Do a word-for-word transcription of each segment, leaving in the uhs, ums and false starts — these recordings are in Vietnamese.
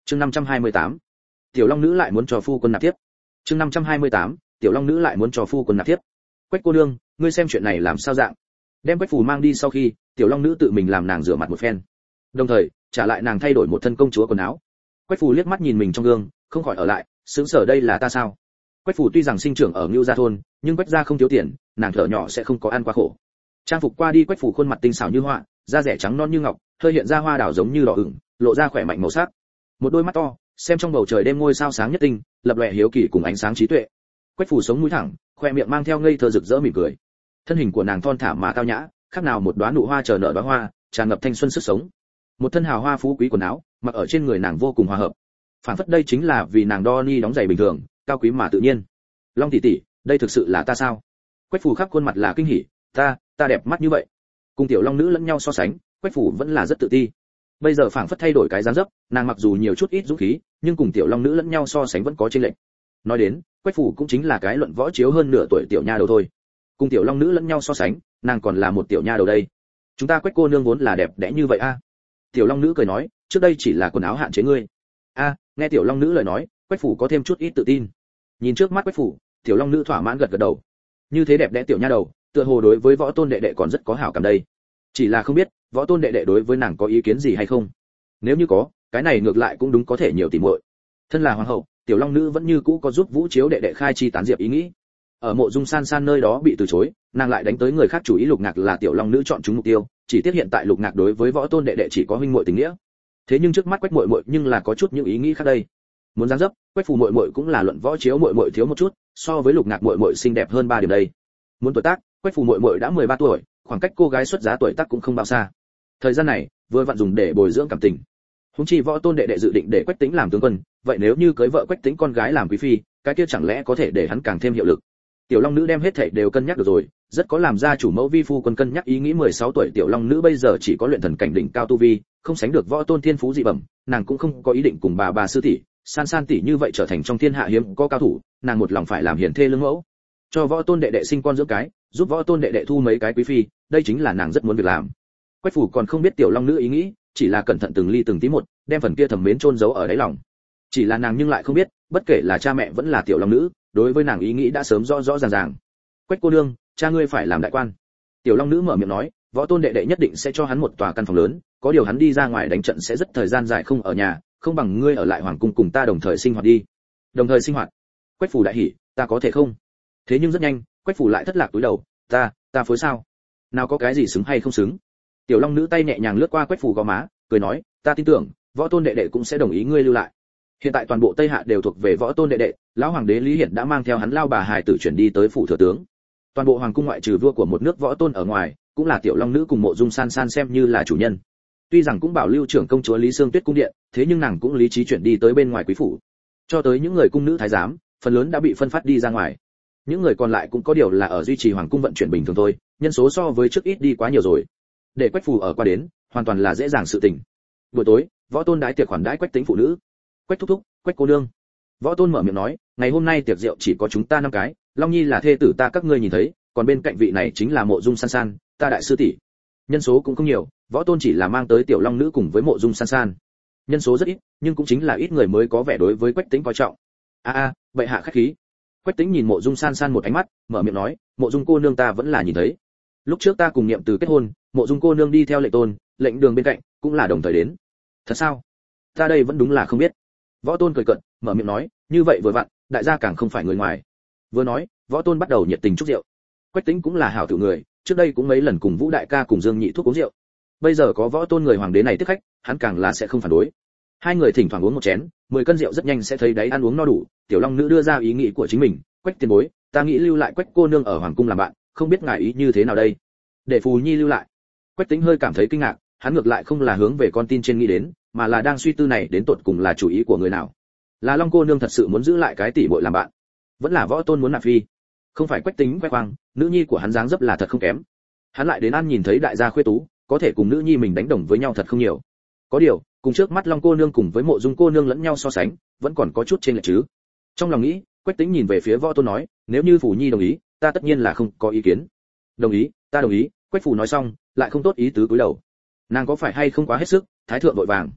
chương năm trăm hai mươi tám, tiểu long nữ lại muốn cho phu quân nạp tiếp. chương năm trăm hai mươi tám, tiểu long nữ lại muốn cho phu quân nạp tiếp. Quách cô nương, ngươi xem chuyện này làm sao dạng? Đem Quách Phù mang đi sau khi, tiểu long nữ tự mình làm nàng rửa mặt một phen, đồng thời trả lại nàng thay đổi một thân công chúa quần áo. Quách Phù liếc mắt nhìn mình trong gương, không khỏi ở lại, sướng sở đây là ta sao? Quách Phù tuy rằng sinh trưởng ở Ngưu Gia thôn, nhưng Quách gia không thiếu tiền, nàng thở nhỏ sẽ không có ăn qua khổ. Trang phục qua đi, Quách Phù khuôn mặt tinh xảo như họa, da rẻ trắng non như ngọc, hơi hiện ra hoa đào giống như đỏ ửng, lộ ra khỏe mạnh màu sắc. Một đôi mắt to, xem trong bầu trời đêm ngôi sao sáng nhất tinh, lập lòe hiếu kỳ cùng ánh sáng trí tuệ. Quách Phù sống mũi thẳng, khoe miệng mang theo ngây thơ rực rỡ mỉm cười. Thân hình của nàng thon thả mà cao nhã, khác nào một đóa nụ hoa chờ nở đóa hoa, tràn ngập thanh xuân sức sống. Một thân hào hoa phú quý quần áo, mặc ở trên người nàng vô cùng hòa hợp. Phản phất đây chính là vì nàng đo ni đóng giày bình thường, cao quý mà tự nhiên. Long tỷ tỷ, đây thực sự là ta sao? Quách Phù khắp khuôn mặt là kinh hỉ, ta, ta đẹp mắt như vậy. Cùng tiểu long nữ lẫn nhau so sánh, Quách Phù vẫn là rất tự ti. Bây giờ phảng phất thay đổi cái dáng dấp, nàng mặc dù nhiều chút ít dũng khí, nhưng cùng tiểu long nữ lẫn nhau so sánh vẫn có chênh lệch. Nói đến, Quách Phù cũng chính là cái luận võ chiếu hơn nửa tuổi tiểu nha đầu thôi. Cùng tiểu long nữ lẫn nhau so sánh, nàng còn là một tiểu nha đầu đây. Chúng ta Quách cô nương vốn là đẹp đẽ như vậy a. Tiểu long nữ cười nói, trước đây chỉ là quần áo hạn chế ngươi. A, nghe tiểu long nữ lời nói, Quách Phù có thêm chút ít tự tin. Nhìn trước mắt Quách Phù, tiểu long nữ thỏa mãn gật gật đầu. Như thế đẹp đẽ tiểu nha đầu, tựa hồ đối với võ tôn đệ đệ còn rất có hảo cảm đây. Chỉ là không biết, võ tôn đệ đệ đối với nàng có ý kiến gì hay không. Nếu như có, cái này ngược lại cũng đúng có thể nhiều tỉ muội. Thân là hoàng hậu, tiểu long nữ vẫn như cũ có giúp vũ chiếu đệ đệ khai chi tán diệp ý nghĩ. Ở mộ dung san san nơi đó bị từ chối, nàng lại đánh tới người khác chủ ý lục ngạc là tiểu long nữ chọn chúng mục tiêu, chỉ tiếc hiện tại lục ngạc đối với võ tôn đệ đệ chỉ có huynh muội tình nghĩa. Thế nhưng trước mắt Quách muội muội nhưng là có chút những ý nghĩ khác đây. Muốn dáng dấp, Quách Phù muội muội cũng là luận võ chiếu muội muội thiếu một chút, so với lục ngạc muội muội xinh đẹp hơn ba điểm đây. Muốn tuổi tác, Quách Phù muội muội đã mười ba tuổi, khoảng cách cô gái xuất giá tuổi tác cũng không bao xa. Thời gian này, vừa vặn dùng để bồi dưỡng cảm tình. Huống chi võ tôn đệ đệ dự định để Quách Tĩnh làm tướng quân, vậy nếu như cưới vợ Quách Tĩnh con gái làm quý phi, cái kia chẳng lẽ có thể để hắn càng thêm hiệu lực. Tiểu long nữ đem hết thảy đều cân nhắc được rồi, rất có làm gia chủ mẫu vi phu quân cân nhắc ý nghĩ mười sáu tuổi tiểu long nữ bây giờ chỉ có luyện thần cảnh đỉnh cao tu vi, không sánh được võ tôn thiên phú dị bẩm, nàng cũng không có ý định cùng bà bà sư tỷ, san san tỷ như vậy trở thành trong thiên hạ hiếm có cao thủ, nàng một lòng phải làm hiển thê lương mẫu, cho võ tôn đệ đệ sinh con dưỡng cái, giúp võ tôn đệ đệ thu mấy cái quý phi, đây chính là nàng rất muốn việc làm. Quách Phù còn không biết tiểu long nữ ý nghĩ, chỉ là cẩn thận từng ly từng tí một, đem phần kia thầm mến chôn giấu ở đáy lòng. Chỉ là nàng nhưng lại không biết, bất kể là cha mẹ vẫn là tiểu long nữ, đối với nàng ý nghĩ đã sớm rõ rõ ràng ràng. Quách cô nương, cha ngươi phải làm đại quan. Tiểu long nữ mở miệng nói, võ tôn đệ đệ nhất định sẽ cho hắn một tòa căn phòng lớn, có điều hắn đi ra ngoài đánh trận sẽ rất thời gian dài không ở nhà, không bằng ngươi ở lại hoàng cung cùng ta đồng thời sinh hoạt đi. Đồng thời sinh hoạt? Quách Phù đại hỉ, ta có thể không? Thế nhưng rất nhanh, Quách Phù lại thất lạc túi đầu, ta, ta phối sao? Nào có cái gì xứng hay không xứng? Tiểu long nữ tay nhẹ nhàng lướt qua Quách Phù gò má, cười nói, ta tin tưởng, võ tôn đệ đệ cũng sẽ đồng ý ngươi lưu lại. Hiện tại toàn bộ Tây Hạ đều thuộc về võ tôn đệ đệ, lão hoàng đế Lý Hiển đã mang theo hắn lao bà hài tử chuyển đi tới phủ thừa tướng. Toàn bộ hoàng cung ngoại trừ vua của một nước võ tôn ở ngoài, cũng là tiểu long nữ cùng mộ dung san san xem như là chủ nhân. Tuy rằng cũng bảo lưu trưởng công chúa Lý Sương Tuyết cung điện, thế nhưng nàng cũng lý trí chuyển đi tới bên ngoài quý phủ. Cho tới những người cung nữ thái giám, phần lớn đã bị phân phát đi ra ngoài. Những người còn lại cũng có điều là ở duy trì hoàng cung vận chuyển bình thường thôi, nhân số so với trước ít đi quá nhiều rồi. Để Quách Phù ở qua đến, hoàn toàn là dễ dàng sự tình. Buổi tối, võ tôn đái tiệc khoản đãi Quách Tĩnh phụ nữ. Quách thúc thúc, Quách cô nương. Võ tôn mở miệng nói, ngày hôm nay tiệc rượu chỉ có chúng ta năm cái, Long Nhi là thê tử ta các ngươi nhìn thấy, còn bên cạnh vị này chính là mộ dung san san, ta đại sư tỷ. Nhân số cũng không nhiều, võ tôn chỉ là mang tới tiểu long nữ cùng với mộ dung san san. Nhân số rất ít, nhưng cũng chính là ít người mới có vẻ đối với Quách Tĩnh coi trọng. A a, bệ hạ khách khí. Quách Tĩnh nhìn mộ dung san san một ánh mắt, mở miệng nói, mộ dung cô nương ta vẫn là nhìn thấy. Lúc trước ta cùng niệm từ kết hôn, mộ dung cô nương đi theo lệnh tôn, lệnh đường bên cạnh, cũng là đồng thời đến. Thật sao? Ta đây vẫn đúng là không biết. Võ tôn cười cợt, mở miệng nói, như vậy vừa vặn, đại gia càng không phải người ngoài. Vừa nói, võ tôn bắt đầu nhiệt tình chúc rượu. Quách Tĩnh cũng là hảo tử người, trước đây cũng mấy lần cùng Vũ đại ca cùng Dương Nhị Thuốc uống rượu. Bây giờ có võ tôn người hoàng đế này tiếp khách, hắn càng là sẽ không phản đối. Hai người thỉnh thoảng uống một chén, mười cân rượu rất nhanh sẽ thấy đáy ăn uống no đủ. Tiểu long nữ đưa ra ý nghĩ của chính mình, Quách tiền bối, ta nghĩ lưu lại Quách cô nương ở hoàng cung làm bạn, không biết ngài ý như thế nào đây? Để Phù Nhi lưu lại. Quách Tĩnh hơi cảm thấy kinh ngạc, hắn ngược lại không là hướng về con tin trên nghĩ đến, mà là đang suy tư này đến tột cùng là chủ ý của người nào. Là Long cô nương thật sự muốn giữ lại cái tỷ muội làm bạn, vẫn là võ tôn muốn nạp phi? Không phải Quách Tĩnh khoe khoang, nữ nhi của hắn dáng dấp là thật không kém. Hắn lại đến ăn nhìn thấy đại gia khuê tú, có thể cùng nữ nhi mình đánh đồng với nhau thật không nhiều. Có điều, cùng trước mắt Long cô nương cùng với mộ dung cô nương lẫn nhau so sánh, vẫn còn có chút trên lệch chứ. Trong lòng nghĩ, Quách Tĩnh nhìn về phía võ tôn nói, nếu như Phù Nhi đồng ý, ta tất nhiên là không có ý kiến. Đồng ý, ta đồng ý. Quách Phù nói xong, lại không tốt ý tứ cúi đầu. Nàng có phải hay không quá hết sức, thái thượng vội vàng.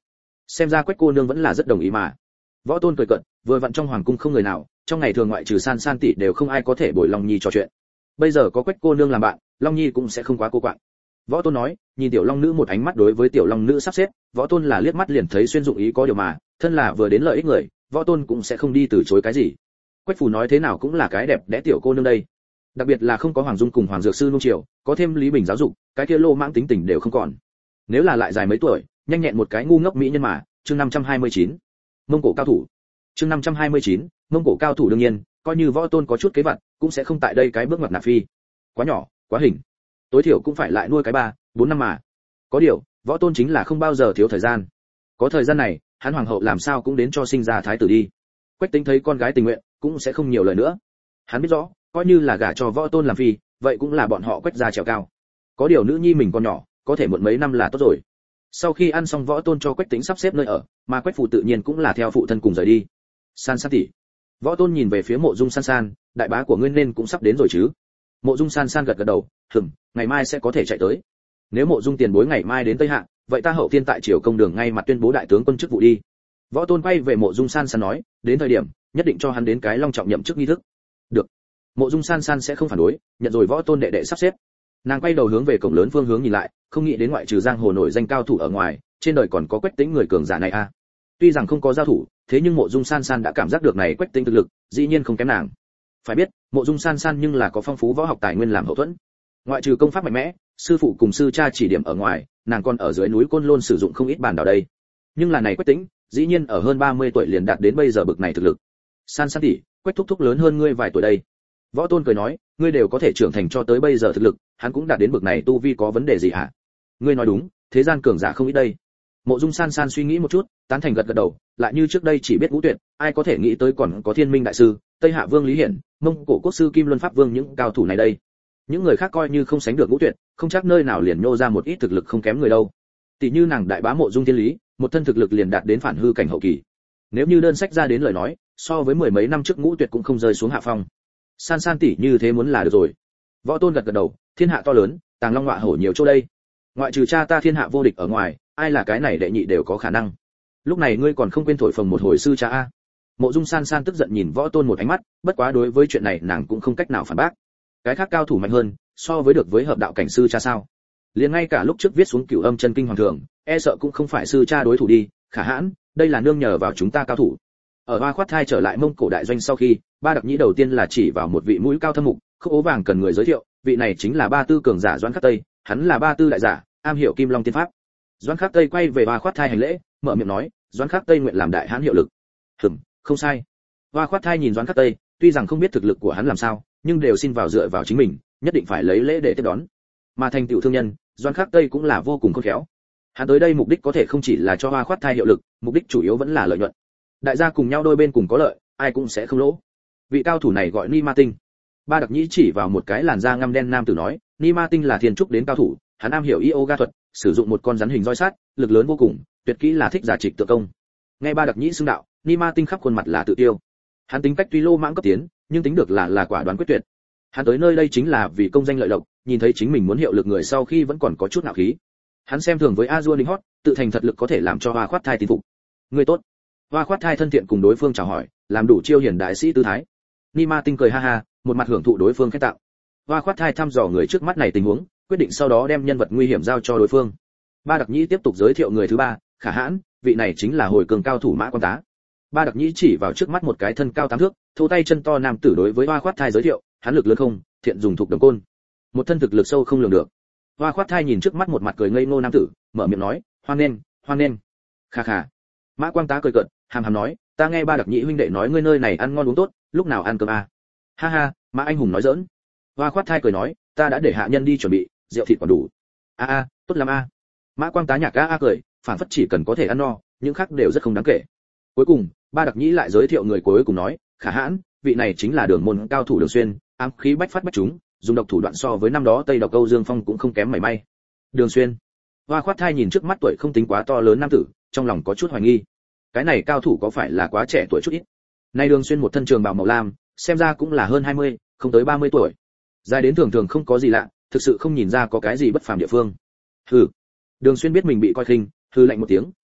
xem ra Quách cô nương vẫn là rất đồng ý mà. Võ Tôn cười cợt, vừa vặn trong hoàng cung không người nào, trong ngày thường ngoại trừ San San tỷ đều không ai có thể bồi Long Nhi trò chuyện. Bây giờ có Quách cô nương làm bạn, Long Nhi cũng sẽ không quá cô quạng. Võ Tôn nói, nhìn tiểu long nữ một ánh mắt đối với tiểu long nữ sắp xếp, Võ Tôn là liếc mắt liền thấy xuyên dụng ý có điều mà, thân là vừa đến lợi ích người, Võ Tôn cũng sẽ không đi từ chối cái gì. Quách phủ nói thế nào cũng là cái đẹp đẽ tiểu cô nương đây. Đặc biệt là không có Hoàng Dung cùng Hoàng Dược sư nung chiều, có thêm Lý Bình giáo dục, cái kia lô mãng tính tình đều không còn. Nếu là lại dài mấy tuổi, nhanh nhẹn một cái ngu ngốc mỹ nhân mà. Chương năm trăm hai mươi chín, Mông Cổ cao thủ. Chương năm trăm hai mươi chín, Mông Cổ cao thủ đương nhiên, coi như Võ Tôn có chút kế vật, cũng sẽ không tại đây cái bước ngoặt nạp phi. Quá nhỏ, quá hình. Tối thiểu cũng phải lại nuôi cái ba, bốn năm mà. Có điều, Võ Tôn chính là không bao giờ thiếu thời gian. Có thời gian này, hắn hoàng hậu làm sao cũng đến cho sinh ra thái tử đi. Quách Tĩnh thấy con gái tình nguyện, cũng sẽ không nhiều lời nữa. Hắn biết rõ, coi như là gả cho Võ Tôn làm phi, vậy cũng là bọn họ Quách gia trèo cao. Có điều nữ nhi mình còn nhỏ, có thể muộn mấy năm là tốt rồi. Sau khi ăn xong, Võ Tôn cho Quách Tĩnh sắp xếp nơi ở, mà Quách phủ tự nhiên cũng là theo phụ thân cùng rời đi. San San tỷ. Võ Tôn nhìn về phía Mộ Dung San San, đại bá của ngươi nên cũng sắp đến rồi chứ? Mộ Dung San San gật gật đầu, "Ừm, ngày mai sẽ có thể chạy tới. Nếu Mộ Dung tiền bối ngày mai đến Tây Hạ, vậy ta hậu tiên tại triều công đường ngay mặt tuyên bố đại tướng quân chức vụ đi." Võ Tôn quay về Mộ Dung San San nói, "Đến thời điểm, nhất định cho hắn đến cái long trọng nhậm chức nghi thức." "Được." Mộ Dung San San sẽ không phản đối, nhận rồi Võ Tôn đệ đệ sắp xếp. Nàng quay đầu hướng về cổng lớn phương hướng nhìn lại, không nghĩ đến ngoại trừ giang hồ nổi danh cao thủ ở ngoài, trên đời còn có Quách Tĩnh người cường giả này a. À. Tuy rằng không có giao thủ, thế nhưng Mộ Dung San San đã cảm giác được này Quách Tĩnh thực lực, dĩ nhiên không kém nàng. Phải biết, Mộ Dung San San nhưng là có phong phú võ học tài nguyên làm hậu thuẫn. Ngoại trừ công pháp mạnh mẽ, sư phụ cùng sư cha chỉ điểm ở ngoài, nàng còn ở dưới núi Côn Lôn sử dụng không ít bản đảo đây. Nhưng là này Quách Tĩnh, dĩ nhiên ở hơn ba mươi tuổi liền đạt đến bây giờ bực này thực lực. San San tỷ, Quách thúc thúc lớn hơn ngươi vài tuổi đây. Võ Tôn cười nói, ngươi đều có thể trưởng thành cho tới bây giờ thực lực, hắn cũng đạt đến bực này tu vi có vấn đề gì hả? Ngươi nói đúng, thế gian cường giả không ít đây. Mộ Dung San San suy nghĩ một chút, tán thành gật gật đầu, lại như trước đây chỉ biết Ngũ Tuyệt, ai có thể nghĩ tới còn có Thiên Minh đại sư, Tây Hạ Vương Lý Hiển, Mông Cổ quốc sư Kim Luân Pháp Vương những cao thủ này đây. Những người khác coi như không sánh được Ngũ Tuyệt, không chắc nơi nào liền nhô ra một ít thực lực không kém người đâu. Tỷ như nàng đại bá Mộ Dung Thiên Lý, một thân thực lực liền đạt đến phản hư cảnh hậu kỳ. Nếu như đơn sách ra đến lời nói, so với mười mấy năm trước Ngũ Tuyệt cũng không rơi xuống hạ phong. San San tỷ như thế muốn là được rồi. Võ Tôn gật gật đầu, thiên hạ to lớn, tàng long ngọa hổ nhiều chỗ đây. Ngoại trừ cha ta thiên hạ vô địch ở ngoài, ai là cái này đệ nhị đều có khả năng. Lúc này ngươi còn không quên thổi phồng một hồi sư cha a. Mộ Dung San San tức giận nhìn Võ Tôn một ánh mắt, bất quá đối với chuyện này nàng cũng không cách nào phản bác. Cái khác cao thủ mạnh hơn, so với được với hợp đạo cảnh sư cha sao? Liền ngay cả lúc trước viết xuống Cửu Âm Chân Kinh hoàng thường, e sợ cũng không phải sư cha đối thủ đi, khả hãn, đây là nương nhờ vào chúng ta cao thủ. Ở Hoa Khoát Thai trở lại Mông Cổ đại doanh sau khi, ba đặc nhĩ đầu tiên là chỉ vào một vị mũi cao thâm mục, khúc ố vàng cần người giới thiệu, vị này chính là Ba Tư cường giả Doãn Khắc Tây, hắn là Ba Tư đại giả, am hiểu Kim Long tiên pháp. Doãn Khắc Tây quay về Hoa Khoát Thai hành lễ, mở miệng nói, Doãn Khắc Tây nguyện làm đại hãn hiệu lực. Hừm, không sai. Hoa Khoát Thai nhìn Doãn Khắc Tây, tuy rằng không biết thực lực của hắn làm sao, nhưng đều xin vào dựa vào chính mình, nhất định phải lấy lễ để tiếp đón. Mà thành tựu thương nhân, Doãn Khắc Tây cũng là vô cùng khôn khéo. Hắn tới đây mục đích có thể không chỉ là cho Hoa Khoát Thai hiệu lực, mục đích chủ yếu vẫn là lợi nhuận. Đại gia cùng nhau đôi bên cùng có lợi, ai cũng sẽ không lỗ. Vị cao thủ này gọi Ni Ma Tinh. Ba đặc nhĩ chỉ vào một cái làn da ngăm đen nam tử nói, Ni Ma Tinh là thiên trúc đến cao thủ, hắn am hiểu yoga thuật, sử dụng một con rắn hình roi sát, lực lớn vô cùng, tuyệt kỹ là thích giả trịch tự công. Nghe ba đặc nhĩ xưng đạo, Ni Ma Tinh khắp khuôn mặt là tự tiêu. Hắn tính cách tuy lô mãng cấp tiến, nhưng tính được là là quả đoán quyết tuyệt. Hắn tới nơi đây chính là vì công danh lợi lộc, nhìn thấy chính mình muốn hiệu lực người sau khi vẫn còn có chút nạo khí. Hắn xem thường với A Du Ninh Hót, tự thành thật lực có thể làm cho Hoa Khoát Thai tín phục. Người tốt. Hoa Khoát Thai thân thiện cùng đối phương chào hỏi, làm đủ chiêu hiển đại sĩ tư thái. Ni Ma Tinh cười ha ha, một mặt hưởng thụ đối phương khen tặng. Hoa Khoát Thai thăm dò người trước mắt này tình huống, quyết định sau đó đem nhân vật nguy hiểm giao cho đối phương. Ba đặc nhĩ tiếp tục giới thiệu người thứ ba, khả hãn, vị này chính là hồi cường cao thủ Mã Quan Tá. Ba đặc nhĩ chỉ vào trước mắt một cái thân cao tám thước, thô tay chân to nam tử đối với Hoa Khoát Thai giới thiệu, hắn lực lớn không, thiện dùng thuộc đồng côn, một thân thực lực sâu không lường được. Hoa Khoát Thai nhìn trước mắt một mặt cười ngây ngô nam tử, mở miệng nói, hoan nghênh, hoan nghênh. Kha kha. Mã Quang Tá cười cợt, hàm hàm nói, ta nghe ba đặc nhĩ huynh đệ nói ngươi nơi này ăn ngon uống tốt, lúc nào ăn cơm à? Ha ha, Mã anh hùng nói giỡn. Hoa Khoát Thai cười nói, ta đã để hạ nhân đi chuẩn bị, rượu thịt còn đủ. A a, tốt lắm a. Mã Quang Tá nhạc a a cười, phản phất chỉ cần có thể ăn no, những khác đều rất không đáng kể. Cuối cùng, ba đặc nhĩ lại giới thiệu người cuối cùng nói, khả hãn, vị này chính là Đường môn cao thủ Đường Xuyên, ám khí bách phát bách chúng, dùng độc thủ đoạn so với năm đó Tây Độc Câu Dương Phong cũng không kém mảy may. Đường Xuyên. Hoa Khoát Thai nhìn trước mắt tuổi không tính quá to lớn nam tử, trong lòng có chút hoài nghi. Cái này cao thủ có phải là quá trẻ tuổi chút ít? Nay Đường Xuyên một thân trường bào màu lam, xem ra cũng là hơn hai mươi, không tới ba mươi tuổi. Dài đến thường thường không có gì lạ, thực sự không nhìn ra có cái gì bất phàm địa phương. Hừ. Đường Xuyên biết mình bị coi khinh, hừ lạnh một tiếng,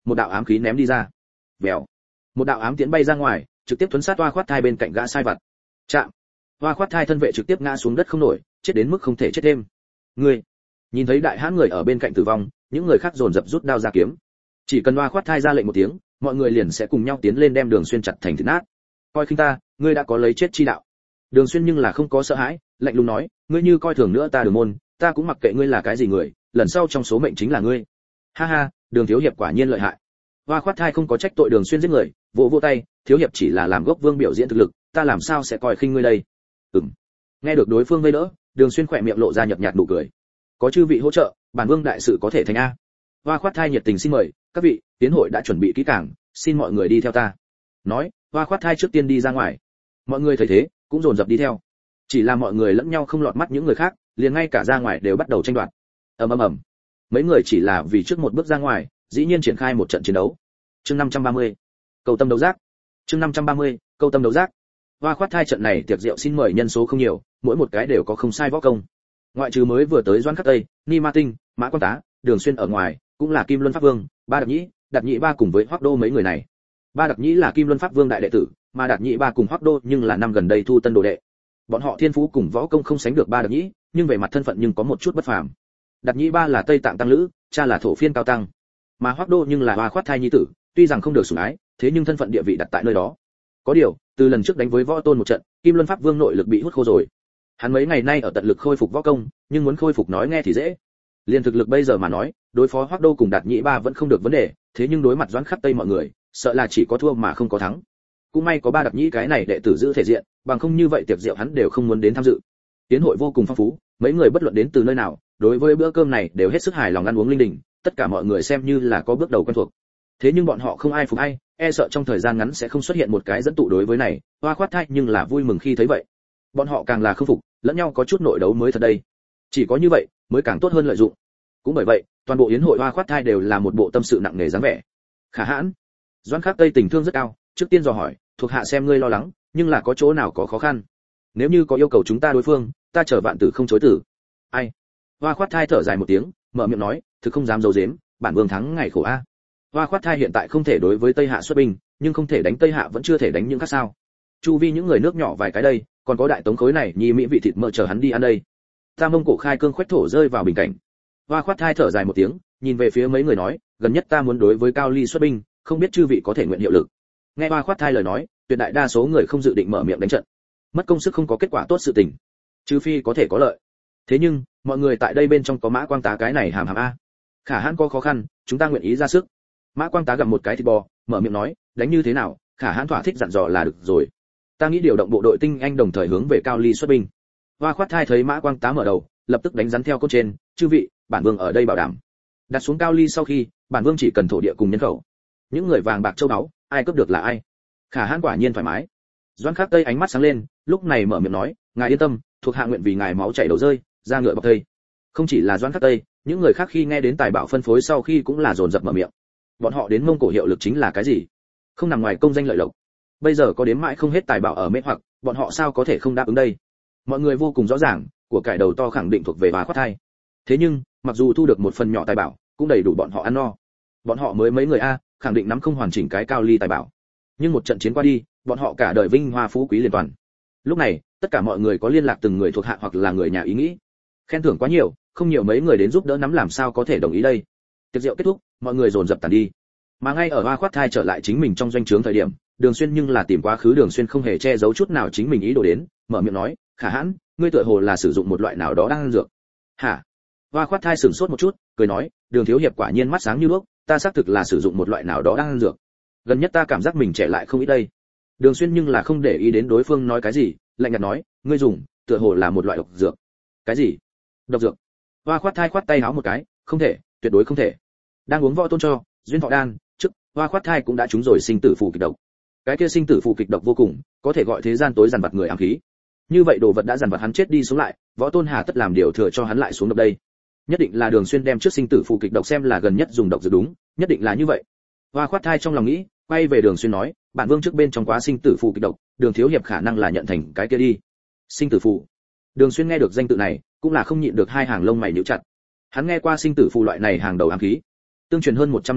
một đạo ám khí ném đi ra. Vèo, một đạo ám tiễn bay ra ngoài, trực tiếp thuấn sát Hoa Khoát Thai bên cạnh gã sai vặt. Chạm, Hoa Khoát Thai thân vệ trực tiếp ngã xuống đất không nổi, chết đến mức không thể chết thêm. Người, nhìn thấy đại hãn người ở bên cạnh tử vong, những người khác dồn dập rút đao ra kiếm. Chỉ cần Hoa Khoát Thai ra lệnh một tiếng, mọi người liền sẽ cùng nhau tiến lên đem Đường Xuyên chặt thành thịt nát. Coi khinh ta, ngươi đã có lấy chết chi đạo. Đường Xuyên nhưng là không có sợ hãi, lạnh lùng nói, ngươi như coi thường nữa ta Đường môn, ta cũng mặc kệ ngươi là cái gì người, lần sau trong số mệnh chính là ngươi. Ha ha, Đường thiếu hiệp quả nhiên lợi hại. Hoa Khoát Thai không có trách tội Đường Xuyên giết người, vỗ vỗ tay, thiếu hiệp chỉ là làm gốc vương biểu diễn thực lực, ta làm sao sẽ coi khinh ngươi đây. Ừm. Nghe được đối phương vây đỡ, Đường Xuyên khỏe miệng lộ ra nhợt nhạt nụ cười. Có chư vị hỗ trợ, bản vương đại sự có thể thành a. Hoa Khoát Thai nhiệt tình xin mời, các vị, tiến hội đã chuẩn bị kỹ càng, xin mọi người đi theo ta. Nói, Hoa Khoát Thai trước tiên đi ra ngoài. Mọi người thấy thế, cũng dồn dập đi theo. Chỉ là mọi người lẫn nhau không lọt mắt những người khác, liền ngay cả ra ngoài đều bắt đầu tranh đoạt. Ầm ầm ầm. Mấy người chỉ là vì trước một bước ra ngoài, dĩ nhiên triển khai một trận chiến đấu. Chương năm trăm ba mươi, câu tâm đấu giác. Chương năm trăm ba mươi, câu tâm đấu giác. Hoa Khoát Thai trận này tiệc rượu xin mời nhân số không nhiều, mỗi một cái đều có không sai võ công. Ngoại trừ mới vừa tới Doãn Khắc Tây, Ni Ma Tinh, Mã Quan Tá, Đường Xuyên ở ngoài, cũng là Kim Luân Pháp Vương, Ba Đặc Nhĩ, Đạt Nhĩ Ba cùng với Hoắc Đô mấy người này. Ba Đặc Nhĩ là Kim Luân Pháp Vương đại đệ tử, mà Đạt Nhĩ Ba cùng Hoắc Đô nhưng là năm gần đây thu tân đồ đệ. Bọn họ thiên phú cùng võ công không sánh được Ba Đặc Nhĩ, nhưng về mặt thân phận nhưng có một chút bất phàm. Đạt Nhĩ Ba là Tây Tạng tăng lữ, cha là thổ phiên cao tăng, mà Hoắc Đô nhưng là Hoa Khoát Thai nhi tử, tuy rằng không được sủng ái, thế nhưng thân phận địa vị đặt tại nơi đó. Có điều, từ lần trước đánh với Võ Tôn một trận, Kim Luân Pháp Vương nội lực bị hút khô rồi. Hắn mấy ngày nay ở tận lực khôi phục võ công, nhưng muốn khôi phục nói nghe thì dễ. Liên thực lực bây giờ mà nói, đối phó Hoắc Đô cùng Đạt Nhĩ Ba vẫn không được vấn đề, thế nhưng đối mặt Doãn Khắc Tây mọi người, sợ là chỉ có thua mà không có thắng. Cũng may có Ba Đặc Nhĩ cái này đệ tử giữ thể diện, bằng không như vậy tiệc rượu hắn đều không muốn đến tham dự. Tiến hội vô cùng phong phú, mấy người bất luận đến từ nơi nào, đối với bữa cơm này đều hết sức hài lòng ăn uống linh đình, tất cả mọi người xem như là có bước đầu quen thuộc. Thế nhưng bọn họ không ai phục ai, e sợ trong thời gian ngắn sẽ không xuất hiện một cái dẫn tụ đối với này, Hoa Khoát Thai nhưng là vui mừng khi thấy vậy. Bọn họ càng là không phục, lẫn nhau có chút nội đấu mới thật đây. Chỉ có như vậy mới càng tốt hơn lợi dụng. Cũng bởi vậy, toàn bộ yến hội Hoa Khoát Thai đều là một bộ tâm sự nặng nề dáng vẻ. Khả hãn, Doãn Khắc Tây tình thương rất cao, trước tiên dò hỏi, thuộc hạ xem ngươi lo lắng, nhưng là có chỗ nào có khó khăn? Nếu như có yêu cầu chúng ta đối phương, ta chờ vạn tử không chối từ. Ai? Hoa Khoát Thai thở dài một tiếng, mở miệng nói, thực không dám giấu giếm, bản vương thắng ngày khổ a. Hoa Khoát Thai hiện tại không thể đối với Tây Hạ xuất binh, nhưng không thể đánh Tây Hạ vẫn chưa thể đánh những khác sao? Chu vi những người nước nhỏ vài cái đây, còn có đại tống khối này nhi mỹ vị thịt mỡ chờ hắn đi ăn đây. Ta Mông Cổ khai cương khoách thổ rơi vào bình cảnh. Hoa Khoát Thai thở dài một tiếng, nhìn về phía mấy người nói, gần nhất ta muốn đối với Cao Ly xuất binh, không biết chư vị có thể nguyện hiệu lực. Nghe Hoa Khoát Thai lời nói, tuyệt đại đa số người không dự định mở miệng đánh trận. Mất công sức không có kết quả tốt sự tình, trừ phi có thể có lợi. Thế nhưng, mọi người tại đây bên trong có Mã Quang Tá cái này hàm hàm a. Khả hãn có khó khăn, chúng ta nguyện ý ra sức. Mã Quang Tá gặm một cái thịt bò, mở miệng nói, đánh như thế nào, Khả hãn thỏa thích dặn dò là được rồi. Ta nghĩ điều động bộ đội tinh anh đồng thời hướng về Cao Ly xuất binh. Hoa Khoát Thai thấy Mã Quang Tá mở đầu, lập tức đánh rắn theo cốt trên, chư vị, bản vương ở đây bảo đảm. Đặt xuống Cao Ly sau khi, bản vương chỉ cần thổ địa cùng nhân khẩu. Những người vàng bạc châu báu, ai cướp được là ai. Khả hãn quả nhiên thoải mái. Doãn Khắc Tây ánh mắt sáng lên, lúc này mở miệng nói, ngài yên tâm, thuộc hạ nguyện vì ngài máu chảy đầu rơi, ra ngựa bọc thây. Không chỉ là Doãn Khắc Tây, những người khác khi nghe đến tài bảo phân phối sau khi cũng là dồn dập mở miệng. Bọn họ đến Mông Cổ hiệu lực chính là cái gì? Không nằm ngoài công danh lợi lộc. Bây giờ có đếm mãi không hết tài bảo ở mê hoặc, bọn họ sao có thể không đáp ứng đây? Mọi người vô cùng rõ ràng, của cải đầu to khẳng định thuộc về Hoa Khoát Thai. Thế nhưng, mặc dù thu được một phần nhỏ tài bảo, cũng đầy đủ bọn họ ăn no. Bọn họ mới mấy người a, khẳng định nắm không hoàn chỉnh cái Cao Ly tài bảo. Nhưng một trận chiến qua đi, bọn họ cả đời vinh hoa phú quý liên toàn. Lúc này, tất cả mọi người có liên lạc từng người thuộc hạ hoặc là người nhà ý nghĩ. Khen thưởng quá nhiều, không nhiều mấy người đến giúp đỡ nắm làm sao có thể đồng ý đây. Tiệc rượu kết thúc, mọi người dồn dập tàn đi. Mà ngay ở Hoa Khoát Thai trở lại chính mình trong doanh trướng thời điểm, Đường Xuyên nhưng là tìm quá khứ Đường Xuyên không hề che giấu chút nào chính mình ý đồ đến, mở miệng nói, Khả hãn, ngươi tựa hồ là sử dụng một loại nào đó đang ăn dược. Hả? Hoa Khoát Thai sửng sốt một chút, cười nói, Đường thiếu hiệp quả nhiên mắt sáng như đuốc, ta xác thực là sử dụng một loại nào đó đang ăn dược. Gần nhất ta cảm giác mình trẻ lại không ít đây. Đường Xuyên nhưng là không để ý đến đối phương nói cái gì, lạnh nhạt nói, ngươi dùng, tựa hồ là một loại độc dược. Cái gì? Độc dược? Hoa Khoát Thai khoát tay áo một cái, không thể, tuyệt đối không thể. Đang uống Võ Tôn cho, duyên thọ đan, trước, Hoa Khoát Thai cũng đã trúng rồi sinh tử phù kịch độc. Cái kia sinh tử phù kịch độc vô cùng, có thể gọi thế gian tối dằn vặt người ám khí. Như vậy đồ vật đã dằn vặt hắn chết đi sống lại, Võ Tôn hà tất làm điều thừa cho hắn lại xuống độc đây. Nhất định là Đường Xuyên đem trước sinh tử phù kịch độc xem là gần nhất dùng độc dược đúng, nhất định là như vậy. Hoa Khoát Thai trong lòng nghĩ, quay về Đường Xuyên nói, bản vương trước bên trong quá sinh tử phù kịch độc, Đường thiếu hiệp khả năng là nhận thành cái kia đi. Sinh tử phù. Đường Xuyên nghe được danh tự này, cũng là không nhịn được hai hàng lông mày nhíu chặt. Hắn nghe qua sinh tử phù loại này hàng đầu ám khí. Tương truyền hơn một trăm năm trước,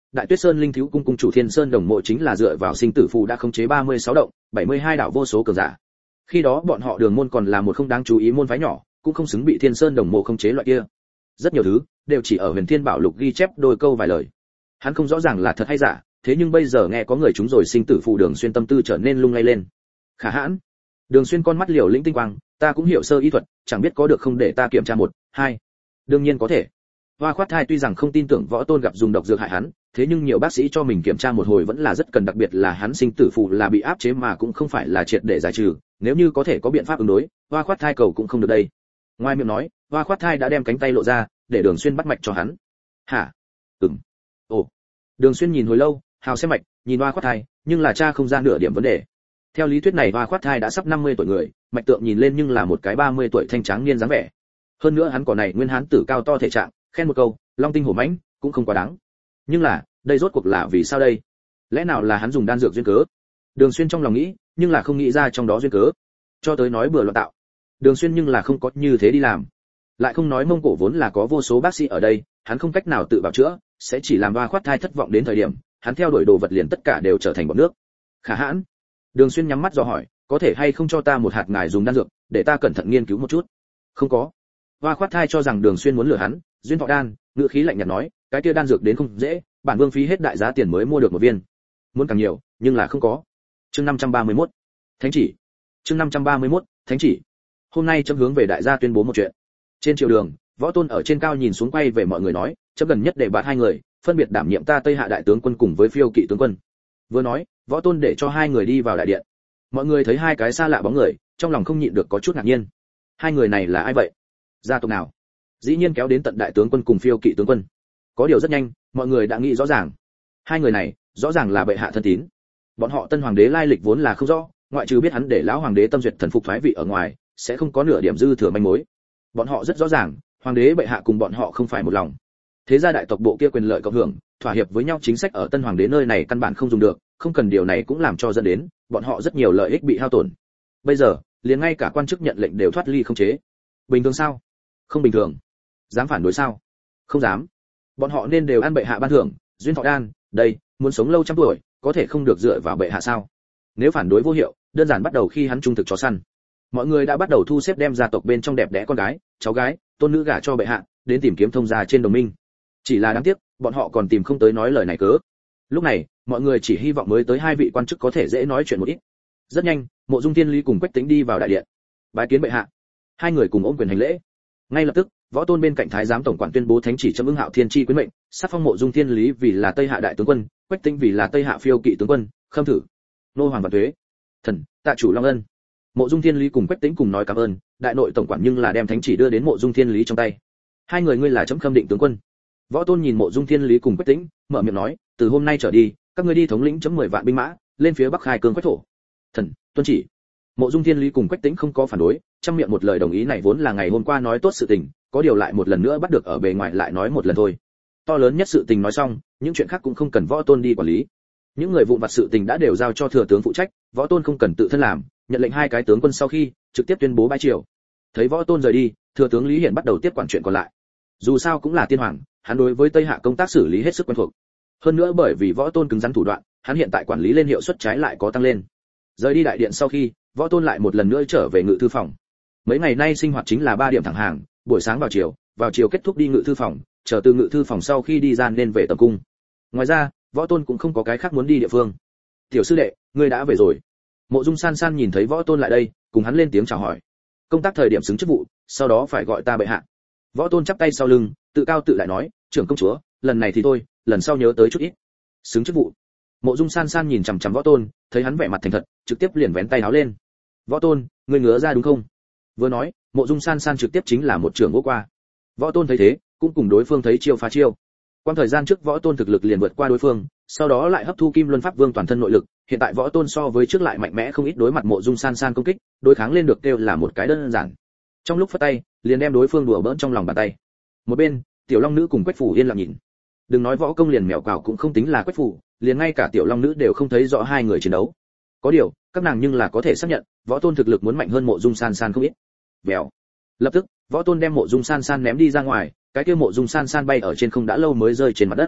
Đại Tuyết Sơn Linh Thiếu cung cung chủ Thiên Sơn Đồng Mộ chính là dựa vào sinh tử phù đã khống chế ba mươi sáu động, bảy mươi hai đạo vô số cường giả. Khi đó bọn họ Đường môn còn là một không đáng chú ý môn phái nhỏ, cũng không xứng bị Thiên Sơn Đồng Mộ khống chế loại kia. Rất nhiều thứ đều chỉ ở Huyền Thiên Bảo Lục ghi chép đôi câu vài lời. Hắn không rõ ràng là thật hay giả, thế nhưng bây giờ nghe có người chúng rồi sinh tử phù, Đường Xuyên tâm tư trở nên lung lay lên. Khả hãn. Đường Xuyên con mắt liều lĩnh tinh quang, ta cũng hiểu sơ y thuật, chẳng biết có được không để ta kiểm tra một, hai. Đương nhiên có thể. Hoa Khoát Thai tuy rằng không tin tưởng Võ Tôn gặp dùng độc dược hại hắn, thế nhưng nhiều bác sĩ cho mình kiểm tra một hồi vẫn là rất cần, đặc biệt là hắn sinh tử phù là bị áp chế mà cũng không phải là triệt để giải trừ, nếu như có thể có biện pháp ứng đối, Hoa Khoát Thai cầu cũng không được đây. Ngoài miệng nói, Hoa Khoát Thai đã đem cánh tay lộ ra, để Đường Xuyên bắt mạch cho hắn. Hả? Ừm. Ồ. Đường Xuyên nhìn hồi lâu, hào xem mạch, nhìn Hoa Khoát Thai, nhưng là cha không ra nửa điểm vấn đề. Theo lý thuyết này Hoa Khoát Thai đã sắp năm mươi tuổi người, mạch tượng nhìn lên nhưng là một cái ba mươi tuổi thanh tráng niên dáng vẻ. Hơn nữa hắn còn này nguyên hán tử cao to thể trạng, khen một câu, long tinh hổ mãnh, cũng không quá đáng. Nhưng là, đây rốt cuộc là vì sao đây? Lẽ nào là hắn dùng đan dược duyên cớ? Đường Xuyên trong lòng nghĩ, nhưng là không nghĩ ra trong đó duyên cớ. Cho tới nói bừa loạn tạo. Đường Xuyên nhưng là không có như thế đi làm. Lại không nói Mông Cổ vốn là có vô số bác sĩ ở đây, hắn không cách nào tự bảo chữa, sẽ chỉ làm Hoa Khoát Thai thất vọng đến thời điểm, hắn theo đuổi đồ vật liền tất cả đều trở thành bọt nước. Khả hãn. Đường Xuyên nhắm mắt dò hỏi, có thể hay không cho ta một hạt ngài dùng đan dược, để ta cẩn thận nghiên cứu một chút. Không có. Hoa Khoát Thai cho rằng Đường Xuyên muốn lừa hắn, duyên thọ đan, ngữ khí lạnh nhạt nói, cái kia đan dược đến không dễ, bản vương phí hết đại giá tiền mới mua được một viên. Muốn càng nhiều, nhưng là không có. Chương năm trăm ba mươi mốt. Thánh chỉ. Chương năm trăm ba mươi mốt. Thánh chỉ. Hôm nay chấm hướng về đại gia tuyên bố một chuyện. Trên triều đường, Võ Tôn ở trên cao nhìn xuống quay về mọi người nói, chấm gần nhất để bạt hai người, phân biệt đảm nhiệm ta Tây Hạ đại tướng quân cùng với Phiêu Kỵ tướng quân. Vừa nói, Võ Tôn để cho hai người đi vào đại điện. Mọi người thấy hai cái xa lạ bóng người, trong lòng không nhịn được có chút ngạc nhiên. Hai người này là ai vậy? Gia tộc nào? Dĩ nhiên kéo đến tận đại tướng quân cùng Phiêu Kỵ tướng quân. Có điều rất nhanh, mọi người đã nghĩ rõ ràng. Hai người này, rõ ràng là bệ hạ thân tín. Bọn họ Tân hoàng đế lai lịch vốn là không rõ, ngoại trừ biết hắn để lão hoàng đế tâm duyệt thần phục thoái vị ở ngoài, sẽ không có nửa điểm dư thừa manh mối. Bọn họ rất rõ ràng, hoàng đế bệ hạ cùng bọn họ không phải một lòng. Thế gia đại tộc bộ kia quyền lợi cộng hưởng, thỏa hiệp với nhau chính sách ở Tân hoàng đế nơi này căn bản không dùng được, không cần điều này cũng làm cho dẫn đến bọn họ rất nhiều lợi ích bị hao tổn. Bây giờ, liền ngay cả quan chức nhận lệnh đều thoát ly không chế. Bình thường sao? Không bình thường. Dám phản đối sao? Không dám. Bọn họ nên đều ăn bệ hạ ban thưởng, duyên thọ đan, đây, muốn sống lâu trăm tuổi, có thể không được dựa vào bệ hạ sao? Nếu phản đối vô hiệu, đơn giản bắt đầu khi hắn trung thực chó săn. Mọi người đã bắt đầu thu xếp đem gia tộc bên trong đẹp đẽ con gái, cháu gái, tôn nữ gả cho bệ hạ, đến tìm kiếm thông gia trên đồng minh. Chỉ là đáng tiếc, bọn họ còn tìm không tới nói lời này cớ. Lúc này, mọi người chỉ hy vọng mới tới hai vị quan chức có thể dễ nói chuyện một ít. Rất nhanh, Mộ Dung Thiên Lý cùng Quách Tĩnh đi vào đại điện. Bái kiến bệ hạ. Hai người cùng ôm quyền hành lễ. Ngay lập tức, Võ Tôn bên cạnh thái giám tổng quản tuyên bố thánh chỉ chấm ứng Hạo Thiên chi quyến mệnh, sắc phong Mộ Dung Thiên Lý vì là Tây Hạ đại tướng quân, Quách Tĩnh vì là Tây Hạ Phiêu Kỵ tướng quân, khâm thử. Nô hoàng vạn tuế. Thần, tạ chủ long ân. Mộ Dung Thiên Lý cùng Quách Tĩnh cùng nói cảm ơn, đại nội tổng quản nhưng là đem thánh chỉ đưa đến Mộ Dung Thiên Lý trong tay. Hai người ngươi là chấm khâm định tướng quân. Võ Tôn nhìn Mộ Dung Thiên Lý cùng Quách Tĩnh, mở miệng nói, từ hôm nay trở đi, các ngươi đi thống lĩnh chấm mười vạn binh mã, lên phía Bắc khai cương quách thổ. Thần, tuân chỉ. Mộ Dung Thiên Lý cùng Quách Tĩnh không có phản đối, trăm miệng một lời đồng ý, này vốn là ngày hôm qua nói tốt sự tình, có điều lại một lần nữa bắt được ở bề ngoài lại nói một lần thôi. To lớn nhất sự tình nói xong, những chuyện khác cũng không cần Võ Tôn đi quản lý. Những người vụn vặt sự tình đã đều giao cho thừa tướng phụ trách, Võ Tôn không cần tự thân làm, nhận lệnh hai cái tướng quân sau khi, trực tiếp tuyên bố bãi triều. Thấy Võ Tôn rời đi, thừa tướng Lý Hiển bắt đầu tiếp quản chuyện còn lại. Dù sao cũng là tiên hoàng, hắn đối với Tây Hạ công tác xử lý hết sức quen thuộc. Hơn nữa bởi vì Võ Tôn cứng rắn thủ đoạn, hắn hiện tại quản lý lên hiệu suất trái lại có tăng lên. Rời đi đại điện sau khi, Võ Tôn lại một lần nữa trở về ngự thư phòng. Mấy ngày nay sinh hoạt chính là ba điểm thẳng hàng, buổi sáng vào chiều, vào chiều kết thúc đi ngự thư phòng, chờ từ ngự thư phòng sau khi đi ra nên về tầm cung. Ngoài ra, Võ Tôn cũng không có cái khác muốn đi địa phương. Tiểu sư đệ, ngươi đã về rồi. Mộ Dung San San nhìn thấy Võ Tôn lại đây, cùng hắn lên tiếng chào hỏi. Công tác thời điểm xứng chức vụ, sau đó phải gọi ta bệ hạ. Võ Tôn chắp tay sau lưng, tự cao tự lại nói, trưởng công chúa, lần này thì thôi, lần sau nhớ tới chút ít. Xứng chức vụ. Mộ Dung San San nhìn chằm chằm Võ Tôn, thấy hắn vẻ mặt thành thật, trực tiếp liền vén tay áo lên. Võ Tôn, ngươi ngứa ra đúng không? Vừa nói, Mộ Dung San San trực tiếp chính là một trường vỗ qua. Võ Tôn thấy thế, cũng cùng đối phương thấy chiêu phá chiêu. Quan thời gian trước Võ Tôn thực lực liền vượt qua đối phương, sau đó lại hấp thu Kim Luân Pháp Vương toàn thân nội lực, hiện tại Võ Tôn so với trước lại mạnh mẽ không ít, đối mặt Mộ Dung San San công kích, đối kháng lên được kêu là một cái đơn giản. Trong lúc phất tay, liền đem đối phương đùa bỡn trong lòng bàn tay. Một bên, Tiểu Long nữ cùng Quách Phủ yên lặng nhìn. Đừng nói võ công liền mèo cào cũng không tính là Quách Phủ, liền ngay cả Tiểu Long nữ đều không thấy rõ hai người chiến đấu. Có điều, các nàng nhưng là có thể xác nhận, Võ Tôn thực lực muốn mạnh hơn Mộ Dung San San không ít. Vèo. Lập tức, Võ Tôn đem Mộ Dung San San ném đi ra ngoài, cái kia Mộ Dung San San bay ở trên không đã lâu mới rơi trên mặt đất.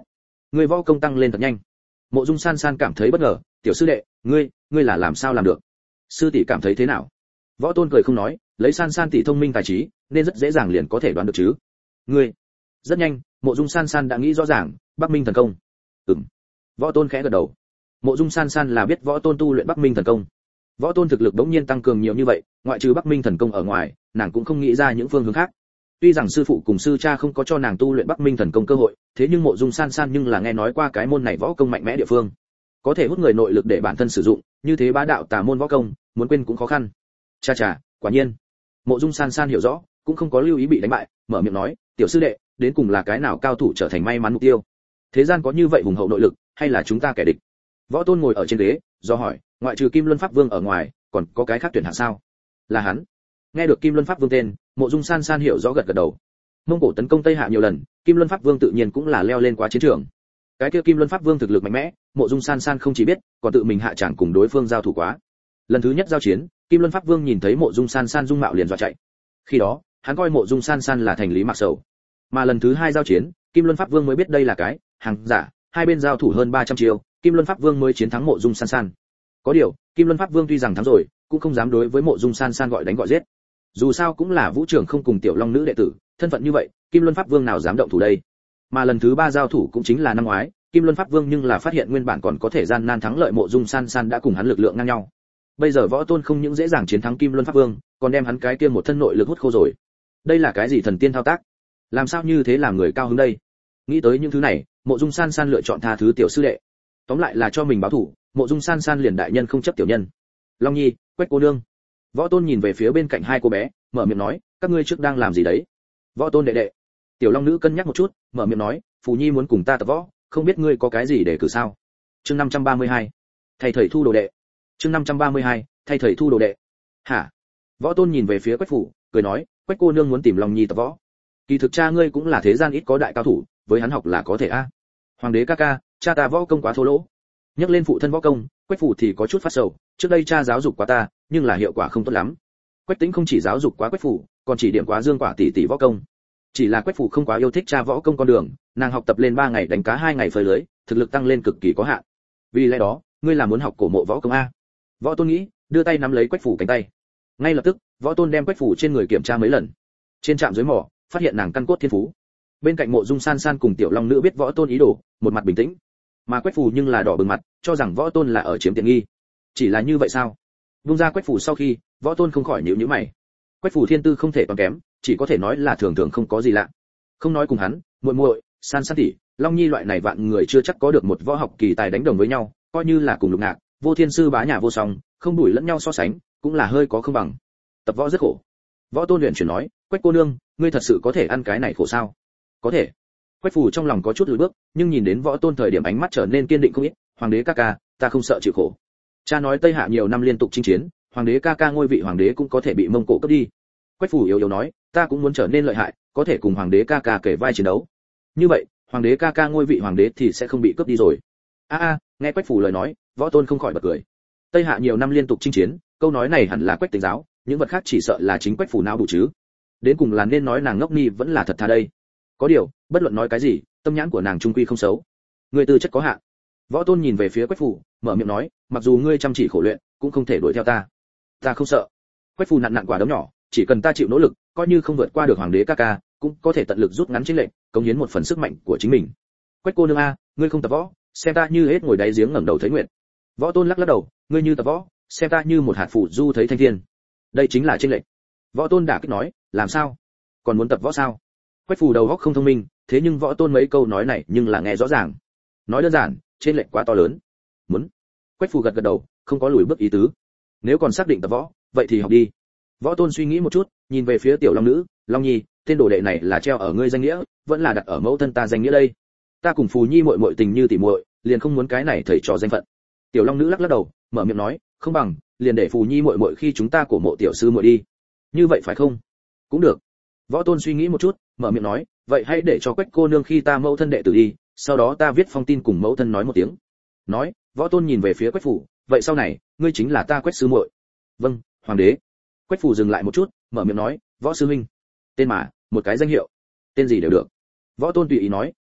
ngươi võ công tăng lên thật nhanh. Mộ Dung San San cảm thấy bất ngờ, tiểu sư đệ, ngươi, ngươi là làm sao làm được? Sư tỷ cảm thấy thế nào? Võ Tôn cười không nói, lấy San San tỷ thông minh tài trí, nên rất dễ dàng liền có thể đoán được chứ. Ngươi, rất nhanh, Mộ Dung San San đã nghĩ rõ ràng, Bắc Minh thần công. Ừm. Võ Tôn khẽ gật đầu. Mộ Dung San San là biết Võ Tôn tu luyện Bắc Minh thần công. Võ Tôn thực lực bỗng nhiên tăng cường nhiều như vậy, ngoại trừ Bắc Minh thần công ở ngoài, nàng cũng không nghĩ ra những phương hướng khác. Tuy rằng sư phụ cùng sư cha không có cho nàng tu luyện Bắc Minh thần công cơ hội, thế nhưng Mộ Dung San San nhưng là nghe nói qua cái môn này võ công mạnh mẽ địa phương, có thể hút người nội lực để bản thân sử dụng, như thế bá đạo tà môn võ công, muốn quên cũng khó khăn. Cha cha, quả nhiên. Mộ Dung San San hiểu rõ, cũng không có lưu ý bị đánh bại, mở miệng nói, tiểu sư đệ, đến cùng là cái nào cao thủ trở thành may mắn mục tiêu? Thế gian có như vậy hùng hậu nội lực, hay là chúng ta kẻ địch? Võ Tôn ngồi ở trên ghế, do hỏi, ngoại trừ Kim Luân Pháp Vương ở ngoài, còn có cái khác tuyển hạng sao? Là hắn. Nghe được Kim Luân Pháp Vương tên, Mộ Dung San San hiểu rõ gật gật đầu. Mông Cổ tấn công Tây Hạ nhiều lần, Kim Luân Pháp Vương tự nhiên cũng là leo lên quá chiến trường. Cái kia Kim Luân Pháp Vương thực lực mạnh mẽ, Mộ Dung San San không chỉ biết, còn tự mình hạ tràng cùng đối phương giao thủ quá. Lần thứ nhất giao chiến, Kim Luân Pháp Vương nhìn thấy Mộ Dung San San dung mạo liền dọa chạy. Khi đó, hắn coi Mộ Dung San San là thành lý mặc sầu. Mà lần thứ hai giao chiến, Kim Luân Pháp Vương mới biết đây là cái hàng giả, hai bên giao thủ hơn ba trăm chiêu, Kim Luân Pháp Vương mới chiến thắng Mộ Dung San San. Có điều, Kim Luân Pháp Vương tuy rằng thắng rồi, cũng không dám đối với Mộ Dung San San gọi đánh gọi giết. Dù sao cũng là Vũ Trường không cùng Tiểu Long nữ đệ tử, thân phận như vậy, Kim Luân Pháp Vương nào dám động thủ đây. Mà lần thứ ba giao thủ cũng chính là năm ngoái, Kim Luân Pháp Vương nhưng là phát hiện nguyên bản còn có thể gian nan thắng lợi Mộ Dung San San đã cùng hắn lực lượng ngang nhau. Bây giờ Võ Tôn không những dễ dàng chiến thắng Kim Luân Pháp Vương, còn đem hắn cái kia một thân nội lực hút khô rồi. Đây là cái gì thần tiên thao tác? Làm sao như thế làm người cao hứng đây? Nghĩ tới những thứ này, Mộ Dung San San lựa chọn tha thứ tiểu sư đệ. Tóm lại là cho mình báo thù, Mộ Dung San San liền đại nhân không chấp tiểu nhân. Long Nhi, Quách cô nương. Võ Tôn nhìn về phía bên cạnh hai cô bé, mở miệng nói, các ngươi trước đang làm gì đấy? Võ Tôn đệ đệ. Tiểu Long nữ cân nhắc một chút, mở miệng nói, Phù Nhi muốn cùng ta tập võ, không biết ngươi có cái gì để cử sao? Chương năm trăm ba mươi hai, thầy thầy thu đồ đệ. Chương năm trăm ba mươi hai, thầy thầy thu đồ đệ. Hả? Võ Tôn nhìn về phía Quách phủ, cười nói, Quách cô nương muốn tìm Long Nhi tập võ. Kỳ thực cha ngươi cũng là thế gian ít có đại cao thủ, với hắn học là có thể a. Hoàng đế ca ca, cha ta võ công quá thô lỗ. Nhắc lên phụ thân võ công, Quách phủ thì có chút phát sầu, trước đây cha giáo dục quá ta, nhưng là hiệu quả không tốt lắm. Quách Tĩnh không chỉ giáo dục quá Quách phủ, còn chỉ điểm quá Dương Quả tỷ tỷ võ công. Chỉ là Quách phủ không quá yêu thích cha võ công con đường, nàng học tập lên ba ngày đánh cá hai ngày phơi lưới, thực lực tăng lên cực kỳ có hạn. Vì lẽ đó, ngươi là muốn học cổ mộ võ công a? Võ Tôn nghĩ, đưa tay nắm lấy Quách phủ cánh tay. Ngay lập tức, Võ Tôn đem Quách phủ trên người kiểm tra mấy lần. Trên trạm dưới mỏ, phát hiện nàng căn cốt thiên phú. Bên cạnh Mộ Dung San San cùng Tiểu Long nữ biết Võ Tôn ý đồ, một mặt bình tĩnh. Mà Quách phủ nhưng là đỏ bừng mặt, cho rằng Võ Tôn là ở chiếm tiện nghi. Chỉ là như vậy sao? Vung ra Quách phủ sau khi, Võ Tôn không khỏi nhíu nhíu mày. Quách phủ thiên tư không thể toàn kém, chỉ có thể nói là thường thường không có gì lạ. Không nói cùng hắn, muội muội, San San tỷ, Long Nhi loại này vạn người chưa chắc có được một võ học kỳ tài đánh đồng với nhau, coi như là cùng Lục Ngạc, Vô Thiên sư bá nhà vô song, không đuổi lẫn nhau so sánh, cũng là hơi có không bằng. Tập võ rất khổ. Võ Tôn luyện chuyển nói, Quách cô nương, ngươi thật sự có thể ăn cái này khổ sao? Có thể. Quách phủ trong lòng có chút lùi bước, nhưng nhìn đến Võ Tôn thời điểm ánh mắt trở nên kiên định không ít, hoàng đế ca ca, ta không sợ chịu khổ. Cha nói Tây Hạ nhiều năm liên tục chinh chiến, hoàng đế ca ca ngôi vị hoàng đế cũng có thể bị Mông Cổ cướp đi. Quách phủ yếu yếu nói, ta cũng muốn trở nên lợi hại, có thể cùng hoàng đế ca ca kể vai chiến đấu. Như vậy, hoàng đế ca ca ngôi vị hoàng đế thì sẽ không bị cướp đi rồi. A a, nghe Quách phủ lời nói, Võ Tôn không khỏi bật cười. Tây Hạ nhiều năm liên tục chinh chiến, câu nói này hẳn là Quách Tĩnh giáo, những vật khác chỉ sợ là chính Quách phủ não đủ chứ. Đến cùng là nên nói nàng ngốc ni vẫn là thật thà đây. Có điều, bất luận nói cái gì, tâm nhãn của nàng trung quy không xấu. Người tư chất có hạn. Võ Tôn nhìn về phía Quách phủ, mở miệng nói, mặc dù ngươi chăm chỉ khổ luyện, cũng không thể đuổi theo ta. Ta không sợ. Quách phủ nặn nặn quả đấm nhỏ, chỉ cần ta chịu nỗ lực, coi như không vượt qua được hoàng đế ca ca, cũng có thể tận lực rút ngắn chiến lệnh, cống hiến một phần sức mạnh của chính mình. Quách cô nương a, ngươi không tập võ, xem ta như hết ngồi đáy giếng ngẩng đầu thấy nguyện. Võ Tôn lắc lắc đầu, ngươi như tập võ, xem ta như một hạt phủ du thấy thanh thiên. Đây chính là chiến lệnh. Võ Tôn đả kích nói, làm sao? Còn muốn tập võ sao? Quách phủ đầu óc không thông minh, thế nhưng Võ Tôn mấy câu nói này nhưng là nghe rõ ràng. Nói đơn giản, trên lệnh quá to lớn. Muốn. Quách phủ gật gật đầu, không có lùi bước ý tứ. Nếu còn xác định tập võ, vậy thì học đi. Võ Tôn suy nghĩ một chút, nhìn về phía Tiểu Long nữ, Long Nhi, tên đồ đệ này là treo ở ngươi danh nghĩa, vẫn là đặt ở mẫu thân ta danh nghĩa đây. Ta cùng Phù Nhi muội muội tình như tỉ muội, liền không muốn cái này thầy trò danh phận. Tiểu Long nữ lắc lắc đầu, mở miệng nói, không bằng, liền để Phù Nhi muội muội khi chúng ta cổ mộ tiểu sư muội đi. Như vậy phải không? Cũng được. Võ Tôn suy nghĩ một chút, mở miệng nói, vậy hãy để cho Quách cô nương khi ta mẫu thân đệ tử đi, sau đó ta viết phong tin cùng mẫu thân nói một tiếng. Nói, Võ Tôn nhìn về phía Quách phủ, vậy sau này, ngươi chính là ta Quách sư muội. Vâng, hoàng đế. Quách phủ dừng lại một chút, mở miệng nói, Võ sư huynh. Tên mà, một cái danh hiệu. Tên gì đều được. Võ Tôn tùy ý nói,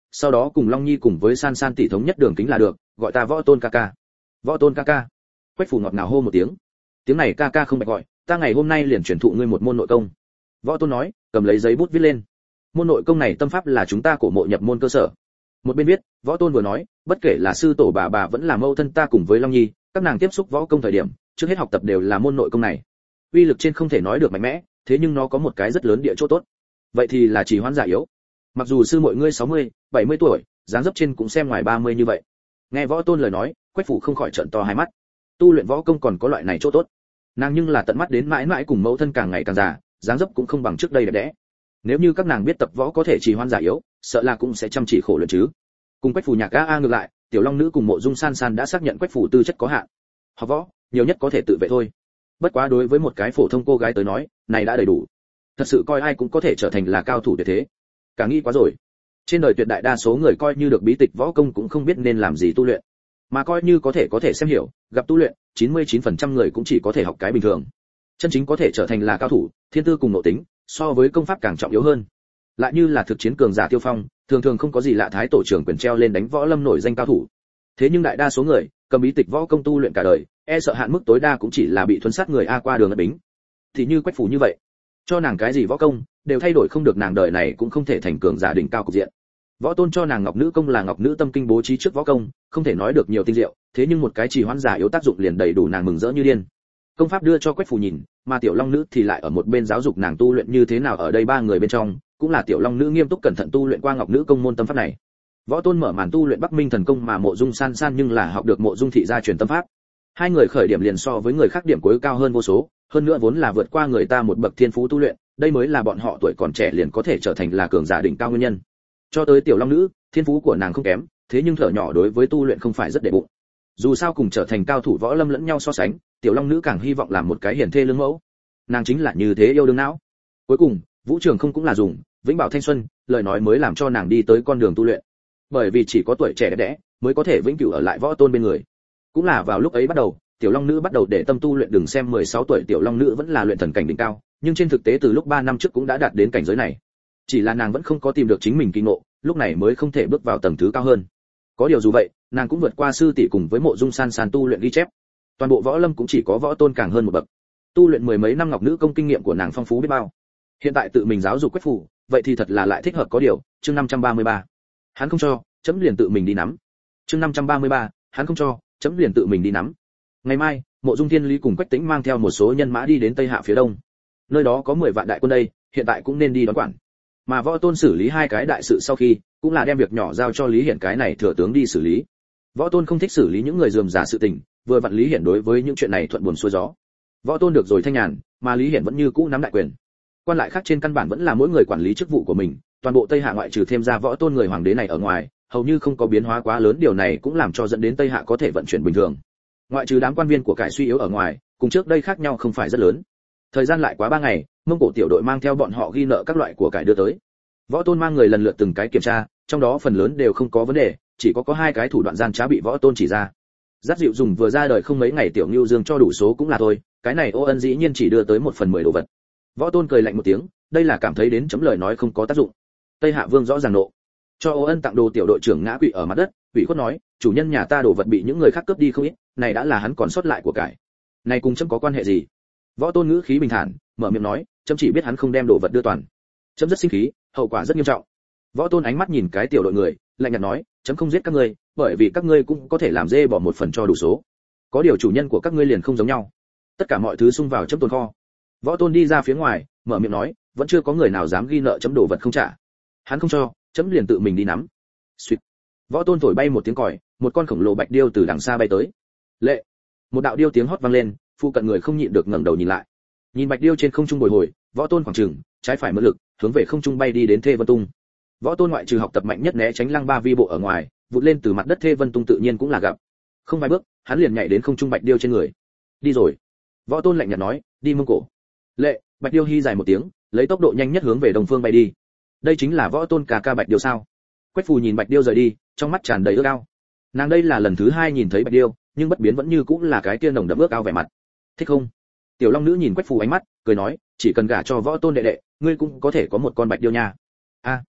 sau đó cùng Long Nhi cùng với San San tỷ thống nhất đường kính là được, gọi ta Võ Tôn ca ca. Võ Tôn ca ca. Quách Phù ngọt ngào hô một tiếng. Tiếng này ca ca không bạch gọi, ta ngày hôm nay liền truyền thụ ngươi một môn nội công. Võ Tôn nói, cầm lấy giấy bút viết lên. Môn nội công này tâm pháp là chúng ta cổ mộ nhập môn cơ sở. Một bên viết, Võ Tôn vừa nói, bất kể là sư tổ bà bà vẫn là mâu thân ta cùng với Long Nhi, các nàng tiếp xúc võ công thời điểm, trước hết học tập đều là môn nội công này. Uy lực trên không thể nói được mạnh mẽ, thế nhưng nó có một cái rất lớn địa chỗ tốt. Vậy thì là trì hoãn giả yếu. Mặc dù sư muội ngươi sáu mươi, bảy mươi tuổi, dáng dấp trên cũng xem ngoài ba mươi như vậy. Nghe Võ Tôn lời nói, Quách Phủ không khỏi trợn to hai mắt. Tu luyện võ công còn có loại này chỗ tốt. Nàng nhưng là tận mắt đến mãi mãi cùng mẫu thân càng ngày càng già, dáng dấp cũng không bằng trước đây đẹp đẽ. Nếu như các nàng biết tập võ có thể trì hoãn giả yếu, sợ là cũng sẽ chăm chỉ khổ luyện chứ. Cùng Quách Phủ nhạc a a ngược lại, Tiểu Long nữ cùng Mộ Dung San San đã xác nhận Quách Phủ tư chất có hạn. Học võ, nhiều nhất có thể tự vệ thôi. Bất quá đối với một cái phổ thông cô gái tới nói, này đã đầy đủ. Thật sự coi ai cũng có thể trở thành là cao thủ tuyệt thế. Cả nghĩ quá rồi. Trên đời tuyệt đại đa số người coi như được bí tịch võ công cũng không biết nên làm gì tu luyện, mà coi như có thể có thể xem hiểu, gặp tu luyện, chín mươi chín phần trăm người cũng chỉ có thể học cái bình thường. Chân chính có thể trở thành là cao thủ, thiên tư cùng nội tính, so với công pháp càng trọng yếu hơn. Lại như là thực chiến cường giả Tiêu Phong, thường thường không có gì lạ thái tổ trưởng quyền treo lên đánh võ lâm nổi danh cao thủ. Thế nhưng đại đa số người, cầm bí tịch võ công tu luyện cả đời, e sợ hạn mức tối đa cũng chỉ là bị thuần sát người a qua đường ất bính. Thì như Quách Phủ như vậy, cho nàng cái gì võ công, đều thay đổi không được nàng đời này cũng không thể thành cường giả đỉnh cao cục diện. Võ Tôn cho nàng Ngọc Nữ công là Ngọc Nữ tâm kinh bố trí trước võ công, không thể nói được nhiều tinh diệu, thế nhưng một cái trì hoãn giả yếu tác dụng liền đầy đủ nàng mừng rỡ như điên. Công pháp đưa cho Quách Phủ nhìn, mà Tiểu Long nữ thì lại ở một bên giáo dục nàng tu luyện như thế nào. Ở đây ba người bên trong, cũng là Tiểu Long nữ nghiêm túc cẩn thận tu luyện qua Ngọc Nữ công môn tâm pháp này. Võ Tôn mở màn tu luyện Bắc Minh thần công, mà Mộ Dung San San nhưng là học được Mộ Dung thị gia truyền tâm pháp. Hai người khởi điểm liền so với người khác điểm cuối cao hơn vô số, hơn nữa vốn là vượt qua người ta một bậc thiên phú tu luyện, đây mới là bọn họ tuổi còn trẻ liền có thể trở thành là cường giả đỉnh cao nguyên nhân. Cho tới Tiểu Long nữ, thiên phú của nàng không kém, thế nhưng thở nhỏ đối với tu luyện không phải rất để bụng. Dù sao cùng trở thành cao thủ võ lâm lẫn nhau so sánh, Tiểu Long nữ càng hy vọng làm một cái hiển thê lương mẫu. Nàng chính là như thế yêu đương não. Cuối cùng, Vũ Trường không cũng là dùng vĩnh bảo thanh xuân, lời nói mới làm cho nàng đi tới con đường tu luyện. Bởi vì chỉ có tuổi trẻ đẹp đẽ mới có thể vĩnh cửu ở lại Võ Tôn bên người. Cũng là vào lúc ấy bắt đầu, Tiểu Long nữ bắt đầu để tâm tu luyện. Đừng xem mười sáu tuổi Tiểu Long nữ vẫn là luyện thần cảnh đỉnh cao, nhưng trên thực tế từ lúc ba năm trước cũng đã đạt đến cảnh giới này. Chỉ là nàng vẫn không có tìm được chính mình kỳ ngộ, lúc này mới không thể bước vào tầng thứ cao hơn. Có điều dù vậy, nàng cũng vượt qua sư tỷ cùng với Mộ Dung San San tu luyện ghi chép. Toàn bộ võ lâm cũng chỉ có Võ Tôn càng hơn một bậc. Tu luyện mười mấy năm Ngọc Nữ công kinh nghiệm của nàng phong phú biết bao. Hiện tại tự mình giáo dục Quách Phủ, vậy thì thật là lại thích hợp. Có điều, chương năm trăm ba mươi ba. Hắn không cho, chấm liền tự mình đi nắm. Chương năm trăm ba mươi ba, hắn không cho, chấm liền tự mình đi nắm. Ngày mai, Mộ Dung Thiên Lý cùng Quách Tĩnh mang theo một số nhân mã đi đến Tây Hạ phía đông. Nơi đó có mười vạn đại quân đây, hiện tại cũng nên đi đón quản. Mà Võ Tôn xử lý hai cái đại sự sau khi, cũng là đem việc nhỏ giao cho Lý Hiển cái này thừa tướng đi xử lý. Võ Tôn không thích xử lý những người rườm rà sự tình, vừa vặn Lý Hiển đối với những chuyện này thuận buồm xuôi gió. Võ Tôn được rồi thanh nhàn, mà Lý Hiển vẫn như cũ nắm đại quyền. Quan lại khác trên căn bản vẫn là mỗi người quản lý chức vụ của mình, toàn bộ Tây Hạ ngoại trừ thêm ra Võ Tôn người hoàng đế này ở ngoài, hầu như không có biến hóa quá lớn. Điều này cũng làm cho dẫn đến Tây Hạ có thể vận chuyển bình thường. Ngoại trừ đám quan viên của cải suy yếu ở ngoài, cùng trước đây khác nhau không phải rất lớn. Thời gian lại quá ba ngày, Mông Cổ tiểu đội mang theo bọn họ ghi nợ các loại của cải đưa tới. Võ Tôn mang người lần lượt từng cái kiểm tra, trong đó phần lớn đều không có vấn đề, chỉ có có hai cái thủ đoạn gian trá bị Võ Tôn chỉ ra. Giác dịu dùng vừa ra đời không mấy ngày Tiểu Nưu Dương cho đủ số cũng là thôi, cái này Ô Ân dĩ nhiên chỉ đưa tới một phần mười đồ vật. Võ Tôn cười lạnh một tiếng, đây là cảm thấy đến chấm lời nói không có tác dụng. Tây Hạ Vương rõ ràng nộ, cho Ô Ân tặng đồ tiểu đội trưởng ngã quỵ ở mặt đất, ủy khuất nói, chủ nhân nhà ta đồ vật bị những người khác cướp đi không ít, này đã là hắn còn sót lại của cải. Này cùng chấm có quan hệ gì? Võ Tôn ngữ khí bình thản, mở miệng nói, chấm chỉ biết hắn không đem đồ vật đưa toàn. Chấm rất sinh khí, hậu quả rất nghiêm trọng. Võ Tôn ánh mắt nhìn cái tiểu đội người, lạnh nhạt nói, chấm không giết các ngươi, bởi vì các ngươi cũng có thể làm dê bỏ một phần cho đủ số. Có điều chủ nhân của các ngươi liền không giống nhau. Tất cả mọi thứ xung vào chấm tồn kho. Võ Tôn đi ra phía ngoài, mở miệng nói, vẫn chưa có người nào dám ghi nợ chấm đồ vật không trả. Hắn không cho, chấm liền tự mình đi nắm. Xuyệt. Võ Tôn thổi bay một tiếng còi, một con khổng lồ bạch điêu từ đằng xa bay tới. Lệ. Một đạo điêu tiếng hót vang lên, phụ cận người không nhịn được ngẩng đầu nhìn lại. Nhìn bạch điêu trên không trung bồi hồi, Võ Tôn khoảng chừng trái phải mượn lực, hướng về không trung bay đi đến Thê Vân Tung. Võ Tôn ngoại trừ học tập mạnh nhất né tránh lăng ba vi bộ ở ngoài, vụt lên từ mặt đất Thê Vân Tung tự nhiên cũng là gặp. Không vài bước, hắn liền nhảy đến không trung bạch điêu trên người. Đi rồi. Võ Tôn lạnh nhạt nói, đi Mông Cổ. Lệ. Bạch điêu hi dài một tiếng, lấy tốc độ nhanh nhất hướng về đông phương bay đi. Đây chính là Võ Tôn cà ca bạch điêu sao? Quách Phù nhìn bạch điêu rời đi, trong mắt tràn đầy ước ao. Nàng đây là lần thứ hai nhìn thấy bạch điêu, nhưng bất biến vẫn như cũng là cái kia nồng đậm ước ao vẻ mặt. Thích không? Tiểu Long nữ nhìn Quách Phù ánh mắt, cười nói, chỉ cần gả cho Võ Tôn đệ đệ, ngươi cũng có thể có một con bạch điêu nha. A.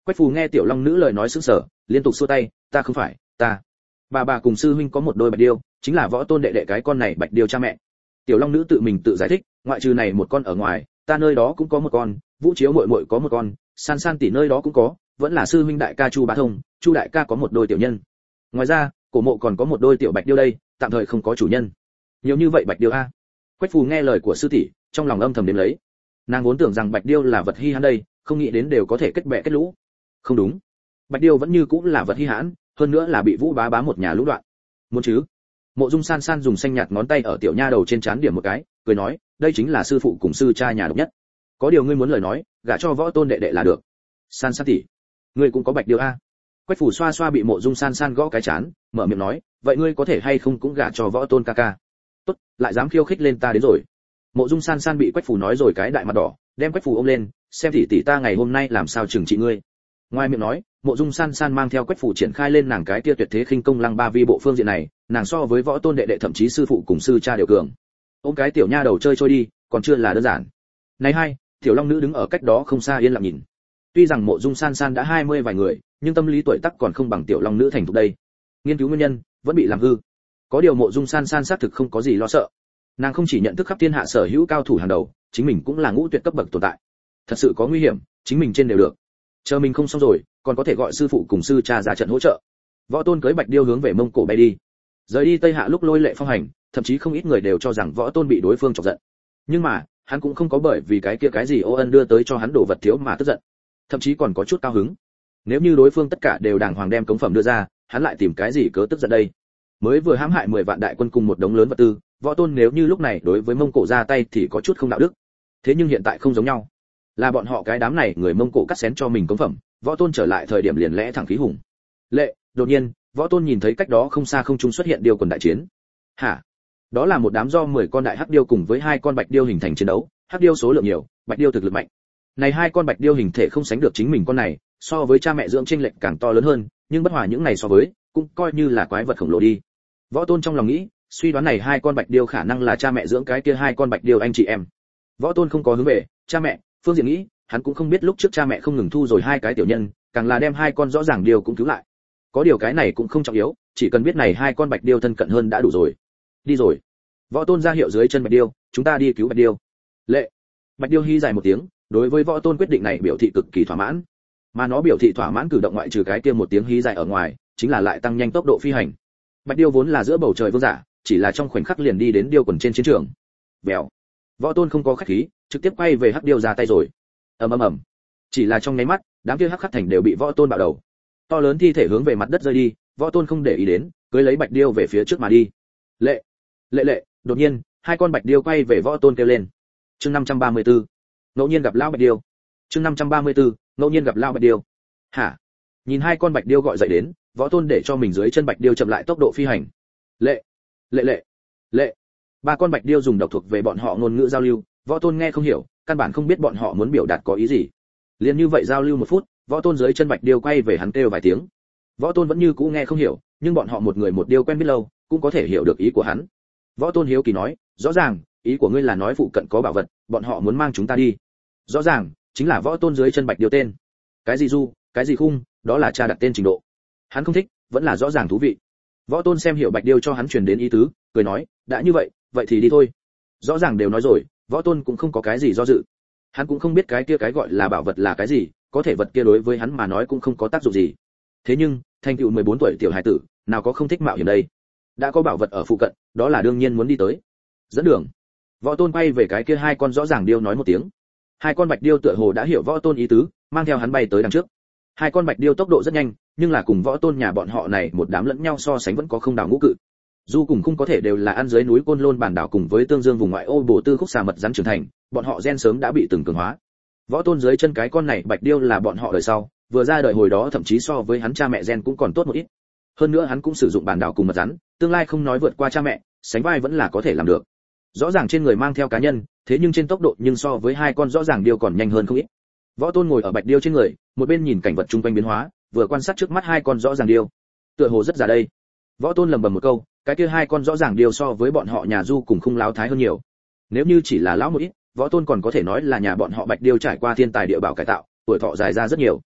Quách phù nghe tiểu long nữ lời nói sững sờ, liên tục xua tay, ta không phải, ta bà bà cùng sư huynh có một đôi bạch điêu, chính là võ tôn đệ đệ cái con này bạch điêu cha mẹ. Tiểu long nữ tự mình tự giải thích, ngoại trừ này một con ở ngoài, ta nơi đó cũng có một con, vũ chiếu muội muội có một con, san san tỷ nơi đó cũng có, vẫn là sư huynh đại ca chu bá thông, chu đại ca có một đôi tiểu nhân. Ngoài ra cổ mộ còn có một đôi tiểu bạch điêu đây, tạm thời không có chủ nhân. Nhiều như vậy bạch điêu a. Quách phù nghe lời của sư tỷ, trong lòng âm thầm đếm lấy. Nàng vốn tưởng rằng bạch điêu là vật hi hãn đây, không nghĩ đến đều có thể kết bè kết lũ. Không đúng, bạch điêu vẫn như cũng là vật hi hãn, hơn nữa là bị vũ bá bá một nhà lũ đoạn. Muốn chứ? Mộ Dung San San dùng xanh nhạt ngón tay ở tiểu nha đầu trên trán điểm một cái, cười nói, đây chính là sư phụ cùng sư cha nhà độc nhất. Có điều ngươi muốn lời nói, gả cho võ tôn đệ đệ là được. San San tỷ, ngươi cũng có bạch điêu a. Quách phủ xoa xoa bị Mộ Dung San San gõ cái chán, mở miệng nói, vậy ngươi có thể hay không cũng gả cho võ tôn ca ca? Tốt, lại dám khiêu khích lên ta đến rồi. Mộ Dung San San bị Quách phủ nói rồi cái đại mặt đỏ, đem Quách phủ ôm lên, xem tỷ tỷ ta ngày hôm nay làm sao trừng trị ngươi. Ngoài miệng nói, Mộ Dung San San mang theo Quách phủ triển khai lên nàng cái kia tuyệt thế khinh công lăng ba vi bộ phương diện này, nàng so với võ tôn đệ đệ thậm chí sư phụ cùng sư cha đều cường. Ôm cái tiểu nha đầu chơi trôi đi, còn chưa là đơn giản. Này hai, tiểu long nữ đứng ở cách đó không xa yên lặng nhìn. Tuy rằng Mộ Dung San San đã hai mươi vài người, nhưng tâm lý tuổi tác còn không bằng tiểu long nữ thành thục đây. Nghiên cứu nguyên nhân, vẫn bị làm hư. Có điều Mộ Dung San San xác thực không có gì lo sợ. Nàng không chỉ nhận thức khắp thiên hạ sở hữu cao thủ hàng đầu, chính mình cũng là ngũ tuyệt cấp bậc tồn tại. Thật sự có nguy hiểm, chính mình trên đều được. Chờ mình không xong rồi, còn có thể gọi sư phụ cùng sư cha ra trận hỗ trợ. Võ tôn cưới bạch điêu hướng về Mông Cổ bay đi. Rời đi Tây Hạ lúc lôi lệ phong hành, thậm chí không ít người đều cho rằng võ tôn bị đối phương chọc giận. Nhưng mà, hắn cũng không có bởi vì cái kia cái gì Ô Ân đưa tới cho hắn đồ vật thiếu mà tức giận, thậm chí còn có chút cao hứng. Nếu như đối phương tất cả đều đàng hoàng đem cống phẩm đưa ra, hắn lại tìm cái gì cớ tức giận đây? Mới vừa hãm hại mười vạn đại quân cùng một đống lớn vật tư, võ tôn nếu như lúc này đối với Mông Cổ ra tay thì có chút không đạo đức. Thế nhưng hiện tại không giống nhau, là bọn họ cái đám này người Mông Cổ cắt xén cho mình cống phẩm, võ tôn trở lại thời điểm liền lẽ thẳng khí hùng. Lệ, đột nhiên, võ tôn nhìn thấy cách đó không xa không trung xuất hiện điêu quần đại chiến. Hả? Đó là một đám do mười con đại hắc điêu cùng với hai con bạch điêu hình thành chiến đấu, hắc điêu số lượng nhiều, bạch điêu thực lực mạnh. Này hai con bạch điêu hình thể không sánh được chính mình con này, so với cha mẹ dưỡng chênh lệch càng to lớn hơn, nhưng bất hòa những này so với, cũng coi như là quái vật khổng lồ đi. Võ tôn trong lòng nghĩ, suy đoán này hai con bạch điêu khả năng là cha mẹ dưỡng cái kia hai con bạch điêu anh chị em. Võ tôn không có hướng về cha mẹ phương diện nghĩ, hắn cũng không biết lúc trước cha mẹ không ngừng thu rồi hai cái tiểu nhân, càng là đem hai con rõ ràng điêu cũng cứu lại. Có điều cái này cũng không trọng yếu, chỉ cần biết này hai con bạch điêu thân cận hơn đã đủ rồi. Đi rồi. Võ tôn ra hiệu dưới chân bạch điêu, chúng ta đi cứu bạch điêu. Lệ. Bạch điêu hí dài một tiếng, đối với võ tôn quyết định này biểu thị cực kỳ thỏa mãn. Mà nó biểu thị thỏa mãn cử động ngoại trừ cái kia một tiếng hí dài ở ngoài, chính là lại tăng nhanh tốc độ phi hành. Bạch điêu vốn là giữa bầu trời vương giả, chỉ là trong khoảnh khắc liền đi đến điêu quần trên chiến trường. Bèo. Võ tôn không có khách khí, trực tiếp quay về hắc điêu ra tay rồi. ầm ầm ầm. Chỉ là trong nháy mắt, đám kia hắc khắc thành đều bị võ tôn bạo đầu. To lớn thi thể hướng về mặt đất rơi đi, võ tôn không để ý đến, cưỡi lấy bạch điêu về phía trước mà đi. Lệ, lệ lệ, đột nhiên, hai con bạch điêu quay về võ tôn kêu lên. Chương năm trăm ba mươi tư, ngẫu nhiên gặp lão bạch điêu. Chương năm trăm ba mươi tư, ngẫu nhiên gặp lão bạch điêu. Hả? Nhìn hai con bạch điêu gọi dậy đến, võ tôn để cho mình dưới chân bạch điêu chậm lại tốc độ phi hành. Lệ, lệ lệ, lệ. Ba con bạch điêu dùng độc thuộc về bọn họ ngôn ngữ giao lưu, võ tôn nghe không hiểu, căn bản không biết bọn họ muốn biểu đạt có ý gì. Liên như vậy giao lưu một phút, võ tôn dưới chân bạch điêu quay về hắn kêu vài tiếng. Võ tôn vẫn như cũ nghe không hiểu, nhưng bọn họ một người một điêu quen biết lâu, cũng có thể hiểu được ý của hắn. Võ tôn hiếu kỳ nói, rõ ràng, ý của ngươi là nói phụ cận có bảo vật, bọn họ muốn mang chúng ta đi. Rõ ràng, chính là võ tôn dưới chân bạch điêu tên. Cái gì du, cái gì khung, đó là cha đặt tên trình độ. Hắn không thích, vẫn là rõ ràng thú vị. Võ tôn xem hiểu bạch điêu cho hắn truyền đến ý tứ, cười nói, đã như vậy, vậy thì đi thôi. Rõ ràng đều nói rồi, võ tôn cũng không có cái gì do dự. Hắn cũng không biết cái kia cái gọi là bảo vật là cái gì, có thể vật kia đối với hắn mà nói cũng không có tác dụng gì. Thế nhưng, thành tựu mười bốn tuổi tiểu hải tử, nào có không thích mạo hiểm đây? Đã có bảo vật ở phụ cận, đó là đương nhiên muốn đi tới. Dẫn đường. Võ tôn quay về cái kia hai con rõ ràng điêu nói một tiếng. Hai con bạch điêu tựa hồ đã hiểu võ tôn ý tứ, mang theo hắn bay tới đằng trước. Hai con bạch điêu tốc độ rất nhanh, nhưng là cùng võ tôn nhà bọn họ này một đám lẫn nhau so sánh vẫn có không đảo ngũ cự. Du cùng không có thể đều là ăn dưới núi Côn Lôn bản đảo cùng với tương dương vùng ngoại ô bổ tư khúc xà mật rắn trưởng thành, bọn họ gen sớm đã bị từng cường hóa. Võ tôn dưới chân cái con này bạch điêu là bọn họ đời sau, vừa ra đời hồi đó thậm chí so với hắn cha mẹ gen cũng còn tốt một ít. Hơn nữa hắn cũng sử dụng bản đảo cùng mật rắn, tương lai không nói vượt qua cha mẹ, sánh vai vẫn là có thể làm được. Rõ ràng trên người mang theo cá nhân, thế nhưng trên tốc độ nhưng so với hai con rõ ràng điêu còn nhanh hơn không ít. Võ tôn ngồi ở bạch điêu trên người, một bên nhìn cảnh vật chung quanh biến hóa, vừa quan sát trước mắt hai con rõ ràng điêu. Tựa hồ rất già đây. Võ tôn lẩm bẩm một câu, cái kia hai con rõ ràng điêu so với bọn họ nhà du cùng khung láo thái hơn nhiều. Nếu như chỉ là lão một ít, võ tôn còn có thể nói là nhà bọn họ bạch điêu trải qua thiên tài địa bảo cải tạo, tuổi thọ dài ra rất nhiều.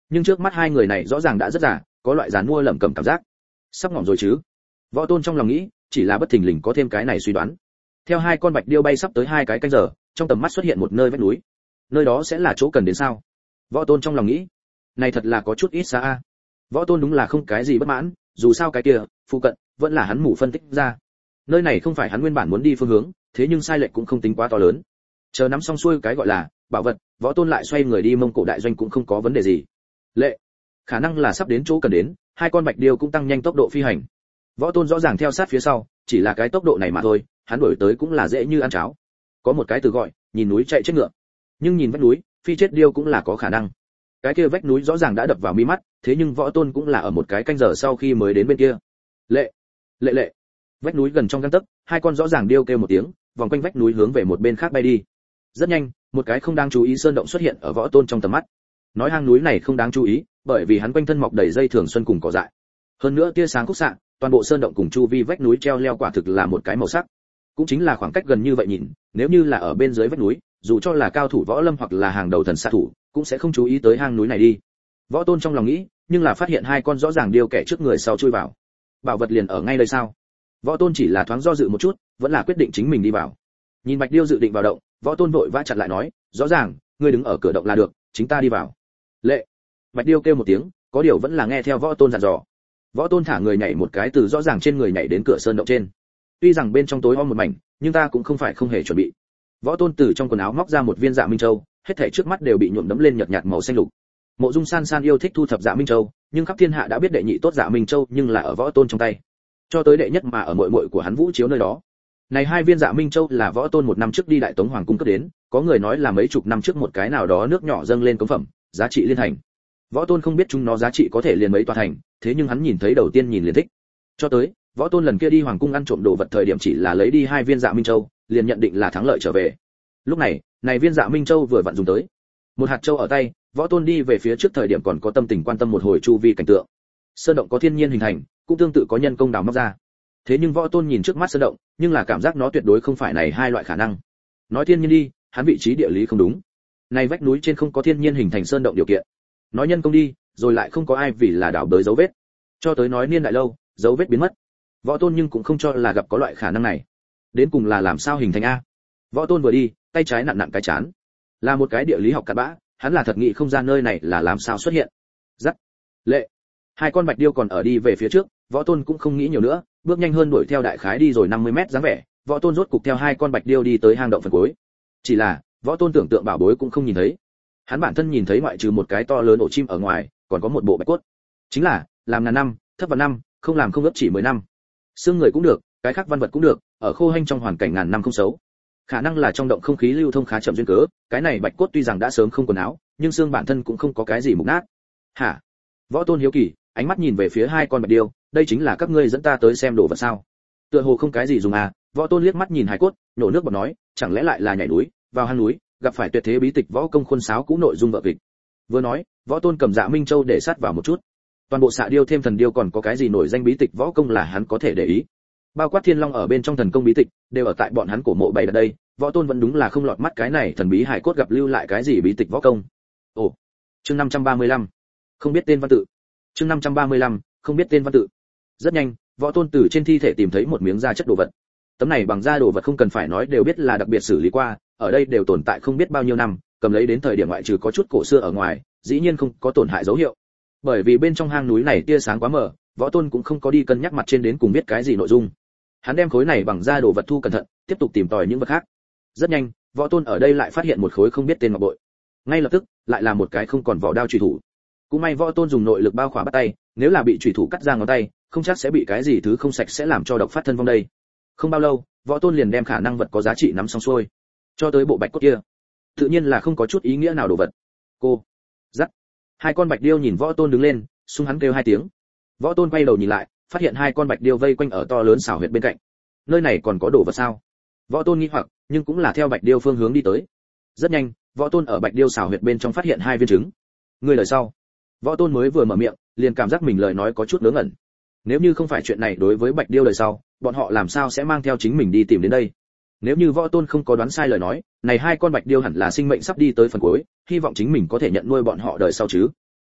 nhưng trước mắt hai người này rõ ràng đã rất già, có loại dàn mua lẩm cẩm cảm giác. Sắp ngỏm rồi chứ? Võ Tôn trong lòng nghĩ, chỉ là bất thình lình có thêm cái này suy đoán. Theo hai con bạch điêu bay sắp tới hai cái canh giờ, trong tầm mắt xuất hiện một nơi vách núi. Nơi đó sẽ là chỗ cần đến sao? Võ Tôn trong lòng nghĩ. Này thật là có chút ít xa a. Võ Tôn đúng là không cái gì bất mãn, dù sao cái kia, phụ cận, vẫn là hắn mù phân tích ra. Nơi này không phải hắn nguyên bản muốn đi phương hướng, thế nhưng sai lệch cũng không tính quá to lớn. Chờ nắm xong xuôi cái gọi là bảo vật, Võ Tôn lại xoay người đi Mông Cổ đại doanh cũng không có vấn đề gì. Lệ, khả năng là sắp đến chỗ cần đến, hai con bạch điêu cũng tăng nhanh tốc độ phi hành. Võ Tôn rõ ràng theo sát phía sau, chỉ là cái tốc độ này mà thôi, hắn đuổi tới cũng là dễ như ăn cháo. Có một cái từ gọi, nhìn núi chạy chết ngựa. Nhưng nhìn vách núi, phi chết điêu cũng là có khả năng. Cái kia vách núi rõ ràng đã đập vào mi mắt, thế nhưng Võ Tôn cũng là ở một cái canh giờ sau khi mới đến bên kia. Lệ, lệ lệ. Vách núi gần trong gang tấc, hai con rõ ràng điêu kêu một tiếng, vòng quanh vách núi hướng về một bên khác bay đi. Rất nhanh, một cái không đáng chú ý sơn động xuất hiện ở Võ Tôn trong tầm mắt. Nói hang núi này không đáng chú ý, bởi vì hắn quanh thân mọc đầy dây thường xuân cùng cỏ dại. Hơn nữa tia sáng khúc xạ, toàn bộ sơn động cùng chu vi vách núi treo leo quả thực là một cái màu sắc. Cũng chính là khoảng cách gần như vậy nhìn, nếu như là ở bên dưới vách núi, dù cho là cao thủ võ lâm hoặc là hàng đầu thần xạ thủ, cũng sẽ không chú ý tới hang núi này đi. Võ Tôn trong lòng nghĩ, nhưng là phát hiện hai con rõ ràng điêu kẻ trước người sau chui vào. Bảo vật liền ở ngay đây sao? Võ Tôn chỉ là thoáng do dự một chút, vẫn là quyết định chính mình đi vào. Nhìn bạch điêu dự định vào động, Võ Tôn vội vã chặn lại nói, rõ ràng, ngươi đứng ở cửa động là được, chính ta đi vào. Lệ. Bạch điêu kêu một tiếng, có điều vẫn là nghe theo Võ Tôn dặn dò. Võ Tôn thả người nhảy một cái từ rõ ràng trên người nhảy đến cửa sơn động trên. Tuy rằng bên trong tối om một mảnh, nhưng ta cũng không phải không hề chuẩn bị. Võ Tôn từ trong quần áo móc ra một viên Dạ Minh Châu, hết thảy trước mắt đều bị nhuộm đẫm lên nhợt nhạt màu xanh lục. Mộ Dung San San yêu thích thu thập Dạ Minh Châu, nhưng khắp thiên hạ đã biết đệ nhị tốt Dạ Minh Châu, nhưng là ở Võ Tôn trong tay. Cho tới đệ nhất mà ở muội muội của hắn Vũ Chiếu nơi đó. Này hai viên Dạ Minh Châu là Võ Tôn một năm trước đi Đại Tống hoàng cung cấp đến, có người nói là mấy chục năm trước một cái nào đó nước nhỏ dâng lên cống phẩm, giá trị liên thành. Võ Tôn không biết chúng nó giá trị có thể liền mấy tòa thành, thế nhưng hắn nhìn thấy đầu tiên nhìn liền thích. Cho tới, Võ Tôn lần kia đi hoàng cung ăn trộm đồ vật thời điểm chỉ là lấy đi hai viên Dạ Minh Châu, liền nhận định là thắng lợi trở về. Lúc này, này viên Dạ Minh Châu vừa vặn dùng tới. Một hạt châu ở tay, Võ Tôn đi về phía trước thời điểm còn có tâm tình quan tâm một hồi chu vi cảnh tượng. Sơn động có thiên nhiên hình thành, cũng tương tự có nhân công đào móc ra. Thế nhưng Võ Tôn nhìn trước mắt sơn động, nhưng là cảm giác nó tuyệt đối không phải này hai loại khả năng. Nói thiên nhiên đi, hắn vị trí địa lý không đúng. Này vách núi trên không có thiên nhiên hình thành sơn động điều kiện. Nói nhân công đi, rồi lại không có ai vì là đào bới dấu vết. Cho tới nói niên đại lâu, dấu vết biến mất. Võ Tôn nhưng cũng không cho là gặp có loại khả năng này. Đến cùng là làm sao hình thành a? Võ Tôn vừa đi, tay trái nặn nặn cái chán. Là một cái địa lý học cặn bã, hắn là thật nghĩ không ra nơi này là làm sao xuất hiện. Dắt. Lệ. Hai con bạch điêu còn ở đi về phía trước, Võ Tôn cũng không nghĩ nhiều nữa, bước nhanh hơn đuổi theo đại khái đi rồi năm mươi mét dáng vẻ, Võ Tôn rốt cục theo hai con bạch điêu đi tới hang động phần cuối. Chỉ là, Võ Tôn tưởng tượng bảo bối cũng không nhìn thấy. Hắn bản thân nhìn thấy ngoại trừ một cái to lớn ổ chim ở ngoài, còn có một bộ bạch cốt. Chính là, làm ngàn năm, thấp vào năm, không làm không ấp chỉ mười năm. Xương người cũng được, cái khác văn vật cũng được, ở khô hanh trong hoàn cảnh ngàn năm không xấu. Khả năng là trong động không khí lưu thông khá chậm duyên cớ, cái này bạch cốt tuy rằng đã sớm không quần áo, nhưng xương bản thân cũng không có cái gì mục nát. Hả? Võ Tôn hiếu kỳ, ánh mắt nhìn về phía hai con bạch điêu, đây chính là các ngươi dẫn ta tới xem đồ vật sao? Tựa hồ không cái gì dùng à? Võ Tôn liếc mắt nhìn hải cốt, nhổ nước bọt nói, chẳng lẽ lại là nhảy núi, vào hang núi, gặp phải tuyệt thế bí tịch võ công khuôn sáo cũ nội dung vợ kịch. Vừa nói, Võ Tôn cầm Dạ Minh Châu để sát vào một chút. Toàn bộ xạ điêu thêm thần điêu còn có cái gì nổi danh bí tịch võ công là hắn có thể để ý. Bao quát Thiên Long ở bên trong thần công bí tịch, đều ở tại bọn hắn cổ mộ bày ở đây, Võ Tôn vẫn đúng là không lọt mắt cái này thần bí hải cốt gặp lưu lại cái gì bí tịch võ công. Ồ, chương năm trăm ba mươi lăm, không biết tên văn tự. Chương năm trăm ba mươi lăm, không biết tên văn tự. Rất nhanh, Võ Tôn từ trên thi thể tìm thấy một miếng da chất đồ vật. Tấm này bằng da đồ vật không cần phải nói đều biết là đặc biệt xử lý qua, ở đây đều tồn tại không biết bao nhiêu năm, cầm lấy đến thời điểm ngoại trừ có chút cổ xưa ở ngoài, dĩ nhiên không có tổn hại dấu hiệu. Bởi vì bên trong hang núi này tia sáng quá mờ, Võ Tôn cũng không có đi cân nhắc mặt trên đến cùng biết cái gì nội dung. Hắn đem khối này bằng da đồ vật thu cẩn thận, tiếp tục tìm tòi những vật khác. Rất nhanh, Võ Tôn ở đây lại phát hiện một khối không biết tên ngọc bội. Ngay lập tức, lại là một cái không còn vỏ đao chủy thủ. Cũng may Võ Tôn dùng nội lực bao khỏa bắt tay, nếu là bị chủy thủ cắt ra ngón tay, không chắc sẽ bị cái gì thứ không sạch sẽ làm cho độc phát thân vong đây. Không bao lâu, Võ Tôn liền đem khả năng vật có giá trị nắm xong xuôi. Cho tới bộ bạch cốt kia, tự nhiên là không có chút ý nghĩa nào đồ vật. Cô, dắt. Hai con bạch điêu nhìn Võ Tôn đứng lên, xung hắn kêu hai tiếng. Võ Tôn quay đầu nhìn lại, phát hiện hai con bạch điêu vây quanh ở to lớn xảo huyệt bên cạnh. Nơi này còn có đồ vật sao? Võ Tôn nghi hoặc, nhưng cũng là theo bạch điêu phương hướng đi tới. Rất nhanh, Võ Tôn ở bạch điêu xảo huyệt bên trong phát hiện hai viên trứng. Người lời sau, Võ Tôn mới vừa mở miệng, liền cảm giác mình lời nói có chút ngớ ngẩn. Nếu như không phải chuyện này đối với bạch điêu lời sau, bọn họ làm sao sẽ mang theo chính mình đi tìm đến đây? Nếu như Võ Tôn không có đoán sai lời nói, này hai con bạch điêu hẳn là sinh mệnh sắp đi tới phần cuối, hy vọng chính mình có thể nhận nuôi bọn họ đời sau chứ.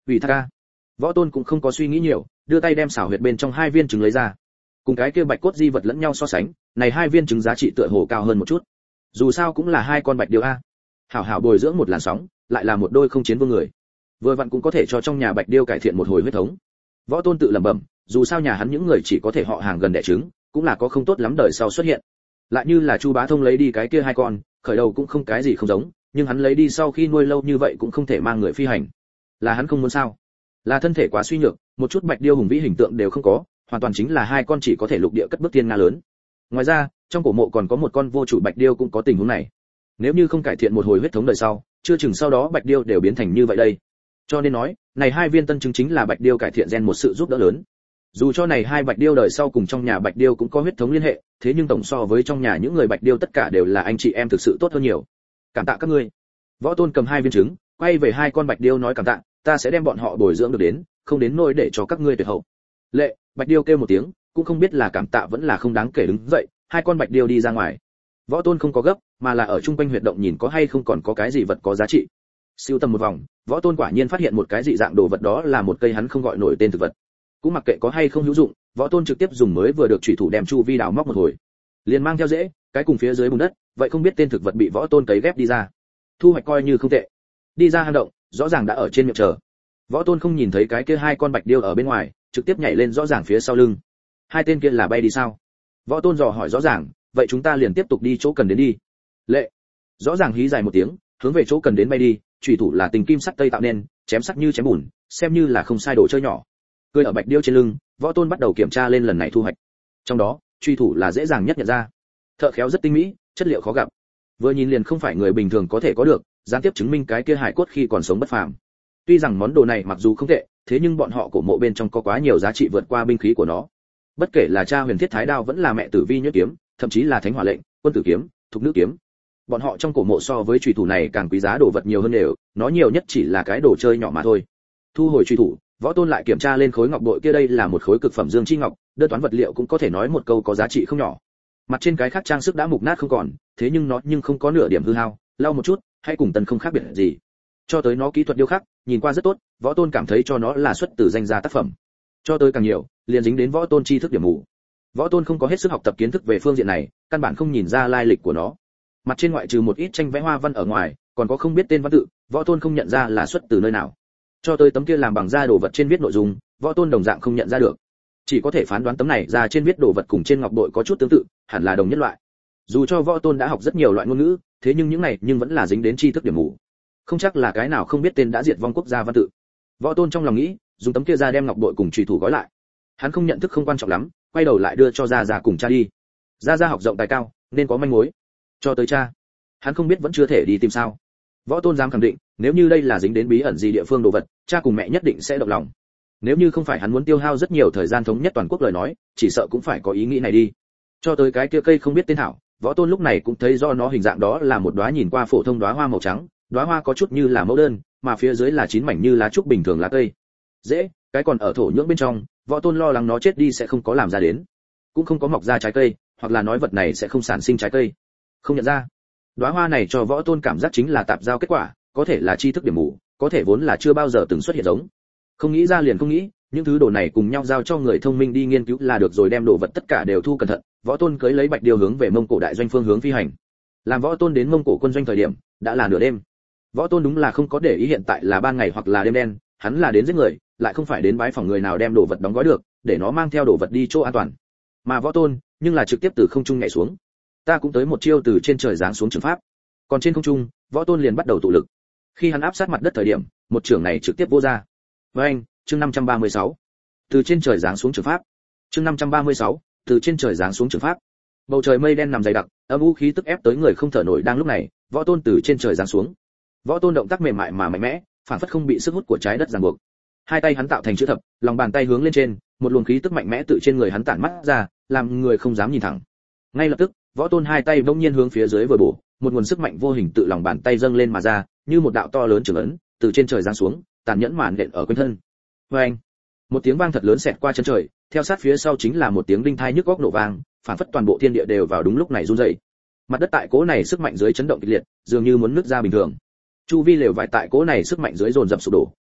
Ủy thác ca. Võ Tôn cũng không có suy nghĩ nhiều, đưa tay đem xảo huyệt bên trong hai viên trứng lấy ra. Cùng cái kia bạch cốt di vật lẫn nhau so sánh, này hai viên trứng giá trị tựa hồ cao hơn một chút. Dù sao cũng là hai con bạch điêu a. Hảo hảo bồi dưỡng một làn sóng, lại là một đôi không chiến vương người. Vừa vặn cũng có thể cho trong nhà bạch điêu cải thiện một hồi huyết thống. Võ Tôn tự lẩm bẩm, dù sao nhà hắn những người chỉ có thể họ hàng gần đẻ trứng, cũng là có không tốt lắm đời sau xuất hiện. Lại như là Chu Bá Thông lấy đi cái kia hai con, khởi đầu cũng không cái gì không giống, nhưng hắn lấy đi sau khi nuôi lâu như vậy cũng không thể mang người phi hành. Là hắn không muốn sao? Là thân thể quá suy nhược, một chút bạch điêu hùng vĩ hình tượng đều không có, hoàn toàn chính là hai con chỉ có thể lục địa cất bước tiên nga lớn. Ngoài ra, trong cổ mộ còn có một con vô chủ bạch điêu cũng có tình huống này. Nếu như không cải thiện một hồi huyết thống đời sau, chưa chừng sau đó bạch điêu đều biến thành như vậy đây. Cho nên nói, này hai viên tân trứng chính là bạch điêu cải thiện gen một sự giúp đỡ lớn. Dù cho này hai bạch điêu đời sau cùng trong nhà bạch điêu cũng có huyết thống liên hệ, thế nhưng tổng so với trong nhà những người bạch điêu tất cả đều là anh chị em thực sự tốt hơn nhiều. Cảm tạ các ngươi. Võ Tôn cầm hai viên trứng, quay về hai con bạch điêu nói cảm tạ, ta sẽ đem bọn họ bồi dưỡng được đến, không đến nỗi để cho các ngươi tuyệt hậu. Lệ, bạch điêu kêu một tiếng, cũng không biết là cảm tạ vẫn là không đáng kể đứng dậy, hai con bạch điêu đi ra ngoài. Võ Tôn không có gấp, mà là ở trung quanh huyệt động nhìn có hay không còn có cái gì vật có giá trị. Siêu tầm một vòng, Võ Tôn quả nhiên phát hiện một cái dị dạng đồ vật, đó là một cây hắn không gọi nổi tên thực vật. Cũng mặc kệ có hay không hữu dụng, Võ Tôn trực tiếp dùng mới vừa được chủy thủ đem chu vi đào móc một hồi, liền mang theo rễ, cái cùng phía dưới bùn đất, vậy không biết tên thực vật bị Võ Tôn cấy ghép đi ra. Thu hoạch coi như không tệ. Đi ra hang động, rõ ràng đã ở trên miệng chờ. Võ Tôn không nhìn thấy cái kia hai con bạch điêu ở bên ngoài, trực tiếp nhảy lên rõ ràng phía sau lưng. Hai tên kia là bay đi sao? Võ Tôn dò hỏi rõ ràng, vậy chúng ta liền tiếp tục đi chỗ cần đến đi. Lệ. Rõ ràng hí dài một tiếng, hướng về chỗ cần đến bay đi, chủy thủ là tình kim sắt tây tạo nên, chém sắc như chém bùn, xem như là không sai đồ chơi nhỏ. Cười ở bạch điêu trên lưng, Võ Tôn bắt đầu kiểm tra lên lần này thu hoạch. Trong đó, chủy thủ là dễ dàng nhất nhận ra. Thợ khéo rất tinh mỹ, chất liệu khó gặp. Vừa nhìn liền không phải người bình thường có thể có được, gián tiếp chứng minh cái kia hải cốt khi còn sống bất phàm. Tuy rằng món đồ này mặc dù không tệ, thế nhưng bọn họ cổ mộ bên trong có quá nhiều giá trị vượt qua binh khí của nó. Bất kể là cha Huyền Thiết Thái Đao vẫn là mẹ Tử Vi Nhuyễn Kiếm, thậm chí là Thánh Hỏa Lệnh, Quân Tử Kiếm, Thục Nữ Kiếm. Bọn họ trong cổ mộ so với chủy thủ này càng quý giá đồ vật nhiều hơn đều, nó nhiều nhất chỉ là cái đồ chơi nhỏ mà thôi. Thu hồi chủy thủ, Võ Tôn lại kiểm tra lên khối ngọc bội kia, đây là một khối cực phẩm dương chi ngọc, đơn toán vật liệu cũng có thể nói một câu có giá trị không nhỏ. Mặt trên cái khác trang sức đã mục nát không còn, thế nhưng nó nhưng không có nửa điểm hư hao, lau một chút, hay cùng tần không khác biệt gì. Cho tới nó kỹ thuật điêu khắc, nhìn qua rất tốt, Võ Tôn cảm thấy cho nó là xuất từ danh gia tác phẩm. Cho tới càng nhiều, liền dính đến Võ Tôn tri thức điểm mù. Võ Tôn không có hết sức học tập kiến thức về phương diện này, căn bản không nhìn ra lai lịch của nó. Mặt trên ngoại trừ một ít tranh vẽ hoa văn ở ngoài, còn có không biết tên văn tự, Võ Tôn không nhận ra là xuất từ nơi nào. Cho tới tấm kia làm bằng da đồ vật trên viết nội dung, Võ Tôn đồng dạng không nhận ra được. Chỉ có thể phán đoán tấm này ra trên viết đồ vật cùng trên ngọc bội có chút tương tự, hẳn là đồng nhất loại. Dù cho Võ Tôn đã học rất nhiều loại ngôn ngữ, thế nhưng những này nhưng vẫn là dính đến tri thức điểm mù. Không chắc là cái nào không biết tên đã diệt vong quốc gia văn tự. Võ Tôn trong lòng nghĩ, dùng tấm kia ra đem ngọc bội cùng chủy thủ gói lại. Hắn không nhận thức không quan trọng lắm, quay đầu lại đưa cho Gia Gia cùng cha đi. Gia Gia học rộng tài cao, nên có manh mối. Cho tới cha, hắn không biết vẫn chưa thể đi tìm sao. Võ Tôn dám khẳng định, nếu như đây là dính đến bí ẩn gì địa phương đồ vật, cha cùng mẹ nhất định sẽ động lòng. Nếu như không phải hắn muốn tiêu hao rất nhiều thời gian thống nhất toàn quốc lời nói, chỉ sợ cũng phải có ý nghĩ này đi. Cho tới cái kia cây không biết tên thảo, Võ Tôn lúc này cũng thấy do nó hình dạng đó là một đóa nhìn qua phổ thông đóa hoa màu trắng, đóa hoa có chút như là mẫu đơn, mà phía dưới là chín mảnh như lá trúc bình thường lá cây. Dễ, cái còn ở thổ nhưỡng bên trong, Võ Tôn lo lắng nó chết đi sẽ không có làm ra đến, cũng không có mọc ra trái cây, hoặc là nói vật này sẽ không sản sinh trái cây. Không nhận ra. Đóa hoa này cho Võ Tôn cảm giác chính là tạp giao kết quả, có thể là tri thức điểm mù, có thể vốn là chưa bao giờ từng xuất hiện giống. Không nghĩ ra liền không nghĩ, những thứ đồ này cùng nhau giao cho người thông minh đi nghiên cứu là được rồi, đem đồ vật tất cả đều thu cẩn thận. Võ Tôn cưỡi lấy bạch điêu hướng về Mông Cổ đại doanh phương hướng phi hành. Làm Võ Tôn đến Mông Cổ quân doanh thời điểm, đã là nửa đêm. Võ Tôn đúng là không có để ý hiện tại là ban ngày hoặc là đêm đen, hắn là đến giết người, lại không phải đến bái phỏng người nào đem đồ vật đóng gói được, để nó mang theo đồ vật đi chỗ an toàn. Mà Võ Tôn, nhưng là trực tiếp từ không trung nhảy xuống. Ta cũng tới một chiêu từ trên trời giáng xuống trường pháp. Còn trên không trung, Võ Tôn liền bắt đầu tụ lực. Khi hắn áp sát mặt đất thời điểm, một trường này trực tiếp vô ra. Với anh, chương năm trăm ba mươi sáu. Từ trên trời giáng xuống trường pháp. Chương năm trăm ba mươi sáu, từ trên trời giáng xuống trường pháp. Bầu trời mây đen nằm dày đặc, âm u khí tức ép tới người không thở nổi. Đang lúc này, Võ Tôn từ trên trời giáng xuống. Võ Tôn động tác mềm mại mà mạnh mẽ, phản phất không bị sức hút của trái đất ràng buộc. Hai tay hắn tạo thành chữ thập, lòng bàn tay hướng lên trên, một luồng khí tức mạnh mẽ tự trên người hắn tản mắt ra, làm người không dám nhìn thẳng. Ngay lập tức, Võ Tôn hai tay bỗng nhiên hướng phía dưới vừa bổ, một nguồn sức mạnh vô hình tự lòng bàn tay dâng lên mà ra, như một đạo to lớn trường ấn, từ trên trời giáng xuống, tàn nhẫn màn đện ở quanh thân. Oeng! Một tiếng vang thật lớn xẹt qua chân trời, theo sát phía sau chính là một tiếng đinh thai nhức óc nổ vang, phản phất toàn bộ thiên địa đều vào đúng lúc này run rẩy. Mặt đất tại cỗ này sức mạnh dưới chấn động kịch liệt, dường như muốn nứt ra bình thường. Chu vi lều vải tại cỗ này sức mạnh dưới dồn dập sụp đổ,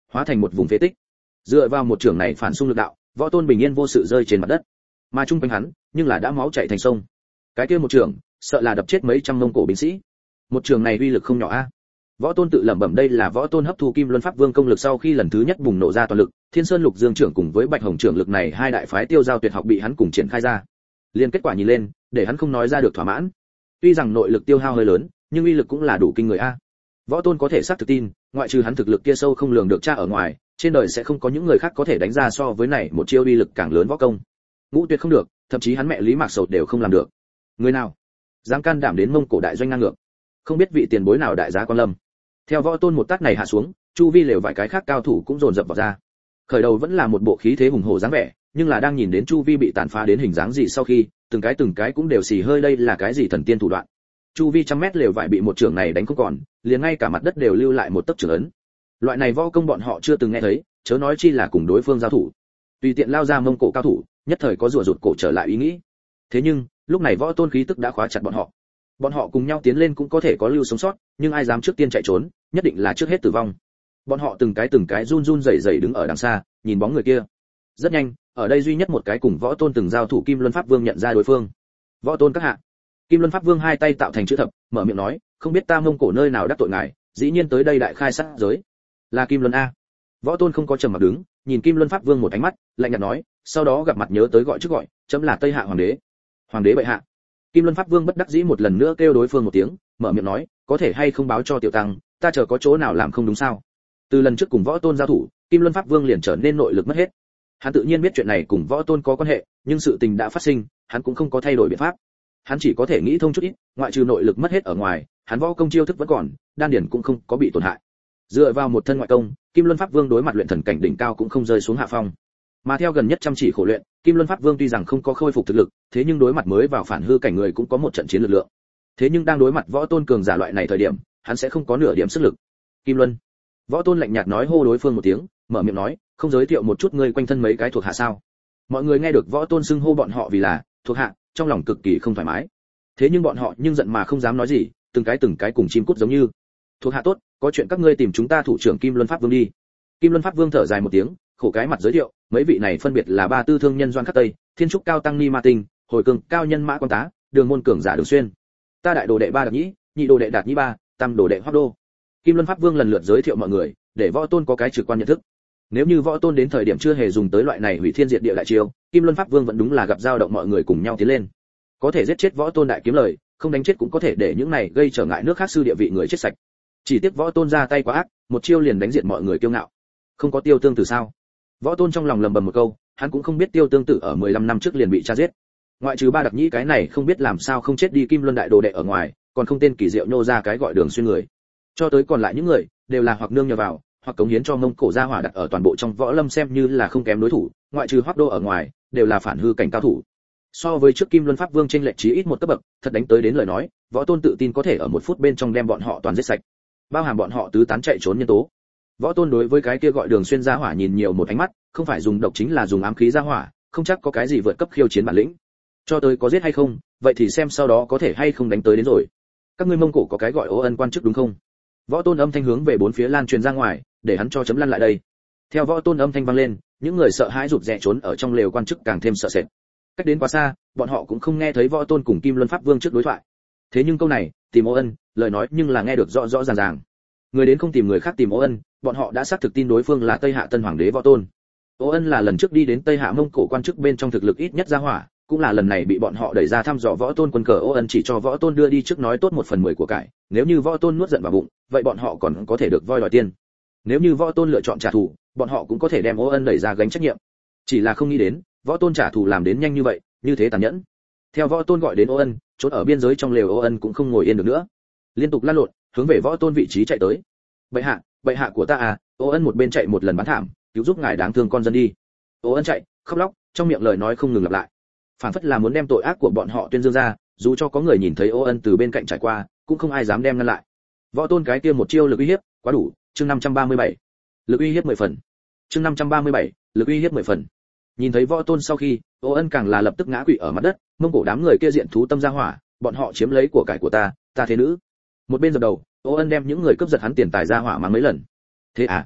hóa thành một vùng phế tích. Dựa vào một trường này phản xung lực đạo, Võ Tôn bình yên vô sự rơi trên mặt đất. Mà trung quanh hắn, nhưng là đã máu chảy thành sông. Cái kia một trường, sợ là đập chết mấy trăm Mông Cổ binh sĩ. Một trường này uy lực không nhỏ a. Võ Tôn tự lẩm bẩm đây là Võ Tôn hấp thu Kim Luân Pháp Vương công lực sau khi lần thứ nhất bùng nổ ra toàn lực, Thiên Sơn Lục Dương trưởng cùng với Bạch Hồng trưởng lực này hai đại phái tiêu giao tuyệt học bị hắn cùng triển khai ra. Liên kết quả nhìn lên, để hắn không nói ra được thỏa mãn. Tuy rằng nội lực tiêu hao hơi lớn, nhưng uy lực cũng là đủ kinh người a. Võ Tôn có thể xác thực tin, ngoại trừ hắn thực lực kia sâu không lường được tra ở ngoài, trên đời sẽ không có những người khác có thể đánh ra so với này một chiêu uy lực càng lớn võ công. Ngũ Tuyệt không được, thậm chí hắn mẹ Lý Mạc Sầu đều không làm được. Người nào dám can đảm đến Mông Cổ đại doanh ngang ngược, không biết vị tiền bối nào đại giá quan lâm. Theo Võ Tôn một tát này hạ xuống, chu vi lều vài cái khác cao thủ cũng dồn dập vào ra. Khởi đầu vẫn là một bộ khí thế hùng hổ dáng vẻ, nhưng là đang nhìn đến chu vi bị tàn phá đến hình dáng gì sau khi, từng cái từng cái cũng đều xì hơi đây là cái gì thần tiên thủ đoạn. Chu vi trăm mét lều vải bị một trường này đánh không còn, liền ngay cả mặt đất đều lưu lại một tấc trường ấn. Loại này võ công bọn họ chưa từng nghe thấy, chớ nói chi là cùng đối phương giao thủ. Tùy tiện lao ra Mông Cổ cao thủ, nhất thời có rùa rụt cổ trở lại ý nghĩ. Thế nhưng, lúc này Võ Tôn khí tức đã khóa chặt bọn họ. Bọn họ cùng nhau tiến lên cũng có thể có lưu sống sót, nhưng ai dám trước tiên chạy trốn, nhất định là trước hết tử vong. Bọn họ từng cái từng cái run run rẩy rẩy đứng ở đằng xa, nhìn bóng người kia. Rất nhanh, ở đây duy nhất một cái cùng Võ Tôn từng giao thủ Kim Luân Pháp Vương nhận ra đối phương. Võ Tôn các hạ. Kim Luân Pháp Vương hai tay tạo thành chữ thập, mở miệng nói, không biết ta Mông Cổ nơi nào đắc tội ngài, dĩ nhiên tới đây đại khai sát giới. Là Kim Luân a. Võ Tôn không có trầm mặc đứng, nhìn Kim Luân Pháp Vương một ánh mắt, lạnh nhạt nói, sau đó gặp mặt nhớ tới gọi trước gọi, chấm là Tây Hạ hoàng đế. Hoàng đế bệ hạ. Kim Luân Pháp Vương bất đắc dĩ một lần nữa kêu đối phương một tiếng, mở miệng nói, có thể hay không báo cho tiểu tăng, ta chờ có chỗ nào làm không đúng sao? Từ lần trước cùng Võ Tôn giao thủ, Kim Luân Pháp Vương liền trở nên nội lực mất hết. Hắn tự nhiên biết chuyện này cùng Võ Tôn có quan hệ, nhưng sự tình đã phát sinh, hắn cũng không có thay đổi biện pháp. Hắn chỉ có thể nghĩ thông chút ít, ngoại trừ nội lực mất hết ở ngoài, hắn võ công chiêu thức vẫn còn, đan điển cũng không có bị tổn hại. Dựa vào một thân ngoại công, Kim Luân Pháp Vương đối mặt luyện thần cảnh đỉnh cao cũng không rơi xuống hạ phong. Mà theo gần nhất chăm chỉ khổ luyện, Kim Luân Pháp Vương tuy rằng không có khôi phục thực lực, thế nhưng đối mặt mới vào phản hư cảnh người cũng có một trận chiến lực lượng. Thế nhưng đang đối mặt Võ Tôn cường giả loại này thời điểm, hắn sẽ không có nửa điểm sức lực. Kim Luân. Võ Tôn lạnh nhạt nói hô đối phương một tiếng, mở miệng nói, không giới thiệu một chút ngươi quanh thân mấy cái thuộc hạ sao? Mọi người nghe được Võ Tôn xưng hô bọn họ vì là thuộc hạ, trong lòng cực kỳ không thoải mái. Thế nhưng bọn họ nhưng giận mà không dám nói gì, từng cái từng cái cùng chim cút giống như. Thuộc hạ tốt, có chuyện các ngươi tìm chúng ta thủ trưởng Kim Luân Pháp Vương đi. Kim Luân Pháp Vương thở dài một tiếng, khổ cái mặt giới thiệu, mấy vị này phân biệt là ba tư thương nhân Doan Khắc Tây, Thiên Trúc Cao Tăng Ni Ma Tinh, Hồi Cường Cao Nhân Mã Quan Tá, Đường môn cường giả Đường Xuyên. Ta đại đồ đệ ba Đạt Nhĩ, nhị đồ đệ Đạt Nhĩ ba, tam đồ đệ Hoắc Đô. Kim Luân Pháp Vương lần lượt giới thiệu mọi người, để Võ Tôn có cái trực quan nhận thức. Nếu như Võ Tôn đến thời điểm chưa hề dùng tới loại này hủy thiên diệt địa đại chiêu, Kim Luân Pháp Vương vẫn đúng là gặp dao động mọi người cùng nhau tiến lên. Có thể giết chết Võ Tôn đại kiếm lời, không đánh chết cũng có thể để những này gây trở ngại nước khác sư địa vị người chết sạch. Chỉ tiếc Võ Tôn ra tay quá ác, một chiêu liền đánh diệt mọi người kiêu ngạo. Không có Tiêu Tương Tử sao? Võ Tôn trong lòng lầm bầm một câu, hắn cũng không biết Tiêu Tương Tử ở mười lăm năm trước liền bị cha giết. Ngoại trừ ba Đặc Nhĩ cái này không biết làm sao không chết đi Kim Luân đại đồ đệ ở ngoài, còn không tên kỳ diệu nhô ra cái gọi Đường Xuyên người. Cho tới còn lại những người, đều là hoặc nương nhờ vào, hoặc cống hiến cho Mông Cổ gia hỏa đặt ở toàn bộ trong võ lâm xem như là không kém đối thủ, ngoại trừ Hoắc Đô ở ngoài, đều là phản hư cảnh cao thủ. So với trước Kim Luân Pháp Vương trên lệch chí ít một cấp bậc, thật đánh tới đến lời nói, Võ Tôn tự tin có thể ở một phút bên trong đem bọn họ toàn giết sạch, bao hàm bọn họ tứ tán chạy trốn nhân tố. Võ Tôn đối với cái kia gọi Đường Xuyên gia hỏa nhìn nhiều một ánh mắt, không phải dùng độc chính là dùng ám khí gia hỏa, không chắc có cái gì vượt cấp khiêu chiến bản lĩnh. Cho tới có giết hay không, vậy thì xem sau đó có thể hay không đánh tới đến rồi. Các ngươi Mông Cổ có cái gọi Ô Ân quan chức đúng không? Võ Tôn âm thanh hướng về bốn phía lan truyền ra ngoài, để hắn cho chấm lăn lại đây. Theo Võ Tôn âm thanh vang lên, những người sợ hãi rụt rè trốn ở trong lều quan chức càng thêm sợ sệt. Cách đến quá xa, bọn họ cũng không nghe thấy Võ Tôn cùng Kim Luân Pháp Vương trước đối thoại. Thế nhưng câu này, tìm Ô Ân, lời nói nhưng là nghe được rõ rõ ràng ràng. Người đến không tìm người khác tìm Ô Ân, bọn họ đã xác thực tin đối phương là Tây Hạ Tân Hoàng đế Võ Tôn. Ô Ân là lần trước đi đến Tây Hạ Mông Cổ quan chức bên trong thực lực ít nhất ra hỏa, cũng là lần này bị bọn họ đẩy ra thăm dò Võ Tôn quân cờ. Ô Ân chỉ cho Võ Tôn đưa đi trước nói tốt một phần mười của cải, nếu như Võ Tôn nuốt giận vào bụng, vậy bọn họ còn có thể được voi đòi tiền. Nếu như Võ Tôn lựa chọn trả thù, bọn họ cũng có thể đem Ô Ân đẩy ra gánh trách nhiệm. Chỉ là không nghĩ đến, Võ Tôn trả thù làm đến nhanh như vậy, như thế tàn nhẫn. Theo Võ Tôn gọi đến Ô Ân, trốn ở biên giới trong lều Ô Ân cũng không ngồi yên được nữa, liên tục lăn lộn, hướng về Võ Tôn vị trí chạy tới. Bệ hạ, bệ hạ của ta à! Ô Ân một bên chạy một lần bán thảm, cứu giúp ngài đáng thương con dân đi. Ô Ân chạy, khóc lóc, trong miệng lời nói không ngừng lặp lại, phản phất là muốn đem tội ác của bọn họ tuyên dương ra, dù cho có người nhìn thấy Ô Ân từ bên cạnh trải qua, cũng không ai dám đem ngăn lại. Võ Tôn cái kia một chiêu lực uy hiếp, quá đủ. Chương năm trăm ba mươi bảy, lực uy hiếp mười phần. Chương năm trăm ba mươi bảy, lực uy hiếp mười phần. Nhìn thấy Võ Tôn sau khi, Ô Ân càng là lập tức ngã quỵ ở mặt đất, Mông Cổ đám người kia diện thú tâm ra hỏa, bọn họ chiếm lấy của cải của ta, ta thế nữ. Một bên dập đầu, Ô Ân đem những người cướp giật hắn tiền tài ra hỏa mắng mấy lần. Thế à?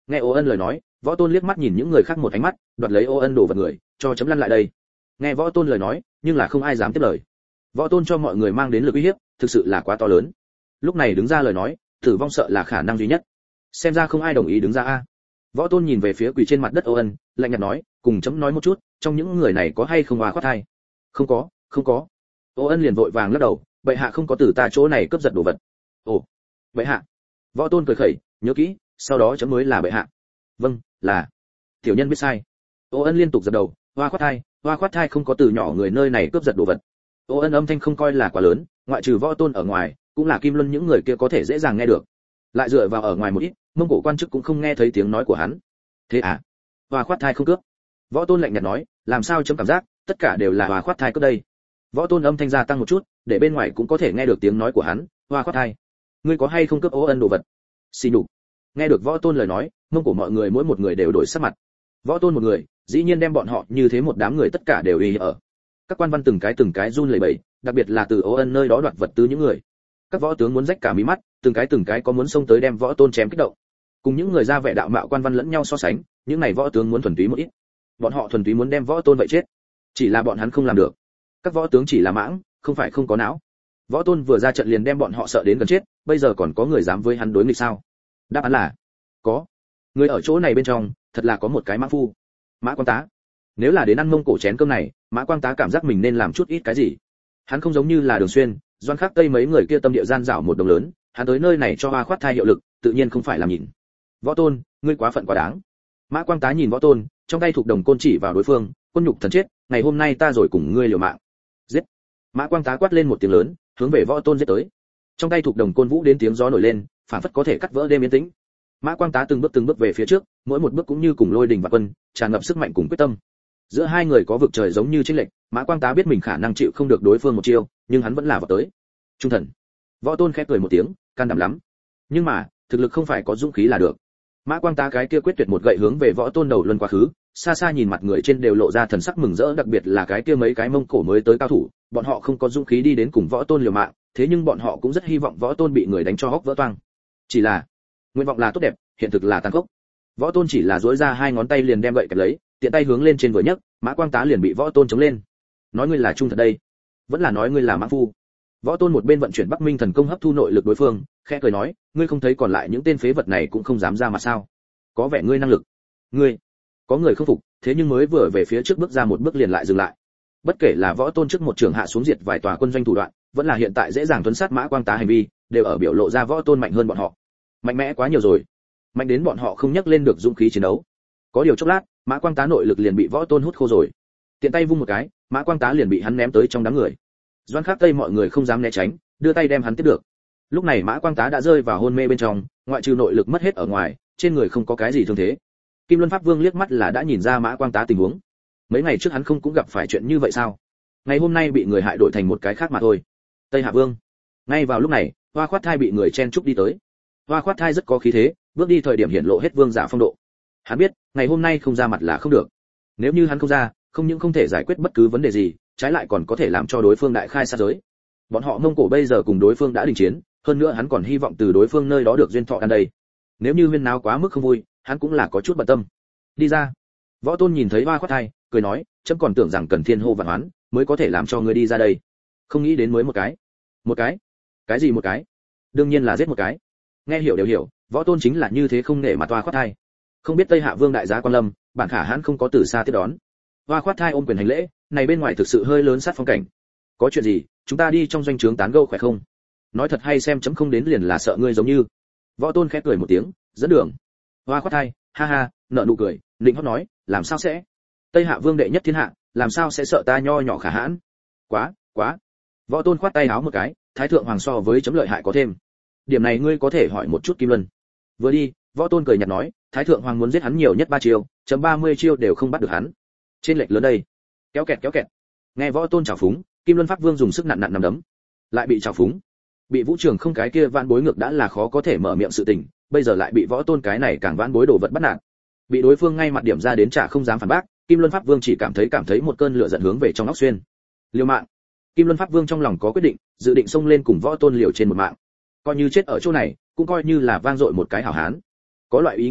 Nghe Ô Ân lời nói, Võ Tôn liếc mắt nhìn những người khác một ánh mắt, đoạt lấy Ô Ân đồ vật người, cho chấm lăn lại đây. Nghe Võ Tôn lời nói, nhưng là không ai dám tiếp lời. Võ Tôn cho mọi người mang đến lực uy hiếp, thực sự là quá to lớn. Lúc này đứng ra lời nói, tử vong sợ là khả năng duy nhất. Xem ra không ai đồng ý đứng ra a. Võ Tôn nhìn về phía quỳ trên mặt đất Ô Ân, lạnh nhạt nói, cùng chấm nói một chút, trong những người này có hay không hoa khoát thai? Không có, không có. Ô Ân liền vội vàng lắc đầu, bệ hạ không có từ ta chỗ này cướp giật đồ vật. Ồ, bệ hạ. Võ Tôn cười khẩy, nhớ kỹ, sau đó chấm mới là bệ hạ. Vâng, là. Tiểu nhân biết sai. Ô Ân liên tục giật đầu, hoa khoát thai, hoa khoát thai không có từ nhỏ người nơi này cướp giật đồ vật. Ô Ân âm thanh không coi là quá lớn, ngoại trừ Võ Tôn ở ngoài, cũng là Kim Luân những người kia có thể dễ dàng nghe được. Lại dựa vào ở ngoài một ít, Mông Cổ quan chức cũng không nghe thấy tiếng nói của hắn. Thế à? Hoa khoát thai không cướp. Võ Tôn lạnh nhạt nói, làm sao chấm cảm giác, tất cả đều là hoa khoát thai cướp đây. Võ Tôn âm thanh gia tăng một chút, để bên ngoài cũng có thể nghe được tiếng nói của hắn, hoa khoát thai. Ngươi có hay không cướp Ô Ân đồ vật? Xì nhục. Nghe được Võ Tôn lời nói, Mông Cổ mọi người mỗi một người đều đổi sắc mặt. Võ Tôn một người, dĩ nhiên đem bọn họ như thế một đám người tất cả đều uy ở. Các quan văn từng cái từng cái run lẩy bẩy, đặc biệt là từ Ô Ân nơi đó đoạt vật tư những người. Các võ tướng muốn rách cả mí mắt, từng cái từng cái có muốn xông tới đem Võ Tôn chém kích động. Cùng những người ra vẻ đạo mạo quan văn lẫn nhau so sánh, những này võ tướng muốn thuần túy một ít. Bọn họ thuần túy muốn đem Võ Tôn vậy chết. Chỉ là bọn hắn không làm được. Các võ tướng chỉ là mãng, không phải không có não. Võ Tôn vừa ra trận liền đem bọn họ sợ đến gần chết, bây giờ còn có người dám với hắn đối nghịch sao? Đáp án là có. Người ở chỗ này bên trong, thật là có một cái mã phu. Mã Quang Tá. Nếu là đến ăn Mông Cổ chén cơm này, Mã Quang Tá cảm giác mình nên làm chút ít cái gì. Hắn không giống như là Đường Xuyên, Doan Khắc Tây mấy người kia tâm địa gian dảo một đồng lớn, hắn tới nơi này cho hoa khoát thai hiệu lực, tự nhiên không phải làm nhịn. Võ Tôn, ngươi quá phận quá đáng. Mã Quang Tá nhìn Võ Tôn, trong tay thuộc đồng côn chỉ vào đối phương, quân nhục thần chết, ngày hôm nay ta rồi cùng ngươi liều mạng. Giết. Mã Quang Tá quát lên một tiếng lớn, hướng về Võ Tôn giết tới. Trong tay thuộc đồng côn vũ đến tiếng gió nổi lên, phản phất có thể cắt vỡ đêm yên tĩnh. Mã Quang Tá từng bước từng bước về phía trước, mỗi một bước cũng như cùng lôi đình và quân, tràn ngập sức mạnh cùng quyết tâm. Giữa hai người có vực trời giống như chênh lệch, Mã Quang Tá biết mình khả năng chịu không được đối phương một chiêu, nhưng hắn vẫn là vào tới. Trung thần. Võ Tôn khẽ cười một tiếng, can đảm lắm. Nhưng mà, thực lực không phải có dũng khí là được. Mã Quang Tá cái kia quyết tuyệt một gậy hướng về Võ Tôn đầu luân quá khứ, xa xa nhìn mặt người trên đều lộ ra thần sắc mừng rỡ, đặc biệt là cái kia mấy cái Mông Cổ mới tới cao thủ, bọn họ không có dũng khí đi đến cùng Võ Tôn liều mạng, thế nhưng bọn họ cũng rất hy vọng Võ Tôn bị người đánh cho hốc vỡ toang. Chỉ là, nguyện vọng là tốt đẹp, hiện thực là tàn khốc. Võ Tôn chỉ là duỗi ra hai ngón tay liền đem gậy kẹp lấy, tiện tay hướng lên trên vừa nhấc, Mã Quang Tá liền bị Võ Tôn chống lên. Nói ngươi là trung thật đây, vẫn là nói ngươi là mã phu? Võ Tôn một bên vận chuyển Bắc Minh thần công hấp thu nội lực đối phương, khẽ cười nói, ngươi không thấy còn lại những tên phế vật này cũng không dám ra mà sao? Có vẻ ngươi năng lực. Ngươi, có người không phục, thế nhưng mới vừa về phía trước bước ra một bước liền lại dừng lại. Bất kể là Võ Tôn trước một trường hạ xuống diệt vài tòa quân doanh thủ đoạn, vẫn là hiện tại dễ dàng tuấn sát Mã Quang Tá hành vi, đều ở biểu lộ ra Võ Tôn mạnh hơn bọn họ. Mạnh mẽ quá nhiều rồi, mạnh đến bọn họ không nhắc lên được dũng khí chiến đấu. Có điều chốc lát, Mã Quang Tá nội lực liền bị Võ Tôn hút khô rồi. Tiện tay vung một cái, Mã Quang Tá liền bị hắn ném tới trong đám người. Doan Khắc Tây mọi người không dám né tránh, đưa tay đem hắn tiếp được. Lúc này Mã Quang Tá đã rơi vào hôn mê bên trong, ngoại trừ nội lực mất hết ở ngoài, trên người không có cái gì thương thế. Kim Luân Pháp Vương liếc mắt là đã nhìn ra Mã Quang Tá tình huống. Mấy ngày trước hắn không cũng gặp phải chuyện như vậy sao? Ngày hôm nay bị người hại đổi thành một cái khác mà thôi. Tây Hạ Vương. Ngay vào lúc này, Hoa Khoát Thai bị người chen chúc đi tới. Hoa Khoát Thai rất có khí thế, bước đi thời điểm hiển lộ hết vương giả phong độ. Hắn biết, ngày hôm nay không ra mặt là không được. Nếu như hắn không ra, không những không thể giải quyết bất cứ vấn đề gì, trái lại còn có thể làm cho đối phương đại khai sát giới. Bọn họ Mông Cổ bây giờ cùng đối phương đã đình chiến, hơn nữa hắn còn hy vọng từ đối phương nơi đó được duyên thọ đan đây. Nếu như huyên náo quá mức không vui, hắn cũng là có chút bận tâm. Đi ra. Võ Tôn nhìn thấy Hoa Khoát Thai, cười nói, chấm còn tưởng rằng cần thiên hô vạn hoán mới có thể làm cho ngươi đi ra đây, không nghĩ đến mới một cái. Một cái? Cái gì một cái? Đương nhiên là giết một cái. Nghe hiểu đều hiểu, Võ Tôn chính là như thế không nể mặt Hoa Khoát Thai. Không biết Tây Hạ Vương đại giá quan lâm, bản khả hãn không có từ xa tiếp đón. Hoa Khoát Thai ôm quyền hành lễ, này bên ngoài thực sự hơi lớn sát phong cảnh. Có chuyện gì, chúng ta đi trong doanh trướng tán gẫu khỏe không? Nói thật hay xem chấm không đến liền là sợ ngươi giống như. Võ Tôn khẽ cười một tiếng, dẫn đường. Hoa Khoát Thai, ha ha, nở nụ cười, định hót nói, làm sao sẽ? Tây Hạ Vương đệ nhất thiên hạ, làm sao sẽ sợ ta nho nhỏ khả hãn? Quá, quá. Võ Tôn khoát tay áo một cái, Thái thượng hoàng so với chấm lợi hại có thêm. Điểm này ngươi có thể hỏi một chút Kim Luân. Vừa đi, Võ Tôn cười nhạt nói, Thái thượng hoàng muốn giết hắn nhiều nhất ba chiêu, chấm ba mươi chiêu đều không bắt được hắn. Trên lệch lớn đây. Kéo kẹt kéo kẹt. Nghe Võ Tôn chào phúng, Kim Luân Pháp Vương dùng sức nặn nặn nằm đấm. Lại bị chào phúng. Bị Vũ Trường không cái kia vãn bối ngược đã là khó có thể mở miệng sự tình, bây giờ lại bị Võ Tôn cái này càng vãn bối đồ vật bắt nạt. Bị đối phương ngay mặt điểm ra đến trả không dám phản bác, Kim Luân Pháp Vương chỉ cảm thấy cảm thấy một cơn lửa giận hướng về trong óc xuyên. Liều mạng. Kim Luân Pháp Vương trong lòng có quyết định, dự định xông lên cùng Võ Tôn liều trên một mạng. Coi như chết ở chỗ này, cũng coi như là vang dội một cái hảo hán. Có loại ý nghĩ này,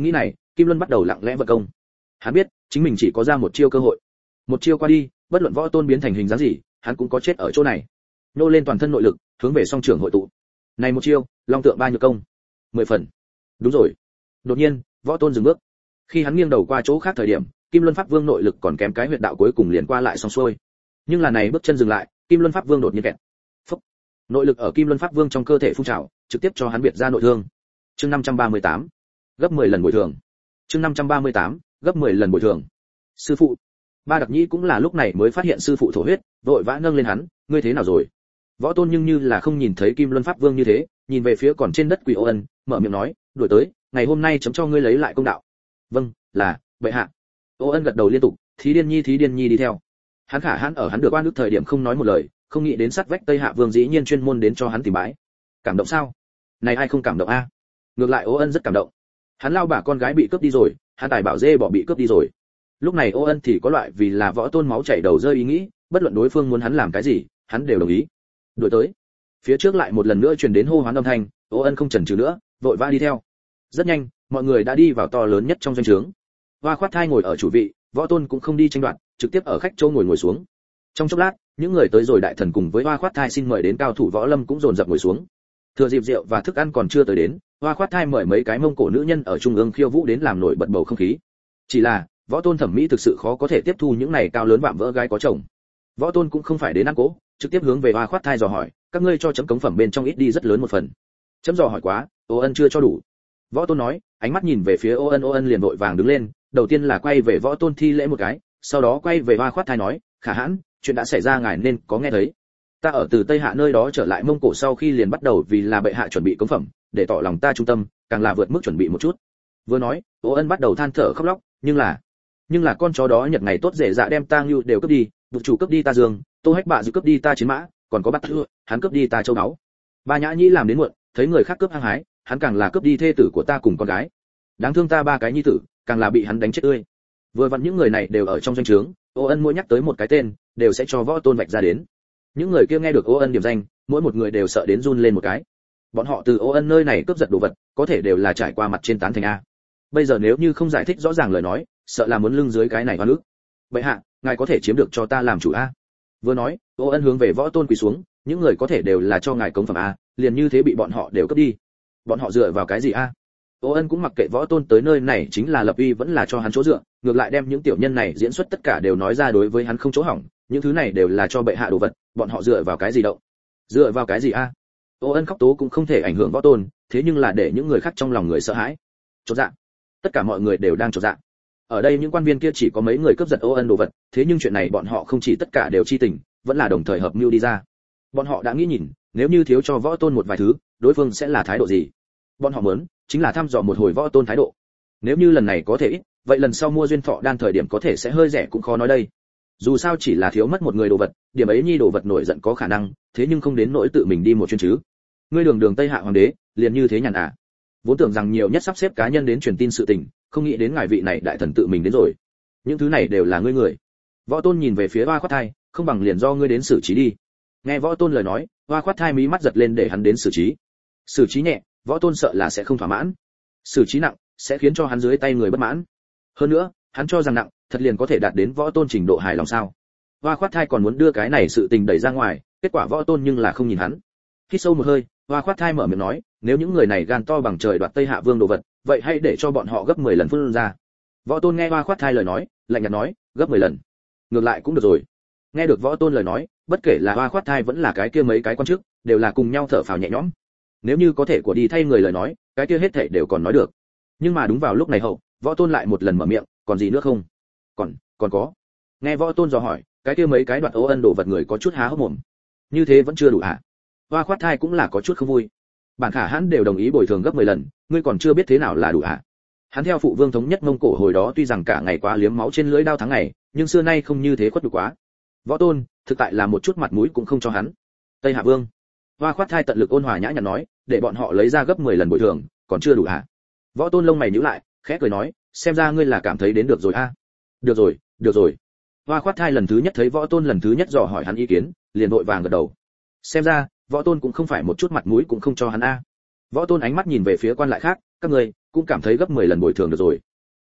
Kim Luân bắt đầu lặng lẽ vận công. Hắn biết, chính mình chỉ có ra một chiêu cơ hội. Một chiêu qua đi, bất luận Võ Tôn biến thành hình dáng gì, hắn cũng có chết ở chỗ này. Nô lên toàn thân nội lực, hướng về song trưởng hội tụ. Này một chiêu, Long tượng ba nhược công. mười phần. Đúng rồi. Đột nhiên, Võ Tôn dừng bước. Khi hắn nghiêng đầu qua chỗ khác thời điểm, Kim Luân Pháp Vương nội lực còn kém cái huyệt đạo cuối cùng liền qua lại xong xuôi. Nhưng là này bước chân dừng lại, Kim Luân Pháp Vương đột nhiên kẹt. Phốc. Nội lực ở Kim Luân Pháp Vương trong cơ thể phun trào, trực tiếp cho hắn biệt ra nội thương. Chương năm trăm ba mươi tám, gấp mười lần bồi thường. Chương năm trăm ba mươi tám, gấp mười lần bồi thường. Sư phụ. Ba Đặc Nhĩ cũng là lúc này mới phát hiện sư phụ thổ huyết, vội vã nâng lên hắn, ngươi thế nào rồi? Võ Tôn nhưng như là không nhìn thấy Kim Luân Pháp Vương như thế, nhìn về phía còn trên đất quỳ Ô Ân, mở miệng nói, đuổi tới, ngày hôm nay chấm cho ngươi lấy lại công đạo. Vâng, là, bệ hạ. Ô Ân gật đầu liên tục, Thí Điên Nhi Thí Điên Nhi đi theo. Hắn khả hãn ở hắn được oan ức thời điểm không nói một lời, không nghĩ đến sát vách Tây Hạ Vương dĩ nhiên chuyên môn đến cho hắn tìm bãi. Cảm động sao? Này ai không cảm động a? Ngược lại Ô Ân rất cảm động. Hắn lao bà con gái bị cướp đi rồi, hắn tài bảo dê bỏ bị cướp đi rồi. Lúc này Ô Ân thì có loại vì là Võ Tôn máu chảy đầu rơi ý nghĩ, bất luận đối phương muốn hắn làm cái gì, hắn đều đồng ý. Đuổi tới. Phía trước lại một lần nữa truyền đến hô hoán âm thanh, Ô Ân không chần chừ nữa, vội vã đi theo. Rất nhanh, mọi người đã đi vào to lớn nhất trong doanh trướng. Hoa Khoát Thai ngồi ở chủ vị, Võ Tôn cũng không đi tranh đoạt, trực tiếp ở khách châu ngồi ngồi xuống. Trong chốc lát, những người tới rồi đại thần cùng với Hoa Khoát Thai xin mời đến cao thủ võ lâm cũng dồn dập ngồi xuống. Thừa dịp rượu và thức ăn còn chưa tới đến, Hoa Khoát Thai mời mấy cái Mông Cổ nữ nhân ở trung ương khiêu vũ đến làm nổi bật bầu không khí. Chỉ là, Võ Tôn thẩm mỹ thực sự khó có thể tiếp thu những này cao lớn vạm vỡ gái có chồng. Võ Tôn cũng không phải đến ăn cố, trực tiếp hướng về Hoa Khoát Thai dò hỏi, các ngươi cho chấm cống phẩm bên trong ít đi rất lớn một phần. Chấm dò hỏi quá, Ô Ân chưa cho đủ. Võ Tôn nói, ánh mắt nhìn về phía Ô Ân, Ô Ân liền vội vàng đứng lên, đầu tiên là quay về Võ Tôn thi lễ một cái, sau đó quay về Hoa Khoát Thai nói, khả hãn, chuyện đã xảy ra ngài nên có nghe thấy. Ta ở từ Tây Hạ nơi đó trở lại Mông Cổ sau khi liền bắt đầu vì là bệ hạ chuẩn bị cống phẩm, để tỏ lòng ta trung tâm, càng là vượt mức chuẩn bị một chút. Vừa nói, Ô Ân bắt đầu than thở khóc lóc, nhưng là, nhưng là con chó đó nhật ngày tốt rể dạ đem ta ngưu đều cướp đi, vực chủ cướp đi ta dương, Tô Hách Bạ dự cướp đi ta chiến mã, còn có bắt thưa, hắn cướp đi ta châu báu. Ba Nhã Nhĩ làm đến muộn, thấy người khác cướp hăng hái, hắn càng là cướp đi thê tử của ta cùng con gái. Đáng thương ta ba cái nhi tử, càng là bị hắn đánh chết tươi. Vừa vặn những người này đều ở trong doanh trướng, Ô Ân mỗi nhắc tới một cái tên, đều sẽ cho Võ Tôn vạch ra đến. Những người kia nghe được Ô Ân điểm danh, mỗi một người đều sợ đến run lên một cái. Bọn họ từ Ô Ân nơi này cướp giật đồ vật, có thể đều là trải qua mặt trên tán thành a. Bây giờ nếu như không giải thích rõ ràng lời nói, sợ là muốn lưng dưới cái này oan ức. Bệ hạ, ngài có thể chiếm được cho ta làm chủ a. Vừa nói, Ô Ân hướng về Võ Tôn quỳ xuống, những người có thể đều là cho ngài cống phẩm a, liền như thế bị bọn họ đều cướp đi. Bọn họ dựa vào cái gì a? Ô Ân cũng mặc kệ Võ Tôn tới nơi này chính là lập uy vẫn là cho hắn chỗ dựa, ngược lại đem những tiểu nhân này diễn xuất tất cả đều nói ra đối với hắn không chỗ hỏng, những thứ này đều là cho bệ hạ đồ vật, bọn họ dựa vào cái gì động? Dựa vào cái gì a? Ô Ân khóc tố cũng không thể ảnh hưởng Võ Tôn, thế nhưng là để những người khác trong lòng người sợ hãi. Chột dạ. Tất cả mọi người đều đang chột dạ. Ở đây những quan viên kia chỉ có mấy người cướp giật Ô Ân đồ vật, thế nhưng chuyện này bọn họ không chỉ tất cả đều chi tình, vẫn là đồng thời hợp mưu đi ra. Bọn họ đã nghĩ nhìn, nếu như thiếu cho Võ Tôn một vài thứ, đối phương sẽ là thái độ gì? Bọn họ muốn chính là thăm dò một hồi Võ Tôn thái độ. Nếu như lần này có thể ít, vậy lần sau mua duyên thọ đan thời điểm có thể sẽ hơi rẻ cũng khó nói đây. Dù sao chỉ là thiếu mất một người đồ vật, điểm ấy nhi đồ vật nổi giận có khả năng, thế nhưng không đến nỗi tự mình đi một chuyến chứ. Ngươi đường đường Tây Hạ hoàng đế, liền như thế nhàn à? Vốn tưởng rằng nhiều nhất sắp xếp cá nhân đến truyền tin sự tình, không nghĩ đến ngài vị này đại thần tự mình đến rồi. Những thứ này đều là ngươi người. Võ Tôn nhìn về phía Hoa Khoát Thai, không bằng liền do ngươi đến xử trí đi. Nghe Võ Tôn lời nói, Hoa Khoát Thai mí mắt giật lên để hắn đến xử trí. Xử trí nhẹ, Võ Tôn sợ là sẽ không thỏa mãn. Xử trí nặng, sẽ khiến cho hắn dưới tay người bất mãn. Hơn nữa, hắn cho rằng nặng, thật liền có thể đạt đến Võ Tôn trình độ hài lòng sao? Hoa Khoát Thai còn muốn đưa cái này sự tình đẩy ra ngoài, kết quả Võ Tôn nhưng là không nhìn hắn. Hít sâu một hơi, Hoa Khoát Thai mở miệng nói, nếu những người này gan to bằng trời đoạt Tây Hạ Vương đồ vật, vậy hãy để cho bọn họ gấp mười lần phun ra. Võ Tôn nghe Hoa Khoát Thai lời nói, lạnh nhạt nói, gấp mười lần. Ngược lại cũng được rồi. Nghe được Võ Tôn lời nói, bất kể là Hoa Khoát Thai vẫn là cái kia mấy cái quan chức, đều là cùng nhau thở phào nhẹ nhõm. Nếu như có thể của đi thay người lời nói, cái kia hết thảy đều còn nói được. Nhưng mà đúng vào lúc này hậu, Võ Tôn lại một lần mở miệng, còn gì nữa không? Còn, còn có. Nghe Võ Tôn dò hỏi, cái kia mấy cái đoạt Ô Ân đồ vật người có chút há hốc mồm. Như thế vẫn chưa đủ hả? Hoa Khoát Thai cũng là có chút không vui. Bản khả hắn đều đồng ý bồi thường gấp mười lần, ngươi còn chưa biết thế nào là đủ hả? Hắn theo phụ vương thống nhất Mông Cổ hồi đó tuy rằng cả ngày quá liếm máu trên lưỡi đao tháng ngày, nhưng xưa nay không như thế khuất nhục quá. Võ Tôn, thực tại là một chút mặt mũi cũng không cho hắn. Tây Hạ Vương. Hoa Khoát Thai tận lực ôn hòa nhã nhặn nói, để bọn họ lấy ra gấp mười lần bồi thường, còn chưa đủ hả? Võ Tôn lông mày nhíu lại, khẽ cười nói, xem ra ngươi là cảm thấy đến được rồi a. À? Được rồi, được rồi. Hoa Khoát Thai lần thứ nhất thấy Võ Tôn lần thứ nhất dò hỏi hắn ý kiến, liền vội vàng gật đầu. Xem ra, Võ Tôn cũng không phải một chút mặt mũi cũng không cho hắn a. À. Võ Tôn ánh mắt nhìn về phía quan lại khác, các ngươi cũng cảm thấy gấp mười lần bồi thường được rồi.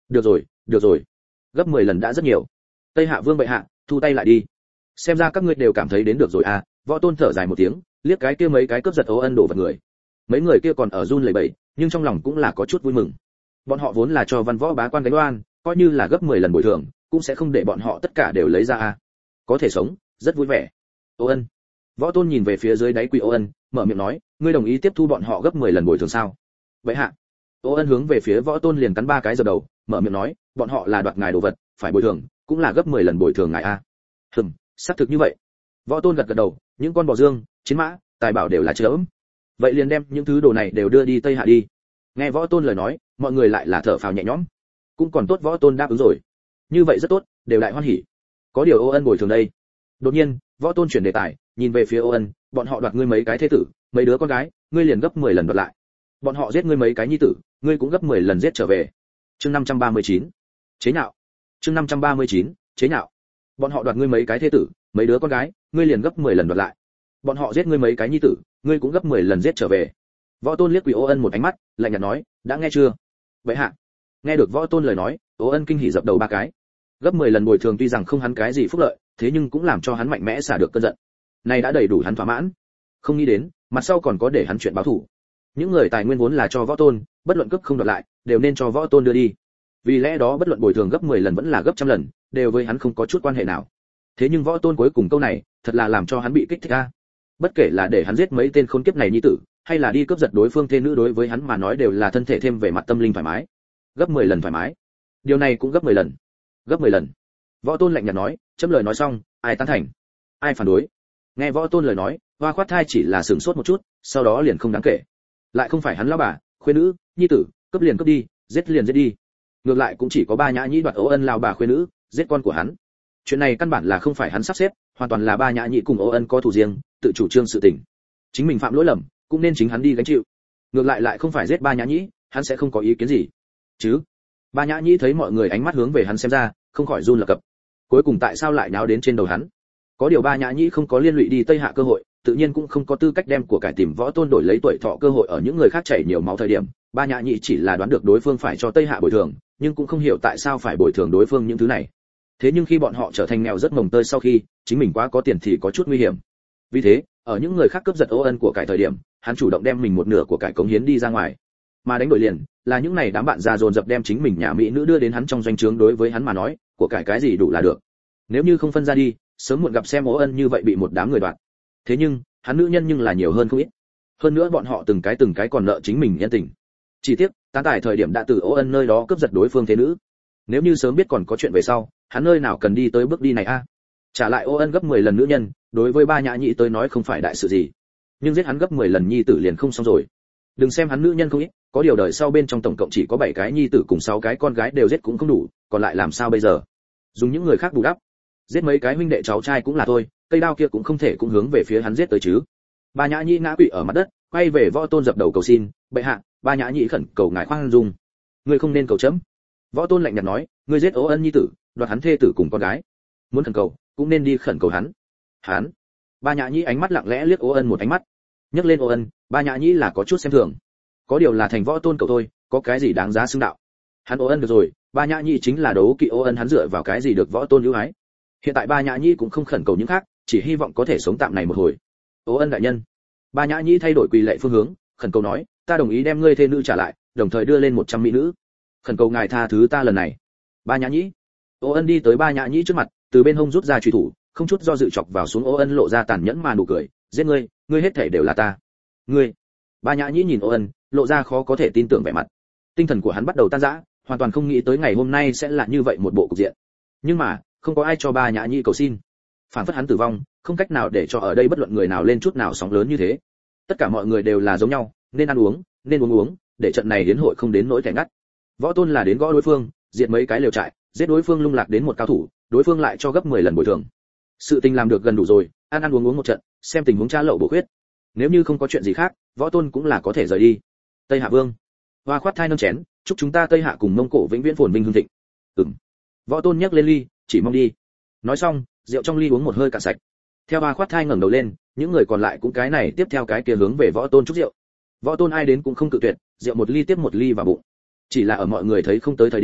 Được rồi, được rồi, gấp mười lần đã rất nhiều. Tây Hạ Vương bệ hạ, thu tay lại đi. Xem ra các ngươi đều cảm thấy đến được rồi à? Võ Tôn thở dài một tiếng, liếc cái kia mấy cái cướp giật Ô Ân đổ vật người. Mấy người kia còn ở run lẩy bẩy, nhưng trong lòng cũng là có chút vui mừng. Bọn họ vốn là cho văn võ bá quan đánh oan, coi như là gấp mười lần bồi thường, cũng sẽ không để bọn họ tất cả đều lấy ra à? Có thể sống, rất vui vẻ. Ô Ân. Võ Tôn nhìn về phía dưới đáy quỳ Ô Ân, mở miệng nói, ngươi đồng ý tiếp thu bọn họ gấp mười lần bồi thường sao? Vậy hạ. Ô Ân hướng về phía Võ Tôn liền cắn ba cái giật đầu, mở miệng nói, bọn họ là đoạt ngài đồ vật, phải bồi thường, cũng là gấp mười lần bồi thường ngài a. Hừm, xác thực như vậy. Võ Tôn gật gật đầu, những con bò dương, chiến mã, tài bảo đều là chớm. Vậy liền đem những thứ đồ này đều đưa đi Tây Hạ đi. Nghe Võ Tôn lời nói, mọi người lại là thở phào nhẹ nhõm. Cũng còn tốt Võ Tôn đáp ứng rồi. Như vậy rất tốt, đều đại hoan hỉ. Có điều Ô Ân bồi thường đây. Đột nhiên, Võ Tôn chuyển đề tài, nhìn về phía Ô Ân, bọn họ đoạt ngươi mấy cái thế tử, mấy đứa con gái, ngươi liền gấp mười lần đoạt lại. Bọn họ giết ngươi mấy cái nhi tử, ngươi cũng gấp mười lần giết trở về. Chương năm trăm ba mươi chín. Chế nhạo. Chương năm trăm ba mươi chín. Chế nhạo. Bọn họ đoạt ngươi mấy cái thế tử, mấy đứa con gái, ngươi liền gấp mười lần đoạt lại. Bọn họ giết ngươi mấy cái nhi tử, ngươi cũng gấp mười lần giết trở về. Võ Tôn liếc Quỷ Ô Ân một ánh mắt, lạnh nhạt nói, đã nghe chưa? Vậy hạ. Nghe được Võ Tôn lời nói, Ô Ân kinh hỉ dập đầu ba cái. Gấp mười lần bồi thường tuy rằng không hắn cái gì phúc lợi, thế nhưng cũng làm cho hắn mạnh mẽ xả được cơn giận. Này đã đầy đủ hắn thỏa mãn. Không nghĩ đến, mặt sau còn có để hắn chuyện báo thù. Những người tài nguyên vốn là cho Võ Tôn, bất luận cấp không đoạt lại, đều nên cho Võ Tôn đưa đi. Vì lẽ đó bất luận bồi thường gấp mười lần vẫn là gấp trăm lần, đều với hắn không có chút quan hệ nào. Thế nhưng Võ Tôn cuối cùng câu này, thật là làm cho hắn bị kích thích a. Bất kể là để hắn giết mấy tên khốn kiếp này nhi tử, hay là đi cướp giật đối phương thê nữ, đối với hắn mà nói đều là thân thể thêm về mặt tâm linh thoải mái. Gấp mười lần thoải mái. Điều này cũng gấp mười lần. Gấp mười lần. Võ Tôn lạnh nhạt nói, chấm lời nói xong, ai tán thành, ai phản đối. Nghe Võ Tôn lời nói, Hoa Khoát Thai chỉ là sửng sốt một chút, sau đó liền không đáng kể. Lại không phải hắn lão bà, khuê nữ, nhi tử, cướp liền cướp đi, giết liền giết đi. Ngược lại cũng chỉ có Ba Nhã Nhĩ đoạt Ô Ân lão bà khuê nữ, giết con của hắn. Chuyện này căn bản là không phải hắn sắp xếp, hoàn toàn là Ba Nhã Nhĩ cùng Ô Ân có thù riêng, tự chủ trương sự tình. Chính mình phạm lỗi lầm, cũng nên chính hắn đi gánh chịu. Ngược lại lại không phải giết Ba Nhã Nhĩ, hắn sẽ không có ý kiến gì. Chứ? Ba Nhã Nhĩ thấy mọi người ánh mắt hướng về hắn xem ra, không khỏi run lập cập. Cuối cùng tại sao lại nháo đến trên đầu hắn? Có điều Ba Nhã Nhĩ không có liên lụy đi Tây Hạ cơ hội, tự nhiên cũng không có tư cách đem của cải tìm Võ Tôn đổi lấy tuổi thọ cơ hội ở những người khác chảy nhiều máu thời điểm. Ba Nhã Nhĩ chỉ là đoán được đối phương phải cho Tây Hạ bồi thường, nhưng cũng không hiểu tại sao phải bồi thường đối phương những thứ này. Thế nhưng khi bọn họ trở thành nghèo rất mồng tơi sau khi, chính mình quá có tiền thì có chút nguy hiểm. Vì thế, ở những người khác cướp giật Ô Ân của cải thời điểm, hắn chủ động đem mình một nửa của cải cống hiến đi ra ngoài. Mà đánh đổi liền, là những này đám bạn già dồn dập đem chính mình nhà mỹ nữ đưa đến hắn trong doanh trướng, đối với hắn mà nói, của cải cái gì đủ là được. Nếu như không phân ra đi, sớm muộn gặp xem Ô Ân như vậy bị một đám người đoạt. Thế nhưng, hắn nữ nhân nhưng là nhiều hơn không ít. Hơn nữa bọn họ từng cái từng cái còn nợ chính mình nhân tình. Chỉ tiếc, tán tài thời điểm đã từ Ô Ân nơi đó cướp giật đối phương thế nữ. Nếu như sớm biết còn có chuyện về sau, hắn nơi nào cần đi tới bước đi này a? Trả lại Ô Ân gấp mười lần nữ nhân, đối với Ba Nhã Nhĩ tới nói không phải đại sự gì. Nhưng giết hắn gấp mười lần nhi tử liền không xong rồi. Đừng xem hắn nữ nhân không ít, có điều đời sau bên trong tổng cộng chỉ có bảy cái nhi tử cùng sáu cái con gái đều giết cũng không đủ, còn lại làm sao bây giờ? Dùng những người khác bù đắp. Giết mấy cái huynh đệ cháu trai cũng là thôi, cây đao kia cũng không thể cũng hướng về phía hắn giết tới chứ. Ba Nhã Nhĩ ngã quỵ ở mặt đất, quay về Võ Tôn dập đầu cầu xin, bệ hạ, Ba Nhã Nhĩ khẩn cầu ngài khoan dung. Ngươi không nên cầu chấm. Võ Tôn lạnh nhạt nói, ngươi giết Ô Ân nhi tử, đoạt hắn thê tử cùng con gái, muốn khẩn cầu, cũng nên đi khẩn cầu hắn. Hắn. Ba Nhã Nhĩ ánh mắt lặng lẽ liếc Ô Ân một ánh mắt. Nhắc lên Ô Ân, Ba Nhã Nhĩ là có chút xem thường. Có điều là thành Võ Tôn cầu thôi, có cái gì đáng giá xưng đạo. Hắn Ô Ân được rồi, Ba Nhã Nhĩ chính là đấu kỵ Ô Ân, hắn dựa vào cái gì được Võ Tôn ưu ái. Hiện tại Ba Nhã Nhĩ cũng không khẩn cầu những khác, chỉ hy vọng có thể sống tạm này một hồi. Ô Ân đại nhân. Ba Nhã Nhĩ thay đổi quỳ lệ phương hướng, khẩn cầu nói, ta đồng ý đem ngươi thê nữ trả lại, đồng thời đưa lên một trăm mỹ nữ. Khẩn cầu ngài tha thứ ta lần này. Ba Nhã Nhĩ. Ô Ân đi tới Ba Nhã Nhĩ trước mặt, từ bên hông rút ra chùy thủ, không chút do dự chọc vào xuống Ô Ân, lộ ra tàn nhẫn mà nụ cười, giết ngươi, ngươi hết thảy đều là ta. Ngươi. Ba Nhã Nhĩ nhìn Ô Ân, lộ ra khó có thể tin tưởng vẻ mặt. Tinh thần của hắn bắt đầu tan rã, hoàn toàn không nghĩ tới ngày hôm nay sẽ là như vậy một bộ cục diện. Nhưng mà, không có ai cho Ba Nhã Nhĩ cầu xin. Phản phất hắn tử vong, không cách nào để cho ở đây bất luận người nào lên chút nào sóng lớn như thế. Tất cả mọi người đều là giống nhau, nên ăn uống, nên uống uống, để trận này đến hội không đến nỗi thẻ ngắt. Võ Tôn là đến gõ đối phương, diệt mấy cái lều trại, giết đối phương lung lạc đến một cao thủ, đối phương lại cho gấp mười lần bồi thường. Sự tình làm được gần đủ rồi, ăn ăn uống uống một trận, xem tình huống tra lậu bổ khuyết. Nếu như không có chuyện gì khác, Võ Tôn cũng là có thể rời đi. Tây Hạ Vương. Hoa Khoát Thai nâng chén, chúc chúng ta Tây Hạ cùng Mông Cổ vĩnh viễn phồn vinh hưng thịnh. Ừm. Võ Tôn nhấc lên ly, chỉ mong đi. Nói xong, rượu trong ly uống một hơi cạn sạch. Theo Hoa Khoát Thai ngẩng đầu lên, những người còn lại cũng cái này tiếp theo cái kia hướng về Võ Tôn chúc rượu. Võ Tôn ai đến cũng không cự tuyệt, rượu một ly tiếp một ly vào bụng. Chỉ là ở mọi người thấy không tới thời điểm,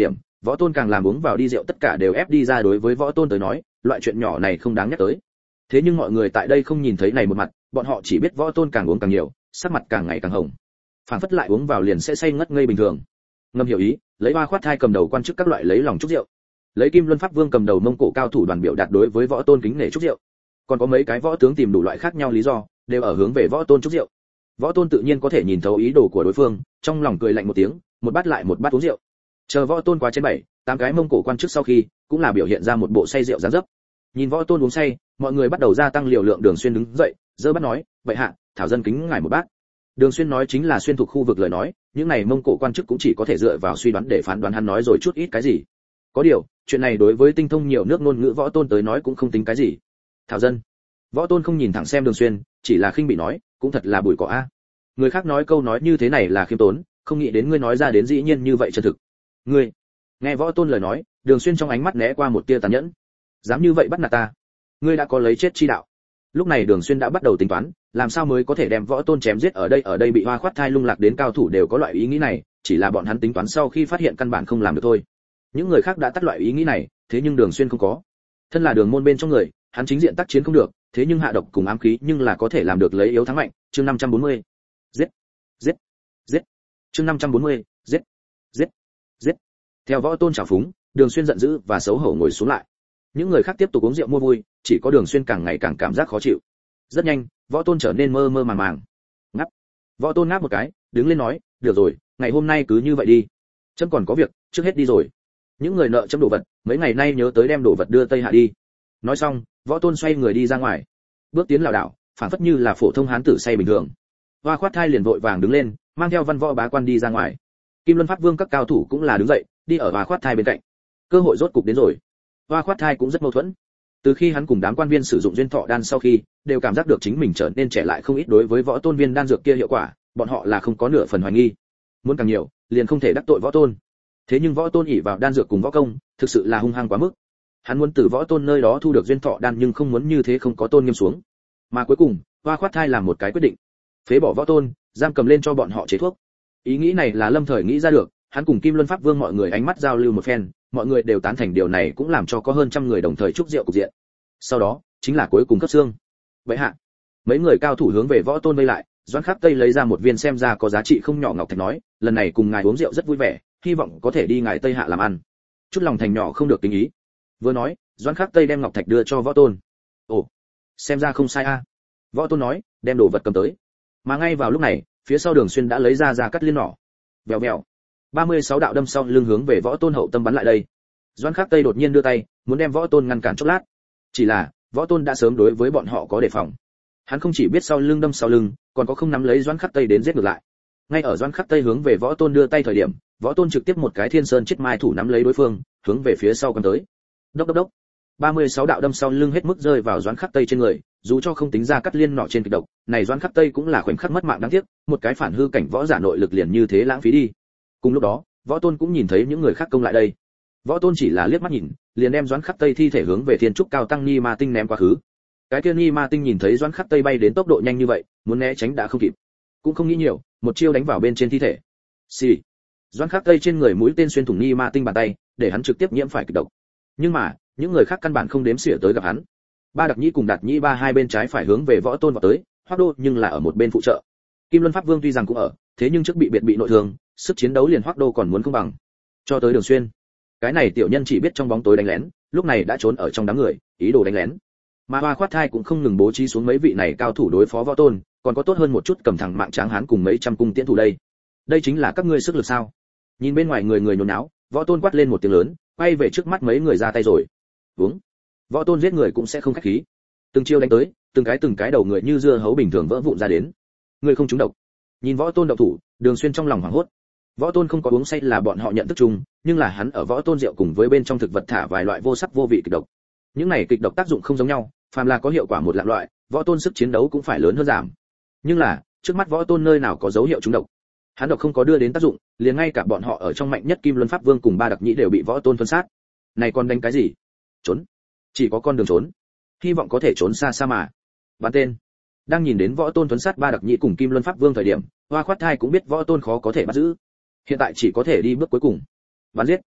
Võ Tôn càng làm uống vào đi rượu tất cả đều ép đi ra, đối với Võ Tôn tới nói, loại chuyện nhỏ này không đáng nhắc tới. Thế nhưng mọi người tại đây không nhìn thấy này một mặt, bọn họ chỉ biết Võ Tôn càng uống càng nhiều, sắc mặt càng ngày càng hồng. Phản phất lại uống vào liền sẽ say ngất ngây bình thường. Ngầm hiểu ý, lấy Hoa Khoát Thai cầm đầu quan chức các loại lấy lòng chúc rượu. Lấy Kim Luân Pháp Vương cầm đầu Mông Cổ cao thủ đoàn biểu đạt đối với Võ Tôn kính nể chúc rượu. Còn có mấy cái võ tướng tìm đủ loại khác nhau lý do, đều ở hướng về Võ Tôn chúc rượu. Võ Tôn tự nhiên có thể nhìn thấu ý đồ của đối phương, trong lòng cười lạnh một tiếng, một bát lại một bát uống rượu. Chờ Võ Tôn qua trên bảy, tám cái Mông Cổ quan chức sau khi, cũng là biểu hiện ra một bộ say rượu dáng dấp. Nhìn Võ Tôn uống say, mọi người bắt đầu gia tăng liều lượng. Đường Xuyên đứng dậy, giơ bát nói, "Vậy hạ, thảo dân kính ngài một bát." Đường Xuyên nói chính là xuyên thuộc khu vực lời nói, những này Mông Cổ quan chức cũng chỉ có thể dựa vào suy đoán để phán đoán hắn nói rồi chút ít cái gì. Có điều, chuyện này đối với tinh thông nhiều nước ngôn ngữ Võ Tôn tới nói cũng không tính cái gì. "Thảo dân." Võ Tôn không nhìn thẳng xem Đường Xuyên, chỉ là khinh bị nói, "Cũng thật là bụi cỏ a." Người khác nói câu nói như thế này là khiêm tốn, không nghĩ đến ngươi nói ra đến dĩ nhiên như vậy chân thực. "Ngươi." Nghe Võ Tôn lời nói, Đường Xuyên trong ánh mắt né qua một tia tàn nhẫn. "Dám như vậy bắt nạt ta, ngươi đã có lấy chết chi đạo." Lúc này Đường Xuyên đã bắt đầu tính toán, làm sao mới có thể đem Võ Tôn chém giết. Ở đây ở đây bị Hoa Khoát Thai lung lạc đến cao thủ đều có loại ý nghĩ này, chỉ là bọn hắn tính toán sau khi phát hiện căn bản không làm được thôi. Những người khác đã tắt loại ý nghĩ này, thế nhưng Đường Xuyên không có. Thân là đường môn bên trong người, hắn chính diện tác chiến không được, thế nhưng hạ độc cùng ám khí nhưng là có thể làm được lấy yếu thắng mạnh. Chương năm trăm bốn mươi. Giết, giết, giết. Chương năm trăm bốn mươi. Giết, giết, giết. Theo Võ Tôn trào phúng, Đường Xuyên giận dữ và xấu hổ ngồi xuống lại. Những người khác tiếp tục uống rượu mua vui, chỉ có Đường Xuyên càng ngày càng cảm giác khó chịu. Rất nhanh, Võ Tôn trở nên mơ mơ màng màng. Ngáp. Võ Tôn ngáp một cái, đứng lên nói, "Được rồi, ngày hôm nay cứ như vậy đi. Chấm còn có việc, trước hết đi rồi. Những người nợ chấm đồ vật, mấy ngày nay nhớ tới đem đồ vật đưa Tây Hạ đi." Nói xong, Võ Tôn xoay người đi ra ngoài. Bước tiến lảo đảo, phản phất như là phổ thông hán tử say bình thường. Hoa Khoát Thai liền vội vàng đứng lên, mang theo văn võ bá quan đi ra ngoài. Kim Luân Pháp Vương các cao thủ cũng là đứng dậy, đi ở Hoa Khoát Thai bên cạnh. Cơ hội rốt cục đến rồi. Hoa Khoát Thai cũng rất mâu thuẫn. Từ khi hắn cùng đám quan viên sử dụng duyên thọ đan sau khi, đều cảm giác được chính mình trở nên trẻ lại không ít. Đối với Võ Tôn viên đan dược kia hiệu quả, bọn họ là không có nửa phần hoài nghi. Muốn càng nhiều, liền không thể đắc tội Võ Tôn. Thế nhưng Võ Tôn ỷ vào đan dược cùng võ công, thực sự là hung hăng quá mức. Hắn muốn từ Võ Tôn nơi đó thu được duyên thọ đan nhưng không muốn như thế không có tôn nghiêm xuống. Mà cuối cùng, Hoa Khoát Thai làm một cái quyết định, phế bỏ Võ Tôn, giam cầm lên cho bọn họ chế thuốc. Ý nghĩ này là Lâm Thời nghĩ ra được, hắn cùng Kim Luân Pháp Vương mọi người ánh mắt giao lưu một phen, mọi người đều tán thành điều này, cũng làm cho có hơn trăm người đồng thời chúc rượu cục diện. Sau đó, chính là cuối cùng cấp xương. Vậy hạ, mấy người cao thủ hướng về Võ Tôn vây lại, Doãn Khắc Tây lấy ra một viên xem ra có giá trị không nhỏ ngọc thạch nói, "Lần này cùng ngài uống rượu rất vui vẻ, hy vọng có thể đi ngài Tây Hạ làm ăn." Chút lòng thành nhỏ không được tính ý. Vừa nói, Doãn Khắc Tây đem ngọc thạch đưa cho Võ Tôn. "Ồ, xem ra không sai a." Võ Tôn nói, đem đồ vật cầm tới. Mà ngay vào lúc này, phía sau Đường Xuyên đã lấy ra ra cắt liên nỏ. Vèo vèo. ba mươi sáu đạo đâm sau lưng hướng về Võ Tôn hậu tâm bắn lại đây. Doãn Khắc Tây đột nhiên đưa tay, muốn đem Võ Tôn ngăn cản chốc lát. Chỉ là, Võ Tôn đã sớm đối với bọn họ có đề phòng. Hắn không chỉ biết sau lưng đâm sau lưng, còn có không nắm lấy Doãn Khắc Tây đến giết ngược lại. Ngay ở Doãn Khắc Tây hướng về Võ Tôn đưa tay thời điểm, Võ Tôn trực tiếp một cái Thiên Sơn chết mai thủ nắm lấy đối phương, hướng về phía sau cầm tới. Đốc đốc đốc. ba mươi sáu đạo đâm sau lưng hết mức rơi vào Doãn Khắc Tây trên người, dù cho không tính ra cắt liên nọ trên kịch độc, này Doãn Khắc Tây cũng là khoảnh khắc mất mạng đáng tiếc, một cái phản hư cảnh võ giả nội lực liền như thế lãng phí đi. Cùng lúc đó, Võ Tôn cũng nhìn thấy những người khác công lại đây. Võ Tôn chỉ là liếc mắt nhìn, liền đem Doãn Khắc Tây thi thể hướng về Thiên Trúc Cao Tăng Ni Ma Tinh ném quá khứ. Cái kia Ni Ma Tinh nhìn thấy Doãn Khắc Tây bay đến tốc độ nhanh như vậy, muốn né tránh đã không kịp, cũng không nghĩ nhiều, một chiêu đánh vào bên trên thi thể. Xì. Doãn Khắc Tây trên người mũi tên xuyên thủng Ni Ma Tinh bàn tay, để hắn trực tiếp nhiễm phải kịch độc. Nhưng mà, những người khác căn bản không đếm xỉa tới gặp hắn. Ba Đặc Nhĩ cùng Đạt Nhĩ ba hai bên trái phải hướng về Võ Tôn vào tới, Hoắc Đô nhưng là ở một bên phụ trợ. Kim Luân Pháp Vương tuy rằng cũng ở, thế nhưng trước bị biệt bị nội thương, sức chiến đấu liền Hoắc Đô còn muốn không bằng. Cho tới Đường Xuyên, cái này tiểu nhân chỉ biết trong bóng tối đánh lén, lúc này đã trốn ở trong đám người, ý đồ đánh lén. Mà Hoa Khoát Thai cũng không ngừng bố trí xuống mấy vị này cao thủ đối phó Võ Tôn, còn có tốt hơn một chút cầm thẳng mạng tráng hán cùng mấy trăm cung tiễn thủ đây. Đây chính là các ngươi sức lực sao? Nhìn bên ngoài người người nhốn náo, Võ Tôn quát lên một tiếng lớn, quay về trước mắt mấy người ra tay rồi. Uống. Võ Tôn giết người cũng sẽ không khách khí, từng chiêu đánh tới, từng cái từng cái đầu người như dưa hấu bình thường vỡ vụn ra đến. Người không trúng độc. Nhìn Võ Tôn động thủ, Đường Xuyên trong lòng hoảng hốt. Võ Tôn không có uống say là bọn họ nhận thức chung, nhưng là hắn ở Võ Tôn rượu cùng với bên trong thực vật thả vài loại vô sắc vô vị kịch độc. Những này kịch độc tác dụng không giống nhau, phàm là có hiệu quả một dạng loại, Võ Tôn sức chiến đấu cũng phải lớn hơn giảm. Nhưng là, trước mắt Võ Tôn nơi nào có dấu hiệu trúng độc. Hắn độc không có đưa đến tác dụng, liền ngay cả bọn họ ở trong mạnh nhất Kim Luân Pháp Vương cùng Ba Đặc Nhĩ đều bị Võ Tôn thuần sát. Này còn đánh cái gì? Trốn. Chỉ có con đường trốn. Hy vọng có thể trốn xa xa mà. Bắn tên. Đang nhìn đến Võ Tôn thuần sát Ba Đặc Nhĩ cùng Kim Luân Pháp Vương thời điểm, Hoa Khoát Thai cũng biết Võ Tôn khó có thể bắt giữ. Hiện tại chỉ có thể đi bước cuối cùng. Bắn giết.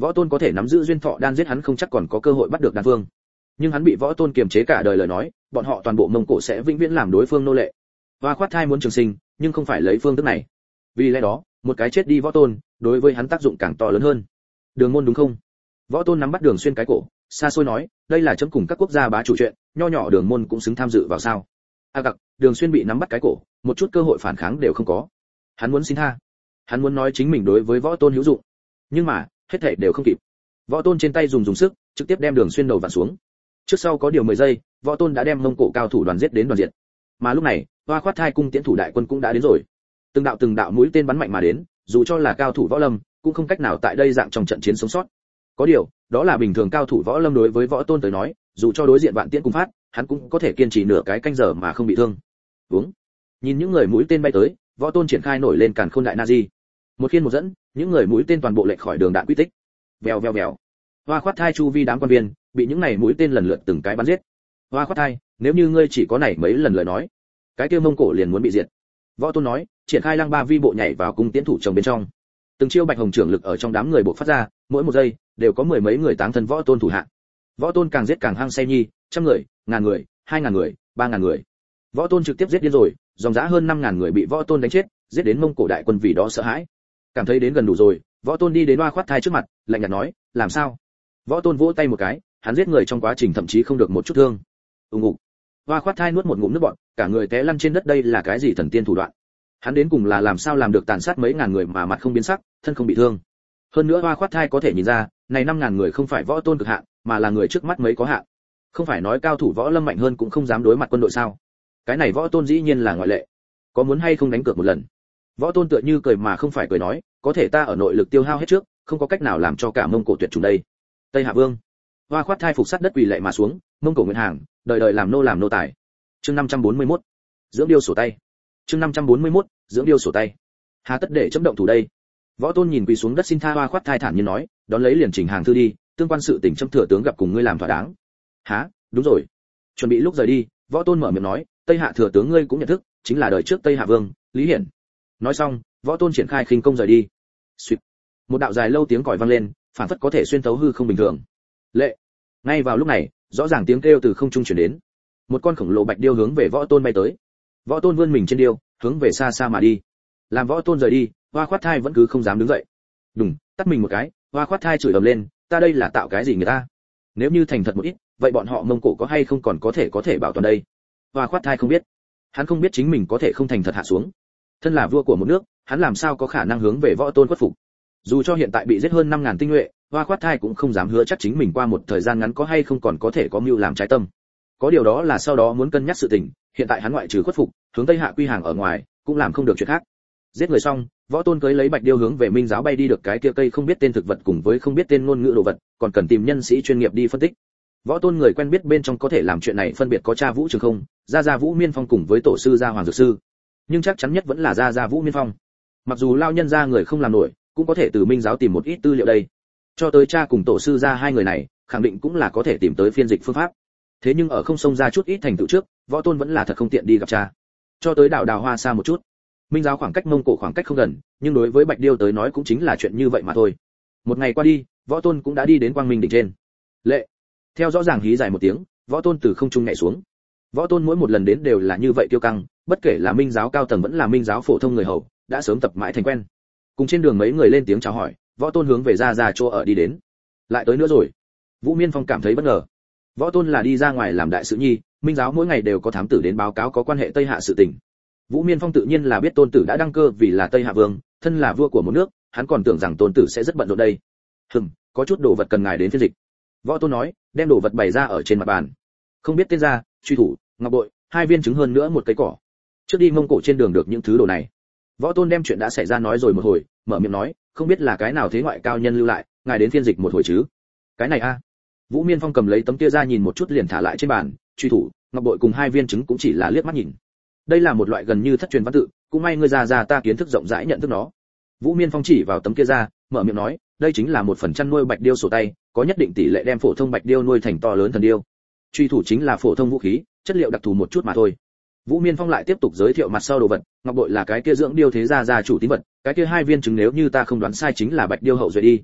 Võ Tôn có thể nắm giữ duyên thọ đan giết hắn không chắc còn có cơ hội bắt được đan vương, nhưng hắn bị Võ Tôn kiềm chế cả đời lời nói, bọn họ toàn bộ Mông Cổ sẽ vĩnh viễn làm đối phương nô lệ. Hoa Khoát Thai muốn trường sinh, nhưng không phải lấy phương thức này. Vì lẽ đó, một cái chết đi Võ Tôn, đối với hắn tác dụng càng to lớn hơn. Đường Môn đúng không? Võ Tôn nắm bắt Đường Xuyên cái cổ, xa xôi nói, đây là chấm cùng các quốc gia bá chủ chuyện, nho nhỏ Đường Môn cũng xứng tham dự vào sao? A à, gặc, Đường Xuyên bị nắm bắt cái cổ, một chút cơ hội phản kháng đều không có. Hắn muốn xin tha, hắn muốn nói chính mình đối với Võ Tôn hữu dụng, nhưng mà hết thảy đều không kịp. Võ Tôn trên tay dùng dùng sức, trực tiếp đem Đường Xuyên đầu vặn xuống. Trước sau có điều mười giây, Võ Tôn đã đem Mông Cổ cao thủ đoàn giết đến đoàn diệt. Mà lúc này, Hoa Khoát Thai cung tiễn thủ đại quân cũng đã đến rồi. Từng đạo từng đạo mũi tên bắn mạnh mà đến, dù cho là cao thủ võ lâm, cũng không cách nào tại đây dạng trong trận chiến sống sót. Có điều, đó là bình thường cao thủ võ lâm đối với Võ Tôn tới nói, dù cho đối diện vạn tiễn cùng phát, hắn cũng có thể kiên trì nửa cái canh giờ mà không bị thương. Uống. Nhìn những người mũi tên bay tới, Võ Tôn triển khai nổi lên càn khôn đại Nazi. Một khiên một dẫn, những người mũi tên toàn bộ lệch khỏi đường đạn quy tích. Vèo vèo vèo. Hoa Khoát Thai chu vi đám quan viên, bị những này mũi tên lần lượt từng cái bắn giết. Hoa Khoát Thai, nếu như ngươi chỉ có này mấy lần lời nói, cái kia Mông Cổ liền muốn bị diệt. Võ Tôn nói, triển khai lăng ba vi bộ nhảy vào cung tiễn thủ chồng bên trong. Từng chiêu bạch hồng trưởng lực ở trong đám người bộc phát ra, mỗi một giây đều có mười mấy người táng thân Võ Tôn thủ hạ. Võ Tôn càng giết càng hăng say nhi, trăm người, ngàn người, hai ngàn người, ba ngàn người. Võ Tôn trực tiếp giết điên rồi, dòng dã hơn năm ngàn người bị Võ Tôn đánh chết, giết đến Mông Cổ đại quân vì đó sợ hãi. Cảm thấy đến gần đủ rồi, Võ Tôn đi đến Hoa Khoát Thai trước mặt, lạnh nhạt nói, làm sao? Võ Tôn vỗ tay một cái, hắn giết người trong quá trình thậm chí không được một chút thương. Ùng ục. Hoa Khoát Thai nuốt một ngụm nước bọt, cả người té lăn trên đất, đây là cái gì thần tiên thủ đoạn? Hắn đến cùng là làm sao làm được tàn sát mấy ngàn người mà mặt không biến sắc, thân không bị thương? Hơn nữa Hoa Khoát Thai có thể nhìn ra, này năm ngàn người không phải Võ Tôn cực hạn, mà là người trước mắt mấy có hạn. Không phải nói cao thủ võ lâm mạnh hơn cũng không dám đối mặt quân đội sao? Cái này Võ Tôn dĩ nhiên là ngoại lệ. Có muốn hay không đánh cược một lần? Võ Tôn tựa như cười mà không phải cười nói, có thể ta ở nội lực tiêu hao hết trước, không có cách nào làm cho cả Mông Cổ tuyệt chủng đây. Tây Hạ Vương. Hoa Khoát Thai phục sát đất quỳ lạy mà xuống, Mông Cổ nguyện hàng, đời đời làm nô làm nô tài. Chương năm trăm bốn mươi mốt. Dưỡng điêu sổ tay. Chương năm trăm bốn mươi mốt. Dưỡng điêu sổ tay. Hà tất để chấm động thủ đây? Võ Tôn nhìn quỳ xuống đất xin tha Hoa Khoát Thai thản nhiên nói, đón lấy liền chỉnh hàng thư đi, tương quan sự tình chấm thừa tướng gặp cùng ngươi làm thỏa đáng. Hả? Đúng rồi. Chuẩn bị lúc rời đi, Võ Tôn mở miệng nói, Tây Hạ thừa tướng ngươi cũng nhận thức, chính là đời trước Tây Hạ Vương, Lý Hiển. Nói xong, Võ Tôn triển khai khinh công rời đi. Xuyệt. Một đạo dài lâu tiếng còi vang lên, phản phất có thể xuyên thấu hư không bình thường. Lệ. Ngay vào lúc này, rõ ràng tiếng kêu từ không trung truyền đến. Một con khổng lồ bạch điêu hướng về Võ Tôn bay tới. Võ Tôn vươn mình trên điêu, hướng về xa xa mà đi. Làm Võ Tôn rời đi, Hoa Khoát Thai vẫn cứ không dám đứng dậy. Đùng, tắt mình một cái, Hoa Khoát Thai chửi ầm lên, ta đây là tạo cái gì người ta? Nếu như thành thật một ít, vậy bọn họ Mông Cổ có hay không còn có thể có thể bảo toàn đây? Hoa Khoát Thai không biết, hắn không biết chính mình có thể không thành thật hạ xuống. Thân là vua của một nước, hắn làm sao có khả năng hướng về Võ Tôn khuất phục? Dù cho hiện tại bị giết hơn năm ngàn tinh nhuệ, Hoa Khoát Thai cũng không dám hứa chắc chính mình qua một thời gian ngắn có hay không còn có thể có mưu làm trái tâm. Có điều đó là sau đó muốn cân nhắc sự tình, hiện tại hắn ngoại trừ khuất phục, hướng Tây Hạ quy hàng ở ngoài, cũng làm không được chuyện khác. Giết người xong, Võ Tôn cưới lấy bạch điêu hướng về Minh giáo bay đi, được cái kia cây không biết tên thực vật cùng với không biết tên ngôn ngữ đồ vật, còn cần tìm nhân sĩ chuyên nghiệp đi phân tích. Võ Tôn người quen biết bên trong có thể làm chuyện này phân biệt có cha Vũ Trường Không, gia gia Vũ Miên Phong cùng với tổ sư gia Hoàng Dược Sư, nhưng chắc chắn nhất vẫn là gia gia Vũ Miên Phong. Mặc dù lao nhân gia người không làm nổi, cũng có thể từ Minh giáo tìm một ít tư liệu đây. Cho tới cha cùng tổ sư gia hai người này, khẳng định cũng là có thể tìm tới phiên dịch phương pháp. Thế nhưng ở không xông ra chút ít thành tựu trước, Võ Tôn vẫn là thật không tiện đi gặp cha. Cho tới đảo Đào Hoa xa một chút. Minh giáo khoảng cách Mông Cổ khoảng cách không gần, nhưng đối với Bạch Điêu tới nói cũng chính là chuyện như vậy mà thôi. Một ngày qua đi, Võ Tôn cũng đã đi đến Quang Minh đỉnh trên. Lệ. Theo rõ ràng hí dài một tiếng, Võ Tôn từ không trung nhảy xuống. Võ Tôn mỗi một lần đến đều là như vậy kiêu căng, bất kể là Minh giáo cao tầng vẫn là Minh giáo phổ thông người hầu, đã sớm tập mãi thành quen. Cùng trên đường mấy người lên tiếng chào hỏi, Võ Tôn hướng về ra ra chỗ ở đi đến. Lại tới nữa rồi. Vũ Miên Phong cảm thấy bất ngờ. Võ Tôn là đi ra ngoài làm đại sự nhi, Minh giáo mỗi ngày đều có thám tử đến báo cáo có quan hệ Tây Hạ sự tình. Vũ Miên Phong tự nhiên là biết Tôn tử đã đăng cơ vì là Tây Hạ vương, thân là vua của một nước, hắn còn tưởng rằng Tôn tử sẽ rất bận rộn đây. Hừm, có chút đồ vật cần ngài đến phiên dịch. Võ Tôn nói, đem đồ vật bày ra ở trên mặt bàn. Không biết tên ra, truy thủ, ngọc bội, hai viên trứng hơn nữa một cây cỏ. Trước đi Mông Cổ trên đường được những thứ đồ này. Võ Tôn đem chuyện đã xảy ra nói rồi một hồi, mở miệng nói, không biết là cái nào thế ngoại cao nhân lưu lại, ngài đến phiên dịch một hồi chứ. Cái này a. Vũ Miên Phong cầm lấy tấm kia ra nhìn một chút liền thả lại trên bàn, truy thủ, ngọc bội cùng hai viên trứng cũng chỉ là liếc mắt nhìn. Đây là một loại gần như thất truyền văn tự, cũng may ngươi già già ta kiến thức rộng rãi nhận thức nó. Vũ Miên Phong chỉ vào tấm kia ra, mở miệng nói, đây chính là một phần chăn nuôi bạch điêu sổ tay, có nhất định tỷ lệ đem phổ thông bạch điêu nuôi thành to lớn thần điêu. Truy thủ chính là phổ thông vũ khí, chất liệu đặc thù một chút mà thôi. Vũ Miên Phong lại tiếp tục giới thiệu mặt sau đồ vật, ngọc bội là cái kia dưỡng điêu thế gia gia chủ tín vật, cái kia hai viên trứng nếu như ta không đoán sai chính là bạch điêu hậu duệ đi.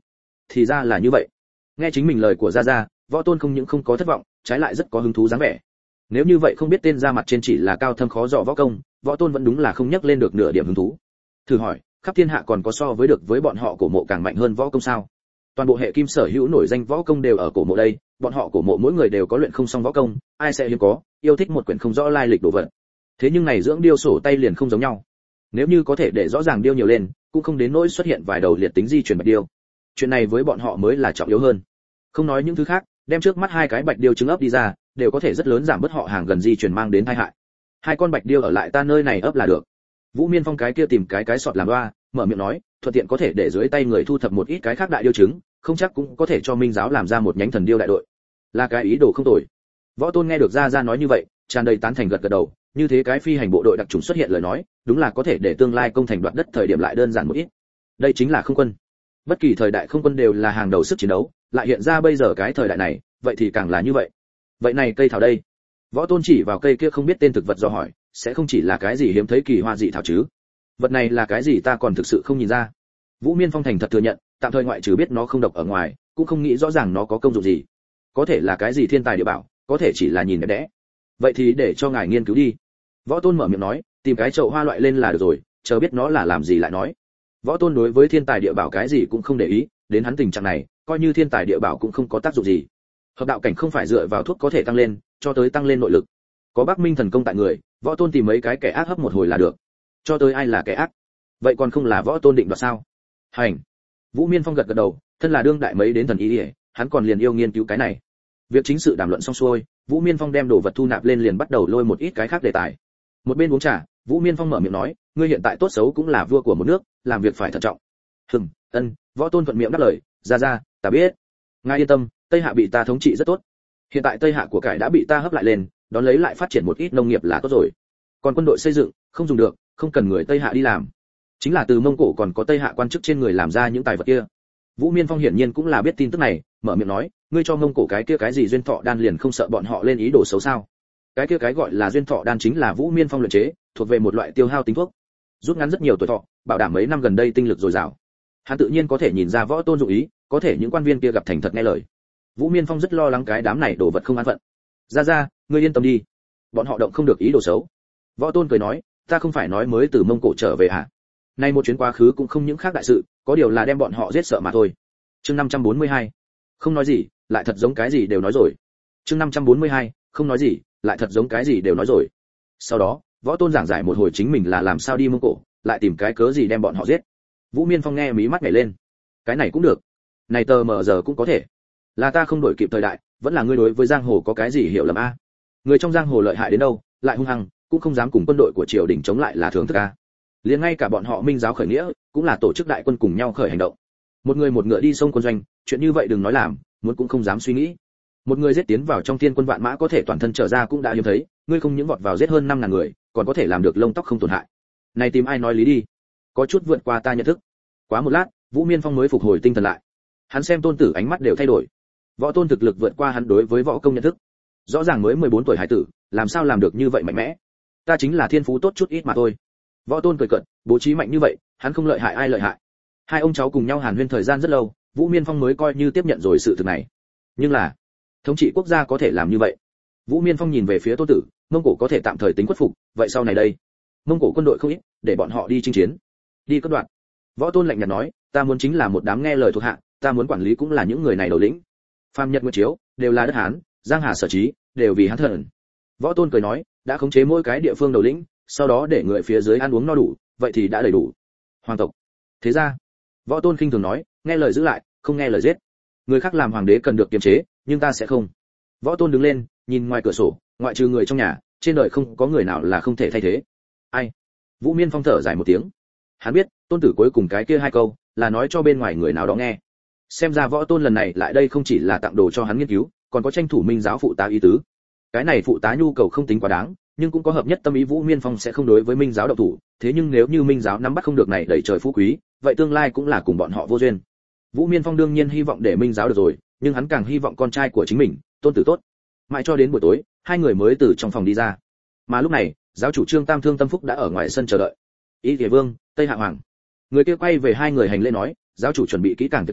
thì ra là như vậy. Nghe chính mình lời của gia gia, Võ Tôn không những không có thất vọng, trái lại rất có hứng thú dáng vẻ. Nếu như vậy không biết tên ra mặt trên chỉ là cao thâm khó dò võ công, Võ Tôn vẫn đúng là không nhắc lên được nửa điểm hứng thú. Thử hỏi, khắp thiên hạ còn có so với được với bọn họ cổ mộ càng mạnh hơn võ công sao? Toàn bộ hệ kim sở hữu nổi danh võ công đều ở cổ mộ đây, bọn họ cổ mộ mỗi người đều có luyện không xong võ công, ai sẽ hiếm có, yêu thích một quyển không rõ lai lịch đồ vật. Thế nhưng này dưỡng điêu sổ tay liền không giống nhau. Nếu như có thể để rõ ràng điêu nhiều lên, cũng không đến nỗi xuất hiện vài đầu liệt tính di chuyển bạch điêu. Chuyện này với bọn họ mới là trọng yếu hơn. Không nói những thứ khác, đem trước mắt hai cái bạch điêu trứng ấp đi ra, đều có thể rất lớn giảm bớt họ hàng gần di chuyển mang đến tai hại. Hai con bạch điêu ở lại ta nơi này ấp là được. Vũ Miên Phong cái kia tìm cái cái sọt làm loa, mở miệng nói, thuận tiện có thể để dưới tay người thu thập một ít cái khác đại điêu trứng, không chắc cũng có thể cho minh giáo làm ra một nhánh thần điêu đại đội. Là cái ý đồ không tồi. Võ Tôn nghe được gia gia nói như vậy, tràn đầy tán thành gật gật đầu, như thế cái phi hành bộ đội đặc chủng xuất hiện lời nói, đúng là có thể để tương lai công thành đoạt đất thời điểm lại đơn giản một ít. Đây chính là không quân. Bất kỳ thời đại không quân đều là hàng đầu sức chiến đấu, lại hiện ra bây giờ cái thời đại này, vậy thì càng là như vậy. Vậy này cây thảo đây? Võ Tôn chỉ vào cây kia không biết tên thực vật do hỏi, sẽ không chỉ là cái gì hiếm thấy kỳ hoa dị thảo chứ? Vật này là cái gì ta còn thực sự không nhìn ra. Vũ Miên Phong thành thật thừa nhận, tạm thời ngoại trừ biết nó không độc ở ngoài, cũng không nghĩ rõ ràng nó có công dụng gì. Có thể là cái gì thiên tài địa bảo, có thể chỉ là nhìn đẹp đẽ. Vậy thì để cho ngài nghiên cứu đi. Võ Tôn mở miệng nói, tìm cái chậu hoa loại lên là được rồi, chờ biết nó là làm gì lại nói. Võ Tôn đối với thiên tài địa bảo cái gì cũng không để ý, đến hắn tình trạng này, coi như thiên tài địa bảo cũng không có tác dụng gì. Hợp đạo cảnh không phải dựa vào thuốc có thể tăng lên, cho tới tăng lên nội lực. Có Bắc Minh thần công tại người, Võ Tôn tìm mấy cái kẻ ác hấp một hồi là được. Cho tới ai là kẻ ác? Vậy còn không là Võ Tôn định đoạt sao? Hành. Vũ Miên Phong gật gật đầu, thân là đương đại mấy đến thần y, hắn còn liền yêu nghiên cứu cái này. Việc chính sự đàm luận xong xuôi, Vũ Miên Phong đem đồ vật thu nạp lên liền bắt đầu lôi một ít cái khác đề tài. Một bên uống trà, Vũ Miên Phong mở miệng nói, ngươi hiện tại tốt xấu cũng là vua của một nước, làm việc phải thận trọng. Hừm, ân, Võ Tôn thuận miệng đáp lời, ra ra, ta biết. Ngài yên tâm, Tây Hạ bị ta thống trị rất tốt. Hiện tại Tây Hạ của cải đã bị ta hấp lại lên, đón lấy lại phát triển một ít nông nghiệp là tốt rồi. Còn quân đội xây dựng, không dùng được, không cần người Tây Hạ đi làm. Chính là từ Mông Cổ còn có Tây Hạ quan chức trên người làm ra những tài vật kia. Vũ Miên Phong hiển nhiên cũng là biết tin tức này, mở miệng nói, ngươi cho Mông Cổ cái kia cái gì duyên thọ đan liền không sợ bọn họ lên ý đồ xấu sao? Cái kia cái gọi là duyên thọ đan chính là Vũ Miên Phong luyện chế, thuộc về một loại tiêu hao tính thuốc, rút ngắn rất nhiều tuổi thọ, bảo đảm mấy năm gần đây tinh lực dồi dào. Hắn tự nhiên có thể nhìn ra Võ Tôn dụng ý, có thể những quan viên kia gặp thành thật nghe lời. Vũ Miên Phong rất lo lắng cái đám này đồ vật không an phận. Ra ra, ngươi yên tâm đi, bọn họ động không được ý đồ xấu. Võ Tôn cười nói, ta không phải nói mới từ Mông Cổ trở về hả? Nay một chuyến quá khứ cũng không những khác đại sự, có điều là đem bọn họ giết sợ mà thôi. Chương năm trăm bốn mươi hai. Không nói gì, lại thật giống cái gì đều nói rồi. Chương năm trăm bốn mươi hai. Không nói gì, lại thật giống cái gì đều nói rồi. Sau đó, Võ Tôn giảng giải một hồi chính mình là làm sao đi Mông Cổ, lại tìm cái cớ gì đem bọn họ giết. Vũ Miên Phong nghe mí mắt nhảy lên. Cái này cũng được. Này tờ mờ giờ cũng có thể. Là ta không đổi kịp thời đại, vẫn là ngươi đối với giang hồ có cái gì hiểu lầm a? Người trong giang hồ lợi hại đến đâu, lại hung hăng, cũng không dám cùng quân đội của triều đình chống lại là thường thức a. Liền ngay cả bọn họ Minh giáo khởi nghĩa, cũng là tổ chức đại quân cùng nhau khởi hành động. Một người một ngựa đi sông quân doanh, chuyện như vậy đừng nói làm, muốn cũng không dám suy nghĩ. Một người giết tiến vào trong thiên quân vạn mã có thể toàn thân trở ra cũng đã hiếm thấy, ngươi không những vọt vào giết hơn năm ngàn người, còn có thể làm được lông tóc không tổn hại. Này tìm ai nói lý đi? Có chút vượt qua ta nhận thức. Quá một lát, Vũ Miên Phong mới phục hồi tinh thần lại. Hắn xem Tôn Tử ánh mắt đều thay đổi. Võ Tôn thực lực vượt qua hắn đối với võ công nhận thức. Rõ ràng mới mười bốn tuổi hải tử, làm sao làm được như vậy mạnh mẽ? Ta chính là thiên phú tốt chút ít mà thôi. Võ Tôn cười cợt, bố trí mạnh như vậy, hắn không lợi hại ai lợi hại. Hai ông cháu cùng nhau hàn huyên thời gian rất lâu, Vũ Miên Phong mới coi như tiếp nhận rồi sự thực này. Nhưng là, thống trị quốc gia có thể làm như vậy. Vũ Miên Phong nhìn về phía Tôn Tử, Mông Cổ có thể tạm thời tính khuất phục, vậy sau này đây? Mông Cổ quân đội không ít, để bọn họ đi chinh chiến, đi cất đoạn. Võ Tôn lạnh nhạt nói, ta muốn chính là một đám nghe lời thuộc hạ, ta muốn quản lý cũng là những người này đầu lĩnh. Phàm Nhật Nguyệt Chiếu, đều là đất Hán, Giang Hà Sở Chí, đều vì Hán thần. Võ Tôn cười nói, đã khống chế mỗi cái địa phương đầu lĩnh, sau đó để người phía dưới ăn uống no đủ, vậy thì đã đầy đủ. Hoàng tộc. Thế ra, Võ Tôn khinh thường nói, nghe lời giữ lại, không nghe lời giết. Người khác làm hoàng đế cần được kiềm chế, nhưng ta sẽ không. Võ Tôn đứng lên, nhìn ngoài cửa sổ, ngoại trừ người trong nhà, trên đời không có người nào là không thể thay thế. Ai? Vũ Miên Phong thở dài một tiếng. Hắn biết, Tôn Tử cuối cùng cái kia hai câu, là nói cho bên ngoài người nào đó nghe. Xem ra Võ Tôn lần này lại đây không chỉ là tặng đồ cho hắn nghiên cứu, còn có tranh thủ Minh giáo phụ tá ý tứ. Cái này phụ tá nhu cầu không tính quá đáng, nhưng cũng có hợp nhất tâm ý. Vũ Miên Phong sẽ không đối với Minh giáo động thủ, thế nhưng nếu như Minh giáo nắm bắt không được này đẩy trời phú quý, vậy tương lai cũng là cùng bọn họ vô duyên. Vũ Miên Phong đương nhiên hy vọng để Minh giáo được rồi, nhưng hắn càng hy vọng con trai của chính mình, Tôn Tử tốt. Mãi cho đến buổi tối, hai người mới từ trong phòng đi ra. Mà lúc này, giáo chủ Trương Tam Thương Tâm Phúc đã ở ngoài sân chờ đợi. Ý Liệt Vương, Tây Hạ Hoàng. Người kia quay về hai người hành lễ nói, giáo chủ chuẩn bị kỹ càng tiệc tối,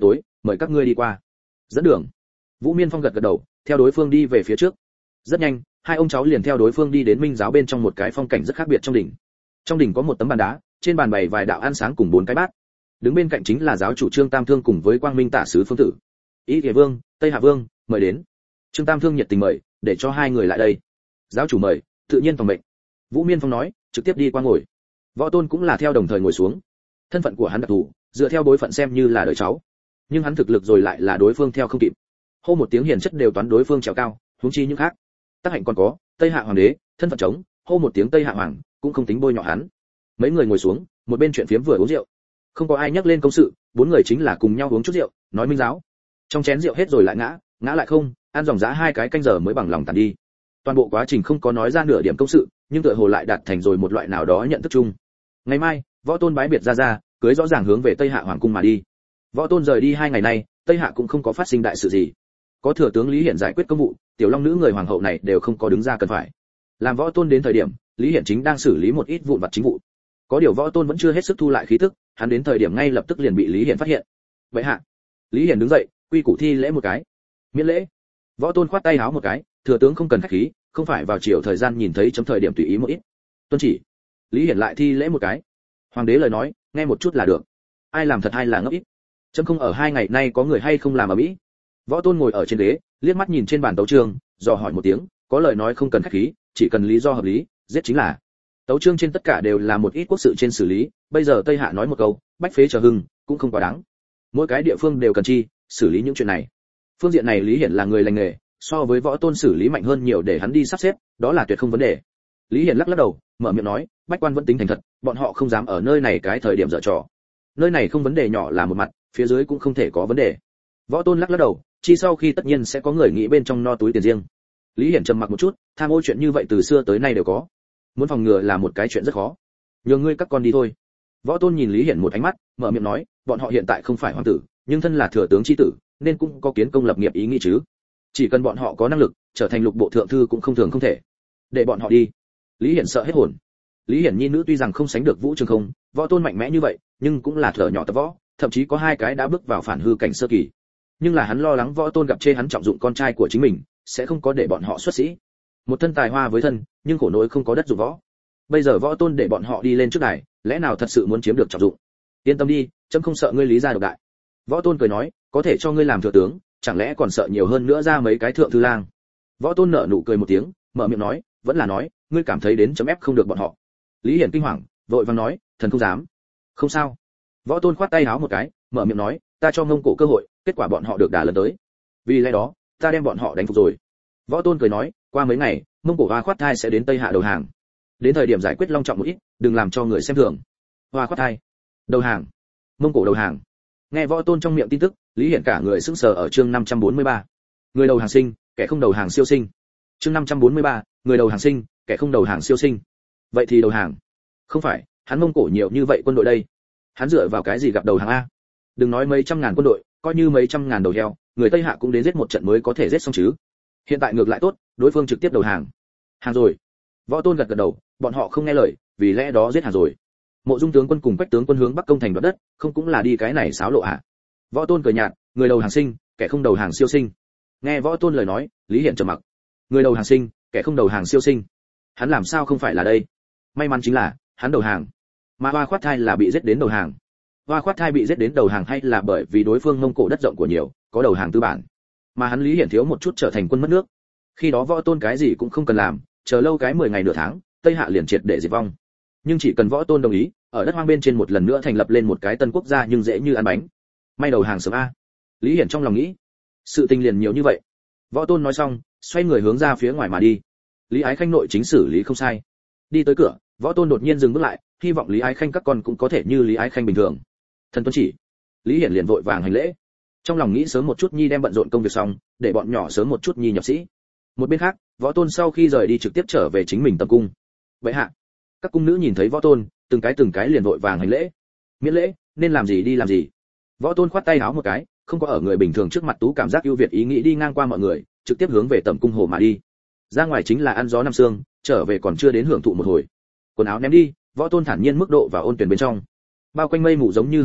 mời các ngươi đi qua. Dẫn đường. Vũ Miên Phong gật gật đầu, theo đối phương đi về phía trước. Rất nhanh, hai ông cháu liền theo đối phương đi đến minh giáo bên trong một cái phong cảnh rất khác biệt trong đỉnh. Trong đỉnh có một tấm bàn đá, trên bàn bày vài đạo ăn sáng cùng bốn cái bát. Đứng bên cạnh chính là giáo chủ Trương Tam Thương cùng với Quang Minh Tả sứ Phương Tử. Ý Địa Vương, Tây Hạ Vương, mời đến. Trương Tam Thương nhiệt tình mời, để cho hai người lại đây. Giáo chủ mời, tự nhiên phòng mệnh. Vũ Miên Phong nói, trực tiếp đi qua ngồi. Võ Tôn cũng là theo đồng thời ngồi xuống. Thân phận của hắn đặc thù, dựa theo bối phận xem như là đời cháu, nhưng hắn thực lực rồi lại là đối phương theo không kịp. Hô một tiếng hiền chất đều toán đối phương trèo cao, huống chi những khác. Tác hạnh còn có, Tây Hạ hoàng đế, thân phận chống, hô một tiếng Tây Hạ hoàng, cũng không tính bôi nhọ hắn. Mấy người ngồi xuống, một bên chuyện phiếm vừa uống rượu. Không có ai nhắc lên công sự, bốn người chính là cùng nhau uống chút rượu, nói minh giáo. Trong chén rượu hết rồi lại ngã, ngã lại không, ăn dòng dã hai cái canh giờ mới bằng lòng tàn đi. Toàn bộ quá trình không có nói ra nửa điểm công sự, nhưng tựa hồ lại đạt thành rồi một loại nào đó nhận thức chung. Ngày mai, Võ Tôn bái biệt ra ra, cưới rõ ràng hướng về Tây Hạ hoàng cung mà đi. Võ Tôn rời đi hai ngày nay, Tây Hạ cũng không có phát sinh đại sự gì. Có thừa tướng Lý Hiển giải quyết công vụ, tiểu long nữ người hoàng hậu này đều không có đứng ra cần phải. Làm Võ Tôn đến thời điểm, Lý Hiển chính đang xử lý một ít vụn vặt chính vụ. Có điều Võ Tôn vẫn chưa hết sức thu lại khí tức, hắn đến thời điểm ngay lập tức liền bị Lý Hiển phát hiện. Vậy hạ. Lý Hiển đứng dậy, quy củ thi lễ một cái. Miễn lễ. Võ Tôn khoát tay áo một cái, thừa tướng không cần khách khí, không phải vào chiều thời gian nhìn thấy chấm thời điểm tùy ý một ít. Tuân chỉ. Lý Hiển lại thi lễ một cái. Hoàng đế lời nói, nghe một chút là được. Ai làm thật hay là ngốc ít. Chấm không ở hai ngày nay có người hay không làm ở mỹ. Võ Tôn ngồi ở trên ghế, liếc mắt nhìn trên bàn tấu chương, dò hỏi một tiếng, có lời nói không cần khách khí, chỉ cần lý do hợp lý, giết chính là. Tấu chương trên tất cả đều là một ít quốc sự trên xử lý, bây giờ Tây Hạ nói một câu, bách phế chờ hưng, cũng không quá đáng. Mỗi cái địa phương đều cần chi, xử lý những chuyện này. Phương diện này Lý Hiển là người lành nghề, so với Võ Tôn xử lý mạnh hơn nhiều để hắn đi sắp xếp, đó là tuyệt không vấn đề. Lý Hiển lắc lắc đầu, mở miệng nói, bách quan vẫn tính thành thật, bọn họ không dám ở nơi này cái thời điểm dở trò. Nơi này không vấn đề nhỏ là một mặt, phía dưới cũng không thể có vấn đề. Võ Tôn lắc lắc đầu, chi sau khi tất nhiên sẽ có người nghĩ bên trong no túi tiền riêng. Lý Hiển trầm mặc một chút, tham ô chuyện như vậy từ xưa tới nay đều có, muốn phòng ngừa là một cái chuyện rất khó. Nhường ngươi các con đi thôi. Võ Tôn nhìn Lý Hiển một ánh mắt, mở miệng nói, bọn họ hiện tại không phải hoàng tử, nhưng thân là thừa tướng chi tử, nên cũng có kiến công lập nghiệp ý nghĩ chứ. Chỉ cần bọn họ có năng lực, trở thành lục bộ thượng thư cũng không thường không thể. Để bọn họ đi. Lý Hiển sợ hết hồn. Lý Hiển nhi nữ tuy rằng không sánh được Vũ Trường Không, Võ Tôn mạnh mẽ như vậy, nhưng cũng là thở nhỏ tập võ, thậm chí có hai cái đã bước vào phản hư cảnh sơ kỳ. Nhưng là hắn lo lắng Võ Tôn gặp chê hắn trọng dụng con trai của chính mình, sẽ không có để bọn họ xuất sĩ. Một thân tài hoa với thân, nhưng khổ nỗi không có đất dụng võ. Bây giờ Võ Tôn để bọn họ đi lên trước đài, lẽ nào thật sự muốn chiếm được trọng dụng? Yên tâm đi, chấm không sợ ngươi Lý gia độc đại. Võ Tôn cười nói, có thể cho ngươi làm thừa tướng, chẳng lẽ còn sợ nhiều hơn nữa ra mấy cái thượng thư lang? Võ Tôn nở nụ cười một tiếng, mở miệng nói, vẫn là nói, ngươi cảm thấy đến chấm ép không được bọn họ. Lý Hiển kinh hoàng, vội vàng nói, thần không dám. Không sao. Võ Tôn khoát tay háo một cái, mở miệng nói, ta cho Mông Cổ cơ hội, kết quả bọn họ được đả lần tới. Vì lẽ đó, ta đem bọn họ đánh phục rồi. Võ Tôn cười nói, qua mấy ngày, Mông Cổ Hoa Khoát Thai sẽ đến Tây Hạ đầu hàng. Đến thời điểm giải quyết long trọng một ít, đừng làm cho người xem thường. Hoa Khoát Thai, đầu hàng, Mông Cổ đầu hàng. Nghe Võ Tôn trong miệng tin tức, Lý Hiển cả người sững sờ ở chương năm trăm bốn mươi ba. Người đầu hàng sinh, kẻ không đầu hàng siêu sinh. Chương năm trăm bốn mươi ba, người đầu hàng sinh, kẻ không đầu hàng siêu sinh. Vậy thì đầu hàng? Không phải, hắn Mông Cổ nhiều như vậy quân đội đây. Hắn dựa vào cái gì gặp đầu hàng a? Đừng nói mấy trăm ngàn quân đội, coi như mấy trăm ngàn đầu heo, người Tây Hạ cũng đến giết một trận mới có thể giết xong chứ. Hiện tại ngược lại tốt, đối phương trực tiếp đầu hàng. Hàng rồi. Võ Tôn gật gật đầu, bọn họ không nghe lời, vì lẽ đó giết hàng rồi. Mộ Dung tướng quân cùng Quách tướng quân hướng Bắc công thành đoạt đất, không cũng là đi cái này xáo lộ à? Võ Tôn cười nhạt, người đầu hàng sinh, kẻ không đầu hàng siêu sinh. Nghe Võ Tôn lời nói, Lý Hiển trầm mặc. Người đầu hàng sinh, kẻ không đầu hàng siêu sinh. Hắn làm sao không phải là đây? May mắn chính là, hắn đầu hàng. Mà Hoa Khoát Thai là bị giết đến đầu hàng. Hoa Khoát Thai bị giết đến đầu hàng hay là bởi vì đối phương Mông Cổ đất rộng của nhiều, có đầu hàng tư bản. Mà hắn Lý Hiển thiếu một chút trở thành quân mất nước. Khi đó Võ Tôn cái gì cũng không cần làm, chờ lâu cái mười ngày nửa tháng, Tây Hạ liền triệt để diệt vong. Nhưng chỉ cần Võ Tôn đồng ý, ở đất hoang bên trên một lần nữa thành lập lên một cái tân quốc gia nhưng dễ như ăn bánh. May đầu hàng sớm a. Lý Hiển trong lòng nghĩ, sự tình liền nhiều như vậy. Võ Tôn nói xong, xoay người hướng ra phía ngoài mà đi. Lý Ái Khanh nội chính xử lý không sai. Đi tới cửa, Võ Tôn đột nhiên dừng bước lại, hy vọng Lý Ái Khanh các con cũng có thể như Lý Ái Khanh bình thường. Thần tuân chỉ. Lý Hiển liền vội vàng hành lễ. Trong lòng nghĩ sớm một chút nhi đem bận rộn công việc xong, để bọn nhỏ sớm một chút nhi nhập sĩ. Một bên khác, Võ Tôn sau khi rời đi trực tiếp trở về chính mình tầm cung. Vậy hạ, các cung nữ nhìn thấy Võ Tôn, từng cái từng cái liền vội vàng hành lễ. Miễn lễ, nên làm gì đi làm gì. Võ Tôn khoát tay áo một cái, không có ở người bình thường trước mặt tú cảm giác ưu việt ý nghĩ đi ngang qua mọi người, trực tiếp hướng về tầm cung hồ mà đi. Ra ngoài chính là ăn gió năm sương, trở về còn chưa đến hưởng thụ một hồi. Quần áo ném đi, Võ Tôn thản nhiên mức độ và ôn tuyển bên trong. Bao quanh mây mù giống như hơi nóng,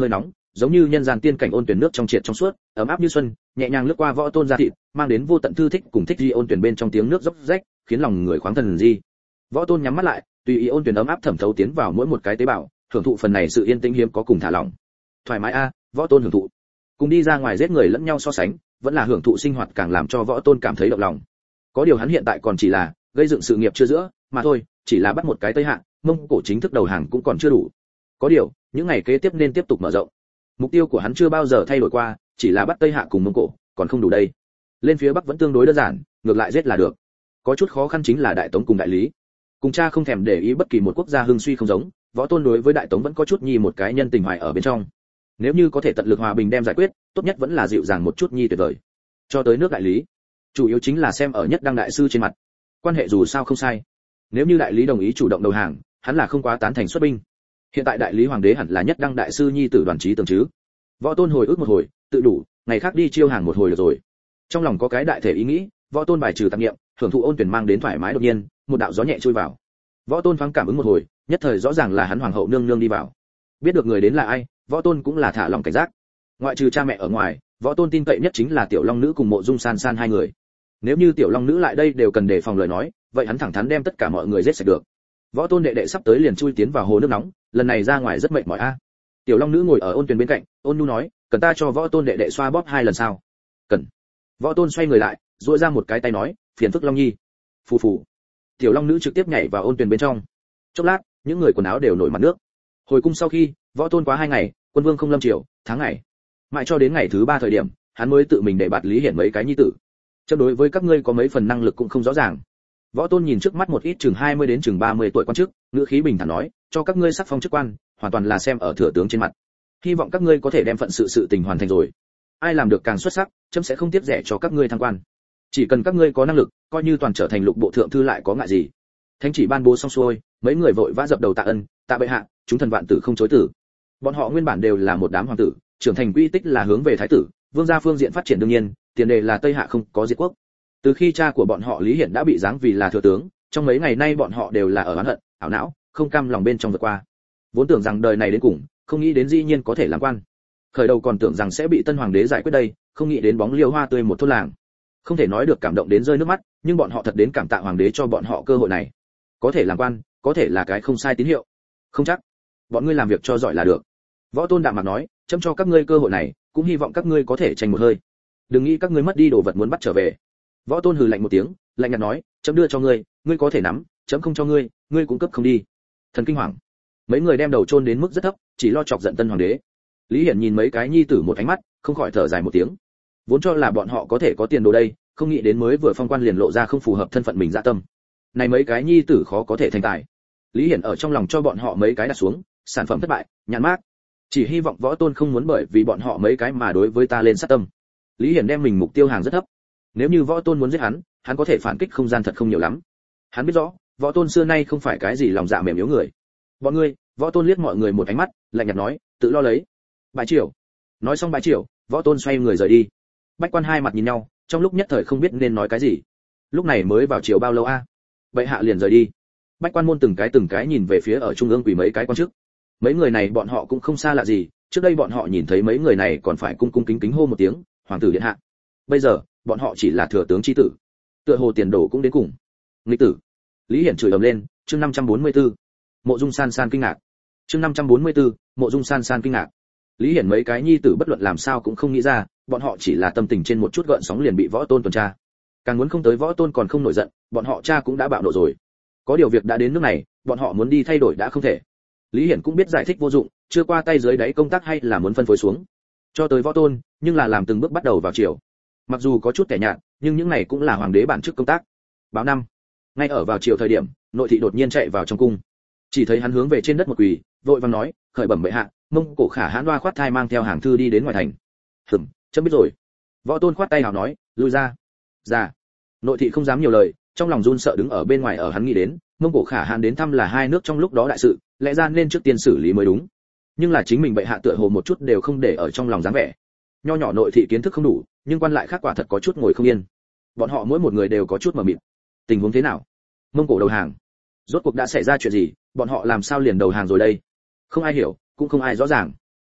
giống như nhân gian tiên cảnh ôn tuyển nước trong triệt trong suốt, ấm áp như xuân, nhẹ nhàng lướt qua võ tôn da thịt, mang đến vô tận thư thích cùng thích di ôn tuyển bên trong tiếng nước róc rách, khiến lòng người khoáng thần di. Võ tôn nhắm mắt lại, tùy ý ôn tuyển ấm áp thẩm thấu tiến vào mỗi một cái tế bào, hưởng thụ phần này sự yên tĩnh hiếm có cùng thả lỏng. Thoải mái a, võ tôn hưởng thụ. Cùng đi ra ngoài giết người lẫn nhau so sánh, vẫn là hưởng thụ sinh hoạt càng làm cho võ tôn cảm thấy động lòng. Có điều hắn hiện tại còn chỉ là gây dựng sự nghiệp chưa giữa, mà thôi, chỉ là bắt một cái Tây Hạ, Mông Cổ chính thức đầu hàng cũng còn chưa đủ. Có điều, những ngày kế tiếp nên tiếp tục mở rộng. Mục tiêu của hắn chưa bao giờ thay đổi qua, chỉ là bắt Tây Hạ cùng Mông Cổ, còn không đủ đây. Lên phía Bắc vẫn tương đối đơn giản, ngược lại giết là được. Có chút khó khăn chính là Đại Tống cùng Đại Lý. Cùng cha không thèm để ý bất kỳ một quốc gia hưng suy không giống, võ tôn đối với Đại Tống vẫn có chút nhi một cái nhân tình hoài ở bên trong. Nếu như có thể tận lực hòa bình đem giải quyết, tốt nhất vẫn là dịu dàng một chút nhi tuyệt vời. Cho tới nước Đại Lý, chủ yếu chính là xem ở Nhất Đăng đại sư trên mặt. Quan hệ dù sao không sai. Nếu như Đại Lý đồng ý chủ động đầu hàng, hắn là không quá tán thành xuất binh. Hiện tại Đại Lý hoàng đế hẳn là Nhất Đăng đại sư nhi tử Đoàn Chí Tường chứ. Võ tôn hồi ức một hồi, tự đủ, ngày khác đi chiêu hàng một hồi được rồi. Trong lòng có cái đại thể ý nghĩ, võ tôn bài trừ tạp niệm, hưởng thụ ôn tuyển mang đến thoải mái đột nhiên, một đạo gió nhẹ chui vào. Võ tôn thoáng cảm ứng một hồi, nhất thời rõ ràng là hắn hoàng hậu nương nương đi vào. Biết được người đến là ai, võ tôn cũng là thả lòng cảnh giác. Ngoại trừ cha mẹ ở ngoài, võ tôn tin cậy nhất chính là tiểu long nữ cùng mộ dung san san hai người. Nếu như tiểu long nữ lại đây đều cần đề phòng lời nói, vậy hắn thẳng thắn đem tất cả mọi người giết sạch được. Võ tôn đệ đệ sắp tới liền chui tiến vào hồ nước nóng, lần này ra ngoài rất mệt mỏi a. Tiểu long nữ ngồi ở ôn tuyền bên cạnh, ôn nhu nói, cần ta cho võ tôn đệ đệ xoa bóp hai lần sao? Cần. Võ tôn xoay người lại, duỗi ra một cái tay nói, phiền phức long nhi. Phù phù. Tiểu long nữ trực tiếp nhảy vào ôn tuyền bên trong. Chốc lát, những người quần áo đều nổi mặt nước. Hồi cung sau khi, võ tôn quá hai ngày, quân vương không lâm triều, tháng ngày. Mãi cho đến ngày thứ ba thời điểm, hắn mới tự mình để bạt Lý Hiển mấy cái nhi tử. Chấp đối với các ngươi có mấy phần năng lực cũng không rõ ràng. Võ tôn nhìn trước mắt một ít chừng hai mươi đến chừng ba mươi tuổi quan chức, ngữ khí bình thản nói, cho các ngươi sắc phong chức quan, hoàn toàn là xem ở thừa tướng trên mặt. Hy vọng các ngươi có thể đem phận sự sự tình hoàn thành rồi. Ai làm được càng xuất sắc, chấm sẽ không tiếc rẻ cho các ngươi thăng quan. Chỉ cần các ngươi có năng lực, coi như toàn trở thành lục bộ thượng thư lại có ngại gì. Thánh chỉ ban bố xong xuôi, mấy người vội vã dập đầu tạ ân, tạ bệ hạ, chúng thần vạn tử không chối từ. Bọn họ nguyên bản đều là một đám hoàng tử, trưởng thành quy tích là hướng về thái tử, vương gia phương diện phát triển đương nhiên, tiền đề là Tây Hạ không có diệt quốc. Từ khi cha của bọn họ Lý Hiển đã bị giáng vì là thừa tướng, trong mấy ngày nay bọn họ đều là ở oán hận, ảo não, không cam lòng bên trong vượt qua. Vốn tưởng rằng đời này đến cùng, không nghĩ đến dĩ nhiên có thể làm quan. Khởi đầu còn tưởng rằng sẽ bị tân hoàng đế giải quyết đây, không nghĩ đến bóng liêu hoa tươi một thôn làng. Không thể nói được cảm động đến rơi nước mắt, nhưng bọn họ thật đến cảm tạ hoàng đế cho bọn họ cơ hội này. Có thể làm quan, có thể là cái không sai tín hiệu. Không chắc, bọn ngươi làm việc cho giỏi là được. Võ tôn đạm mạc nói, chấm cho các ngươi cơ hội này, cũng hy vọng các ngươi có thể tranh một hơi. Đừng nghĩ các ngươi mất đi đồ vật muốn bắt trở về. Võ tôn hừ lạnh một tiếng, lạnh nhạt nói, chấm đưa cho ngươi, ngươi có thể nắm, chấm không cho ngươi, ngươi cũng cấp không đi. Thần kinh hoàng. Mấy người đem đầu chôn đến mức rất thấp, chỉ lo chọc giận tân hoàng đế. Lý Hiển nhìn mấy cái nhi tử một ánh mắt, không khỏi thở dài một tiếng. Vốn cho là bọn họ có thể có tiền đồ đây, không nghĩ đến mới vừa phong quan liền lộ ra không phù hợp thân phận mình dạ tâm. Này mấy cái nhi tử khó có thể thành tài. Lý Hiển ở trong lòng cho bọn họ mấy cái đặt xuống, sản phẩm thất bại, nhãn mác. Chỉ hy vọng võ tôn không muốn bởi vì bọn họ mấy cái mà đối với ta lên sát tâm. Lý Hiển đem mình mục tiêu hàng rất thấp. Nếu như võ tôn muốn giết hắn, hắn có thể phản kích không gian thật không nhiều lắm. Hắn biết rõ, võ tôn xưa nay không phải cái gì lòng dạ mềm yếu người. Bọn ngươi, võ tôn liếc mọi người một ánh mắt, lạnh nhạt nói, tự lo lấy. Bái triều. Nói xong bái triều, võ tôn xoay người rời đi. Bách quan hai mặt nhìn nhau, trong lúc nhất thời không biết nên nói cái gì. Lúc này mới vào triều bao lâu a? À? Bệ hạ liền rời đi. Bách quan môn từng cái từng cái nhìn về phía ở trung ương quỳ mấy cái quan chức. Mấy người này bọn họ cũng không xa lạ gì, trước đây bọn họ nhìn thấy mấy người này còn phải cung cung kính kính hô một tiếng, hoàng tử điện hạ. Bây giờ, bọn họ chỉ là thừa tướng chi tử. Tựa hồ tiền đồ cũng đến cùng. Nghịch tử. Lý Hiển chửi ầm lên, chương năm trăm bốn mươi tư. Mộ Dung San San kinh ngạc. Chương năm trăm bốn mươi tư, Mộ Dung San San kinh ngạc. Lý Hiển mấy cái nhi tử bất luận làm sao cũng không nghĩ ra, bọn họ chỉ là tâm tình trên một chút gợn sóng liền bị võ tôn tuần tra. Càng muốn không tới võ tôn còn không nổi giận, bọn họ cha cũng đã bạo nộ rồi. Có điều việc đã đến nước này, bọn họ muốn đi thay đổi đã không thể. Lý Hiển cũng biết giải thích vô dụng, chưa qua tay dưới đáy công tác hay là muốn phân phối xuống. Cho tới võ tôn, nhưng là làm từng bước bắt đầu vào chiều. Mặc dù có chút kẻ nhạt, nhưng những này cũng là hoàng đế bản chức công tác. Báo năm, ngay ở vào chiều thời điểm, nội thị đột nhiên chạy vào trong cung. Chỉ thấy hắn hướng về trên đất một quỳ, vội vàng nói, khởi bẩm bệ hạ, Mông Cổ Khả Hãn Đoa khoát thai mang theo hàng thư đi đến ngoài thành. Hừm, chấm biết rồi. Võ tôn khoát tay hào nói, lui ra. Ra. Nội thị không dám nhiều lời, trong lòng run sợ đứng ở bên ngoài ở hắn nghĩ đến, Mông Cổ Khả Hãn đến thăm là hai nước trong lúc đó đại sự, lẽ ra nên trước tiên xử lý mới đúng. Nhưng là chính mình bệ hạ tựa hồ một chút đều không để ở trong lòng dáng vẻ. Nho nhỏ nội thị kiến thức không đủ, nhưng quan lại khác quả thật có chút ngồi không yên. Bọn họ mỗi một người đều có chút mờ mịt. Tình huống thế nào? Mông Cổ đầu hàng. Rốt cuộc đã xảy ra chuyện gì, bọn họ làm sao liền đầu hàng rồi đây? Không ai hiểu, cũng không ai rõ ràng.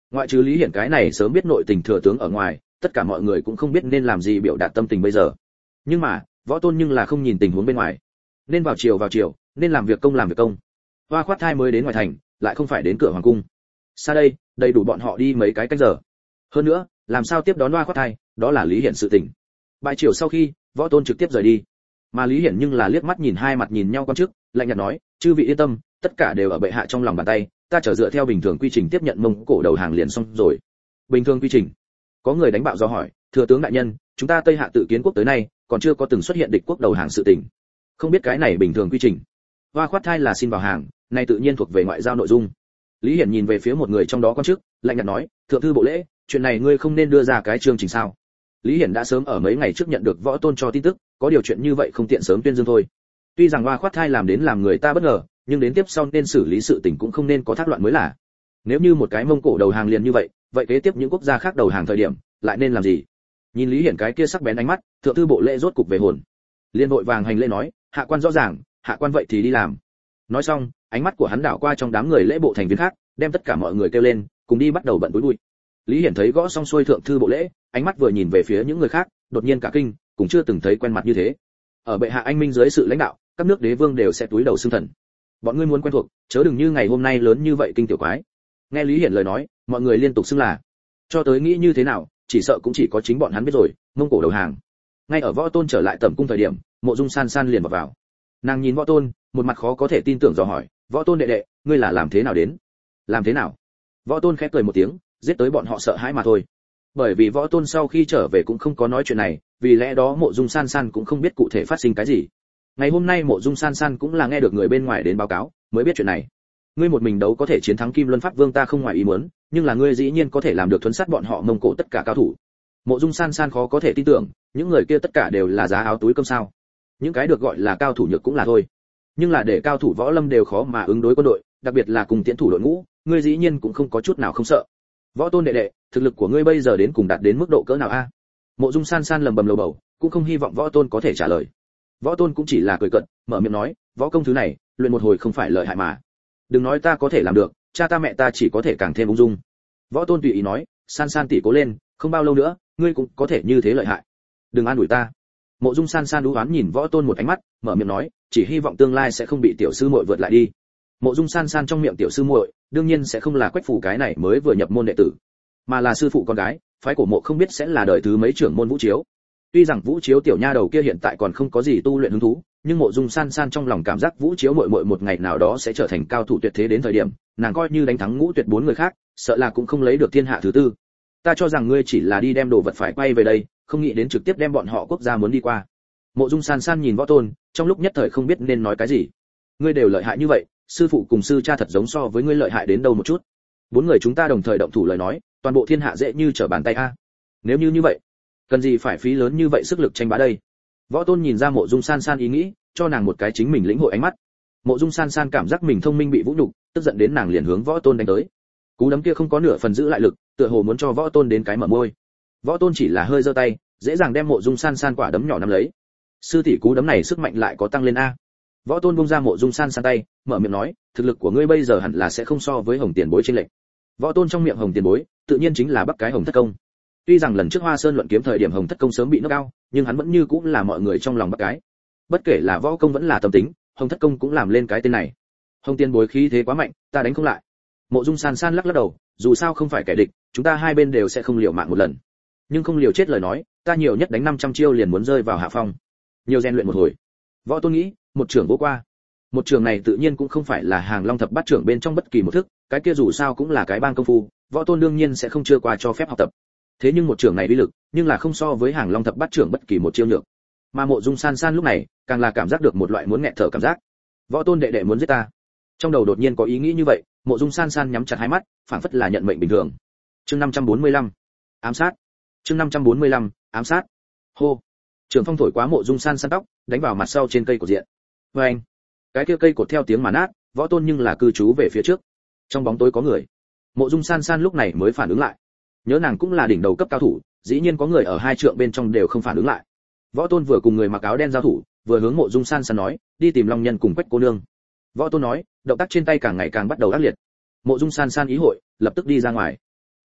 Ngoại trừ Lý Hiển cái này sớm biết nội tình thừa tướng ở ngoài, tất cả mọi người cũng không biết nên làm gì biểu đạt tâm tình bây giờ. Nhưng mà Võ Tôn nhưng là không nhìn tình huống bên ngoài, nên vào chiều vào chiều, nên làm việc công làm việc công. Hoa Khoát Thai mới đến ngoài thành, lại không phải đến cửa hoàng cung. Xa đây, đầy đủ bọn họ đi mấy cái cách giờ. Hơn nữa, làm sao tiếp đón Hoa Khoát Thai, đó là Lý Hiển sự tình. Bại chiều sau khi, Võ Tôn trực tiếp rời đi. Mà Lý Hiển nhưng là liếc mắt nhìn hai mặt nhìn nhau quan chức, lạnh nhạt nói, chư vị yên tâm, tất cả đều ở bệ hạ trong lòng bàn tay, ta trở dựa theo bình thường quy trình tiếp nhận Mông Cổ đầu hàng liền xong rồi. Bình thường quy trình? Có người đánh bạo do hỏi, thừa tướng đại nhân, chúng ta Tây Hạ tự kiến quốc tới nay, còn chưa có từng xuất hiện địch quốc đầu hàng sự tình. Không biết cái này bình thường quy trình. Hoa Khoát Thai là xin vào hàng, này tự nhiên thuộc về ngoại giao nội dung. Lý Hiển nhìn về phía một người trong đó quan chức, lạnh nhạt nói, thượng thư bộ lễ, chuyện này ngươi không nên đưa ra cái chương trình sao? Lý Hiển đã sớm ở mấy ngày trước nhận được Võ Tôn cho tin tức, có điều chuyện như vậy không tiện sớm tuyên dương thôi. Tuy rằng Hoa Khoát Thai làm đến làm người ta bất ngờ, nhưng đến tiếp sau nên xử lý sự tình cũng không nên có thác loạn mới là. Nếu như một cái Mông Cổ đầu hàng liền như vậy, vậy kế tiếp những quốc gia khác đầu hàng thời điểm, lại nên làm gì? Nhìn Lý Hiển cái kia sắc bén ánh mắt, thượng thư bộ lễ rốt cục về hồn. Liên vội vàng hành lễ nói, hạ quan rõ ràng, hạ quan vậy thì đi làm. Nói xong, ánh mắt của hắn đảo qua trong đám người lễ bộ thành viên khác, đem tất cả mọi người kêu lên, cùng đi bắt đầu bận túi bụi. Lý Hiển thấy gõ xong xuôi thượng thư bộ lễ, ánh mắt vừa nhìn về phía những người khác, đột nhiên cả kinh, cũng chưa từng thấy quen mặt như thế. Ở bệ hạ anh minh dưới sự lãnh đạo, các nước đế vương đều sẽ túi đầu xưng thần. Bọn ngươi muốn quen thuộc, chớ đừng như ngày hôm nay lớn như vậy kinh tiểu quái. Nghe Lý Hiển lời nói, mọi người liên tục xưng là. Cho tới nghĩ như thế nào, chỉ sợ cũng chỉ có chính bọn hắn biết rồi, Mông Cổ đầu hàng. Ngay ở Võ Tôn trở lại tẩm cung thời điểm, Mộ Dung San San liền vào vào. Nàng nhìn Võ Tôn, một mặt khó có thể tin tưởng dò hỏi, Võ Tôn đệ đệ, ngươi là làm thế nào đến? Làm thế nào? Võ Tôn khẽ cười một tiếng, giết tới bọn họ sợ hãi mà thôi. Bởi vì Võ Tôn sau khi trở về cũng không có nói chuyện này, vì lẽ đó Mộ Dung San San cũng không biết cụ thể phát sinh cái gì. Ngày hôm nay Mộ Dung San San cũng là nghe được người bên ngoài đến báo cáo, mới biết chuyện này. Ngươi một mình đấu có thể chiến thắng Kim Luân Pháp Vương ta không ngoài ý muốn, nhưng là ngươi dĩ nhiên có thể làm được thuấn sát bọn họ Mông Cổ tất cả cao thủ. Mộ Dung San San khó có thể tin tưởng, những người kia tất cả đều là giá áo túi cơm sao? Những cái được gọi là cao thủ nhược cũng là thôi. Nhưng là để cao thủ võ lâm đều khó mà ứng đối quân đội, đặc biệt là cùng tiến thủ đội ngũ, ngươi dĩ nhiên cũng không có chút nào không sợ. Võ Tôn đệ đệ, thực lực của ngươi bây giờ đến cùng đạt đến mức độ cỡ nào a? Mộ Dung San San lầm bầm lầu bầu, cũng không hy vọng Võ Tôn có thể trả lời. Võ Tôn cũng chỉ là cười cợt, mở miệng nói, võ công thứ này, luyện một hồi không phải lợi hại mà. Đừng nói ta có thể làm được, cha ta mẹ ta chỉ có thể càng thêm ung dung. Võ Tôn tùy ý nói, San San tỷ cố lên, không bao lâu nữa, ngươi cũng có thể như thế lợi hại. Đừng an ủi ta. Mộ Dung San San đú oán nhìn Võ Tôn một ánh mắt, mở miệng nói, chỉ hy vọng tương lai sẽ không bị tiểu sư muội vượt lại đi. Mộ Dung San San trong miệng tiểu sư muội, đương nhiên sẽ không là Quách phủ cái này mới vừa nhập môn đệ tử, mà là sư phụ con gái, phái cổ mộ không biết sẽ là đời thứ mấy trưởng môn Vũ Chiếu. Tuy rằng Vũ Chiếu tiểu nha đầu kia hiện tại còn không có gì tu luyện hứng thú, nhưng Mộ Dung San San trong lòng cảm giác Vũ Chiếu muội muội một ngày nào đó sẽ trở thành cao thủ tuyệt thế đến thời điểm, nàng coi như đánh thắng Ngũ Tuyệt bốn người khác, sợ là cũng không lấy được thiên hạ thứ tư. Ta cho rằng ngươi chỉ là đi đem đồ vật phải quay về đây, không nghĩ đến trực tiếp đem bọn họ quốc gia muốn đi qua. Mộ Dung San San nhìn Võ Tôn, trong lúc nhất thời không biết nên nói cái gì. Ngươi đều lợi hại như vậy, sư phụ cùng sư cha thật giống so với ngươi lợi hại đến đâu một chút. Bốn người chúng ta đồng thời động thủ lời nói, toàn bộ thiên hạ dễ như trở bàn tay a. Nếu như như vậy, cần gì phải phí lớn như vậy sức lực tranh bá đây? Võ Tôn nhìn ra Mộ Dung San San ý nghĩ, cho nàng một cái chính mình lĩnh hội ánh mắt. Mộ Dung San San cảm giác mình thông minh bị vũ nhục, tức giận đến nàng liền hướng Võ Tôn đánh tới. Cú đấm kia không có nửa phần giữ lại lực, tựa hồ muốn cho Võ Tôn đến cái mở môi. Võ Tôn chỉ là hơi giơ tay, dễ dàng đem Mộ Dung San San quả đấm nhỏ nắm lấy. Sư tỷ cú đấm này sức mạnh lại có tăng lên a. Võ Tôn buông ra Mộ Dung San San tay, mở miệng nói, thực lực của ngươi bây giờ hẳn là sẽ không so với Hồng Tiền Bối chênh lệch. Võ Tôn trong miệng Hồng Tiền Bối, tự nhiên chính là Bắc cái Hồng Thất Công. Tuy rằng lần trước Hoa Sơn luận kiếm thời điểm Hồng Thất Công sớm bị knock out, nhưng hắn vẫn như cũng là mọi người trong lòng Bắc cái. Bất kể là võ công vẫn là tâm tính, Hồng Thất Công cũng làm lên cái tên này. Hồng Tiền Bối khí thế quá mạnh, ta đánh không lại. Mộ Dung San San lắc lắc đầu, dù sao không phải kẻ địch, chúng ta hai bên đều sẽ không liều mạng một lần. Nhưng không liều chết lời nói, ta nhiều nhất đánh năm trăm chiêu liền muốn rơi vào hạ phong. Nhiều rèn luyện một hồi. Võ Tôn nghĩ, một trường vô qua. Một trường này tự nhiên cũng không phải là Hàng Long thập bát trưởng bên trong bất kỳ một thức, cái kia dù sao cũng là cái bang công phu, Võ Tôn đương nhiên sẽ không chưa qua cho phép học tập. Thế nhưng một trường này uy lực, nhưng là không so với Hàng Long thập bát trưởng bất kỳ một chiêu nhược. Mà Mộ Dung San San lúc này, càng là cảm giác được một loại muốn nghẹt thở cảm giác. Võ Tôn đệ đệ muốn giết ta. Trong đầu đột nhiên có ý nghĩ như vậy, Mộ Dung San San nhắm chặt hai mắt, phảng phất là nhận mệnh bình thường. Chương năm trăm bốn mươi lăm, ám sát. Chương năm trăm bốn mươi lăm, ám sát. Hô. Trường phong thổi quá Mộ Dung San San tóc, đánh vào mặt sau trên cây cột diện. Oeng. Cái kia cây cột theo tiếng mà nát, Võ Tôn nhưng là cư trú về phía trước. Trong bóng tối có người. Mộ Dung San San lúc này mới phản ứng lại. Nhớ nàng cũng là đỉnh đầu cấp cao thủ, dĩ nhiên có người ở hai trượng bên trong đều không phản ứng lại. Võ Tôn vừa cùng người mặc áo đen giao thủ, vừa hướng Mộ Dung San San nói, đi tìm Long Nhân cùng Quách cô nương. Võ Tôn nói, động tác trên tay càng ngày càng bắt đầu ác liệt. Mộ Dung San San ý hội, lập tức đi ra ngoài.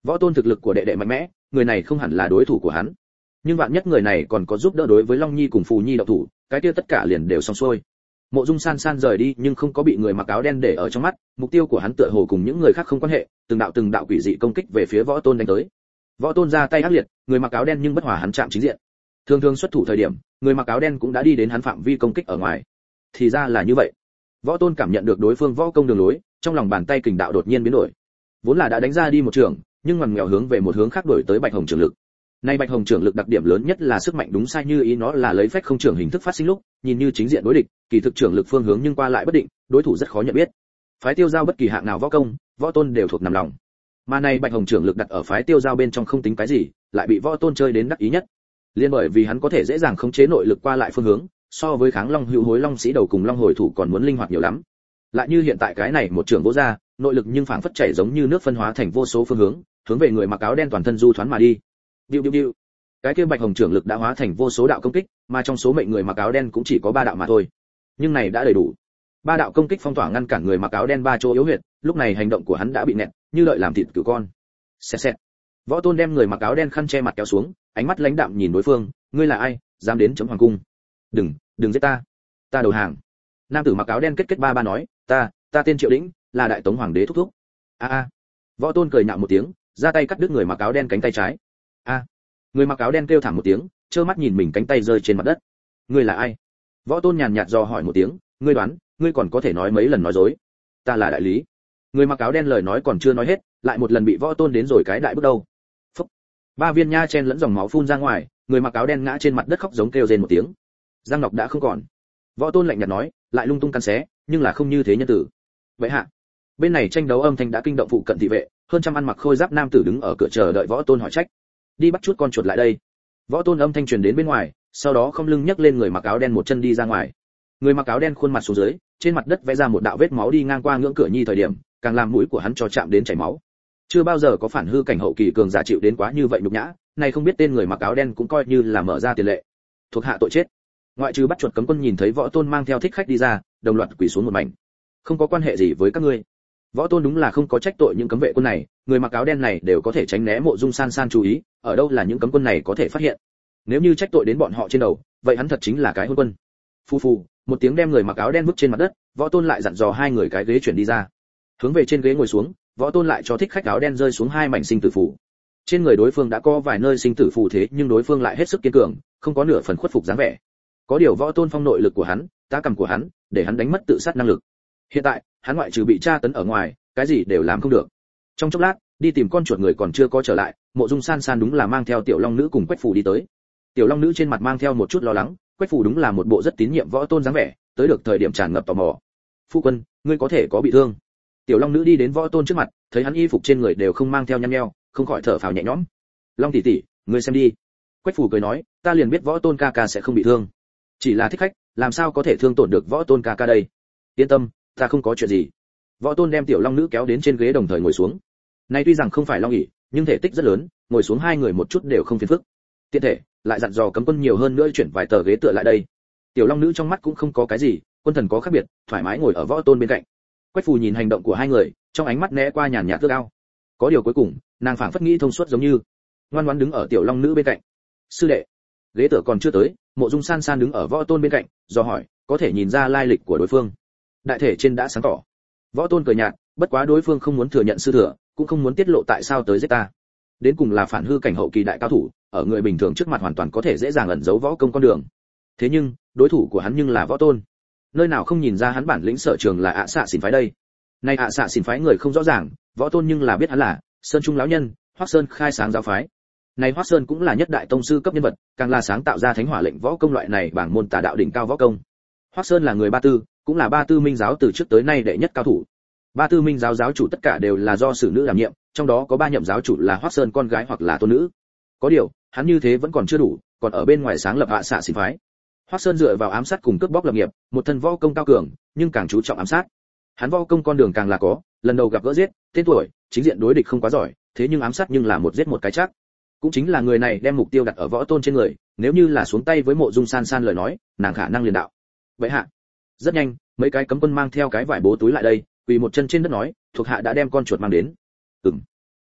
Võ Tôn thực lực của đệ đệ mạnh mẽ, người này không hẳn là đối thủ của hắn. Nhưng vạn nhất người này còn có giúp đỡ đối với Long Nhi cùng Phù Nhi động thủ, cái kia tất cả liền đều xong xuôi. Mộ Dung San San rời đi nhưng không có bị người mặc áo đen để ở trong mắt, mục tiêu của hắn tựa hồ cùng những người khác không quan hệ, từng đạo từng đạo quỷ dị công kích về phía Võ Tôn đánh tới. Võ Tôn ra tay ác liệt, người mặc áo đen nhưng bất hòa hắn chạm chính diện. Thường thường xuất thủ thời điểm, người mặc áo đen cũng đã đi đến hắn phạm vi công kích ở ngoài. Thì ra là như vậy. Võ Tôn cảm nhận được đối phương võ công đường lối, trong lòng bàn tay kình đạo đột nhiên biến đổi. Vốn là đã đánh ra đi một trường, nhưng ngoằn nghèo hướng về một hướng khác đổi tới Bạch Hồng trưởng lực. Nay Bạch Hồng trưởng lực đặc điểm lớn nhất là sức mạnh đúng sai như ý, nó là lấy phách không trưởng hình thức phát sinh lúc, nhìn như chính diện đối địch, kỳ thực trưởng lực phương hướng nhưng qua lại bất định, đối thủ rất khó nhận biết. Phái Tiêu Giao bất kỳ hạng nào võ công, Võ Tôn đều thuộc nằm lòng. Mà này Bạch Hồng trưởng lực đặt ở phái Tiêu Giao bên trong không tính cái gì, lại bị Võ Tôn chơi đến đắc ý nhất. Liên bởi vì hắn có thể dễ dàng khống chế nội lực qua lại phương hướng, so với Kháng Long Hữu Hối Long Sĩ Đầu cùng Long Hồi Thủ còn muốn linh hoạt nhiều lắm. Lại như hiện tại cái này một trường vỗ ra, nội lực nhưng phảng phất chảy giống như nước phân hóa thành vô số phương hướng, hướng về người mặc áo đen toàn thân du thoán mà đi. Điu điu điu. Cái kia Bạch Hồng trưởng lực đã hóa thành vô số đạo công kích, mà trong số mệnh người mặc áo đen cũng chỉ có ba đạo mà thôi. Nhưng này đã đầy đủ. Ba đạo công kích phong tỏa ngăn cản người mặc áo đen ba chỗ yếu huyệt, lúc này hành động của hắn đã bị nẹt, như đợi làm thịt cừu con. Xẹt xẹt. Võ Tôn đem người mặc áo đen khăn che mặt kéo xuống, ánh mắt lãnh đạm nhìn đối phương, ngươi là ai, dám đến chấm hoàng cung? Đừng, đừng giết ta, ta đầu hàng. Nam tử mặc áo đen kết kết ba ba nói, ta, ta tên Triệu Đĩnh, là đại tống hoàng đế thúc thúc. A a. Võ Tôn cười nhạo một tiếng, ra tay cắt đứt người mặc áo đen cánh tay trái. A. Người mặc áo đen kêu thảm một tiếng, trơ mắt nhìn mình cánh tay rơi trên mặt đất. Ngươi là ai? Võ Tôn nhàn nhạt dò hỏi một tiếng, ngươi đoán, ngươi còn có thể nói mấy lần nói dối. Ta là đại lý. Người mặc áo đen lời nói còn chưa nói hết, lại một lần bị Võ Tôn đến rồi cái đại bước đầu. Phúc. Ba viên nha chen lẫn dòng máu phun ra ngoài, người mặc áo đen ngã trên mặt đất khóc giống kêu rên một tiếng. Giang Ngọc đã không còn. Võ Tôn lạnh nhạt nói, lại lung tung cắn xé, nhưng là không như thế nhân tử. Vậy hạ. Bên này tranh đấu âm thanh đã kinh động phụ cận thị vệ, hơn trăm ăn mặc khôi giáp nam tử đứng ở cửa chờ đợi Võ Tôn hỏi trách. Đi bắt chút con chuột lại đây. Võ Tôn âm thanh truyền đến bên ngoài, sau đó không lưng nhấc lên người mặc áo đen một chân đi ra ngoài. Người mặc áo đen khuôn mặt xuống dưới, trên mặt đất vẽ ra một đạo vết máu đi ngang qua ngưỡng cửa nhi thời điểm, càng làm mũi của hắn cho chạm đến chảy máu. Chưa bao giờ có phản hư cảnh hậu kỳ cường giả chịu đến quá như vậy nhục nhã, này không biết tên người mặc áo đen cũng coi như là mở ra tiền lệ. Thuộc hạ tội chết. Ngoại trừ bắt chuột cấm quân nhìn thấy Võ Tôn mang theo thích khách đi ra, đồng loạt quỳ xuống một mảnh. Không có quan hệ gì với các ngươi. Võ Tôn đúng là không có trách tội những cấm vệ quân này, người mặc áo đen này đều có thể tránh né Mộ Dung San San chú ý, ở đâu là những cấm quân này có thể phát hiện. Nếu như trách tội đến bọn họ trên đầu, vậy hắn thật chính là cái hôn quân. Phu phu, một tiếng đem người mặc áo đen vứt trên mặt đất, Võ Tôn lại dặn dò hai người cái ghế chuyển đi ra. Hướng về trên ghế ngồi xuống, Võ Tôn lại cho thích khách áo đen rơi xuống hai mảnh sinh tử phù. Trên người đối phương đã có vài nơi sinh tử phù thế, nhưng đối phương lại hết sức kiên cường, không có nửa phần khuất phục dáng vẻ. Có điều Võ Tôn phong nội lực của hắn, tá cầm của hắn, để hắn đánh mất tự sát năng lực. Hiện tại, hắn ngoại trừ bị tra tấn ở ngoài, cái gì đều làm không được. Trong chốc lát, đi tìm con chuột người còn chưa có trở lại, Mộ Dung San San đúng là mang theo Tiểu Long nữ cùng Quách Phù đi tới. Tiểu Long nữ trên mặt mang theo một chút lo lắng, Quách Phù đúng là một bộ rất tín nhiệm Võ Tôn dáng vẻ, tới được thời điểm tràn ngập tò mò. Phu quân, ngươi có thể có bị thương? Tiểu Long nữ đi đến Võ Tôn trước mặt, thấy hắn y phục trên người đều không mang theo nhăn nheo, không khỏi thở phào nhẹ nhõm. Long tỷ tỷ, ngươi xem đi. Quách Phù cười nói, ta liền biết Võ Tôn ca ca sẽ không bị thương. Chỉ là thích khách, làm sao có thể thương tổn được Võ Tôn ca ca đây? Yên tâm, ta không có chuyện gì. Võ Tôn đem Tiểu Long nữ kéo đến trên ghế đồng thời ngồi xuống. Này tuy rằng không phải long ỷ, nhưng thể tích rất lớn, ngồi xuống hai người một chút đều không phiền phức. Tiện thể, lại dặn dò cấm quân nhiều hơn nữa chuyển vài tờ ghế tựa lại đây. Tiểu Long nữ trong mắt cũng không có cái gì, quân thần có khác biệt, thoải mái ngồi ở Võ Tôn bên cạnh. Quách Phù nhìn hành động của hai người, trong ánh mắt né qua nhàn nhạt ước ao. Có điều cuối cùng, nàng phảng phất nghĩ thông suốt giống như, ngoan ngoãn đứng ở Tiểu Long nữ bên cạnh. Sư đệ, ghế tựa còn chưa tới, Mộ Dung San San đứng ở Võ Tôn bên cạnh, do hỏi, có thể nhìn ra lai lịch của đối phương. Đại thể trên đã sáng tỏ. Võ Tôn cười nhạt, bất quá đối phương không muốn thừa nhận sư thừa, cũng không muốn tiết lộ tại sao tới giết ta. Đến cùng là phản hư cảnh hậu kỳ đại cao thủ, ở người bình thường trước mặt hoàn toàn có thể dễ dàng ẩn giấu võ công con đường. Thế nhưng, đối thủ của hắn nhưng là Võ Tôn. Nơi nào không nhìn ra hắn bản lĩnh sở trường là ạ xạ xỉn phái đây. Nay ạ xạ xỉn phái người không rõ ràng, Võ Tôn nhưng là biết hắn là Sơn Trung lão nhân, Hoắc Sơn khai sáng giáo phái. Này Hoắc Sơn cũng là nhất đại tông sư cấp nhân vật, càng là sáng tạo ra Thánh Hỏa lệnh võ công loại này bảng môn tà đạo đỉnh cao võ công. Hoắc Sơn là người Ba Tư, cũng là Ba Tư Minh giáo từ trước tới nay đệ nhất cao thủ. Ba Tư Minh giáo giáo chủ tất cả đều là do sử nữ đảm nhiệm, trong đó có ba nhậm giáo chủ là Hoắc Sơn con gái hoặc là tôn nữ. Có điều, hắn như thế vẫn còn chưa đủ, còn ở bên ngoài sáng lập ạ xạ xỉn phái. Hoắc Sơn dựa vào ám sát cùng cướp bóc lập nghiệp, một thân võ công cao cường, nhưng càng chú trọng ám sát. Hắn võ công con đường càng là có, lần đầu gặp gỡ giết, tên tuổi, chính diện đối địch không quá giỏi, thế nhưng ám sát nhưng là một giết một cái chắc. Cũng chính là người này đem mục tiêu đặt ở Võ Tôn trên người, nếu như là xuống tay với Mộ Dung San San lời nói, nàng khả năng liền đạo. Vậy hạ. Rất nhanh, mấy cái cấm quân mang theo cái vải bố túi lại đây, quỳ một chân trên đất nói, thuộc hạ đã đem con chuột mang đến. Ừm.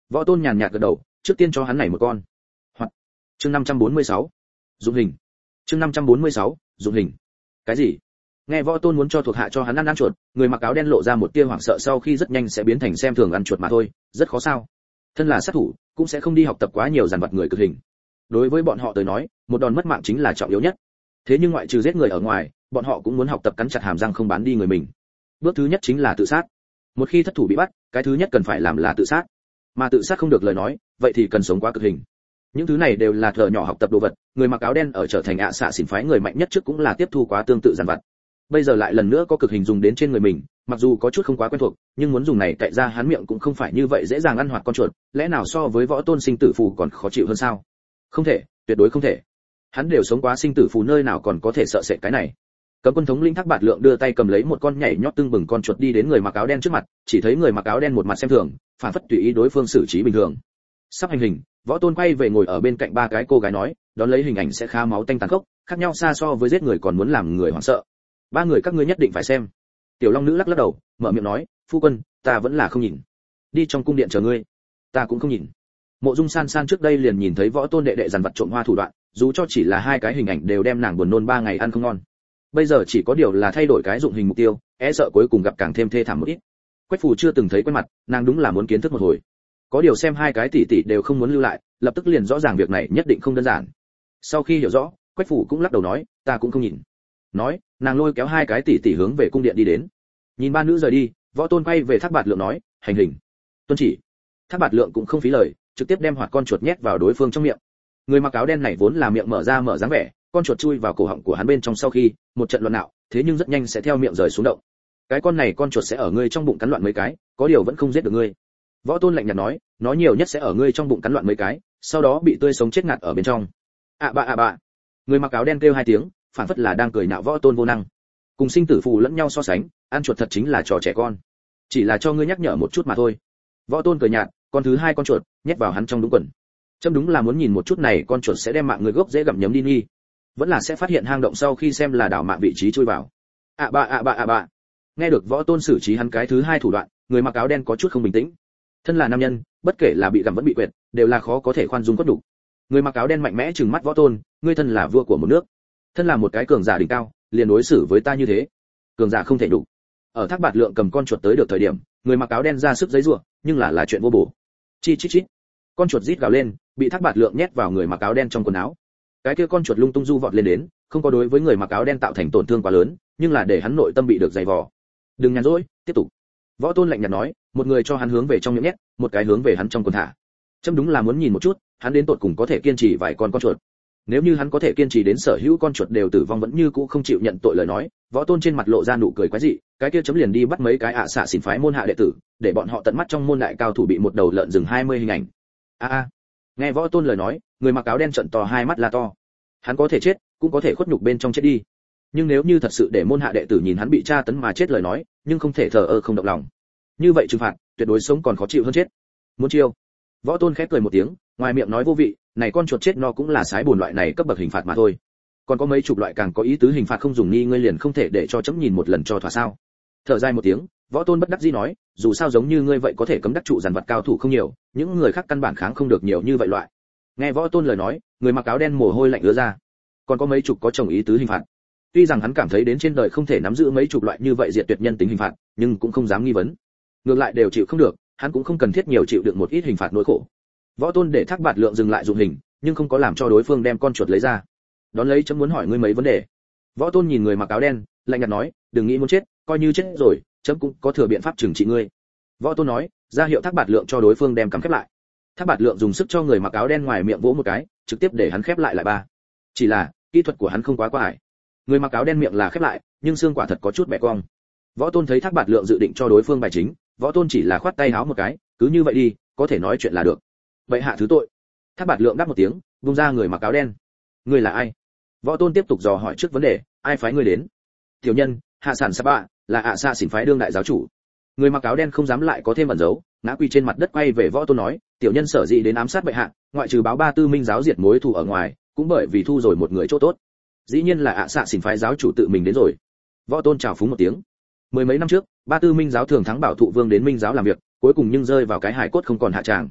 Võ Tôn nhàn nhạt gật đầu, trước tiên cho hắn này một con. Hoặc chương năm trăm bốn mươi sáu, dụng hình. Chương năm trăm bốn mươi sáu, dụng hình. Cái gì? Nghe Võ Tôn muốn cho thuộc hạ cho hắn ăn ăn chuột, người mặc áo đen lộ ra một tia hoảng sợ, sau khi rất nhanh sẽ biến thành xem thường ăn chuột mà thôi, rất khó sao? Thân là sát thủ, cũng sẽ không đi học tập quá nhiều dàn vật người cực hình. Đối với bọn họ tới nói, một đòn mất mạng chính là trọng yếu nhất. Thế nhưng ngoại trừ giết người ở ngoài, bọn họ cũng muốn học tập cắn chặt hàm răng không bán đi người mình. Bước thứ nhất chính là tự sát. Một khi thất thủ bị bắt, cái thứ nhất cần phải làm là tự sát. Mà tự sát không được lời nói, vậy thì cần sống quá cực hình. Những thứ này đều là thợ nhỏ học tập đồ vật, người mặc áo đen ở trở thành ạ xạ xỉn phái người mạnh nhất trước cũng là tiếp thu quá tương tự dàn vật. Bây giờ lại lần nữa có cực hình dùng đến trên người mình, mặc dù có chút không quá quen thuộc, nhưng muốn dùng này cậy ra hắn miệng cũng không phải như vậy dễ dàng ăn hoạt con chuột, lẽ nào so với Võ Tôn sinh tử phù còn khó chịu hơn sao? Không thể, tuyệt đối không thể. Hắn đều sống quá sinh tử phù, nơi nào còn có thể sợ sệt cái này. Cấm quân thống lĩnh Thác Bạt Lượng đưa tay cầm lấy một con nhảy nhót tưng bừng con chuột đi đến người mặc áo đen trước mặt, chỉ thấy người mặc áo đen một mặt xem thường, phản phất tùy ý đối phương xử trí bình thường. Sắp hành hình, Võ Tôn quay về ngồi ở bên cạnh ba cái cô gái nói, đón lấy hình ảnh sẽ khá máu tanh tàn khốc, khác nhau xa so với giết người còn muốn làm người hoảng sợ. Ba người các ngươi nhất định phải xem. Tiểu Long nữ lắc lắc đầu, mở miệng nói, phu quân, ta vẫn là không nhìn. Đi trong cung điện chờ ngươi. Ta cũng không nhìn. Mộ Dung San San trước đây liền nhìn thấy Võ Tôn đệ đệ dằn vặt trộm hoa thủ đoạn, dù cho chỉ là hai cái hình ảnh đều đem nàng buồn nôn ba ngày ăn không ngon. Bây giờ chỉ có điều là thay đổi cái dụng hình mục tiêu, e sợ cuối cùng gặp càng thêm thê thảm một ít. Quách Phù chưa từng thấy quen mặt, nàng đúng là muốn kiến thức một hồi. Có điều xem hai cái tỷ tỷ đều không muốn lưu lại, lập tức liền rõ ràng việc này nhất định không đơn giản. Sau khi hiểu rõ, Quách Phù cũng lắc đầu nói, ta cũng không nhìn. Nói, nàng lôi kéo hai cái tỷ tỷ hướng về cung điện đi đến. Nhìn ba nữ rời đi, Võ Tôn quay về Thác Bạt Lượng nói, hành hình. Tuân chỉ. Thác Bạt Lượng cũng không phí lời, trực tiếp đem hoạt con chuột nhét vào đối phương trong miệng. Người mặc áo đen này vốn là miệng mở ra mở dáng vẻ, con chuột chui vào cổ họng của hắn bên trong sau khi một trận loạn nạo, thế nhưng rất nhanh sẽ theo miệng rời xuống động. Cái con này con chuột sẽ ở ngươi trong bụng cắn loạn mấy cái, có điều vẫn không giết được ngươi. Võ Tôn lạnh nhạt nói, nó nhiều nhất sẽ ở ngươi trong bụng cắn loạn mấy cái, sau đó bị tươi sống chết ngạt ở bên trong. À bạ à bạ. Người mặc áo đen kêu hai tiếng, phản phất là đang cười nhạo Võ Tôn vô năng. Cùng sinh tử phù lẫn nhau so sánh, ăn chuột thật chính là trò trẻ con. Chỉ là cho ngươi nhắc nhở một chút mà thôi. Võ Tôn cười nhạt, con thứ hai con chuột nhét vào hắn trong đúng quần. Chấm đúng là muốn nhìn một chút này con chuột sẽ đem mạng người gốc dễ gặm nhấm đi nghi, vẫn là sẽ phát hiện hang động sau khi xem là đảo mạng vị trí chui vào. À bạ à bạ à bạ. Nghe được Võ Tôn xử trí hắn cái thứ hai thủ đoạn, người mặc áo đen có chút không bình tĩnh. Thân là nam nhân, bất kể là bị gặm vẫn bị quệt, đều là khó có thể khoan dung quất đủ. Người mặc áo đen mạnh mẽ trừng mắt Võ Tôn, ngươi thân là vua của một nước, thân là một cái cường giả đỉnh cao, liền đối xử với ta như thế, cường giả không thể đủ. Ở Thác Bạt Lượng cầm con chuột tới được thời điểm, người mặc áo đen ra sức giãy giụa, nhưng là là chuyện vô bổ. Chi chi chi. Con chuột rít gào lên, bị Thác Bạt Lượng nhét vào người mặc áo đen trong quần áo. Cái kia con chuột lung tung du vọt lên đến, không có đối với người mặc áo đen tạo thành tổn thương quá lớn, nhưng là để hắn nội tâm bị được dày vò. Đừng nhàn rỗi, tiếp tục. Võ Tôn lạnh nhạt nói, một người cho hắn hướng về trong miệng nhét, một cái hướng về hắn trong quần thả. Chấm đúng là muốn nhìn một chút, hắn đến tột cùng có thể kiên trì vài con con chuột. Nếu như hắn có thể kiên trì đến sở hữu con chuột đều tử vong vẫn như cũ không chịu nhận tội lời nói, Võ Tôn trên mặt lộ ra nụ cười quái dị, cái kia chấm liền đi bắt mấy cái ạ xạ xỉn phái môn hạ đệ tử, để bọn họ tận mắt trong môn đại cao thủ bị một đầu lợn rừng hai mươi hình ảnh. A a. Nghe Võ Tôn lời nói, người mặc áo đen trợn to hai mắt la to. Hắn có thể chết, cũng có thể khuất nhục bên trong chết đi. Nhưng nếu như thật sự để môn hạ đệ tử nhìn hắn bị tra tấn mà chết lời nói, nhưng không thể thờ ơ không động lòng. Như vậy trừng phạt, tuyệt đối sống còn khó chịu hơn chết. Muốn chiêu. Võ Tôn khép cười một tiếng, ngoài miệng nói vô vị, này con chuột chết nó cũng là sái buồn loại này cấp bậc hình phạt mà thôi. Còn có mấy chục loại càng có ý tứ hình phạt không dùng nghi ngươi liền không thể để cho chấm nhìn một lần cho thỏa sao? Thở dài một tiếng, Võ Tôn bất đắc dĩ nói, dù sao giống như ngươi vậy có thể cấm đắc trụ giàn vật cao thủ không nhiều, những người khác căn bản kháng không được nhiều như vậy loại. Nghe Võ Tôn lời nói, người mặc áo đen mồ hôi lạnh ứa ra. Còn có mấy chục có chồng ý tứ hình phạt. Tuy rằng hắn cảm thấy đến trên đời không thể nắm giữ mấy chục loại như vậy diệt tuyệt nhân tính hình phạt, nhưng cũng không dám nghi vấn. Ngược lại đều chịu không được, hắn cũng không cần thiết nhiều chịu đựng một ít hình phạt nỗi khổ. Võ Tôn để Thác Bạt Lượng dừng lại dụng hình, nhưng không có làm cho đối phương đem con chuột lấy ra. Đón lấy chấm muốn hỏi ngươi mấy vấn đề. Võ Tôn nhìn người mặc áo đen, lạnh nhạt nói, đừng nghĩ muốn chết, coi như chết rồi, chấm cũng có thừa biện pháp trừng trị ngươi. Võ Tôn nói, ra hiệu Thác Bạt Lượng cho đối phương đem cắm khép lại. Thác Bạt Lượng dùng sức cho người mặc áo đen ngoài miệng vỗ một cái, trực tiếp để hắn khép lại lại ba. Chỉ là kỹ thuật của hắn không quá quái. Người mặc áo đen miệng là khép lại, nhưng xương quả thật có chút bẻ cong. Võ Tôn thấy Thác Bạt Lượng dự định cho đối phương bài chính, Võ Tôn chỉ là khoát tay háo một cái, cứ như vậy đi, có thể nói chuyện là được. Vậy hạ thứ tội. Thác Bạt Lượng đáp một tiếng, buông ra người mặc áo đen. Ngươi là ai? Võ Tôn tiếp tục dò hỏi trước vấn đề, ai phái ngươi đến? Tiểu nhân, Hạ Sản Sapa, là ạ xạ xỉn phái đương đại giáo chủ. Người mặc áo đen không dám lại có thêm ẩn giấu, ngã quỳ trên mặt đất quay về Võ Tôn nói, tiểu nhân sở dĩ đến ám sát bệ hạ, ngoại trừ báo ba tư minh giáo diệt mối thù ở ngoài, cũng bởi vì thu rồi một người chỗ tốt. Dĩ nhiên là ạ xạ xỉn phái giáo chủ tự mình đến rồi. Võ Tôn chào phúng một tiếng. Mười mấy năm trước, ba tư minh giáo thường thắng bảo thụ vương đến minh giáo làm việc, cuối cùng nhưng rơi vào cái hài cốt không còn hạ tràng.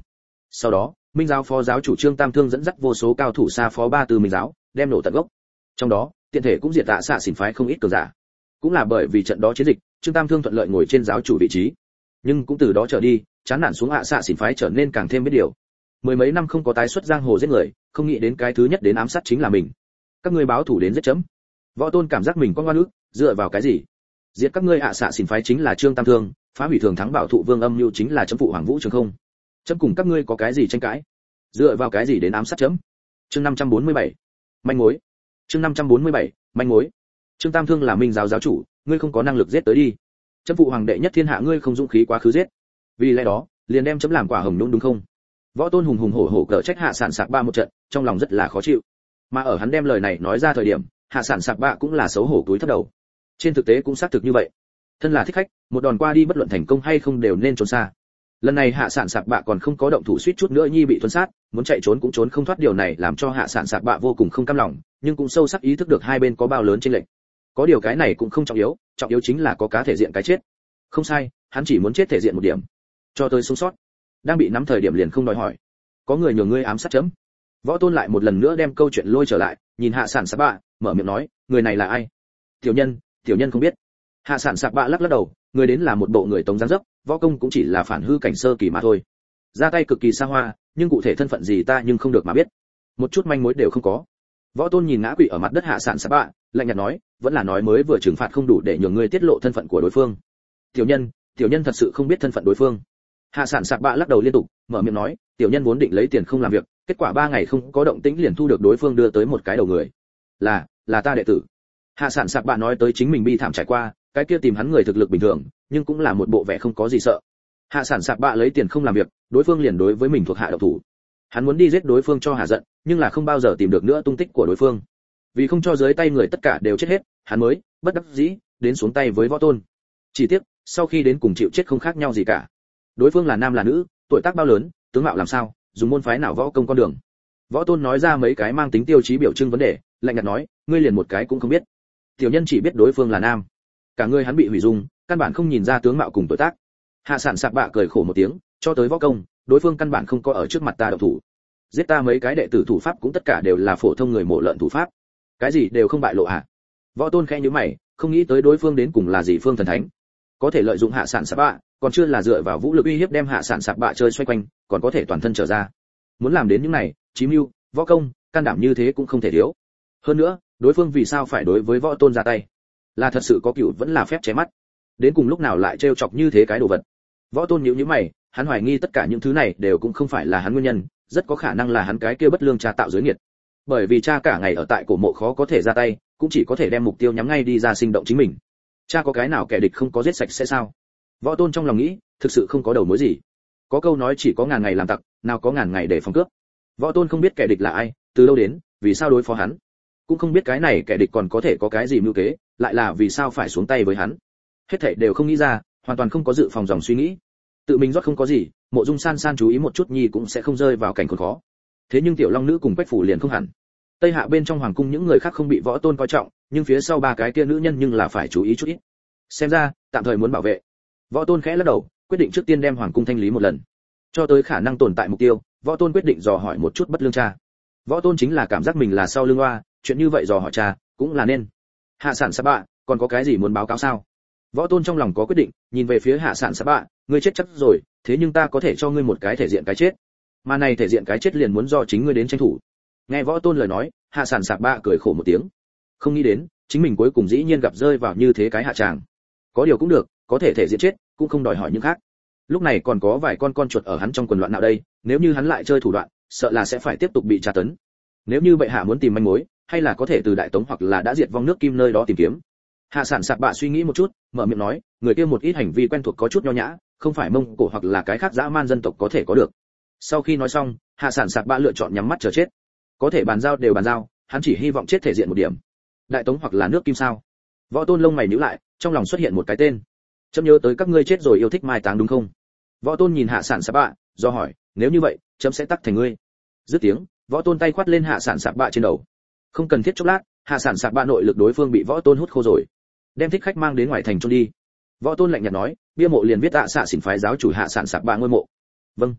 Sau đó minh giáo phó giáo chủ Trương Tam Thương dẫn dắt vô số cao thủ xa phó ba từ minh giáo đem nổ tận gốc, trong đó tiện thể cũng diệt tạ xạ xỉn phái không ít cường giả. Cũng là bởi vì trận đó chiến dịch, Trương Tam Thương thuận lợi ngồi trên giáo chủ vị trí, nhưng cũng từ đó trở đi chán nản xuống hạ xạ xỉn phái trở nên càng thêm biết điều. Mười mấy năm không có tái xuất giang hồ giết người, không nghĩ đến cái thứ nhất đến ám sát chính là mình. Các ngươi báo thủ đến giết chấm. Võ Tôn cảm giác mình có ngoan ước, dựa vào cái gì? Diệt các ngươi hạ xạ xỉn phái chính là Trương Tam Thương, phá hủy thường thắng bảo thụ vương âm lưu chính là chấm phụ Hoàng Vũ Trường không. Chấm cùng các ngươi có cái gì tranh cãi? Dựa vào cái gì đến ám sát chấm? Chương năm trăm bốn mươi bảy, manh mối. Chương năm trăm bốn mươi bảy, manh mối. Trương Tam Thương là minh giáo giáo chủ, ngươi không có năng lực giết tới đi. Chấm phụ hoàng đệ nhất thiên hạ ngươi không dũng khí quá khứ giết. Vì lẽ đó, liền đem chấm làm quả hồng nhung đúng không? Võ Tôn hùng hùng hổ hổ cở trách hạ sản sạc ba một trận, trong lòng rất là khó chịu. Mà ở hắn đem lời này nói ra thời điểm, hạ sản sạc ba cũng là xấu hổ túi thấp đầu. Trên thực tế cũng xác thực như vậy. Thân là thích khách, một đòn qua đi bất luận thành công hay không đều nên trốn xa. Lần này hạ sản sạc bạ còn không có động thủ, suýt chút nữa nhi bị thuần sát, muốn chạy trốn cũng trốn không thoát, điều này làm cho hạ sản sạc bạ vô cùng không cam lòng, nhưng cũng sâu sắc ý thức được hai bên có bao lớn chênh lệch. Có điều cái này cũng không trọng yếu, trọng yếu chính là có cá thể diện cái chết. Không sai, hắn chỉ muốn chết thể diện một điểm, cho tới sống sót. Đang bị nắm thời điểm liền không đòi hỏi. Có người nhường ngươi ám sát chấm. Võ Tôn lại một lần nữa đem câu chuyện lôi trở lại, nhìn hạ sản sạc bạ, mở miệng nói, người này là ai? Tiểu nhân, tiểu nhân không biết. Hạ sản sạc bạ lắc lắc đầu, người đến là một bộ người tống dáng dấp, võ công cũng chỉ là phản hư cảnh sơ kỳ mà thôi. Ra tay cực kỳ xa hoa, nhưng cụ thể thân phận gì ta nhưng không được mà biết. Một chút manh mối đều không có. Võ Tôn nhìn ngã quỵ ở mặt đất hạ sản sạc bạ, lạnh nhạt nói, vẫn là nói mới vừa trừng phạt không đủ để nhường ngươi tiết lộ thân phận của đối phương. Tiểu nhân, tiểu nhân thật sự không biết thân phận đối phương. Hạ sản sạc bạ lắc đầu liên tục, mở miệng nói, tiểu nhân vốn định lấy tiền không làm việc, kết quả ba ngày không có động tĩnh liền thu được đối phương đưa tới một cái đầu người. Là, là ta đệ tử. Hạ sản sạc bạ nói tới chính mình bi thảm trải qua, cái kia tìm hắn người thực lực bình thường, nhưng cũng là một bộ vẻ không có gì sợ. Hạ sản sạc bạ lấy tiền không làm việc, đối phương liền đối với mình thuộc hạ độc thủ. Hắn muốn đi giết đối phương cho hạ giận, nhưng là không bao giờ tìm được nữa tung tích của đối phương. Vì không cho dưới tay người tất cả đều chết hết, hắn mới bất đắc dĩ đến xuống tay với Võ Tôn. Chỉ tiếc, sau khi đến cùng chịu chết không khác nhau gì cả. Đối phương là nam là nữ, tuổi tác bao lớn, tướng mạo làm sao, dùng môn phái nào võ công con đường. Võ Tôn nói ra mấy cái mang tính tiêu chí biểu trưng vấn đề, lạnh nhạt nói, ngươi liền một cái cũng không biết. Tiểu nhân chỉ biết đối phương là nam. Cả người hắn bị hủy dung, căn bản không nhìn ra tướng mạo cùng tuổi tác. Hạ sản sạc bạ cười khổ một tiếng, cho tới võ công, đối phương căn bản không có ở trước mặt ta động thủ. Giết ta mấy cái đệ tử thủ pháp cũng tất cả đều là phổ thông người mổ lợn thủ pháp, cái gì đều không bại lộ à? Võ Tôn khẽ nhíu mày, không nghĩ tới đối phương đến cùng là gì phương thần thánh, có thể lợi dụng hạ sản sạc bạ, còn chưa là dựa vào vũ lực uy hiếp đem hạ sản sạc bạ chơi xoay quanh, còn có thể toàn thân trở ra. Muốn làm đến những này, chí mưu, võ công, can đảm như thế cũng không thể thiếu. Hơn nữa, đối phương vì sao phải đối với Võ Tôn ra tay? Là thật sự có cựu vẫn là phép che mắt? Đến cùng lúc nào lại trêu chọc như thế cái đồ vật? Võ Tôn nhíu nhíu mày, hắn hoài nghi tất cả những thứ này đều cũng không phải là hắn nguyên nhân, rất có khả năng là hắn cái kia bất lương cha tạo giới nghiệt. Bởi vì cha cả ngày ở tại cổ mộ khó có thể ra tay, cũng chỉ có thể đem mục tiêu nhắm ngay đi ra sinh động chính mình. Cha có cái nào kẻ địch không có giết sạch sẽ sao? Võ Tôn trong lòng nghĩ, thực sự không có đầu mối gì. Có câu nói chỉ có ngàn ngày làm tặc, nào có ngàn ngày để phòng cướp. Võ Tôn không biết kẻ địch là ai, từ đâu đến, vì sao đối phó hắn, cũng không biết cái này kẻ địch còn có thể có cái gì mưu kế, lại là vì sao phải xuống tay với hắn. Hết thảy đều không nghĩ ra, hoàn toàn không có dự phòng dòng suy nghĩ. Tự mình rót không có gì, Mộ Dung San San chú ý một chút nhi cũng sẽ không rơi vào cảnh khốn khó. Thế nhưng Tiểu Long nữ cùng Quách phủ liền không hẳn. Tây Hạ bên trong hoàng cung những người khác không bị Võ Tôn coi trọng, nhưng phía sau ba cái kia nữ nhân nhưng là phải chú ý chút ít. Xem ra, tạm thời muốn bảo vệ. Võ Tôn khẽ lắc đầu, quyết định trước tiên đem hoàng cung thanh lý một lần. Cho tới khả năng tồn tại mục tiêu, Võ Tôn quyết định dò hỏi một chút bất lương cha. Võ Tôn chính là cảm giác mình là sau lưng oa, chuyện như vậy dò hỏi cha, cũng là nên. Hạ sản sắp bạ, còn có cái gì muốn báo cáo sao? Võ Tôn trong lòng có quyết định, nhìn về phía hạ sản sắp bạ, ngươi chết chắc rồi, thế nhưng ta có thể cho ngươi một cái thể diện cái chết. Mà này thể diện cái chết liền muốn do chính ngươi đến tranh thủ. Nghe Võ Tôn lời nói, hạ sản sạc bạ cười khổ một tiếng. Không nghĩ đến, chính mình cuối cùng dĩ nhiên gặp rơi vào như thế cái hạ tràng. Có điều cũng được, có thể thể diện chết, cũng không đòi hỏi những khác. Lúc này còn có vài con con chuột ở hắn trong quần loạn nào đây, nếu như hắn lại chơi thủ đoạn, sợ là sẽ phải tiếp tục bị tra tấn. Nếu như bệ hạ muốn tìm manh mối, hay là có thể từ Đại Tống hoặc là đã diệt vong nước Kim nơi đó tìm kiếm. Hạ sản sạc bạ suy nghĩ một chút, mở miệng nói, người kia một ít hành vi quen thuộc có chút nho nhã, không phải Mông Cổ hoặc là cái khác dã man dân tộc có thể có được. Sau khi nói xong, hạ sản sạc bạ lựa chọn nhắm mắt chờ chết. Có thể bàn giao đều bàn giao, hắn chỉ hy vọng chết thể diện một điểm. Đại Tống hoặc là nước Kim sao? Võ Tôn lông mày nhíu lại, trong lòng xuất hiện một cái tên. Chấm nhớ tới các ngươi chết rồi yêu thích mai táng đúng không? Võ Tôn nhìn hạ sản sạc bạ, do hỏi, nếu như vậy, chấm sẽ tắc thành ngươi. Dứt tiếng, Võ Tôn tay khoát lên hạ sản sạc bạ trên đầu. Không cần thiết chốc lát, hạ sản sạc bạ nội lực đối phương bị Võ Tôn hút khô rồi, đem thích khách mang đến ngoài thành chôn đi. Võ Tôn lạnh nhạt nói, bia mộ liền viết tạ xạ xỉn phái giáo chủ hạ sản sạc bạ ngôi mộ. Vâng.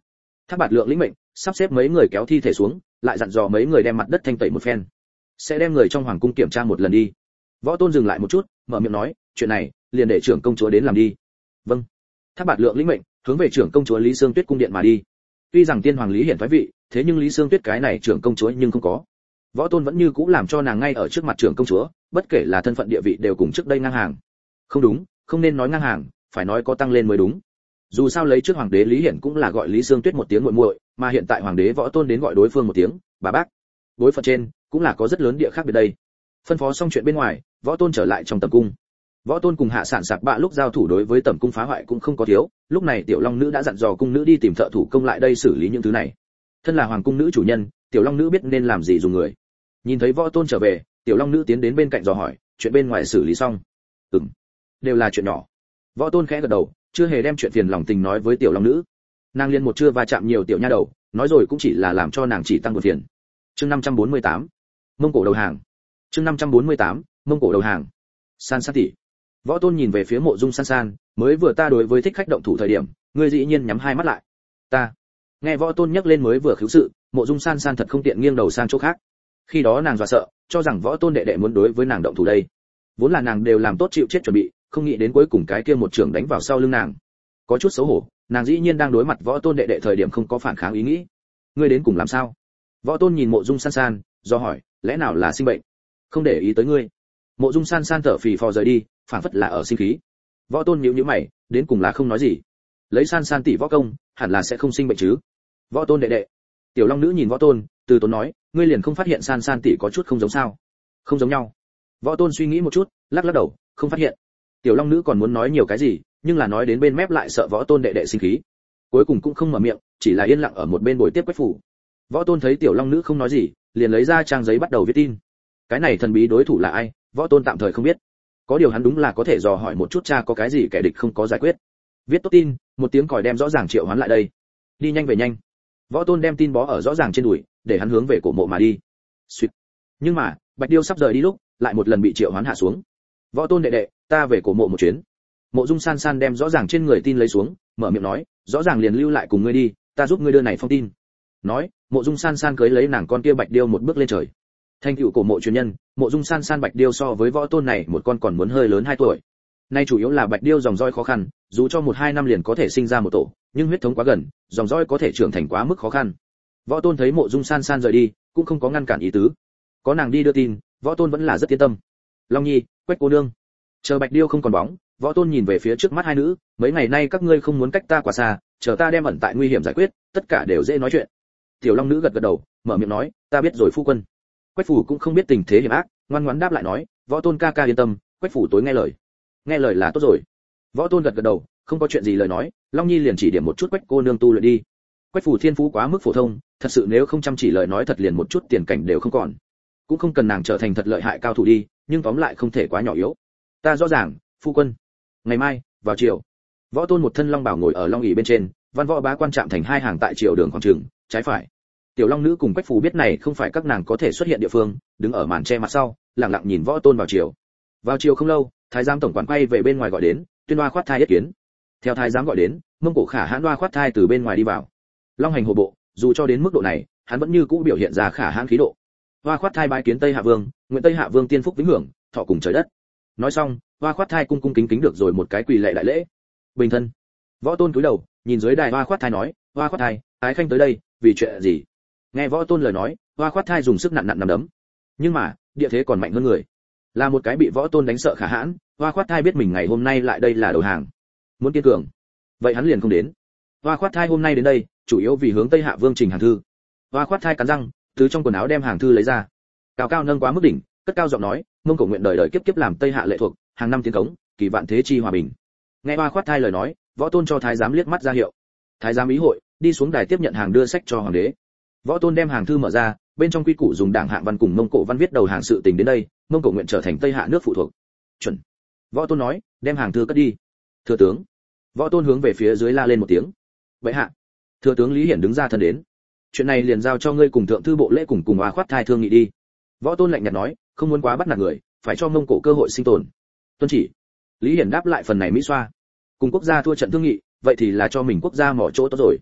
Thác Bạt Lượng lĩnh mệnh, sắp xếp mấy người kéo thi thể xuống, lại dặn dò mấy người đem mặt đất thanh tẩy một phen, sẽ đem người trong hoàng cung kiểm tra một lần đi. Võ Tôn dừng lại một chút, mở miệng nói, chuyện này liền để trưởng công chúa đến làm đi. Vâng. Thác Bạt Lượng lĩnh mệnh, hướng về trưởng công chúa Lý Sương Tuyết cung điện mà đi. Tuy rằng tiên hoàng Lý Hiển thoái vị, thế nhưng Lý Sương Tuyết cái này trưởng công chúa nhưng không có. Võ Tôn vẫn như cũ làm cho nàng ngay ở trước mặt trưởng công chúa, bất kể là thân phận địa vị đều cùng trước đây ngang hàng. Không đúng, không nên nói ngang hàng, phải nói có tăng lên mới đúng. Dù sao lấy trước hoàng đế Lý Hiển cũng là gọi Lý Sương Tuyết một tiếng muội muội, mà hiện tại hoàng đế Võ Tôn đến gọi đối phương một tiếng bà bác. Đối phận trên cũng là có rất lớn địa khác biệt đây. Phân phó xong chuyện bên ngoài, Võ Tôn trở lại trong tầm cung. Võ Tôn cùng Hạ Sản Sạc Bạ lúc giao thủ đối với tầm cung phá hoại cũng không có thiếu, lúc này Tiểu Long nữ đã dặn dò cung nữ đi tìm thợ thủ công lại đây xử lý những thứ này. Thân là hoàng cung nữ chủ nhân, Tiểu Long nữ biết nên làm gì dùng người. Nhìn thấy Võ Tôn trở về, Tiểu Long nữ tiến đến bên cạnh dò hỏi, chuyện bên ngoài xử lý xong? Ừm, đều là chuyện nhỏ. Võ Tôn khẽ gật đầu, chưa hề đem chuyện phiền lòng tình nói với Tiểu Long nữ. Nàng liên một chưa va chạm nhiều tiểu nha đầu, nói rồi cũng chỉ là làm cho nàng chỉ tăng buồn phiền. Chương năm trăm bốn mươi tám, Mông Cổ đầu hàng. Chương năm trăm bốn mươi tám, Mông Cổ đầu hàng. San San tỷ. Võ Tôn nhìn về phía Mộ Dung San San, mới vừa ta đối với thích khách động thủ thời điểm, ngươi dĩ nhiên nhắm hai mắt lại. Ta. Nghe Võ Tôn nhắc lên mới vừa khiếu sự, Mộ Dung San San thật không tiện nghiêng đầu sang chỗ khác. Khi đó nàng dọa sợ, cho rằng Võ Tôn đệ đệ muốn đối với nàng động thủ đây. Vốn là nàng đều làm tốt chịu chết chuẩn bị, không nghĩ đến cuối cùng cái kia một trường đánh vào sau lưng nàng. Có chút xấu hổ, nàng dĩ nhiên đang đối mặt Võ Tôn đệ đệ thời điểm không có phản kháng ý nghĩ. Ngươi đến cùng làm sao? Võ Tôn nhìn Mộ Dung San San, do hỏi, lẽ nào là sinh bệnh? Không để ý tới ngươi. Mộ Dung San San thở phì phò rời đi, phảng phất là ở sinh khí. Võ Tôn nhíu nhíu mày, đến cùng là không nói gì. Lấy San San tỷ võ công, hẳn là sẽ không sinh bệnh chứ? Võ Tôn đệ đệ. Tiểu Long nữ nhìn Võ Tôn, từ tốn nói, ngươi liền không phát hiện San San tỷ có chút không giống sao? Không giống nhau. Võ Tôn suy nghĩ một chút, lắc lắc đầu, không phát hiện. Tiểu Long nữ còn muốn nói nhiều cái gì, nhưng là nói đến bên mép lại sợ Võ Tôn đệ đệ sinh khí. Cuối cùng cũng không mở miệng, chỉ là yên lặng ở một bên bồi tiếp Quách Phủ. Võ Tôn thấy Tiểu Long nữ không nói gì, liền lấy ra trang giấy bắt đầu viết tin. Cái này thần bí đối thủ là ai, Võ Tôn tạm thời không biết. Có điều hắn đúng là có thể dò hỏi một chút cha có cái gì kẻ địch không có giải quyết. Viết tốt tin, một tiếng còi đem rõ ràng triệu hoán lại đây. Đi nhanh về nhanh. Võ Tôn đem tin bó ở rõ ràng trên đùi, để hắn hướng về cổ mộ mà đi. Xuyệt. Nhưng mà, Bạch Điêu sắp rời đi lúc, lại một lần bị triệu hoán hạ xuống. Võ Tôn đệ đệ, ta về cổ mộ một chuyến. Mộ Dung San San đem rõ ràng trên người tin lấy xuống, mở miệng nói, rõ ràng liền lưu lại cùng ngươi đi, ta giúp ngươi đưa này phong tin. Nói, Mộ Dung San San cưới lấy nàng con kia Bạch Điêu một bước lên trời. Thành tựu cổ mộ truyền nhân, Mộ Dung San San Bạch Điêu so với Võ Tôn này một con còn muốn hơi lớn hai tuổi. Nay chủ yếu là Bạch Điêu dòng dõi khó khăn, dù cho một hai năm liền có thể sinh ra một tổ, nhưng huyết thống quá gần, dòng dõi có thể trưởng thành quá mức khó khăn. Võ Tôn thấy Mộ Dung San San rời đi, cũng không có ngăn cản ý tứ. Có nàng đi đưa tin, Võ Tôn vẫn là rất yên tâm. Long Nhi, Quách cô nương. Chờ Bạch Điêu không còn bóng, Võ Tôn nhìn về phía trước mắt hai nữ, mấy ngày nay các ngươi không muốn cách ta quá xa, chờ ta đem ẩn tại nguy hiểm giải quyết, tất cả đều dễ nói chuyện. Tiểu Long nữ gật gật đầu, mở miệng nói, ta biết rồi phu quân. Quách Phủ cũng không biết tình thế hiểm ác, ngoan ngoãn đáp lại nói, Võ Tôn ca ca yên tâm, Quách Phủ tối nghe lời. Nghe lời là tốt rồi. Võ Tôn gật gật đầu, không có chuyện gì lời nói, Long Nhi liền chỉ điểm một chút Quách cô nương tu luyện đi. Quách Phủ thiên phú quá mức phổ thông, thật sự nếu không chăm chỉ lời nói thật liền một chút tiền cảnh đều không còn. Cũng không cần nàng trở thành thật lợi hại cao thủ đi, nhưng tóm lại không thể quá nhỏ yếu. Ta rõ ràng, phu quân. Ngày mai, vào chiều. Võ Tôn một thân long bào ngồi ở long ỷ bên trên, văn võ bá quan chạm thành hai hàng tại chiều đường khoảng trường, trái phải. Tiểu Long nữ cùng Quách Phủ biết này không phải các nàng có thể xuất hiện địa phương, đứng ở màn che mặt sau, lặng lặng nhìn Võ Tôn vào chiều. Vào chiều không lâu, thái giám tổng quản quay về bên ngoài gọi đến, tuyên oa khoát thai yết kiến. Theo thái giám gọi đến, Mông Cổ khả hãn oa khoát thai từ bên ngoài đi vào. Long hành hồ bộ, dù cho đến mức độ này, hắn vẫn như cũ biểu hiện ra khả hãn khí độ. Oa khoát thai bái kiến Tây Hạ Vương, nguyện Tây Hạ Vương tiên phúc vĩnh hưởng, thọ cùng trời đất. Nói xong, Oa khoát thai cung cung kính kính được rồi một cái quỳ lệ đại lễ. Bình thân. Võ Tôn cúi đầu, nhìn dưới đài Oa khoát thai nói, Oa khoát thai, ái khanh tới đây, vì chuyện gì? Nghe Võ Tôn lời nói, Oa khoát thai dùng sức nặn nặn nắm đấm. Nhưng mà, địa thế còn mạnh hơn người. Là một cái bị Võ Tôn đánh sợ khả hãn, Oa khoát thai biết mình ngày hôm nay lại đây là đầu hàng. Muốn kiên cường, vậy hắn liền không đến. Oa khoát thai hôm nay đến đây, chủ yếu vì hướng Tây Hạ Vương trình hàng thư. Oa khoát thai cắn răng, từ trong quần áo đem hàng thư lấy ra. Cao cao nâng quá mức đỉnh, cất cao giọng nói, Mông Cổ nguyện đời đời kiếp kiếp làm Tây Hạ lệ thuộc, hàng năm tiến cống, kỳ vạn thế chi hòa bình. Nghe Oa khoát thai lời nói, Võ Tôn cho thái giám liếc mắt ra hiệu. Thái giám ý hội, đi xuống đài tiếp nhận hàng đưa sách cho hoàng đế. Võ Tôn đem hàng thư mở ra, bên trong quy củ dùng đảng hạng văn cùng Mông Cổ văn viết đầu hàng sự tình đến đây, Mông Cổ nguyện trở thành Tây Hạ nước phụ thuộc. Chuẩn. Võ Tôn nói, đem hàng thư cất đi. Thừa tướng. Võ Tôn hướng về phía dưới la lên một tiếng. Vậy hạ. Thừa tướng Lý Hiển đứng ra thân đến. Chuyện này liền giao cho ngươi cùng thượng thư bộ lễ cùng cùng Oa khoát thai thương nghị đi. Võ Tôn lạnh nhạt nói, không muốn quá bắt nạt người, phải cho Mông Cổ cơ hội sinh tồn. Tuân chỉ. Lý Hiển đáp lại phần này mỹ xoa. Cùng quốc gia thua trận thương nghị, vậy thì là cho mình quốc gia mỏ chỗ tốt rồi.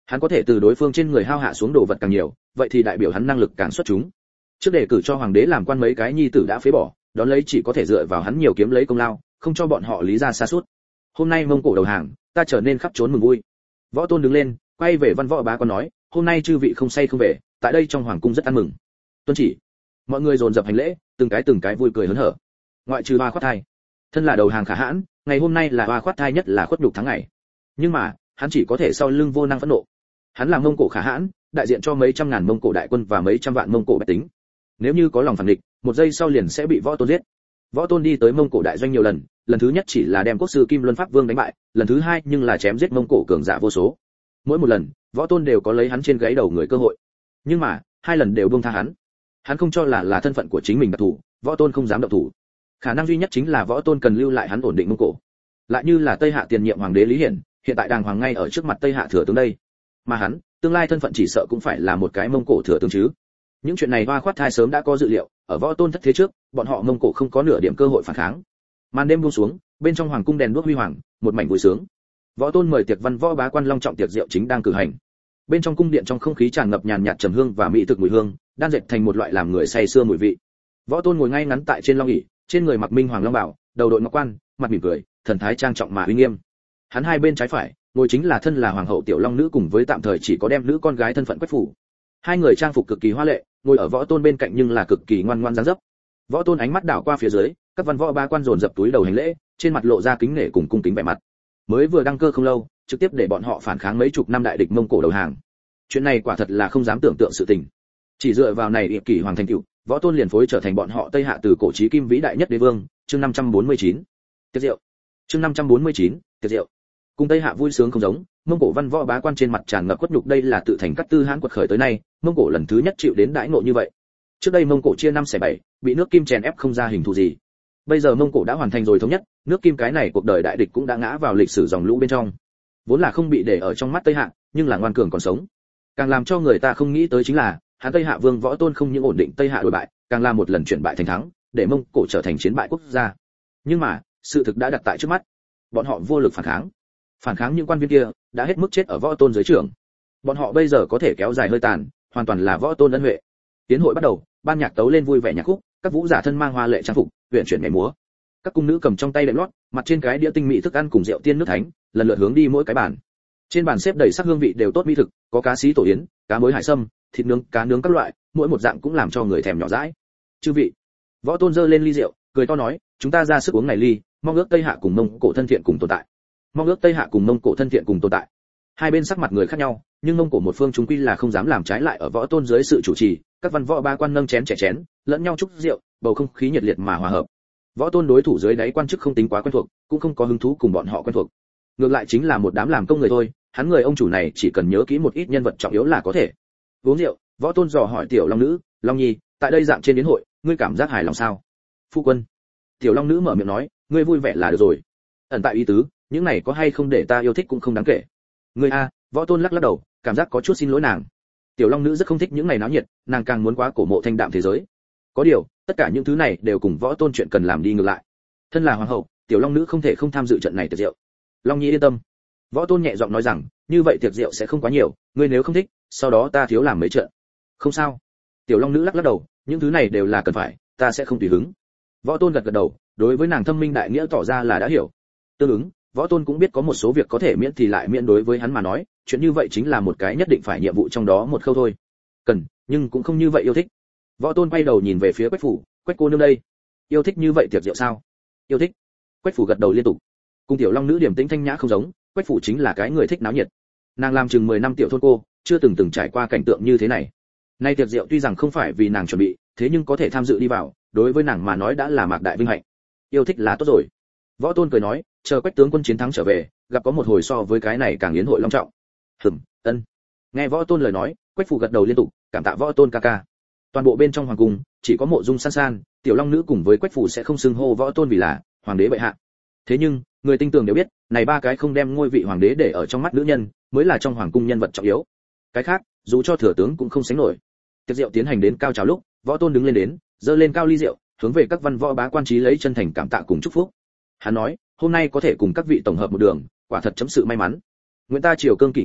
Hắn có thể từ đối phương trên người hao hạ xuống đồ vật càng nhiều, vậy thì đại biểu hắn năng lực càng xuất chúng. Trước đề cử cho hoàng đế làm quan mấy cái nhi tử đã phế bỏ, đón lấy chỉ có thể dựa vào hắn nhiều kiếm lấy công lao, không cho bọn họ lý ra xa suốt. Hôm nay Mông Cổ đầu hàng, ta trở nên khắp trốn mừng vui. Võ Tôn đứng lên, quay về văn võ bá quan nói, hôm nay chư vị không say không về, tại đây trong hoàng cung rất ăn mừng. Tuân chỉ. Mọi người dồn dập hành lễ, từng cái từng cái vui cười hớn hở. Ngoại trừ Hoa Khoát Thai, thân là đầu hàng khả hãn, ngày hôm nay là Hoa Khoát Thai nhất là khuất nhục tháng ngày. Nhưng mà, hắn chỉ có thể sau lưng vô năng phẫn nộ. Hắn là Mông Cổ khả hãn, đại diện cho mấy trăm ngàn Mông Cổ đại quân và mấy trăm vạn Mông Cổ bách tính. Nếu như có lòng phản địch, một giây sau liền sẽ bị Võ Tôn giết. Võ Tôn đi tới Mông Cổ đại doanh nhiều lần, lần thứ nhất chỉ là đem quốc sư Kim Luân Pháp Vương đánh bại, lần thứ hai nhưng là chém giết Mông Cổ cường giả vô số. Mỗi một lần, Võ Tôn đều có lấy hắn trên gáy đầu người cơ hội. Nhưng mà, hai lần đều buông tha hắn. Hắn không cho là là thân phận của chính mình đặc thủ, Võ Tôn không dám động thủ. Khả năng duy nhất chính là Võ Tôn cần lưu lại hắn ổn định Mông Cổ. Lại như là Tây Hạ tiền nhiệm hoàng đế Lý Hiển, hiện tại đàng hoàng ngay ở trước mặt Tây Hạ thừa tướng đây. Mà hắn, tương lai thân phận chỉ sợ cũng phải là một cái Mông Cổ thừa tướng chứ. Những chuyện này Hoa Khoát Thai sớm đã có dự liệu, ở Võ Tôn thất thế trước, bọn họ Mông Cổ không có nửa điểm cơ hội phản kháng. Màn đêm buông xuống, bên trong hoàng cung đèn đuốc huy hoàng, một mảnh vui sướng. Võ Tôn mời tiệc văn võ bá quan long trọng tiệc rượu chính đang cử hành. Bên trong cung điện trong không khí tràn ngập nhàn nhạt trầm hương và mỹ thực mùi hương, đan dệt thành một loại làm người say sưa mùi vị. Võ Tôn ngồi ngay ngắn tại trên long ỷ, trên người mặc minh hoàng long bào, đầu đội ngọc quan, mặt mỉm cười, thần thái trang trọng mà uy nghiêm. Hắn hai bên trái phải, ngồi chính là thân là hoàng hậu tiểu long nữ cùng với tạm thời chỉ có đem nữ con gái thân phận Quách Phủ. Hai người trang phục cực kỳ hoa lệ, ngồi ở Võ Tôn bên cạnh nhưng là cực kỳ ngoan ngoãn dáng dấp. Võ Tôn ánh mắt đảo qua phía dưới, các văn võ ba quan dồn dập túi đầu hành lễ, trên mặt lộ ra kính nể cùng cung kính vẻ mặt. Mới vừa đăng cơ không lâu, trực tiếp để bọn họ phản kháng mấy chục năm đại địch Mông Cổ đầu hàng. Chuyện này quả thật là không dám tưởng tượng sự tình. Chỉ dựa vào này ỷ kỷ hoàng thành tựu, Võ Tôn liền phối trở thành bọn họ Tây Hạ từ cổ chí kim vĩ đại nhất đế vương. Chương năm trăm bốn mươi chín. Tiệc rượu. Chương năm trăm bốn mươi chín. Tiệc rượu. Cùng Tây Hạ vui sướng không giống, Mông Cổ văn võ bá quan trên mặt tràn ngập khuất nhục, đây là tự thành Cát Tư Hãn quật khởi tới nay, Mông Cổ lần thứ nhất chịu đến đãi ngộ như vậy. Trước đây Mông Cổ chia năm xẻ bảy, bị nước Kim chèn ép không ra hình thù gì. Bây giờ Mông Cổ đã hoàn thành rồi thống nhất, nước Kim cái này cuộc đời đại địch cũng đã ngã vào lịch sử dòng lũ bên trong. Vốn là không bị để ở trong mắt Tây Hạ, nhưng là ngoan cường còn sống. Càng làm cho người ta không nghĩ tới chính là, hắn Tây Hạ Vương Võ Tôn không những ổn định Tây Hạ đổi bại, càng là một lần chuyển bại thành thắng, để Mông Cổ trở thành chiến bại quốc gia. Nhưng mà, sự thực đã đặt tại trước mắt, bọn họ vô lực phản kháng. Phản kháng những quan viên kia đã hết mức chết ở Võ Tôn dưới trưởng. Bọn họ bây giờ có thể kéo dài hơi tàn, hoàn toàn là Võ Tôn ân huệ. Tiến hội bắt đầu, ban nhạc tấu lên vui vẻ nhạc khúc, các vũ giả thân mang hoa lệ trang phục, huyền chuyển nhảy múa. Các cung nữ cầm trong tay đệm lót, mặt trên cái đĩa tinh mỹ thức ăn cùng rượu tiên nước thánh, lần lượt hướng đi mỗi cái bàn. Trên bàn xếp đầy sắc hương vị đều tốt mỹ thực, có cá xí tổ yến, cá muối hải sâm, thịt nướng, cá nướng các loại, mỗi một dạng cũng làm cho người thèm nhỏ dãi. Chư vị, Võ Tôn giơ lên ly rượu, cười to nói, chúng ta ra sức uống này ly, mong ước Tây Hạ cùng Mông Cổ thân thiện cùng tồn tại. Mong ước Tây Hạ cùng Mông Cổ thân thiện cùng tồn tại. Hai bên sắc mặt người khác nhau, nhưng Mông Cổ một phương chúng quy là không dám làm trái lại ở Võ Tôn dưới sự chủ trì, các văn võ ba quan nâng chén chè chén, lẫn nhau chúc rượu, bầu không khí nhiệt liệt mà hòa hợp. Võ Tôn đối thủ dưới đáy quan chức không tính quá quen thuộc, cũng không có hứng thú cùng bọn họ quen thuộc. Ngược lại chính là một đám làm công người thôi, hắn người ông chủ này chỉ cần nhớ kỹ một ít nhân vật trọng yếu là có thể. Uống rượu, Võ Tôn dò hỏi tiểu long nữ, Long Nhi, tại đây dạng trên đến hội, ngươi cảm giác hài lòng sao? Phu quân. Tiểu long nữ mở miệng nói, ngươi vui vẻ là được rồi. Ẩn tại ý tứ, những này có hay không để ta yêu thích cũng không đáng kể. Ngươi a, Võ Tôn lắc lắc đầu, cảm giác có chút xin lỗi nàng. Tiểu long nữ rất không thích những này náo nhiệt, nàng càng muốn quá cổ mộ thanh đạm thế giới. Có điều, tất cả những thứ này đều cùng Võ Tôn chuyện cần làm đi ngược lại. Thân là hoàng hậu, tiểu long nữ không thể không tham dự trận này tiệc rượu. Long Nhi yên tâm. Võ Tôn nhẹ giọng nói rằng, như vậy tiệc rượu sẽ không quá nhiều, ngươi nếu không thích, sau đó ta thiếu làm mấy trận. Không sao. Tiểu long nữ lắc lắc đầu, những thứ này đều là cần phải, ta sẽ không tùy hứng. Võ Tôn gật gật đầu, đối với nàng thâm minh đại nghĩa tỏ ra là đã hiểu. Tương ứng, Võ Tôn cũng biết có một số việc có thể miễn thì lại miễn, đối với hắn mà nói, chuyện như vậy chính là một cái nhất định phải nhiệm vụ trong đó một khâu thôi. Cần, nhưng cũng không như vậy yêu thích. Võ Tôn quay đầu nhìn về phía Quách Phủ, Quách cô nương đây, yêu thích như vậy tiệc rượu sao? Yêu thích. Quách Phủ gật đầu liên tục. Cùng tiểu long nữ điểm tĩnh thanh nhã không giống, Quách Phủ chính là cái người thích náo nhiệt. Nàng làm chừng mười năm tiểu thôn cô, chưa từng từng trải qua cảnh tượng như thế này. Nay tiệc rượu tuy rằng không phải vì nàng chuẩn bị, thế nhưng có thể tham dự đi vào, đối với nàng mà nói đã là mạc đại vinh hạnh. Yêu thích là tốt rồi. Võ Tôn cười nói, chờ Quách tướng quân chiến thắng trở về, gặp có một hồi so với cái này càng yến hội long trọng. Hừm, ân. Nghe Võ Tôn lời nói, Quách Phủ gật đầu liên tục, cảm tạ Võ Tôn ca ca. Toàn bộ bên trong hoàng cung, chỉ có Mộ Dung San San, tiểu long nữ cùng với Quách Phủ sẽ không xưng hô Võ Tôn vì là hoàng đế bệ hạ. Thế nhưng, người tinh tường đều biết, này ba cái không đem ngôi vị hoàng đế để ở trong mắt nữ nhân, mới là trong hoàng cung nhân vật trọng yếu. Cái khác, dù cho thừa tướng cũng không sánh nổi. Tiệc rượu tiến hành đến cao trào lúc, Võ Tôn đứng lên đến, giơ lên cao ly rượu, hướng về các văn võ bá quan trí lấy chân thành cảm tạ cùng chúc phúc. Hắn nói, hôm nay có thể cùng các vị tổng hợp một đường, quả thật chấm sự may mắn. Nguyện ta triều cương kỷ nghiêm minh,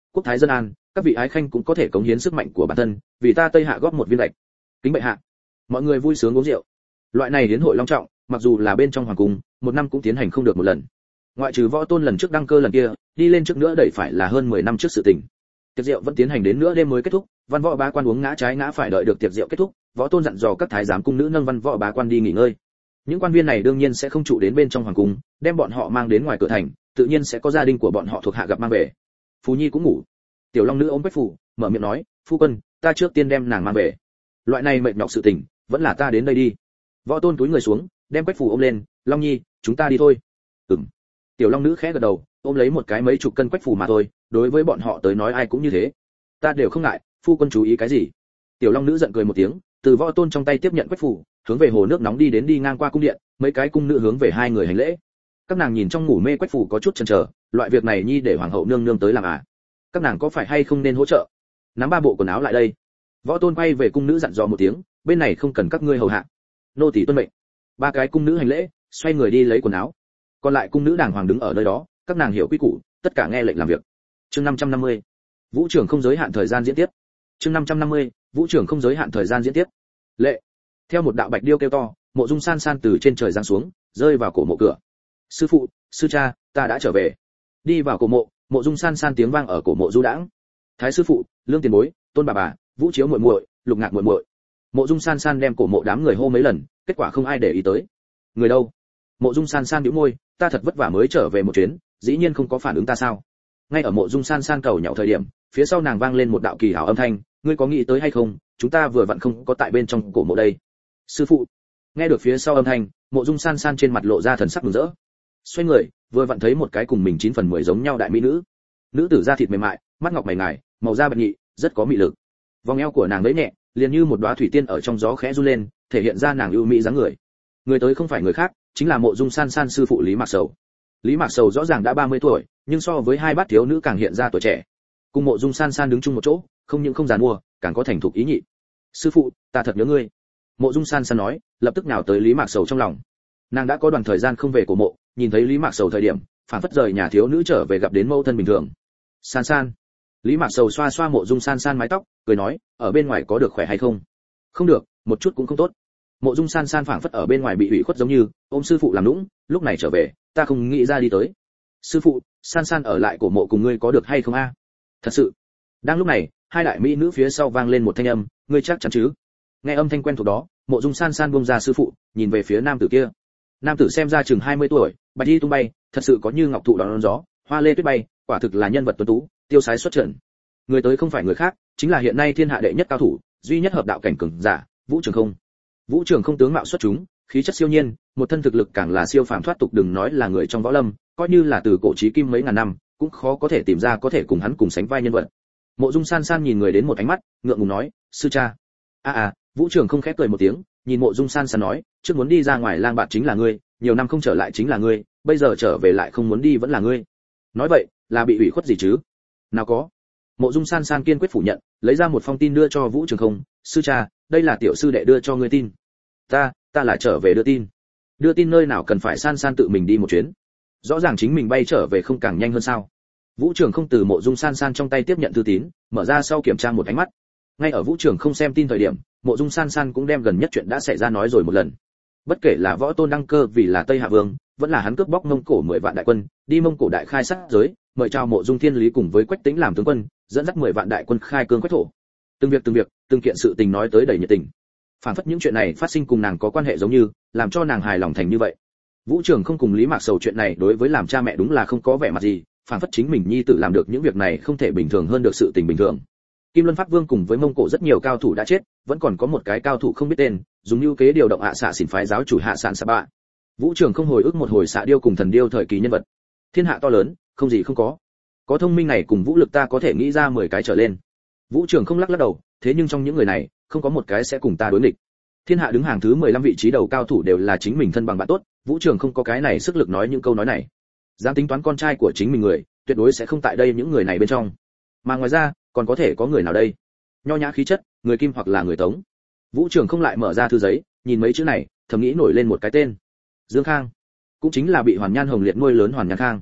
quốc thái dân an, các vị ái khanh cũng có thể cống hiến sức mạnh của bản thân, vì ta Tây Hạ góp một viên lệch. Kính bệ hạ. Mọi người vui sướng uống rượu. Loại này hiến hội long trọng, mặc dù là bên trong hoàng cung, một năm cũng tiến hành không được một lần. Ngoại trừ Võ Tôn lần trước đăng cơ lần kia, đi lên trước nữa đẩy phải là hơn mười năm trước sự tình. Tiệc rượu vẫn tiến hành đến nửa đêm mới kết thúc, văn võ bá quan uống ngã trái ngã phải đợi được tiệc rượu kết thúc, Võ Tôn dặn dò các thái giám cung nữ nâng văn võ bá quan đi nghỉ ngơi. Những quan viên này đương nhiên sẽ không trụ đến bên trong hoàng cung, đem bọn họ mang đến ngoài cửa thành, tự nhiên sẽ có gia đình của bọn họ thuộc hạ gặp mang về. Phú Nhi cũng ngủ. Tiểu Long nữ ôm Quách phủ, mở miệng nói, phu quân, ta trước tiên đem nàng mang về. Loại này mệt nhọc sự tình, vẫn là ta đến đây đi. Võ Tôn túi người xuống, đem Quách phủ ôm lên, Long Nhi, chúng ta đi thôi. Ừm. Tiểu Long nữ khẽ gật đầu, ôm lấy một cái mấy chục cân Quách phủ mà thôi, đối với bọn họ tới nói ai cũng như thế. Ta đều không ngại, phu quân chú ý cái gì? Tiểu Long nữ giận cười một tiếng, từ Võ Tôn trong tay tiếp nhận Quách phủ, hướng về hồ nước nóng đi đến đi ngang qua cung điện, mấy cái cung nữ hướng về hai người hành lễ. Các nàng nhìn trong ngủ mê Quách phủ có chút chần chờ, loại việc này nhi để hoàng hậu nương nương tới làm à? Các nàng có phải hay không nên hỗ trợ? Nắm ba bộ quần áo lại đây. Võ Tôn quay về cung nữ dặn dò một tiếng, bên này không cần các ngươi hầu hạ. Nô tỳ tuân mệnh. Ba cái cung nữ hành lễ, xoay người đi lấy quần áo. Còn lại cung nữ đàng hoàng đứng ở nơi đó, các nàng hiểu quy củ, tất cả nghe lệnh làm việc. Chương năm trăm năm mươi. Vũ trưởng không giới hạn thời gian diễn tiếp. Chương năm trăm năm mươi. Vũ trưởng không giới hạn thời gian diễn tiếp. Lệ. Theo một đạo bạch điêu kêu to, Mộ Dung San San từ trên trời giáng xuống, rơi vào cổ mộ cửa. Sư phụ, sư cha, ta đã trở về. Đi vào cổ mộ, Mộ Dung San San tiếng vang ở cổ mộ du đãng. Thái sư phụ, Lương tiền bối, Tôn bà bà, Vũ chiếu muội muội, Lục Ngạc muội muội. Mộ Dung San San đem cổ mộ đám người hô mấy lần, kết quả không ai để ý tới. Người đâu? Mộ Dung San San nhíu môi, ta thật vất vả mới trở về một chuyến, dĩ nhiên không có phản ứng ta sao? Ngay ở Mộ Dung San San cầu nhạo thời điểm, phía sau nàng vang lên một đạo kỳ hảo âm thanh, ngươi có nghĩ tới hay không, chúng ta vừa vặn không có tại bên trong cổ mộ đây. Sư phụ. Nghe được phía sau âm thanh, Mộ Dung San San trên mặt lộ ra thần sắc mừng rỡ. Xoay người, vừa vặn thấy một cái cùng mình chín phần mười giống nhau đại mỹ nữ. Nữ tử da thịt mềm mại, mắt ngọc mày ngài, màu da bạch nhị, rất có mị lực. Vòng eo của nàng lấy nhẹ, liền như một đóa thủy tiên ở trong gió khẽ du lên, thể hiện ra nàng ưu mỹ dáng người. Người tới không phải người khác, chính là Mộ Dung San San sư phụ Lý Mạc Sầu. Lý Mạc Sầu rõ ràng đã ba mươi tuổi, nhưng so với hai bát thiếu nữ càng hiện ra tuổi trẻ. Cùng Mộ Dung San San đứng chung một chỗ, không những không giàn mua, càng có thành thục ý nhị. Sư phụ, ta thật nhớ ngươi. Mộ Dung San San nói, lập tức nào tới Lý Mạc Sầu trong lòng. Nàng đã có đoạn thời gian không về cổ mộ, nhìn thấy Lý Mạc Sầu thời điểm, phản phất rời nhà thiếu nữ trở về gặp đến mẫu thân bình thường. San San. Lý Mạc Sầu xoa xoa Mộ Dung San San mái tóc, cười nói, ở bên ngoài có được khỏe hay không? Không được, một chút cũng không tốt. Mộ Dung San San phảng phất ở bên ngoài bị ủy khuất giống như, ôm sư phụ làm nũng, lúc này trở về, ta không nghĩ ra đi tới. Sư phụ, San San ở lại cổ mộ cùng ngươi có được hay không a? Thật sự. Đang lúc này, hai đại mỹ nữ phía sau vang lên một thanh âm, ngươi chắc chắn chứ? Nghe âm thanh quen thuộc đó, Mộ Dung San San buông ra sư phụ, nhìn về phía nam tử kia. Nam tử xem ra chừng hai mươi tuổi, bạch y tung bay, thật sự có như ngọc thụ đón gió, hoa lê tuyết bay, quả thực là nhân vật tuấn tú, tiêu sái xuất trận. Người tới không phải người khác, chính là hiện nay thiên hạ đệ nhất cao thủ, duy nhất hợp đạo cảnh cường giả, Vũ Trường Không. Vũ Trường Không tướng mạo xuất chúng, khí chất siêu nhiên, một thân thực lực càng là siêu phàm thoát tục, đừng nói là người trong võ lâm, coi như là từ cổ chí kim mấy ngàn năm, cũng khó có thể tìm ra có thể cùng hắn cùng sánh vai nhân vật. Mộ Dung San San nhìn người đến một ánh mắt, ngượng ngùng nói, sư cha. A à, à, Vũ Trường Không khép cười một tiếng, nhìn Mộ Dung San San nói, trước muốn đi ra ngoài lang bạt chính là ngươi, nhiều năm không trở lại chính là ngươi, bây giờ trở về lại không muốn đi vẫn là ngươi. Nói vậy, là bị ủy khuất gì chứ? Nào có. Mộ Dung San San kiên quyết phủ nhận, lấy ra một phong tin đưa cho Vũ Trường Không, sư cha, đây là tiểu sư đệ đưa cho ngươi tin. Ta, ta lại trở về đưa tin. Đưa tin nơi nào cần phải San San tự mình đi một chuyến? Rõ ràng chính mình bay trở về không càng nhanh hơn sao? Vũ Trường Không từ Mộ Dung San San trong tay tiếp nhận thư tín, mở ra sau kiểm tra một ánh mắt. Ngay ở Vũ Trường Không xem tin thời điểm, Mộ Dung San San cũng đem gần nhất chuyện đã xảy ra nói rồi một lần. Bất kể là Võ Tôn đăng cơ vì là Tây Hạ Vương, vẫn là hắn cướp bóc Mông Cổ mười vạn đại quân, đi Mông Cổ đại khai sát giới, mời chào Mộ Dung Thiên Lý cùng với Quách Tĩnh làm tướng quân, dẫn dắt mười vạn đại quân khai cương quách thổ. Từng việc từng việc, từng kiện sự tình nói tới đầy nhiệt tình. Phản phất những chuyện này phát sinh cùng nàng có quan hệ giống như, làm cho nàng hài lòng thành như vậy. Vũ Trường Không cùng Lý Mạc Sầu chuyện này đối với làm cha mẹ đúng là không có vẻ mặt gì, phản phất chính mình nhi tử làm được những việc này không thể bình thường hơn được sự tình bình thường. Kim Luân Pháp Vương cùng với Mông Cổ rất nhiều cao thủ đã chết, vẫn còn có một cái cao thủ không biết tên, dùng như kế điều động hạ xạ xỉn phái giáo chủ hạ sản sa bạ. Vũ Trường Không hồi ức một hồi xạ điêu cùng thần điêu thời kỳ nhân vật. Thiên hạ to lớn, không gì không có. Có thông minh này cùng vũ lực ta có thể nghĩ ra mười cái trở lên. Vũ Trường Không lắc lắc đầu, thế nhưng trong những người này, không có một cái sẽ cùng ta đối nghịch. Thiên hạ đứng hàng thứ mười lăm vị trí đầu cao thủ đều là chính mình thân bằng bạn tốt, Vũ Trường Không có cái này sức lực nói những câu nói này. Dám tính toán con trai của chính mình người, tuyệt đối sẽ không tại đây những người này bên trong. Mà ngoài ra, còn có thể có người nào đây? Nho nhã khí chất, người Kim hoặc là người Tống. Vũ Trường Không lại mở ra thư giấy, nhìn mấy chữ này, thầm nghĩ nổi lên một cái tên. Dương Khang, cũng chính là bị Hoàn Nhan Hồng Liệt nuôi lớn Hoàn Nhan Khang.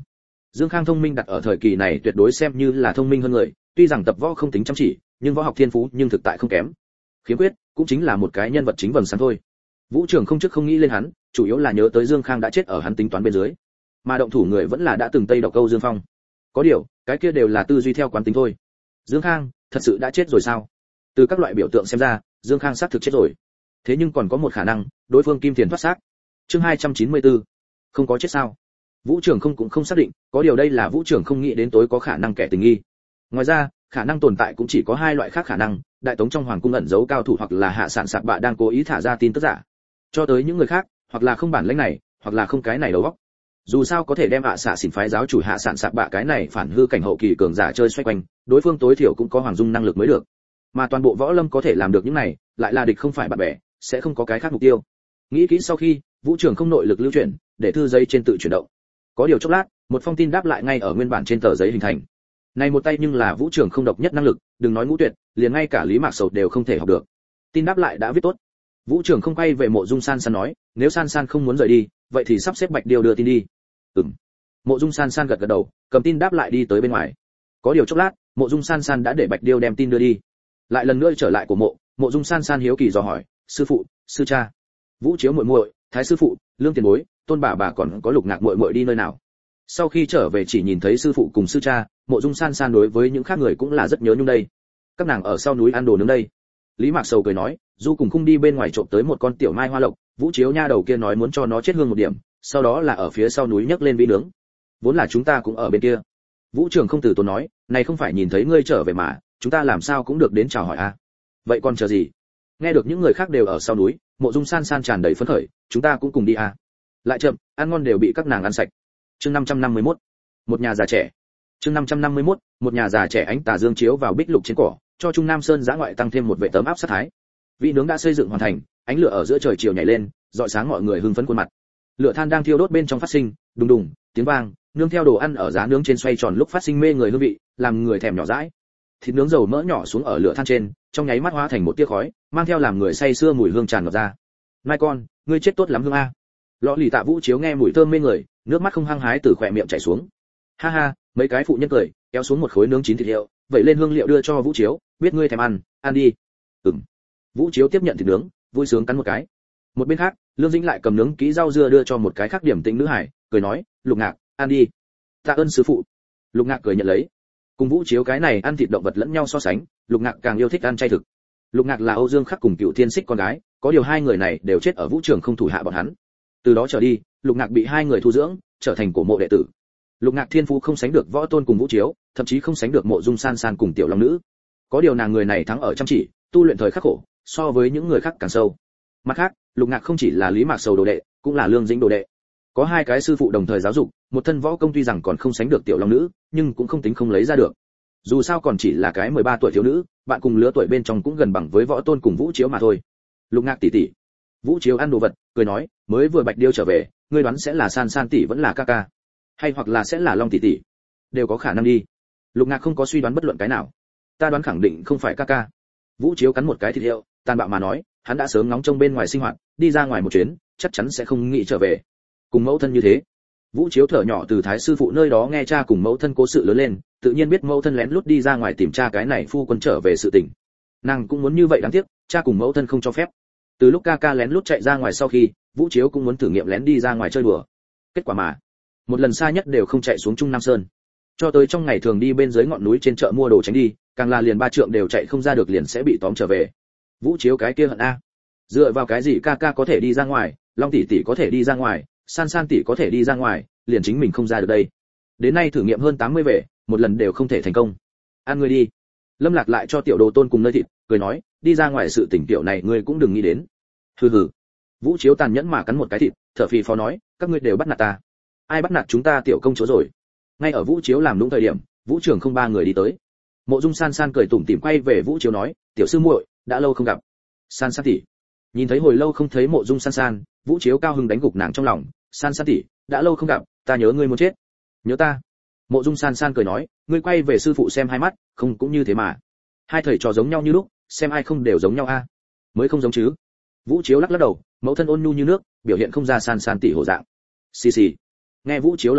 Dương Khang thông minh đặt ở thời kỳ này tuyệt đối xem như là thông minh hơn người, tuy rằng tập võ không tính chăm chỉ, nhưng võ học thiên phú nhưng thực tại không kém. Khiếm khuyết cũng chính là một cái nhân vật chính vầng sáng thôi. Vũ Trường không trước không nghĩ lên hắn, chủ yếu là nhớ tới Dương Khang đã chết ở hắn tính toán bên dưới, mà động thủ người vẫn là đã từng tây độc câu Dương Phong. Có điều, cái kia đều là tư duy theo quán tính thôi. Dương Khang thật sự đã chết rồi sao? Từ các loại biểu tượng xem ra, Dương Khang xác thực chết rồi. Thế nhưng còn có một khả năng, đối phương kim tiền thoát xác. Chương hai trăm chín mươi tư, không có chết sao? Vũ Trường không cũng không xác định, có điều đây là Vũ Trường không nghĩ đến tối có khả năng kẻ tình nghi. Ngoài ra, khả năng tồn tại cũng chỉ có hai loại khác khả năng, đại tống trong hoàng cung ẩn giấu cao thủ hoặc là hạ sản sạc bạ đang cố ý thả ra tin tức giả. Cho tới những người khác, hoặc là không bản lĩnh này, hoặc là không cái này đầu óc. Dù sao có thể đem ạ xạ xỉn phái giáo chủ hạ sản sạc bạ cái này phản hư cảnh hậu kỳ cường giả chơi xoay quanh, đối phương tối thiểu cũng có hoàng dung năng lực mới được. Mà toàn bộ võ lâm có thể làm được những này, lại là địch không phải bạn bè, sẽ không có cái khác mục tiêu. Nghĩ kỹ sau khi, Vũ Trường không nội lực lưu chuyển, để thư giấy trên tự chuyển động. Có điều chốc lát, một phong tin đáp lại ngay ở nguyên bản trên tờ giấy hình thành. Này một tay nhưng là Vũ Trường không độc nhất năng lực, đừng nói ngũ tuyệt, liền ngay cả Lý Mạc Sầu đều không thể học được. Tin đáp lại đã viết tốt. Vũ Trường không quay về Mộ Dung San San nói, nếu San San không muốn rời đi, vậy thì sắp xếp Bạch Điêu đưa tin đi. Ừm. Mộ Dung San San gật gật đầu, cầm tin đáp lại đi tới bên ngoài. Có điều chốc lát, Mộ Dung San San đã để Bạch Điêu đem tin đưa đi. Lại lần nữa trở lại của mộ, Mộ Dung San San hiếu kỳ dò hỏi, sư phụ, sư cha, Vũ Chiếu muội muội, Thái sư phụ, Lương tiền bối, Tôn bà bà còn có Lục Ngạc muội muội đi nơi nào? Sau khi trở về chỉ nhìn thấy sư phụ cùng sư cha, Mộ Dung San San đối với những khác người cũng là rất nhớ nhung đây. Các nàng ở sau núi ăn đồ nướng đây. Lý Mạc Sầu cười nói, Du cùng khung đi bên ngoài trộm tới một con tiểu mai hoa lộc, Vũ Chiếu nha đầu kia nói muốn cho nó chết hương một điểm, sau đó là ở phía sau núi nhấc lên vĩ nướng. Vốn là chúng ta cũng ở bên kia. Vũ Trường không từ tốn nói, này không phải nhìn thấy ngươi trở về mà, chúng ta làm sao cũng được đến chào hỏi a. Vậy còn chờ gì? Nghe được những người khác đều ở sau núi, Mộ Dung San San tràn đầy phấn khởi, chúng ta cũng cùng đi a. Lại chậm, ăn ngon đều bị các nàng ăn sạch. Chương năm trăm năm mươi mốt, một nhà già trẻ. Chương năm trăm năm mươi mốt, một nhà già trẻ ánh tà dương chiếu vào bích lục trên cỏ, cho Trung Nam Sơn giã ngoại tăng thêm một vẻ tấm áp sát thái. Vị nướng đã xây dựng hoàn thành, ánh lửa ở giữa trời chiều nhảy lên, rọi sáng mọi người hưng phấn khuôn mặt. Lửa than đang thiêu đốt bên trong phát sinh, đùng đùng, tiếng vang, nương theo đồ ăn ở giá nướng trên xoay tròn lúc phát sinh mê người hương vị, làm người thèm nhỏ dãi. Thịt nướng dầu mỡ nhỏ xuống ở lửa than trên, trong nháy mắt hóa thành một tia khói, mang theo làm người say sưa mùi hương tràn ngập ra. Mai con, ngươi chết tốt lắm hương a. Lọ lì Tạ Vũ Chiếu nghe mùi thơm mê người, nước mắt không hăng hái từ khỏe miệng chảy xuống. Ha ha, mấy cái phụ nhân cười, kéo xuống một khối nướng chín thịt liệu, vậy lên hương liệu đưa cho Vũ Chiếu, biết ngươi thèm ăn, ăn đi. Ừm. Vũ Chiếu tiếp nhận thịt nướng, vui sướng cắn một cái. Một bên khác, Lương Dĩnh lại cầm nướng kỹ rau dưa đưa cho một cái khác điểm tĩnh nữ hải, cười nói, Lục Ngạc, ăn đi. Tạ ơn sư phụ. Lục Ngạc cười nhận lấy. Cùng Vũ Chiếu cái này ăn thịt động vật lẫn nhau so sánh, Lục Ngạc càng yêu thích ăn chay thực. Lục Ngạc là Âu Dương Khắc cùng Cựu Thiên Xích con gái, có điều hai người này đều chết ở Vũ Trường không thủ hạ bọn hắn. Từ đó trở đi, Lục Ngạc bị hai người thu dưỡng, trở thành cổ mộ đệ tử. Lục Ngạc thiên phú không sánh được Võ Tôn cùng Vũ Chiếu, thậm chí không sánh được Mộ Dung San San cùng Tiểu Long Nữ. Có điều nàng người này thắng ở chăm chỉ, tu luyện thời khắc khổ, so với những người khác càng sâu. Mặt khác, Lục Ngạc không chỉ là Lý Mạc Sầu đồ đệ, cũng là Lương Dĩnh đồ đệ. Có hai cái sư phụ đồng thời giáo dục, một thân võ công tuy rằng còn không sánh được Tiểu Long Nữ, nhưng cũng không tính không lấy ra được. Dù sao còn chỉ là cái mười ba tuổi thiếu nữ, bạn cùng lứa tuổi bên trong cũng gần bằng với Võ Tôn cùng Vũ Chiếu mà thôi. Lục Ngạc tỷ tỷ. Vũ Chiếu ăn đồ vật, cười nói, mới vừa Bạch Điêu trở về, ngươi đoán sẽ là San San tỷ vẫn là ca ca, hay hoặc là sẽ là Long tỷ tỷ, đều có khả năng đi. Lục Ngạc không có suy đoán bất luận cái nào. Ta đoán khẳng định không phải ca ca. Vũ Chiếu cắn một cái thịt hiệu, tàn bạo mà nói, hắn đã sớm ngóng trông bên ngoài sinh hoạt, đi ra ngoài một chuyến, chắc chắn sẽ không nghĩ trở về. Cùng mẫu thân như thế. Vũ Chiếu thở nhỏ từ Thái sư phụ nơi đó nghe cha cùng mẫu thân cố sự lớn lên, tự nhiên biết mẫu thân lén lút đi ra ngoài tìm cha cái này phu quân trở về sự tình. Nàng cũng muốn như vậy đáng tiếc, cha cùng mẫu thân không cho phép. Từ lúc ca ca lén lút chạy ra ngoài sau khi, Vũ Chiếu cũng muốn thử nghiệm lén đi ra ngoài chơi đùa. Kết quả mà, một lần xa nhất đều không chạy xuống Trung Nam Sơn. Cho tới trong ngày thường đi bên dưới ngọn núi trên chợ mua đồ tránh đi, càng là liền ba trượng đều chạy không ra được liền sẽ bị tóm trở về. Vũ Chiếu cái kia hận a. Dựa vào cái gì ca ca có thể đi ra ngoài, Long tỷ tỷ có thể đi ra ngoài, San San tỷ có thể đi ra ngoài, liền chính mình không ra được đây. Đến nay thử nghiệm hơn tám mươi về, một lần đều không thể thành công. Ăn ngươi đi. Lâm Lạc lại cho Tiểu Đồ Tôn cùng nơi thịt, cười nói, đi ra ngoài sự tỉnh tiểu này ngươi cũng đừng nghĩ đến. Hừ hừ. Vũ Chiếu tàn nhẫn mà cắn một cái thịt, thở phì phò nói, các ngươi đều bắt nạt ta. Ai bắt nạt chúng ta tiểu công chúa rồi? Ngay ở Vũ Chiếu làm đúng thời điểm, Vũ Trường không ba người đi tới. Mộ Dung San San cười tủm tỉm quay về Vũ Chiếu nói, tiểu sư muội, đã lâu không gặp. San San tỷ. Nhìn thấy hồi lâu không thấy Mộ Dung San San, Vũ Chiếu cao hứng đánh gục nàng trong lòng, San San tỷ, đã lâu không gặp, ta nhớ ngươi muốn chết. Nhớ ta? Mộ Dung San San cười nói, ngươi quay về sư phụ xem hai mắt, không cũng như thế mà. Hai thầy trò giống nhau như lúc, xem ai không đều giống nhau a? Mới không giống chứ? Vũ Chiếu lắc lắc đầu, mẫu thân ôn nhu như nước, biểu hiện không ra San San tỷ hổ dạng. Xì xì. Nghe Vũ Chiếu lời nói,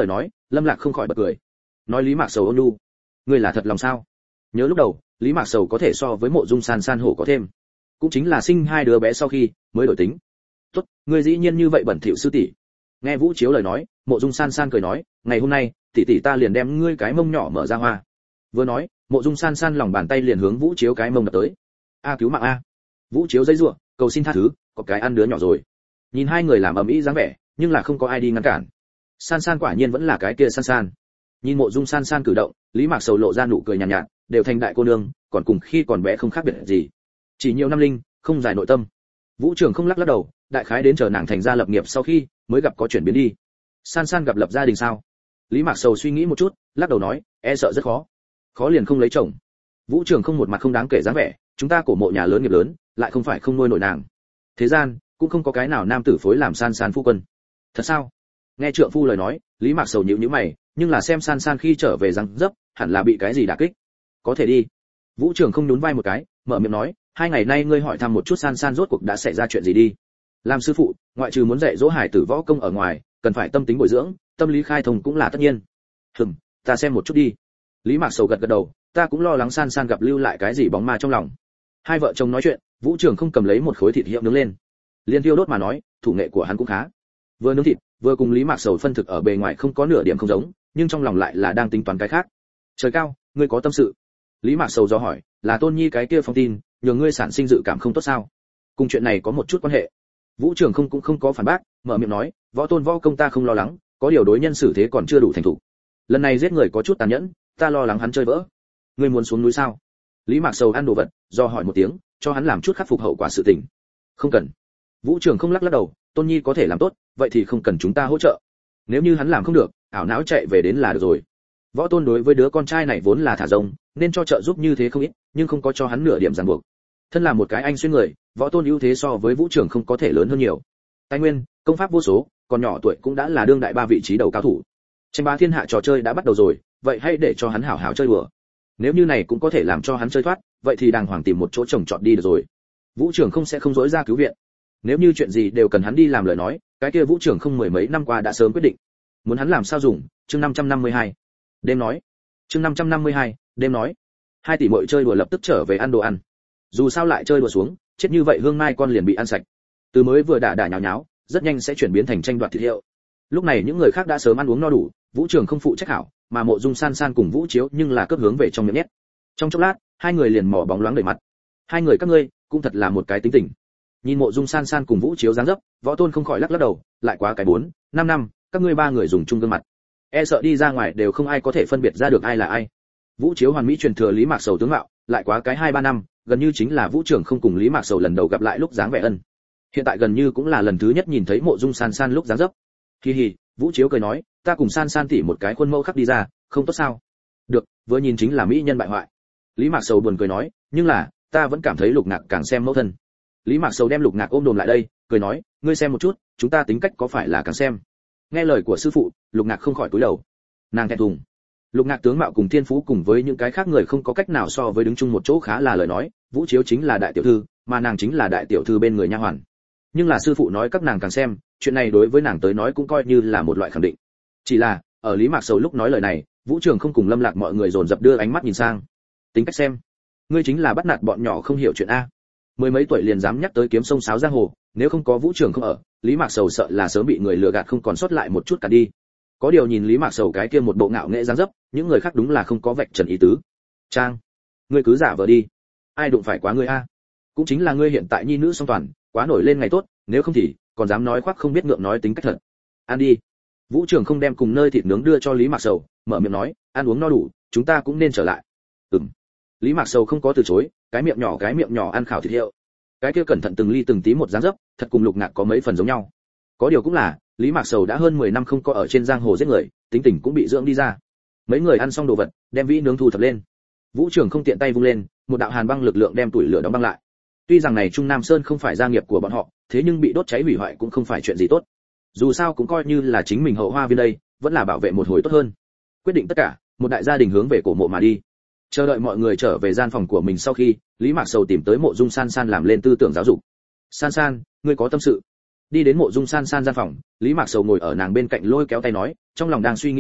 Lâm Lạc không khỏi bật cười. Nói Lý Mạc Sầu ôn nhu, ngươi là thật lòng sao? Nhớ lúc đầu, Lý Mạc Sầu có thể so với Mộ Dung San San hổ có thêm, cũng chính là sinh hai đứa bé sau khi mới đổi tính. Tốt, ngươi dĩ nhiên như vậy bẩn thỉu sư tỷ. Nghe Vũ Chiếu lời nói, Mộ Dung San San cười nói, ngày hôm nay, tỷ tỷ ta liền đem ngươi cái mông nhỏ mở ra hoa. Vừa nói, Mộ Dung San San lòng bàn tay liền hướng Vũ Chiếu cái mông đập tới. A cứu mạng a! Vũ Chiếu giãy giụa, cầu xin tha thứ, có cái ăn đứa nhỏ rồi. Nhìn hai người làm ầm ĩ dáng vẻ, nhưng là không có ai đi ngăn cản. San San quả nhiên vẫn là cái kia San San. Nhìn Mộ Dung San San cử động, Lý Mạc Sầu lộ ra nụ cười nhàn nhạt, nhạt, đều thành đại cô nương, còn cùng khi còn bé không khác biệt gì. Chỉ nhiều năm linh, không dài nội tâm. Vũ Trường không lắc lắc đầu, đại khái đến chờ nàng thành gia lập nghiệp sau khi mới gặp có chuyển biến đi. San San gặp lập gia đình sao? Lý Mạc Sầu suy nghĩ một chút, lắc đầu nói, e sợ rất khó. Khó liền không lấy chồng. Vũ Trường không một mặt không đáng kể dáng vẻ, chúng ta cổ mộ nhà lớn nghiệp lớn, lại không phải không nuôi nổi nàng. Thế gian cũng không có cái nào nam tử phối làm San San phu quân. Thật sao? Nghe trượng phu lời nói, Lý Mạc Sầu nhíu nhíu mày, nhưng là xem San San khi trở về răng dấp, hẳn là bị cái gì đả kích. Có thể đi. Vũ Trường không nhún vai một cái, mở miệng nói, hai ngày nay ngươi hỏi thăm một chút San San rốt cuộc đã xảy ra chuyện gì đi. Làm sư phụ, ngoại trừ muốn dạy dỗ hải tử võ công ở ngoài, cần phải tâm tính bồi dưỡng, tâm lý khai thông cũng là tất nhiên. Hừm, ta xem một chút đi. Lý Mạc Sầu gật gật đầu, ta cũng lo lắng San San gặp lưu lại cái gì bóng ma trong lòng. Hai vợ chồng nói chuyện, Vũ Trường không cầm lấy một khối thịt hiệu nướng lên. Liên Tiêu đốt mà nói, thủ nghệ của hắn cũng khá. Vừa nướng thịt, vừa cùng Lý Mạc Sầu phân thực ở bề ngoài không có nửa điểm không giống, nhưng trong lòng lại là đang tính toán cái khác. Trời cao, ngươi có tâm sự. Lý Mạc Sầu do hỏi, là Tôn Nhi cái kia phong tin, nhờ ngươi sản sinh dự cảm không tốt sao? Cùng chuyện này có một chút quan hệ. Vũ Trường không cũng không có phản bác, mở miệng nói, võ tôn võ công ta không lo lắng, có điều đối nhân xử thế còn chưa đủ thành thục. Lần này giết người có chút tàn nhẫn, ta lo lắng hắn chơi vỡ. Ngươi muốn xuống núi sao? Lý Mạc Sầu ăn đồ vật, do hỏi một tiếng, cho hắn làm chút khắc phục hậu quả sự tình. Không cần. Vũ Trường không lắc lắc đầu, Tôn Nhi có thể làm tốt, vậy thì không cần chúng ta hỗ trợ. Nếu như hắn làm không được, ảo não chạy về đến là được rồi. Võ tôn đối với đứa con trai này vốn là thả rông, nên cho trợ giúp như thế không ít, nhưng không có cho hắn nửa điểm ràng buộc. Thân là một cái anh xuyên người, võ tôn ưu thế so với Vũ Trường không có thể lớn hơn nhiều. Tài nguyên, công pháp vô số, còn nhỏ tuổi cũng đã là đương đại ba vị trí đầu cao thủ. Tranh bá thiên hạ trò chơi đã bắt đầu rồi, vậy hãy để cho hắn hảo hảo chơi đùa. Nếu như này cũng có thể làm cho hắn chơi thoát, vậy thì đàng hoàng tìm một chỗ trồng trọt đi được rồi. Vũ Trường không sẽ không dối ra cứu viện. Nếu như chuyện gì đều cần hắn đi làm lời nói, cái kia Vũ Trường không mười mấy năm qua đã sớm quyết định. Muốn hắn làm sao dùng, chương năm trăm năm mươi hai. Đêm nói. Chương năm trăm năm mươi hai, đêm nói. Hai tỷ muội chơi đùa lập tức trở về ăn đồ ăn. Dù sao lại chơi đùa xuống, chết như vậy hương mai con liền bị ăn sạch. Từ mới vừa đả đả nháo nháo, rất nhanh sẽ chuyển biến thành tranh đoạt thịt hiệu. Lúc này những người khác đã sớm ăn uống no đủ, Vũ Trường không phụ trách hảo, mà Mộ Dung San San cùng Vũ Chiếu nhưng là cấp hướng về trong miệng nhét. Trong chốc lát, hai người liền mỏ bóng loáng đầy mặt. Hai người các ngươi, cũng thật là một cái tính tình. Nhìn Mộ Dung San San cùng Vũ Chiếu dáng dấp, Võ Tôn không khỏi lắc lắc đầu, lại quá cái bốn, năm năm, các ngươi ba người dùng chung gương mặt, e sợ đi ra ngoài đều không ai có thể phân biệt ra được ai là ai. Vũ Chiếu hoàn mỹ truyền thừa Lý Mạc Sầu tướng mạo, lại quá cái hai ba năm, gần như chính là Vũ Trường không cùng Lý Mạc Sầu lần đầu gặp lại lúc dáng vẻ ân. Hiện tại gần như cũng là lần thứ nhất nhìn thấy Mộ Dung San San lúc dáng dấp. Hi hi, Vũ Chiếu cười nói, ta cùng San San tỉ một cái khuôn mẫu khắc đi ra, không tốt sao? Được, vừa nhìn chính là mỹ nhân bại hoại. Lý Mạc Sầu buồn cười nói, nhưng là, ta vẫn cảm thấy Lục Ngạc càng xem mẫu thân. Lý Mạc Sầu đem Lục Ngạc ôm đồm lại đây, cười nói, ngươi xem một chút, chúng ta tính cách có phải là càng xem. Nghe lời của sư phụ, Lục Ngạc không khỏi cúi đầu. Nàng thẹn thùng. Lục Ngạc tướng mạo cùng thiên phú cùng với những cái khác người không có cách nào so với đứng chung một chỗ khá là lời nói, Vũ Chiếu chính là đại tiểu thư, mà nàng chính là đại tiểu thư bên người nha hoàn. Nhưng là sư phụ nói các nàng càng xem, chuyện này đối với nàng tới nói cũng coi như là một loại khẳng định. Chỉ là, ở Lý Mạc Sầu lúc nói lời này, Vũ Trường không cùng Lâm Lạc mọi người dồn dập đưa ánh mắt nhìn sang. Tính cách xem, ngươi chính là bắt nạt bọn nhỏ không hiểu chuyện a. Mười mấy tuổi liền dám nhắc tới kiếm sông sáo giang hồ, nếu không có Vũ Trường không ở, Lý Mạc Sầu sợ là sớm bị người lừa gạt không còn sót lại một chút cả đi. Có điều nhìn Lý Mạc Sầu cái kia một bộ ngạo nghễ dáng dấp, những người khác đúng là không có vạch trần ý tứ. Trang, ngươi cứ giả vờ đi, ai đụng phải quá ngươi a? Cũng chính là ngươi hiện tại nhi nữ song toàn, quá nổi lên ngày tốt, nếu không thì còn dám nói khoác không biết ngượng nói tính cách thật. Ăn đi. Vũ Trường không đem cùng nơi thịt nướng đưa cho Lý Mạc Sầu, mở miệng nói, ăn uống no đủ, chúng ta cũng nên trở lại. Ừm. Lý Mạc Sầu không có từ chối, cái miệng nhỏ cái miệng nhỏ ăn khảo thịt hiệu. Cái kia cẩn thận từng ly từng tí một dáng dấp, thật cùng Lục Ngạc có mấy phần giống nhau. Có điều cũng là, Lý Mạc Sầu đã hơn mười năm không có ở trên giang hồ giết người, tính tình cũng bị dưỡng đi ra. Mấy người ăn xong đồ vật, đem vĩ nướng thu thập lên. Vũ Trường không tiện tay vung lên, một đạo hàn băng lực lượng đem tuổi lửa đóng băng lại. Tuy rằng này Trung Nam Sơn không phải gia nghiệp của bọn họ, thế nhưng bị đốt cháy hủy hoại cũng không phải chuyện gì tốt. Dù sao cũng coi như là chính mình hậu hoa viên đây, vẫn là bảo vệ một hồi tốt hơn. Quyết định tất cả, một đại gia đình hướng về cổ mộ mà đi. Chờ đợi mọi người trở về gian phòng của mình sau khi, Lý Mạc Sầu tìm tới Mộ Dung San San làm lên tư tưởng giáo dục. San San, ngươi có tâm sự. Đi đến Mộ Dung San San gian phòng, Lý Mạc Sầu ngồi ở nàng bên cạnh lôi kéo tay nói, trong lòng đang suy nghĩ gì,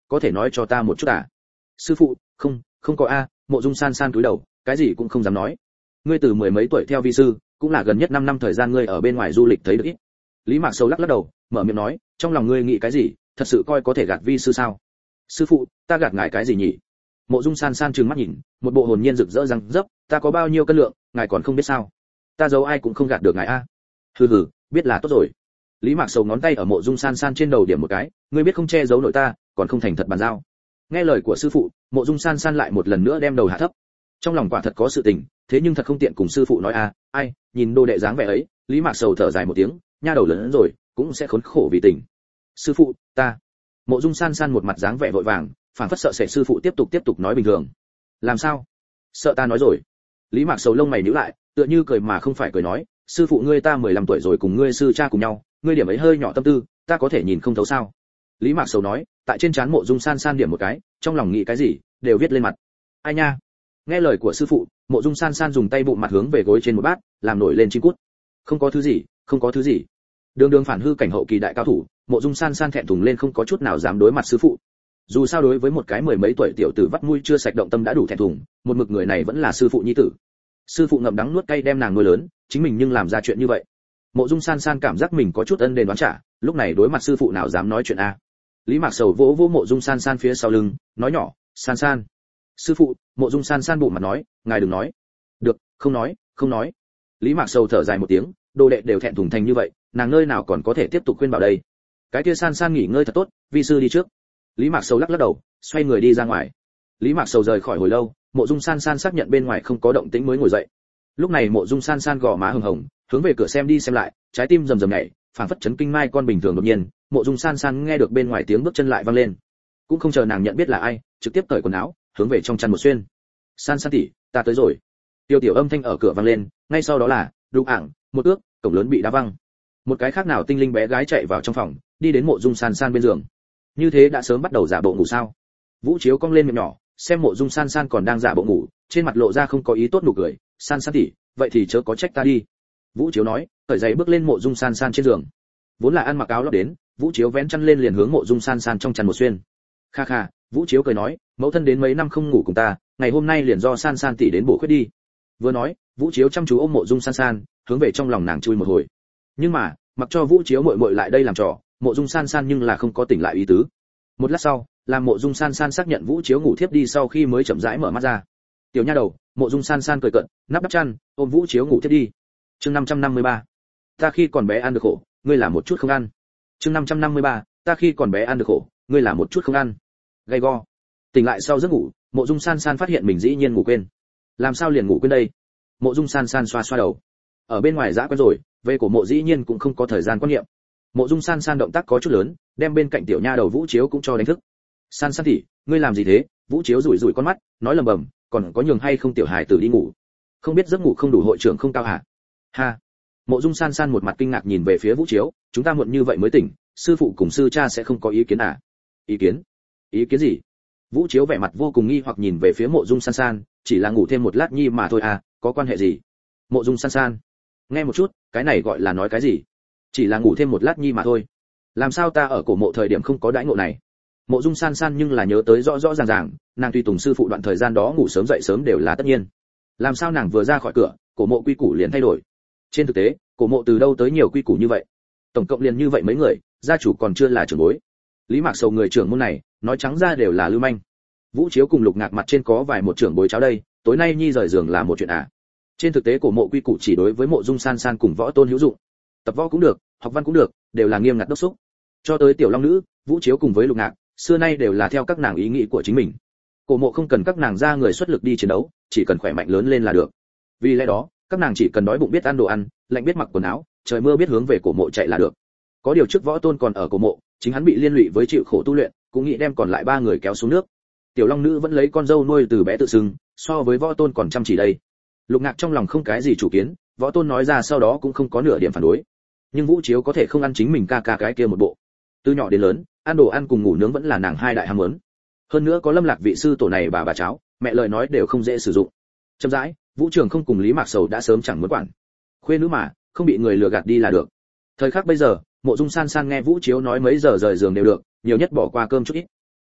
có thể nói cho ta một chút à? Sư phụ, không, không có a. Mộ Dung San San cúi đầu, cái gì cũng không dám nói. Ngươi từ mười mấy tuổi theo vi sư, cũng là gần nhất năm năm thời gian ngươi ở bên ngoài du lịch thấy được ít. Lý Mạc Sầu lắc lắc đầu, mở miệng nói, trong lòng ngươi nghĩ cái gì, thật sự coi có thể gạt vi sư sao? Sư phụ, ta gạt ngài cái gì nhỉ? Mộ Dung San San trừng mắt nhìn, một bộ hồn nhiên rực rỡ răng dấp, ta có bao nhiêu cân lượng, ngài còn không biết sao? Ta giấu ai cũng không gạt được ngài a. Hừ hừ, biết là tốt rồi. Lý Mạc Sầu ngón tay ở Mộ Dung San San trên đầu điểm một cái, ngươi biết không che giấu nổi ta, còn không thành thật bàn giao. Nghe lời của sư phụ, Mộ Dung San San lại một lần nữa đem đầu hạ thấp. Trong lòng quả thật có sự tình, thế nhưng thật không tiện cùng sư phụ nói a. Ai, nhìn đồ đệ dáng vẻ ấy, Lý Mạc Sầu thở dài một tiếng, nha đầu lớn rồi, cũng sẽ khốn khổ vì tình. Sư phụ, ta. Mộ Dung San San một mặt dáng vẻ vội vàng, phảng phất sợ sệt sư phụ tiếp tục tiếp tục nói bình thường. Làm sao? Sợ ta nói rồi. Lý Mạc Sầu lông mày nhíu lại, tựa như cười mà không phải cười nói, sư phụ ngươi ta mười lăm tuổi rồi cùng ngươi sư cha cùng nhau, ngươi điểm ấy hơi nhỏ tâm tư, ta có thể nhìn không thấu sao? Lý Mạc Sầu nói, tại trên trán Mộ Dung San San điểm một cái, trong lòng nghĩ cái gì, đều viết lên mặt. Ai nha? Nghe lời của sư phụ, Mộ Dung San San dùng tay bụng mặt hướng về gối trên một bát, làm nổi lên chim cút. Không có thứ gì, không có thứ gì. Đường đường phản hư cảnh hậu kỳ đại cao thủ, Mộ Dung San San thẹn thùng lên không có chút nào dám đối mặt sư phụ. Dù sao đối với một cái mười mấy tuổi tiểu tử vắt mũi chưa sạch động tâm đã đủ thẹn thùng, một mực người này vẫn là sư phụ nhi tử. Sư phụ ngậm đắng nuốt cay đem nàng nuôi lớn, chính mình nhưng làm ra chuyện như vậy. Mộ Dung San San cảm giác mình có chút ân đền đoán trả, lúc này đối mặt sư phụ nào dám nói chuyện a. Lý Mạc Sầu vỗ vỗ Mộ Dung San San phía sau lưng, nói nhỏ, San San. Sư phụ, Mộ Dung San San bụng mặt nói, ngài đừng nói. Được, không nói, không nói. Lý Mạc Sầu thở dài một tiếng, đồ đệ đều thẹn thùng thành như vậy, nàng nơi nào còn có thể tiếp tục khuyên bảo đây. Cái kia San San nghỉ ngơi thật tốt, vi sư đi trước. Lý Mạc Sầu lắc lắc đầu, xoay người đi ra ngoài. Lý Mạc Sầu rời khỏi hồi lâu, Mộ Dung San San xác nhận bên ngoài không có động tĩnh mới ngồi dậy. Lúc này Mộ Dung San San gò má hồng hồng, hướng về cửa xem đi xem lại, trái tim rầm rầm nhảy, phảng phất chấn kinh mai con bình thường. Đột nhiên, Mộ Dung San San nghe được bên ngoài tiếng bước chân lại vang lên, cũng không chờ nàng nhận biết là ai, trực tiếp cởi quần áo, hướng về trong chăn một xuyên. San San tỷ, ta tới rồi. Tiêu tiểu âm thanh ở cửa vang lên, ngay sau đó là đùng ảng, một ước, cổng lớn bị đá văng. Một cái khác nào tinh linh bé gái chạy vào trong phòng, đi đến Mộ Dung San San bên giường. Như thế đã sớm bắt đầu giả bộ ngủ sao? Vũ Chiếu cong lên miệng nhỏ, xem Mộ Dung San San còn đang giả bộ ngủ, trên mặt lộ ra không có ý tốt nụ cười. San San tỷ, vậy thì chớ có trách ta đi. Vũ Chiếu nói, cởi giày bước lên Mộ Dung San San trên giường. Vốn là ăn mặc áo lót đến, Vũ Chiếu vén chăn lên liền hướng Mộ Dung San San trong chăn một xuyên. Kha kha, Vũ Chiếu cười nói, mẫu thân đến mấy năm không ngủ cùng ta, ngày hôm nay liền do San San tỷ đến bổ khuyết đi. Vừa nói, Vũ Chiếu chăm chú ôm Mộ Dung San San, hướng về trong lòng nàng chui một hồi. Nhưng mà, mặc cho Vũ Chiếu muội muội lại đây làm trò, Mộ Dung San San nhưng là không có tỉnh lại ý tứ. Một lát sau, làm Mộ Dung San San xác nhận Vũ Chiếu ngủ thiếp đi sau khi mới chậm rãi mở mắt ra. Tiểu nha đầu, Mộ Dung San San cười cận, nắp đắp chăn, ôm Vũ Chiếu ngủ thiếp đi. Chương năm trăm năm mươi ba. Ta khi còn bé ăn được khổ, ngươi là một chút không ăn. Chương năm trăm năm mươi ba. Ta khi còn bé ăn được khổ, ngươi là một chút không ăn. Gay go. Tỉnh lại sau giấc ngủ, Mộ Dung San San phát hiện mình dĩ nhiên ngủ quên. Làm sao liền ngủ quên đây? Mộ Dung San San xoa xoa đầu. Ở bên ngoài dã quen rồi, về cổ Mộ dĩ nhiên cũng không có thời gian quan niệm. Mộ Dung San San động tác có chút lớn, đem bên cạnh tiểu nha đầu Vũ Chiếu cũng cho đánh thức. San San tỷ, ngươi làm gì thế? Vũ Chiếu rủi rủi con mắt, nói lầm bầm, còn có nhường hay không tiểu hài tử đi ngủ? Không biết giấc ngủ không đủ hội trưởng không cao hả? Ha. Mộ Dung San San một mặt kinh ngạc nhìn về phía Vũ Chiếu, chúng ta muộn như vậy mới tỉnh, sư phụ cùng sư cha sẽ không có ý kiến à? Ý kiến? Ý kiến gì? Vũ Chiếu vẻ mặt vô cùng nghi hoặc nhìn về phía Mộ Dung San San, chỉ là ngủ thêm một lát nhi mà thôi à, có quan hệ gì? Mộ Dung San San, nghe một chút, cái này gọi là nói cái gì? Chỉ là ngủ thêm một lát nhi mà thôi. Làm sao ta ở cổ Mộ thời điểm không có đãi ngộ này? Mộ Dung San San nhưng là nhớ tới rõ rõ ràng ràng, nàng tùy tùng sư phụ đoạn thời gian đó ngủ sớm dậy sớm đều là tất nhiên. Làm sao nàng vừa ra khỏi cửa, cổ Mộ quy củ liền thay đổi? Trên thực tế, cổ Mộ từ đâu tới nhiều quy củ như vậy? Tổng cộng liền như vậy mấy người, gia chủ còn chưa là trưởng bối. Lý Mạc Sầu người trưởng môn này, nói trắng ra đều là lưu manh. Vũ Chiếu cùng Lục Ngạc mặt trên có vài một trưởng bối cháu đây, tối nay nhi rời giường là một chuyện à? Trên thực tế cổ Mộ quy củ chỉ đối với Mộ Dung San San cùng võ tôn hữu dụng. Tập võ cũng được, học văn cũng được, đều là nghiêm ngặt đốc thúc. Cho tới tiểu long nữ, Vũ Chiếu cùng với Lục Ngạc, xưa nay đều là theo các nàng ý nghĩ của chính mình. Cổ Mộ không cần các nàng ra người xuất lực đi chiến đấu, chỉ cần khỏe mạnh lớn lên là được. Vì lẽ đó, các nàng chỉ cần đói bụng biết ăn đồ ăn, lạnh biết mặc quần áo, trời mưa biết hướng về cổ Mộ chạy là được. Có điều trước võ tôn còn ở cổ Mộ, chính hắn bị liên lụy với chịu khổ tu luyện, cũng nghĩ đem còn lại ba người kéo xuống nước. Tiểu long nữ vẫn lấy con dâu nuôi từ bé tự xưng, so với võ tôn còn chăm chỉ đây. Lục Ngạc trong lòng không cái gì chủ kiến, võ tôn nói ra sau đó cũng không có nửa điểm phản đối. Nhưng Vũ Chiếu có thể không ăn chính mình ca ca cái kia một bộ. Từ nhỏ đến lớn, ăn đồ ăn cùng ngủ nướng vẫn là nàng hai đại ham muốn. Hơn nữa có Lâm Lạc vị sư tổ này bà bà cháu, mẹ lời nói đều không dễ sử dụng. Chậm rãi, Vũ Trường không cùng Lý Mạc Sầu đã sớm chẳng muốn quản. Khuê nữ mà, không bị người lừa gạt đi là được. Thời khắc bây giờ, Mộ Dung San San nghe Vũ Chiếu nói mấy giờ rời giường đều được, nhiều nhất bỏ qua cơm chút ít.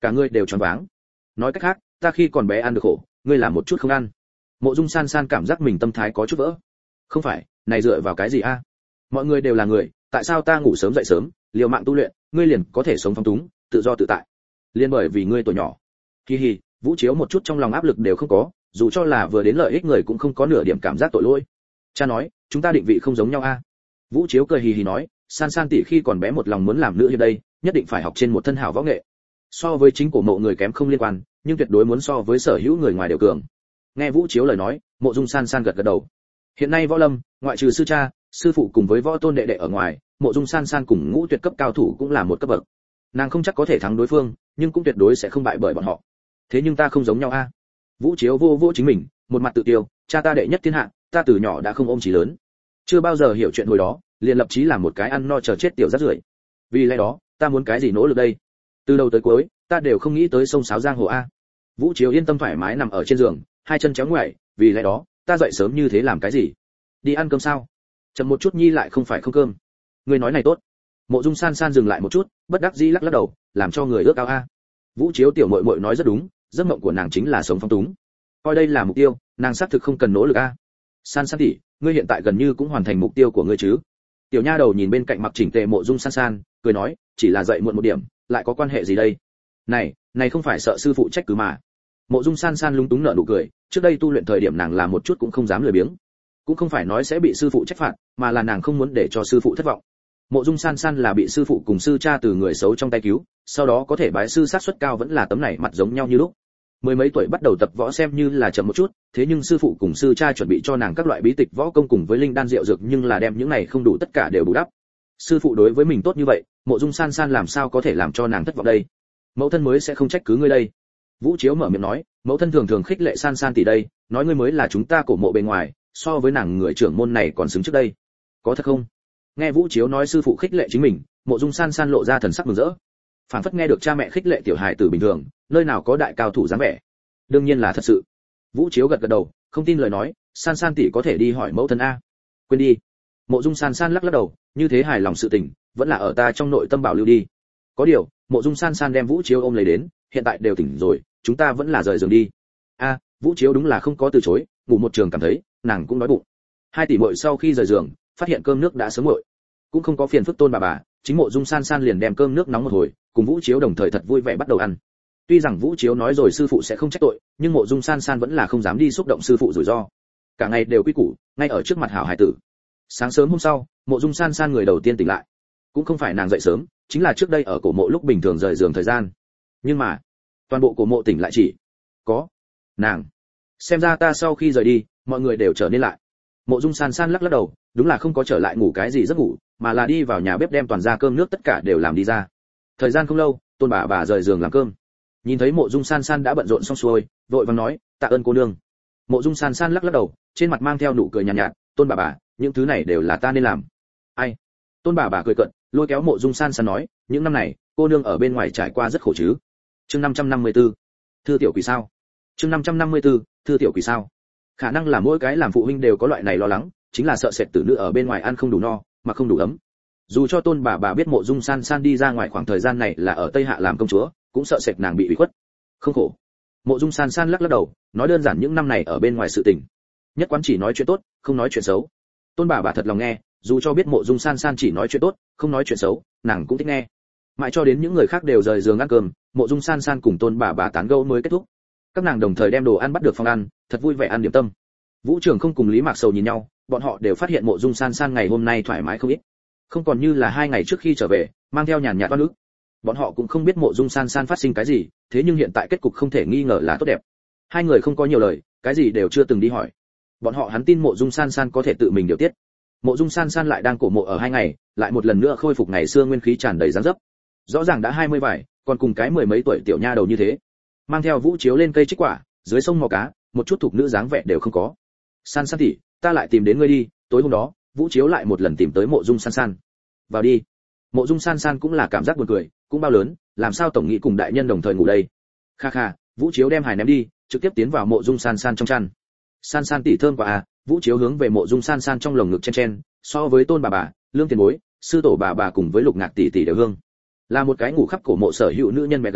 cả người đều choáng váng. Nói cách khác, ta khi còn bé ăn được khổ, ngươi làm một chút không ăn. Mộ Dung San San cảm giác mình tâm thái có chút vỡ. Không phải, này dựa vào cái gì a? Mọi người đều là người, tại sao ta ngủ sớm dậy sớm, liều mạng tu luyện, ngươi liền có thể sống phóng túng, tự do tự tại? Liên bởi vì ngươi tuổi nhỏ. Hi hi, Vũ Chiếu một chút trong lòng áp lực đều không có, dù cho là vừa đến lợi ích người cũng không có nửa điểm cảm giác tội lỗi. Cha nói, chúng ta định vị không giống nhau a. Vũ Chiếu cười hì hì nói, San San tỷ khi còn bé một lòng muốn làm nữ như đây, nhất định phải học trên một thân hảo võ nghệ. So với chính cổ mộ người kém không liên quan, nhưng tuyệt đối muốn so với sở hữu người ngoài đều cường. Nghe Vũ Chiếu lời nói, Mộ Dung San San gật gật đầu. Hiện nay võ lâm, ngoại trừ sư cha, sư phụ cùng với võ tôn đệ đệ ở ngoài, Mộ Dung San San cùng ngũ tuyệt cấp cao thủ cũng là một cấp bậc. Nàng không chắc có thể thắng đối phương, nhưng cũng tuyệt đối sẽ không bại bởi bọn họ. Thế nhưng ta không giống nhau a. Vũ Chiếu vô vô chính mình, một mặt tự tiêu, cha ta đệ nhất thiên hạ, ta từ nhỏ đã không ôm chí lớn, chưa bao giờ hiểu chuyện hồi đó, liền lập chí làm một cái ăn no chờ chết tiểu rác rưởi. Vì lẽ đó, ta muốn cái gì nỗ lực đây? Từ đầu tới cuối, ta đều không nghĩ tới sông sáo giang hồ a. Vũ Chiếu yên tâm thoải mái nằm ở trên giường, hai chân chéo ngoại, vì lẽ đó, ta dậy sớm như thế làm cái gì? Đi ăn cơm sao? Chậm một chút nhi lại không phải không cơm. Người nói này tốt. Mộ Dung San San dừng lại một chút, bất đắc dĩ lắc lắc đầu, làm cho người ước ao a. Vũ Chiếu tiểu muội muội nói rất đúng, giấc mộng của nàng chính là sống phong túng. Coi đây là mục tiêu, nàng xác thực không cần nỗ lực a. San San tỷ, ngươi hiện tại gần như cũng hoàn thành mục tiêu của ngươi chứ? Tiểu nha đầu nhìn bên cạnh mặc chỉnh tề Mộ Dung San San, cười nói, chỉ là dậy muộn một điểm, lại có quan hệ gì đây? Này, này không phải sợ sư phụ trách cứ mà. Mộ Dung San San lúng túng nở nụ cười, trước đây tu luyện thời điểm nàng làm một chút cũng không dám lười biếng, cũng không phải nói sẽ bị sư phụ trách phạt, mà là nàng không muốn để cho sư phụ thất vọng. Mộ Dung San San là bị sư phụ cùng sư cha từ người xấu trong tay cứu, sau đó có thể bái sư sát suất cao vẫn là tấm này mặt giống nhau như lúc. Mười mấy tuổi bắt đầu tập võ xem như là chậm một chút, thế nhưng sư phụ cùng sư cha chuẩn bị cho nàng các loại bí tịch võ công cùng với linh đan rượu dược, nhưng là đem những này không đủ tất cả đều bù đắp. Sư phụ đối với mình tốt như vậy, Mộ Dung San San làm sao có thể làm cho nàng thất vọng đây? Mẫu thân mới sẽ không trách cứ ngươi đây. Vũ Chiếu mở miệng nói, mẫu thân thường thường khích lệ San San tỷ đây, nói ngươi mới là chúng ta cổ mộ bên ngoài, so với nàng người trưởng môn này còn xứng trước đây. Có thật không? Nghe Vũ Chiếu nói sư phụ khích lệ chính mình, Mộ Dung San San lộ ra thần sắc mừng rỡ. Phản phất nghe được cha mẹ khích lệ tiểu hài tử bình thường, nơi nào có đại cao thủ dáng vẻ. Đương nhiên là thật sự. Vũ Chiếu gật gật đầu, không tin lời nói, San San tỷ có thể đi hỏi mẫu thân a. Quên đi. Mộ Dung San San lắc lắc đầu, như thế hài lòng sự tình, vẫn là ở ta trong nội tâm bảo lưu đi. Có điều, Mộ Dung San San đem Vũ Chiếu ôm lấy đến, hiện tại đều tỉnh rồi, chúng ta vẫn là rời giường đi. A, Vũ Chiếu đúng là không có từ chối, ngủ một trường cảm thấy, nàng cũng đói bụng. Hai tỷ muội sau khi rời giường, phát hiện cơm nước đã sớm nguội, cũng không có phiền phức Tôn bà bà, chính Mộ Dung San San liền đem cơm nước nóng một hồi, cùng Vũ Chiếu đồng thời thật vui vẻ bắt đầu ăn. Tuy rằng Vũ Chiếu nói rồi sư phụ sẽ không trách tội, nhưng Mộ Dung San San vẫn là không dám đi xúc động sư phụ rủi ro. Cả ngày đều quy củ, ngay ở trước mặt hảo hải tử. Sáng sớm hôm sau, Mộ Dung San San người đầu tiên tỉnh lại. Cũng không phải nàng dậy sớm, chính là trước đây ở cổ mộ lúc bình thường rời giường thời gian. Nhưng mà, toàn bộ cổ mộ tỉnh lại chỉ có nàng. Xem ra ta sau khi rời đi, mọi người đều trở nên lại. Mộ Dung San San lắc lắc đầu, đúng là không có trở lại ngủ cái gì giấc ngủ, mà là đi vào nhà bếp đem toàn ra cơm nước tất cả đều làm đi ra. Thời gian không lâu, Tôn bà bà rời giường làm cơm. Nhìn thấy Mộ Dung San San đã bận rộn xong xuôi, vội vàng nói, tạ ơn cô nương. Mộ Dung San San lắc lắc đầu, trên mặt mang theo nụ cười nhàn nhạt, nhạt, Tôn bà bà, những thứ này đều là ta nên làm. Ai? Tôn bà bà cười cợt, lôi kéo Mộ Dung San San nói, những năm này, cô nương ở bên ngoài trải qua rất khổ chứ. Chương năm trăm năm mươi tư. Thư tiểu quỷ sao? Chương năm trăm năm mươi tư. Thư tiểu quỷ sao? Khả năng là mỗi cái làm phụ huynh đều có loại này lo lắng, chính là sợ sệt tử nữ ở bên ngoài ăn không đủ no, mà không đủ ấm. Dù cho Tôn bà bà biết Mộ Dung San San đi ra ngoài khoảng thời gian này là ở Tây Hạ làm công chúa, cũng sợ sệt nàng bị ủy khuất. Không khổ. Mộ Dung San San lắc lắc đầu, nói đơn giản những năm này ở bên ngoài sự tình, nhất quán chỉ nói chuyện tốt, không nói chuyện xấu. Tôn bà bà thật lòng nghe, dù cho biết Mộ Dung San San chỉ nói chuyện tốt, không nói chuyện xấu, nàng cũng thích nghe. Mãi cho đến những người khác đều rời giường ăn cơm, Mộ Dung San San cùng Tôn bà bà tán gẫu mới kết thúc. Các nàng đồng thời đem đồ ăn bắt được phòng ăn, thật vui vẻ ăn điểm tâm. Vũ Trường không cùng Lý Mạc Sầu nhìn nhau, bọn họ đều phát hiện Mộ Dung San San ngày hôm nay thoải mái không ít, không còn như là hai ngày trước khi trở về, mang theo nhàn nhạt oan ức. Bọn họ cũng không biết Mộ Dung San San phát sinh cái gì, thế nhưng hiện tại kết cục không thể nghi ngờ là tốt đẹp. Hai người không có nhiều lời, cái gì đều chưa từng đi hỏi. Bọn họ hắn tin Mộ Dung San San có thể tự mình điều tiết. Mộ Dung San San lại đang cổ mộ ở hai ngày, lại một lần nữa khôi phục ngày xưa nguyên khí tràn đầy dáng dấp. Rõ ràng đã hai mươi vài, còn cùng cái mười mấy tuổi tiểu nha đầu như thế, mang theo Vũ Chiếu lên cây trích quả, dưới sông mò cá, một chút thuộc nữ dáng vẻ đều không có. San San tỷ, ta lại tìm đến ngươi đi. Tối hôm đó, Vũ Chiếu lại một lần tìm tới Mộ Dung San San. Vào đi. Mộ Dung San San cũng là cảm giác buồn cười, cũng bao lớn, làm sao tổng nghĩ cùng đại nhân đồng thời ngủ đây. Kha kha, Vũ Chiếu đem hài ném đi, trực tiếp tiến vào Mộ Dung San San trong chăn. San San tỷ thơm quá à. Vũ Chiếu hướng về Mộ Dung San San trong lồng ngực chen chen, so với Tôn bà bà, Lương Tiền Bối, sư tổ bà bà cùng với Lục Ngạc tỷ tỷ đều hương. Là một cái ngủ khắp cổ mộ sở hữu nữ nhân bé gái,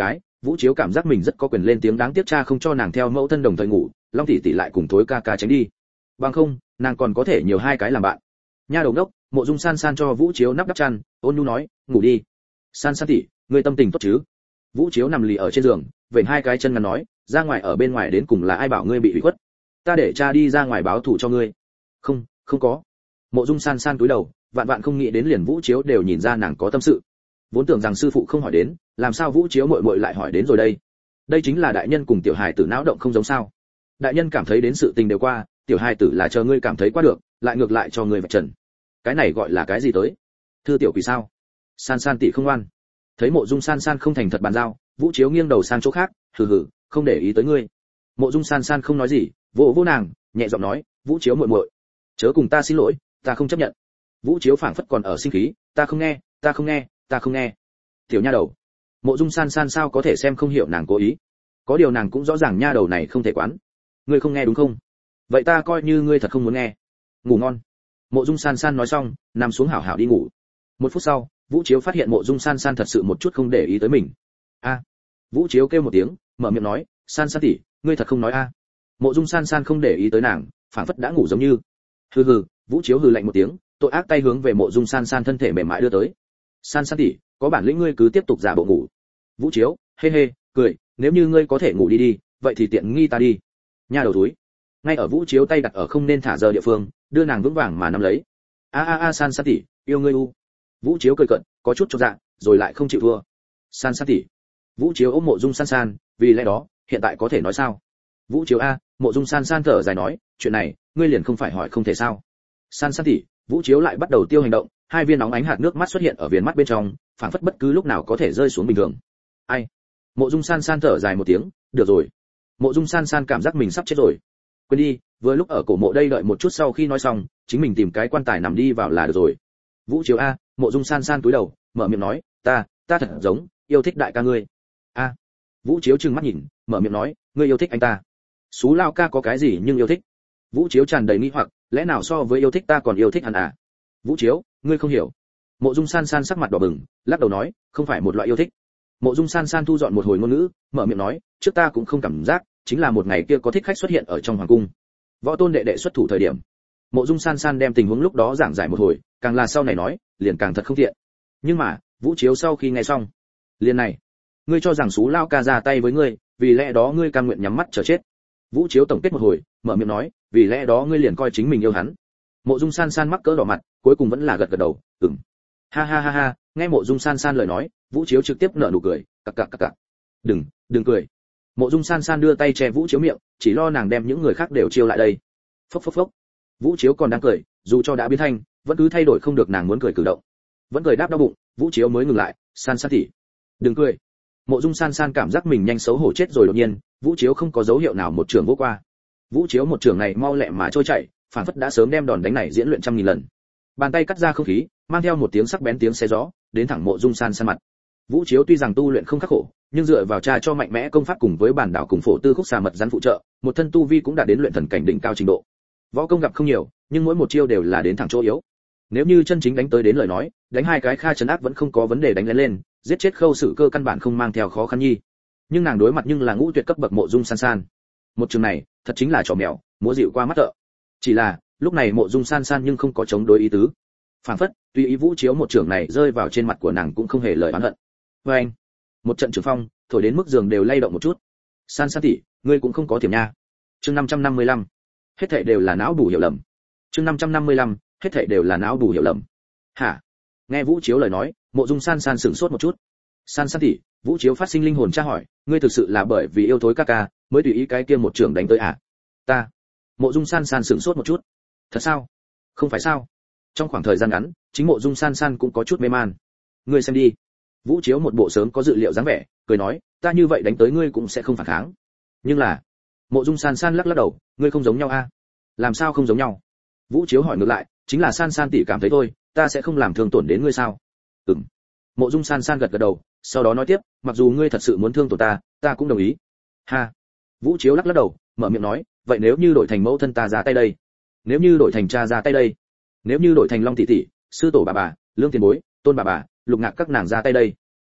Vũ Chiếu cảm giác mình rất có quyền lên tiếng, đáng tiếc cha không cho nàng theo mẫu thân đồng thời ngủ, Long tỷ tỷ lại cùng thối ca ca tránh đi. Bằng không, nàng còn có thể nhiều hai cái làm bạn. Nha đầu ngốc, Mộ Dung San San cho Vũ Chiếu nắp đắp chăn, ôn nhu nói, ngủ đi. San San tỷ, ngươi tâm tình tốt chứ? Vũ Chiếu nằm lì ở trên giường, vểnh hai cái chân ngắn nói, ra ngoài ở bên ngoài đến cùng là ai bảo ngươi bị ủy khuất? Ta để cha đi ra ngoài báo thù cho ngươi. Không, không có. Mộ Dung San San cúi đầu, vạn vạn không nghĩ đến liền Vũ Chiếu đều nhìn ra nàng có tâm sự. Vốn tưởng rằng sư phụ không hỏi đến, làm sao Vũ Chiếu muội muội lại hỏi đến rồi đây? Đây chính là đại nhân cùng tiểu hài tử não động không giống sao? Đại nhân cảm thấy đến sự tình đều qua, tiểu hài tử là chờ ngươi cảm thấy qua được, lại ngược lại cho ngươi vạch trần. Cái này gọi là cái gì tới? Thư tiểu quỷ sao? San San tỷ không ngoan. Thấy Mộ Dung San San không thành thật bàn giao, Vũ Chiếu nghiêng đầu sang chỗ khác, hừ hừ, không để ý tới ngươi. Mộ Dung San San không nói gì, vỗ vỗ nàng, nhẹ giọng nói, Vũ Chiếu muội muội, chớ cùng ta xin lỗi, ta không chấp nhận. Vũ Chiếu phảng phất còn ở sinh khí, ta không nghe, ta không nghe, ta không nghe. Tiểu nha đầu. Mộ Dung San San sao có thể xem không hiểu nàng cố ý? Có điều nàng cũng rõ ràng nha đầu này không thể quán. Ngươi không nghe đúng không? Vậy ta coi như ngươi thật không muốn nghe. Ngủ ngon. Mộ Dung San San nói xong, nằm xuống hảo hảo đi ngủ. Một phút sau, Vũ Chiếu phát hiện Mộ Dung San San thật sự một chút không để ý tới mình. A. Vũ Chiếu kêu một tiếng, mở miệng nói, San San tỷ, ngươi thật không nói a? Mộ Dung San San không để ý tới nàng, phảng phất đã ngủ giống như. Hừ hừ, Vũ Chiếu hừ lạnh một tiếng, tội ác tay hướng về Mộ Dung San San thân thể mềm mại đưa tới. San San tỷ, có bản lĩnh ngươi cứ tiếp tục giả bộ ngủ. Vũ Chiếu, hê hê, cười, nếu như ngươi có thể ngủ đi đi, vậy thì tiện nghi ta đi. Nha đầu túi. Ngay ở Vũ Chiếu tay đặt ở không nên thả giờ địa phương, đưa nàng vững vàng mà nắm lấy. A a a San San tỷ, yêu ngươi u. Vũ Chiếu cười cận, có chút chột dạ, rồi lại không chịu thua. San San tỷ. Vũ Chiếu ôm Mộ Dung San San, vì lẽ đó, hiện tại có thể nói sao? Vũ Chiếu a, Mộ Dung San San thở dài nói, chuyện này, ngươi liền không phải hỏi không thể sao? San San tỷ, Vũ Chiếu lại bắt đầu tiêu hành động, hai viên nóng ánh hạt nước mắt xuất hiện ở viền mắt bên trong, phảng phất bất cứ lúc nào có thể rơi xuống bình thường. Ai? Mộ Dung San San thở dài một tiếng, được rồi. Mộ Dung San San cảm giác mình sắp chết rồi. Quên đi, vừa lúc ở cổ mộ đây đợi một chút, sau khi nói xong, chính mình tìm cái quan tài nằm đi vào là được rồi. Vũ Chiếu a, Mộ Dung San San cúi đầu, mở miệng nói, ta, ta thật giống yêu thích đại ca ngươi. A. Vũ Chiếu trừng mắt nhìn, mở miệng nói, ngươi yêu thích anh ta? Sú lao ca có cái gì nhưng yêu thích? Vũ Chiếu tràn đầy nghi hoặc, lẽ nào so với yêu thích ta còn yêu thích hắn à? Vũ Chiếu, ngươi không hiểu. Mộ Dung San San sắc mặt đỏ bừng, lắc đầu nói, không phải một loại yêu thích. Mộ Dung San San thu dọn một hồi ngôn ngữ, mở miệng nói, trước ta cũng không cảm giác, chính là một ngày kia có thích khách xuất hiện ở trong hoàng cung. Võ tôn đệ đệ xuất thủ thời điểm. Mộ Dung San San đem tình huống lúc đó giảng giải một hồi, càng là sau này nói, liền càng thật không tiện. Nhưng mà, Vũ Chiếu sau khi nghe xong, liền này, ngươi cho rằng Sú lao ca ra tay với ngươi, vì lẽ đó ngươi cam nguyện nhắm mắt chờ chết. Vũ Chiếu tổng kết một hồi, mở miệng nói, vì lẽ đó ngươi liền coi chính mình yêu hắn. Mộ Dung San San mắc cỡ đỏ mặt, cuối cùng vẫn là gật gật đầu, ừm. Ha ha ha ha, nghe Mộ Dung San San lời nói, Vũ Chiếu trực tiếp nở nụ cười, cặc cặc cặc cặc. Đừng, đừng cười. Mộ Dung San San đưa tay che Vũ Chiếu miệng, chỉ lo nàng đem những người khác đều chiêu lại đây. Phốc phốc phốc. Vũ Chiếu còn đang cười, dù cho đã biến thanh, vẫn cứ thay đổi không được nàng muốn cười cử động. Vẫn cười đáp đau bụng, Vũ Chiếu mới ngừng lại, San San tỷ, đừng cười. Mộ Dung San San cảm giác mình nhanh xấu hổ chết rồi đột nhiên, Vũ Chiếu không có dấu hiệu nào một trường vô qua. Vũ Chiếu một trường này mau lẹ mà trôi chảy, phản phất đã sớm đem đòn đánh này diễn luyện trăm nghìn lần. Bàn tay cắt ra không khí, mang theo một tiếng sắc bén tiếng xé gió, đến thẳng Mộ Dung San San mặt. Vũ Chiếu tuy rằng tu luyện không khắc khổ, nhưng dựa vào cha cho mạnh mẽ công pháp cùng với bản đảo cùng phổ tư khúc xà mật rắn phụ trợ, một thân tu vi cũng đạt đến luyện thần cảnh đỉnh cao trình độ. Võ công gặp không nhiều, nhưng mỗi một chiêu đều là đến thẳng chỗ yếu. Nếu như chân chính đánh tới đến lời nói, đánh hai cái kha trấn ác vẫn không có vấn đề, đánh lên lên, giết chết Khâu Sử Cơ căn bản không mang theo khó khăn nhi. Nhưng nàng đối mặt nhưng là ngũ tuyệt cấp bậc Mộ Dung San San. Một trường này, thật chính là trò mèo, múa dịu qua mắt thợ. Chỉ là, lúc này Mộ Dung San San nhưng không có chống đối ý tứ. Phản phất, tùy ý Vũ Chiếu một trường này rơi vào trên mặt của nàng cũng không hề lời oán hận. Với anh, một trận trường phong, thổi đến mức giường đều lay động một chút. San San tỷ, ngươi cũng không có thiểm nha. Chương năm trăm năm mươi lăm, hết thảy đều là não bù hiểu lầm. Chương năm trăm năm mươi lăm, hết thảy đều là não bù hiểu lầm. Hả? Nghe Vũ Chiếu lời nói, Mộ Dung San San sửng sốt một chút. San San tỷ, Vũ Chiếu phát sinh linh hồn tra hỏi, ngươi thực sự là bởi vì yêu thối ca ca, mới tùy ý cái kia một trường đánh tới à? Ta. Mộ Dung San San sửng sốt một chút. Thật sao? Không phải sao? Trong khoảng thời gian ngắn, chính Mộ Dung San San cũng có chút mê man. Ngươi xem đi. Vũ Chiếu một bộ sớm có dự liệu dáng vẻ, cười nói, ta như vậy đánh tới ngươi cũng sẽ không phản kháng. Nhưng là, Mộ Dung San San lắc lắc đầu, ngươi không giống nhau a? Làm sao không giống nhau? Vũ Chiếu hỏi ngược lại, chính là San San tỷ cảm thấy thôi, ta sẽ không làm thương tổn đến ngươi sao? Ừm. Mộ Dung San San gật gật đầu, sau đó nói tiếp, mặc dù ngươi thật sự muốn thương tổn ta, ta cũng đồng ý. Ha. Vũ Chiếu lắc lắc đầu, mở miệng nói, vậy nếu như đổi thành mẫu thân ta ra tay đây? Nếu như đổi thành cha ra tay đây? Nếu như đổi thành Long tỷ tỷ, sư tổ bà bà, Lương tiền bối, Tôn bà bà, Lục Ngạc các nàng ra tay đây?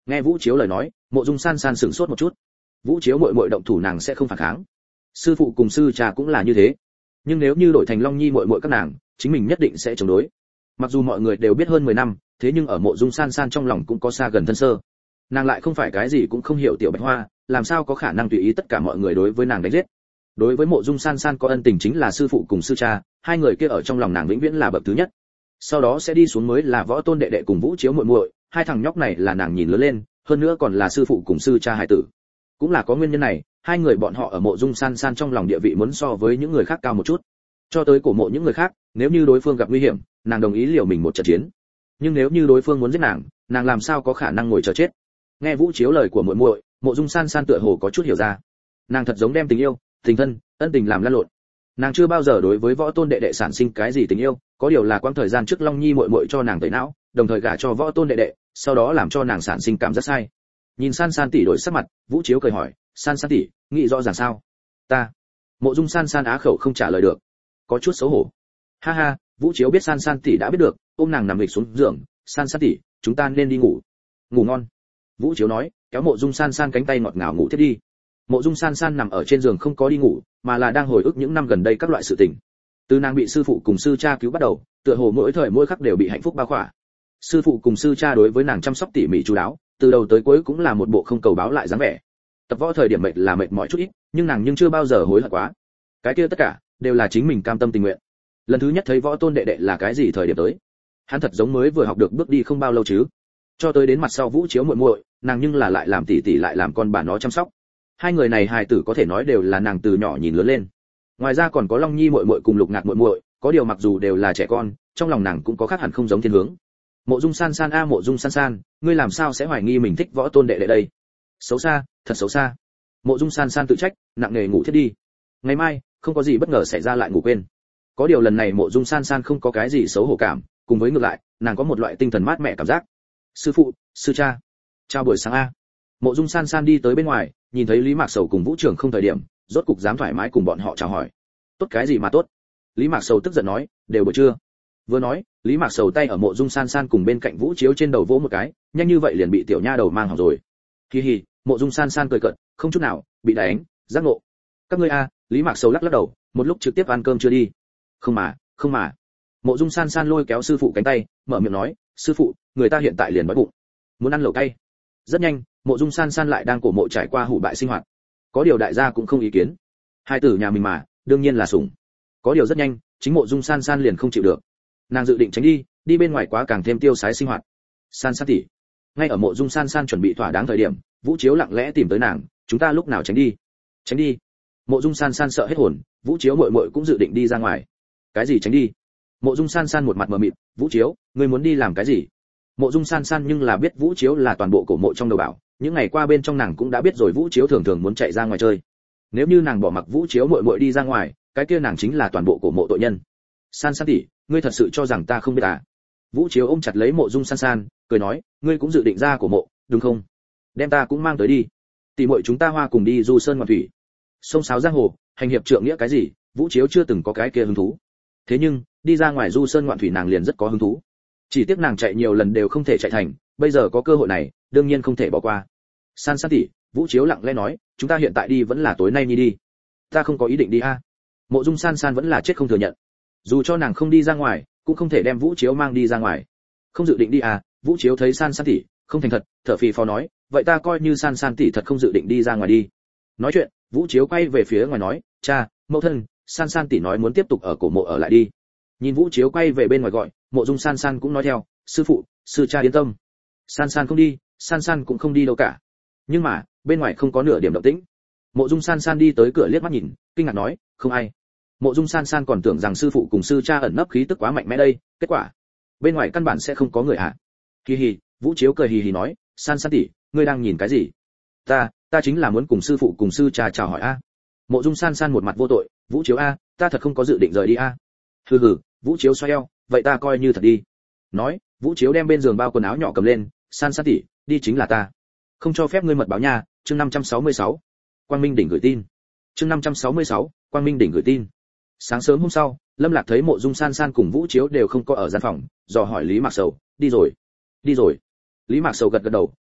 Nghe Vũ Chiếu lời nói, Mộ Dung San San sửng sốt một chút. Vũ Chiếu muội muội động thủ nàng sẽ không phản kháng, sư phụ cùng sư cha cũng là như thế, nhưng nếu như đổi thành Long Nhi muội muội các nàng, chính mình nhất định sẽ chống đối. Mặc dù mọi người đều biết hơn mười năm, thế nhưng ở Mộ Dung San San trong lòng cũng có xa gần thân sơ. Nàng lại không phải cái gì cũng không hiểu tiểu Bạch Hoa, làm sao có khả năng tùy ý tất cả mọi người đối với nàng đánh giết. Đối với Mộ Dung San San có ân tình chính là sư phụ cùng sư cha, hai người kia ở trong lòng nàng vĩnh viễn là bậc thứ nhất. Sau đó sẽ đi xuống mới là Võ Tôn đệ đệ cùng Vũ Chiếu muội muội, hai thằng nhóc này là nàng nhìn lớn lên, hơn nữa còn là sư phụ cùng sư cha hài tử. Cũng là có nguyên nhân này, hai người bọn họ ở Mộ Dung San San trong lòng địa vị muốn so với những người khác cao một chút. Cho tới cổ mộ những người khác, nếu như đối phương gặp nguy hiểm, nàng đồng ý liều mình một trận chiến. Nhưng nếu như đối phương muốn giết nàng, nàng làm sao có khả năng ngồi chờ chết. Nghe Vũ Chiếu lời của muội muội, Mộ Dung San San tựa hồ có chút hiểu ra. Nàng thật giống đem tình yêu, tình thân, ân tình làm lăn lộn. Nàng chưa bao giờ đối với Võ Tôn đệ đệ sản sinh cái gì tình yêu, có điều là quãng thời gian trước Long Nhi muội muội cho nàng tẩy não, đồng thời gả cho Võ Tôn đệ đệ, sau đó làm cho nàng sản sinh cảm giác sai. Nhìn San San tỷ đổi sắc mặt, Vũ Chiếu cười hỏi, San San tỷ, nghĩ rõ ràng sao? Ta. Mộ Dung San San á khẩu không trả lời được, có chút xấu hổ. Ha ha, Vũ Chiếu biết San San tỷ đã biết được, ôm nàng nằm lịch xuống giường, San San tỷ, chúng ta nên đi ngủ. Ngủ ngon. Vũ Chiếu nói, kéo Mộ Dung San San cánh tay ngọt ngào ngủ tiếp đi. Mộ Dung San San nằm ở trên giường không có đi ngủ, mà là đang hồi ức những năm gần đây các loại sự tình. Từ nàng bị sư phụ cùng sư cha cứu bắt đầu, tựa hồ mỗi thời mỗi khắc đều bị hạnh phúc bao khỏa. Sư phụ cùng sư cha đối với nàng chăm sóc tỉ mỉ chu đáo, từ đầu tới cuối cũng là một bộ không cầu báo lại dáng vẻ. Tập võ thời điểm mệt là mệt mỏi chút ít, nhưng nàng nhưng chưa bao giờ hối hận quá. Cái kia tất cả đều là chính mình cam tâm tình nguyện. Lần thứ nhất thấy Võ Tôn đệ đệ là cái gì thời điểm tới? Hắn thật giống mới vừa học được bước đi không bao lâu chứ. Cho tới đến mặt sau Vũ Chiếu muội muội, nàng nhưng là lại làm tỷ tỷ lại làm con bà nó chăm sóc. Hai người này hài tử có thể nói đều là nàng từ nhỏ nhìn lớn lên. Ngoài ra còn có Long Nhi muội muội cùng Lục Ngạc muội muội, có điều mặc dù đều là trẻ con, trong lòng nàng cũng có khác hẳn không giống thiên hướng. Mộ Dung San San a Mộ Dung San San, ngươi làm sao sẽ hoài nghi mình thích Võ Tôn đệ đệ đây? Xấu xa, thật xấu xa. Mộ Dung San San tự trách, nặng nề ngủ thiết đi. Ngày mai, không có gì bất ngờ xảy ra lại ngủ quên. Có điều lần này Mộ Dung San San không có cái gì xấu hổ cảm, cùng với ngược lại, nàng có một loại tinh thần mát mẻ cảm giác. Sư phụ, sư cha, chào buổi sáng a. Mộ Dung San San đi tới bên ngoài, nhìn thấy Lý Mạc Sầu cùng Vũ Trường không thời điểm, rốt cục dám thoải mái cùng bọn họ chào hỏi. Tốt cái gì mà tốt? Lý Mạc Sầu tức giận nói, đều buổi trưa. Vừa nói, Lý Mạc Sầu tay ở Mộ Dung San San cùng bên cạnh Vũ Chiếu trên đầu vỗ một cái, nhanh như vậy liền bị tiểu nha đầu mang hỏng rồi. Hi hi, Mộ Dung San San cười cợt, không chút nào bị đánh, giác ngộ. Các ngươi a, Lý Mạc Sầu lắc lắc đầu, một lúc trực tiếp ăn cơm chưa đi. Không mà, không mà. Mộ Dung San San lôi kéo sư phụ cánh tay, mở miệng nói, sư phụ, người ta hiện tại liền đói bụng, muốn ăn lẩu cay. Rất nhanh, Mộ Dung San San lại đang cổ mộ trải qua hủ bại sinh hoạt. Có điều đại gia cũng không ý kiến. Hai tử nhà mình mà, đương nhiên là sủng. Có điều rất nhanh, chính Mộ Dung San San liền không chịu được. Nàng dự định tránh đi, đi bên ngoài quá càng thêm tiêu sái sinh hoạt. San San tỷ. Ngay ở Mộ Dung San San chuẩn bị thỏa đáng thời điểm, Vũ Chiếu lặng lẽ tìm tới nàng, chúng ta lúc nào tránh đi? Tránh đi? Mộ Dung San San sợ hết hồn, Vũ Chiếu muội muội cũng dự định đi ra ngoài. Cái gì tránh đi? Mộ Dung San San một mặt mờ mịt, Vũ Chiếu, ngươi muốn đi làm cái gì? Mộ Dung San San nhưng là biết Vũ Chiếu là toàn bộ cổ mộ trong đầu bảo, những ngày qua bên trong nàng cũng đã biết rồi Vũ Chiếu thường thường muốn chạy ra ngoài chơi. Nếu như nàng bỏ mặc Vũ Chiếu muội muội đi ra ngoài, cái kia nàng chính là toàn bộ cổ mộ tội nhân. San San tỷ, ngươi thật sự cho rằng ta không biết à? Vũ Chiếu ôm chặt lấy Mộ Dung San San, cười nói, ngươi cũng dự định ra cổ mộ, đúng không? Đem ta cũng mang tới đi. Tỷ muội chúng ta hoa cùng đi du sơn ngoạn thủy, sông sáo giang hồ, hành hiệp trượng nghĩa cái gì, Vũ Chiếu chưa từng có cái kia hứng thú. Thế nhưng, đi ra ngoài du sơn ngoạn thủy nàng liền rất có hứng thú. Chỉ tiếc nàng chạy nhiều lần đều không thể chạy thành, bây giờ có cơ hội này, đương nhiên không thể bỏ qua. San San tỷ, Vũ Chiếu lặng lẽ nói, chúng ta hiện tại đi vẫn là tối nay nhi đi. Ta không có ý định đi a. Mộ Dung San San vẫn là chết không thừa nhận. Dù cho nàng không đi ra ngoài, cũng không thể đem Vũ Chiếu mang đi ra ngoài. Không dự định đi à? Vũ Chiếu thấy San San tỷ không thành thật, thở phì phò nói, vậy ta coi như San San tỷ thật không dự định đi ra ngoài đi. Nói chuyện, Vũ Chiếu quay về phía ngoài nói, cha, mẫu thân, San San tỷ nói muốn tiếp tục ở cổ mộ ở lại đi. Nhìn Vũ Chiếu quay về bên ngoài gọi, Mộ Dung San San cũng nói theo, sư phụ, sư cha yên tâm. San San không đi, San San cũng không đi đâu cả. Nhưng mà, bên ngoài không có nửa điểm động tĩnh. Mộ Dung San San đi tới cửa liếc mắt nhìn, kinh ngạc nói, không ai. Mộ Dung San San còn tưởng rằng sư phụ cùng sư cha ẩn nấp khí tức quá mạnh mẽ đây, kết quả, bên ngoài căn bản sẽ không có người ạ. À. Hi hi, Vũ Chiếu cười hì hì nói, San San tỷ, ngươi đang nhìn cái gì? Ta, ta chính là muốn cùng sư phụ cùng sư cha chào hỏi a. À. Mộ Dung San San một mặt vô tội, Vũ Chiếu a, à, ta thật không có dự định rời đi a. À. Hừ hừ, Vũ Chiếu xoay eo, vậy ta coi như thật đi. Nói, Vũ Chiếu đem bên giường bao quần áo nhỏ cầm lên, San San tỷ, đi chính là ta. Không cho phép ngươi mật báo nha, chương năm trăm sáu mươi sáu. Quang Minh đỉnh gửi tin. Chương năm trăm sáu mươi sáu, Quang Minh đỉnh gửi tin. Sáng sớm hôm sau, Lâm Lạc thấy Mộ Dung San San cùng Vũ Chiếu đều không có ở gian phòng, dò hỏi Lý Mạc Sầu, đi rồi, đi rồi. Lý Mạc Sầu gật gật đầu,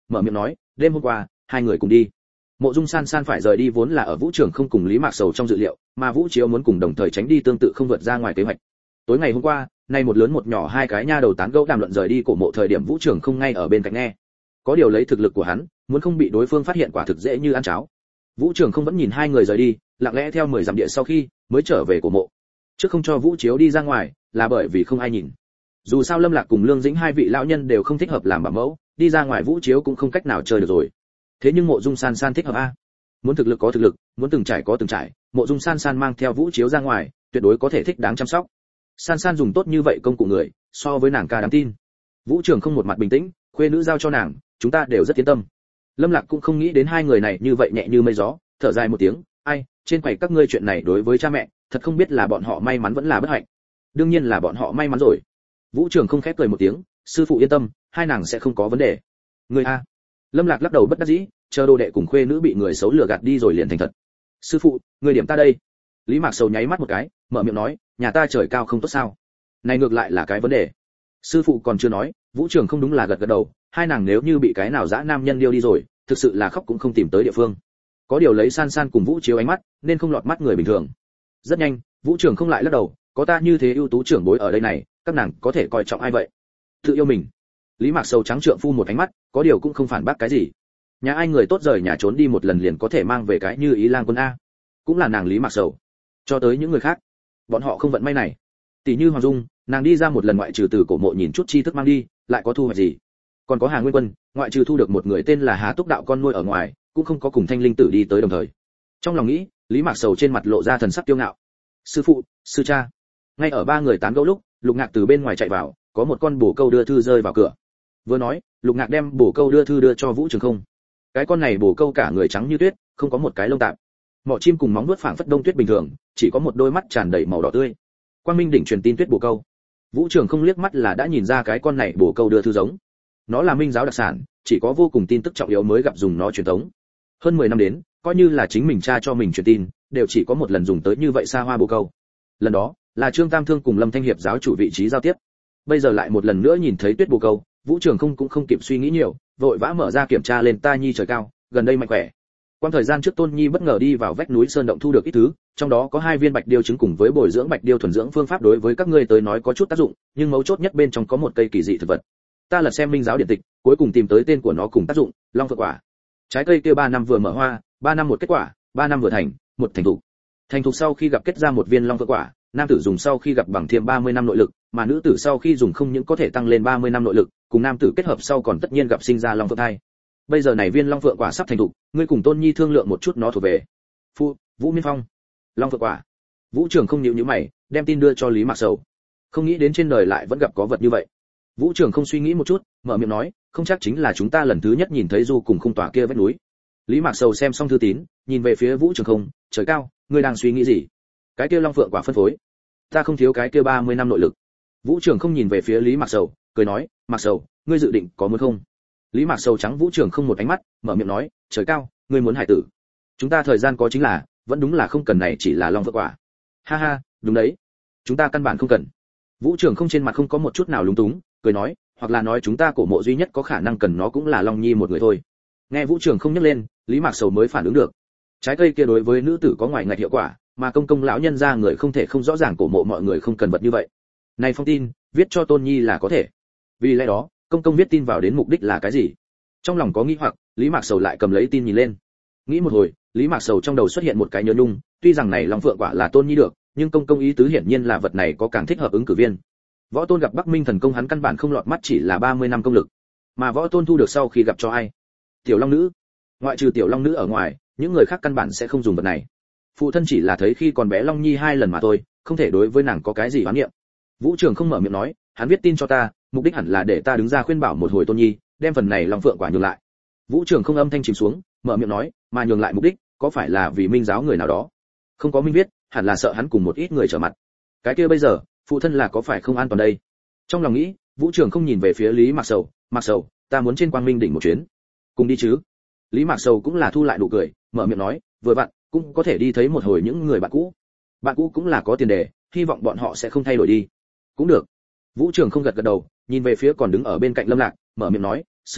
mở miệng nói, đêm hôm qua hai người cùng đi. Mộ Dung San San phải rời đi vốn là ở Vũ Trường không cùng Lý Mạc Sầu trong dự liệu, mà Vũ Chiếu muốn cùng đồng thời tránh đi tương tự không vượt ra ngoài kế hoạch. Tối ngày hôm qua, nay một lớn một nhỏ hai cái nha đầu tán gẫu đàm luận rời đi cổ mộ thời điểm Vũ Trường không ngay ở bên cạnh nghe. Có điều lấy thực lực của hắn, muốn không bị đối phương phát hiện quả thực dễ như ăn cháo. Vũ Trường không vẫn nhìn hai người rời đi, lặng lẽ theo mười dặm địa sau khi mới trở về cổ mộ. Trước không cho Vũ Chiếu đi ra ngoài, là bởi vì không ai nhìn. Dù sao Lâm Lạc cùng Lương Dĩnh hai vị lão nhân đều không thích hợp làm bảo mẫu, đi ra ngoài Vũ Chiếu cũng không cách nào chơi được rồi. Thế nhưng Mộ Dung San San thích hợp a. Muốn thực lực có thực lực, muốn từng trải có từng trải, Mộ Dung San San mang theo Vũ Chiếu ra ngoài, tuyệt đối có thể thích đáng chăm sóc. San San dùng tốt như vậy công cụ người, so với nàng ca đáng tin. Vũ Trường không một mặt bình tĩnh, khuê nữ giao cho nàng, chúng ta đều rất yên tâm. Lâm Lạc cũng không nghĩ đến hai người này như vậy nhẹ như mây gió, thở dài một tiếng, ai, trên quầy các ngươi chuyện này đối với cha mẹ, thật không biết là bọn họ may mắn vẫn là bất hạnh. Đương nhiên là bọn họ may mắn rồi. Vũ Trường không khép cười một tiếng, sư phụ yên tâm, hai nàng sẽ không có vấn đề. Người a. Lâm Lạc lắc đầu bất đắc dĩ, chờ đồ đệ cùng khuê nữ bị người xấu lừa gạt đi rồi liền thành thật. Sư phụ, người điểm ta đây. Lý Mạc Sầu nháy mắt một cái, mở miệng nói, nhà ta trời cao không tốt sao? Này ngược lại là cái vấn đề. Sư phụ còn chưa nói, Vũ Trường không đúng là gật gật đầu, hai nàng nếu như bị cái nào dã nam nhân điêu đi rồi, thực sự là khóc cũng không tìm tới địa phương. Có điều lấy San San cùng Vũ Chiếu ánh mắt, nên không lọt mắt người bình thường. Rất nhanh, Vũ Trường không lại lắc đầu, có ta như thế ưu tú trưởng bối ở đây này, các nàng có thể coi trọng ai vậy? Tự yêu mình. Lý Mạc Sầu trắng trượng phu một ánh mắt, có điều cũng không phản bác cái gì. Nhà ai người tốt rời nhà trốn đi một lần liền có thể mang về cái như ý lang quân a. Cũng là nàng Lý Mạc Sầu. Cho tới những người khác, bọn họ không vận may này. Tỷ như Hoàng Dung, nàng đi ra một lần ngoại trừ từ cổ mộ nhìn chút tri thức mang đi, lại có thu hoạch gì? Còn có Hà Nguyên Quân, ngoại trừ thu được một người tên là Há Túc Đạo con nuôi ở ngoài, cũng không có cùng Thanh Linh Tử đi tới đồng thời. Trong lòng nghĩ, Lý Mạc Sầu trên mặt lộ ra thần sắc kiêu ngạo. Sư phụ, sư cha. Ngay ở ba người tán gẫu lúc, Lục Ngạc từ bên ngoài chạy vào, có một con bồ câu đưa thư rơi vào cửa. Vừa nói, Lục Ngạc đem bồ câu đưa thư đưa cho Vũ Trường không. Cái con này bồ câu cả người trắng như tuyết, không có một cái lông tạp. Mỏ chim cùng móng vuốt phảng phất đông tuyết bình thường, chỉ có một đôi mắt tràn đầy màu đỏ tươi. Quang Minh đỉnh truyền tin tuyết bồ câu. Vũ Trường không liếc mắt là đã nhìn ra cái con này bồ câu đưa thư giống. Nó là minh giáo đặc sản, chỉ có vô cùng tin tức trọng yếu mới gặp dùng nó truyền thống. Hơn mười năm đến, coi như là chính mình cha cho mình truyền tin, đều chỉ có một lần dùng tới như vậy xa hoa bồ câu. Lần đó, là Trương Tam Thương cùng Lâm Thanh Hiệp giáo chủ vị trí giao tiếp. Bây giờ lại một lần nữa nhìn thấy tuyết bồ câu, Vũ Trường không cũng không kịp suy nghĩ nhiều, vội vã mở ra kiểm tra lên ta nhi trời cao, gần đây mạnh khỏe. Quan thời gian trước Tôn Nhi bất ngờ đi vào vách núi sơn động thu được ít thứ, trong đó có hai viên bạch điêu trứng cùng với bồi dưỡng bạch điêu thuần dưỡng phương pháp đối với các ngươi tới nói có chút tác dụng, nhưng mấu chốt nhất bên trong có một cây kỳ dị thực vật. Ta lật xem minh giáo điển tịch, cuối cùng tìm tới tên của nó cùng tác dụng, long phượng quả. Trái cây kia ba năm vừa mở hoa, ba năm một kết quả, ba năm vừa thành, một thành thục. Thành thục sau khi gặp kết ra một viên long phượng quả, nam tử dùng sau khi gặp bằng thêm ba mươi năm nội lực, mà nữ tử sau khi dùng không những có thể tăng lên ba mươi năm nội lực, cùng nam tử kết hợp sau còn tất nhiên gặp sinh ra long phượng thai. Bây giờ này viên long phượng quả sắp thành thục, ngươi cùng Tôn Nhi thương lượng một chút nó thuộc về. Phu, Vũ Miên Phong. Long phượng quả. Vũ Trường không nhíu nhíu mày, đem tin đưa cho Lý Mạc Sầu. Không nghĩ đến trên đời lại vẫn gặp có vật như vậy. Vũ Trường không suy nghĩ một chút, mở miệng nói, không chắc chính là chúng ta lần thứ nhất nhìn thấy du cùng khung tỏa kia vách núi. Lý Mạc Sầu xem xong thư tín, nhìn về phía Vũ Trường không, trời cao, ngươi đang suy nghĩ gì? Cái kia long phượng quả phân phối, ta không thiếu cái kia ba mươi năm nội lực. Vũ Trường không nhìn về phía Lý Mạc Sầu, cười nói, Mạc Sầu, ngươi dự định có muốn không? Lý Mạc Sầu trắng Vũ Trường không một ánh mắt, mở miệng nói, trời cao, ngươi muốn hải tử. Chúng ta thời gian có chính là, vẫn đúng là không cần này chỉ là long phượng quả. Ha ha, đúng đấy. Chúng ta căn bản không cần. Vũ Trường không trên mặt không có một chút nào lúng túng, cười nói, hoặc là nói chúng ta cổ mộ duy nhất có khả năng cần nó cũng là Long Nhi một người thôi. Nghe Vũ Trường không nhắc lên, Lý Mạc Sầu mới phản ứng được. Trái cây kia đối với nữ tử có ngoài ngạch hiệu quả, mà công công lão nhân gia người không thể không rõ ràng cổ mộ mọi người không cần vật như vậy. Này phong tin, viết cho Tôn Nhi là có thể. Vì lẽ đó, công công viết tin vào đến mục đích là cái gì? Trong lòng có nghi hoặc, Lý Mạc Sầu lại cầm lấy tin nhìn lên. Nghĩ một hồi, Lý Mạc Sầu trong đầu xuất hiện một cái nhớ nhung, tuy rằng này Long Phượng quả là Tôn Nhi được, nhưng công công ý tứ hiển nhiên là vật này có càng thích hợp ứng cử viên. Võ Tôn gặp Bắc Minh thần công hắn căn bản không lọt mắt chỉ là ba mươi năm công lực, mà Võ Tôn thu được sau khi gặp cho ai? Tiểu Long nữ. Ngoại trừ Tiểu Long nữ ở ngoài, những người khác căn bản sẽ không dùng vật này. Phụ thân chỉ là thấy khi còn bé Long Nhi hai lần mà thôi, không thể đối với nàng có cái gì oán niệm. Vũ Trường không mở miệng nói, hắn viết tin cho ta, mục đích hẳn là để ta đứng ra khuyên bảo một hồi Tôn Nhi, đem phần này Long Phượng quả nhường lại. Vũ Trường không âm thanh chìm xuống, mở miệng nói, mà nhường lại mục đích, có phải là vì minh giáo người nào đó? Không có minh viết, hẳn là sợ hắn cùng một ít người trở mặt. Cái kia bây giờ, phụ thân là có phải không an toàn đây? Trong lòng nghĩ, Vũ Trường không nhìn về phía Lý Mạc Sầu, Mạc Sầu, ta muốn trên Quang Minh đỉnh một chuyến, cùng đi chứ? Lý Mạc Sầu cũng là thu lại nụ cười, mở miệng nói, vừa vặn, cũng có thể đi thấy một hồi những người bạn cũ. Bạn cũ cũng là có tiền đề, hy vọng bọn họ sẽ không thay đổi đi. Cũng được. Vũ Trường không gật gật đầu, nhìn về phía còn đứng ở bên cạnh Lâm Lạc, mở miệng nói, sư phụ,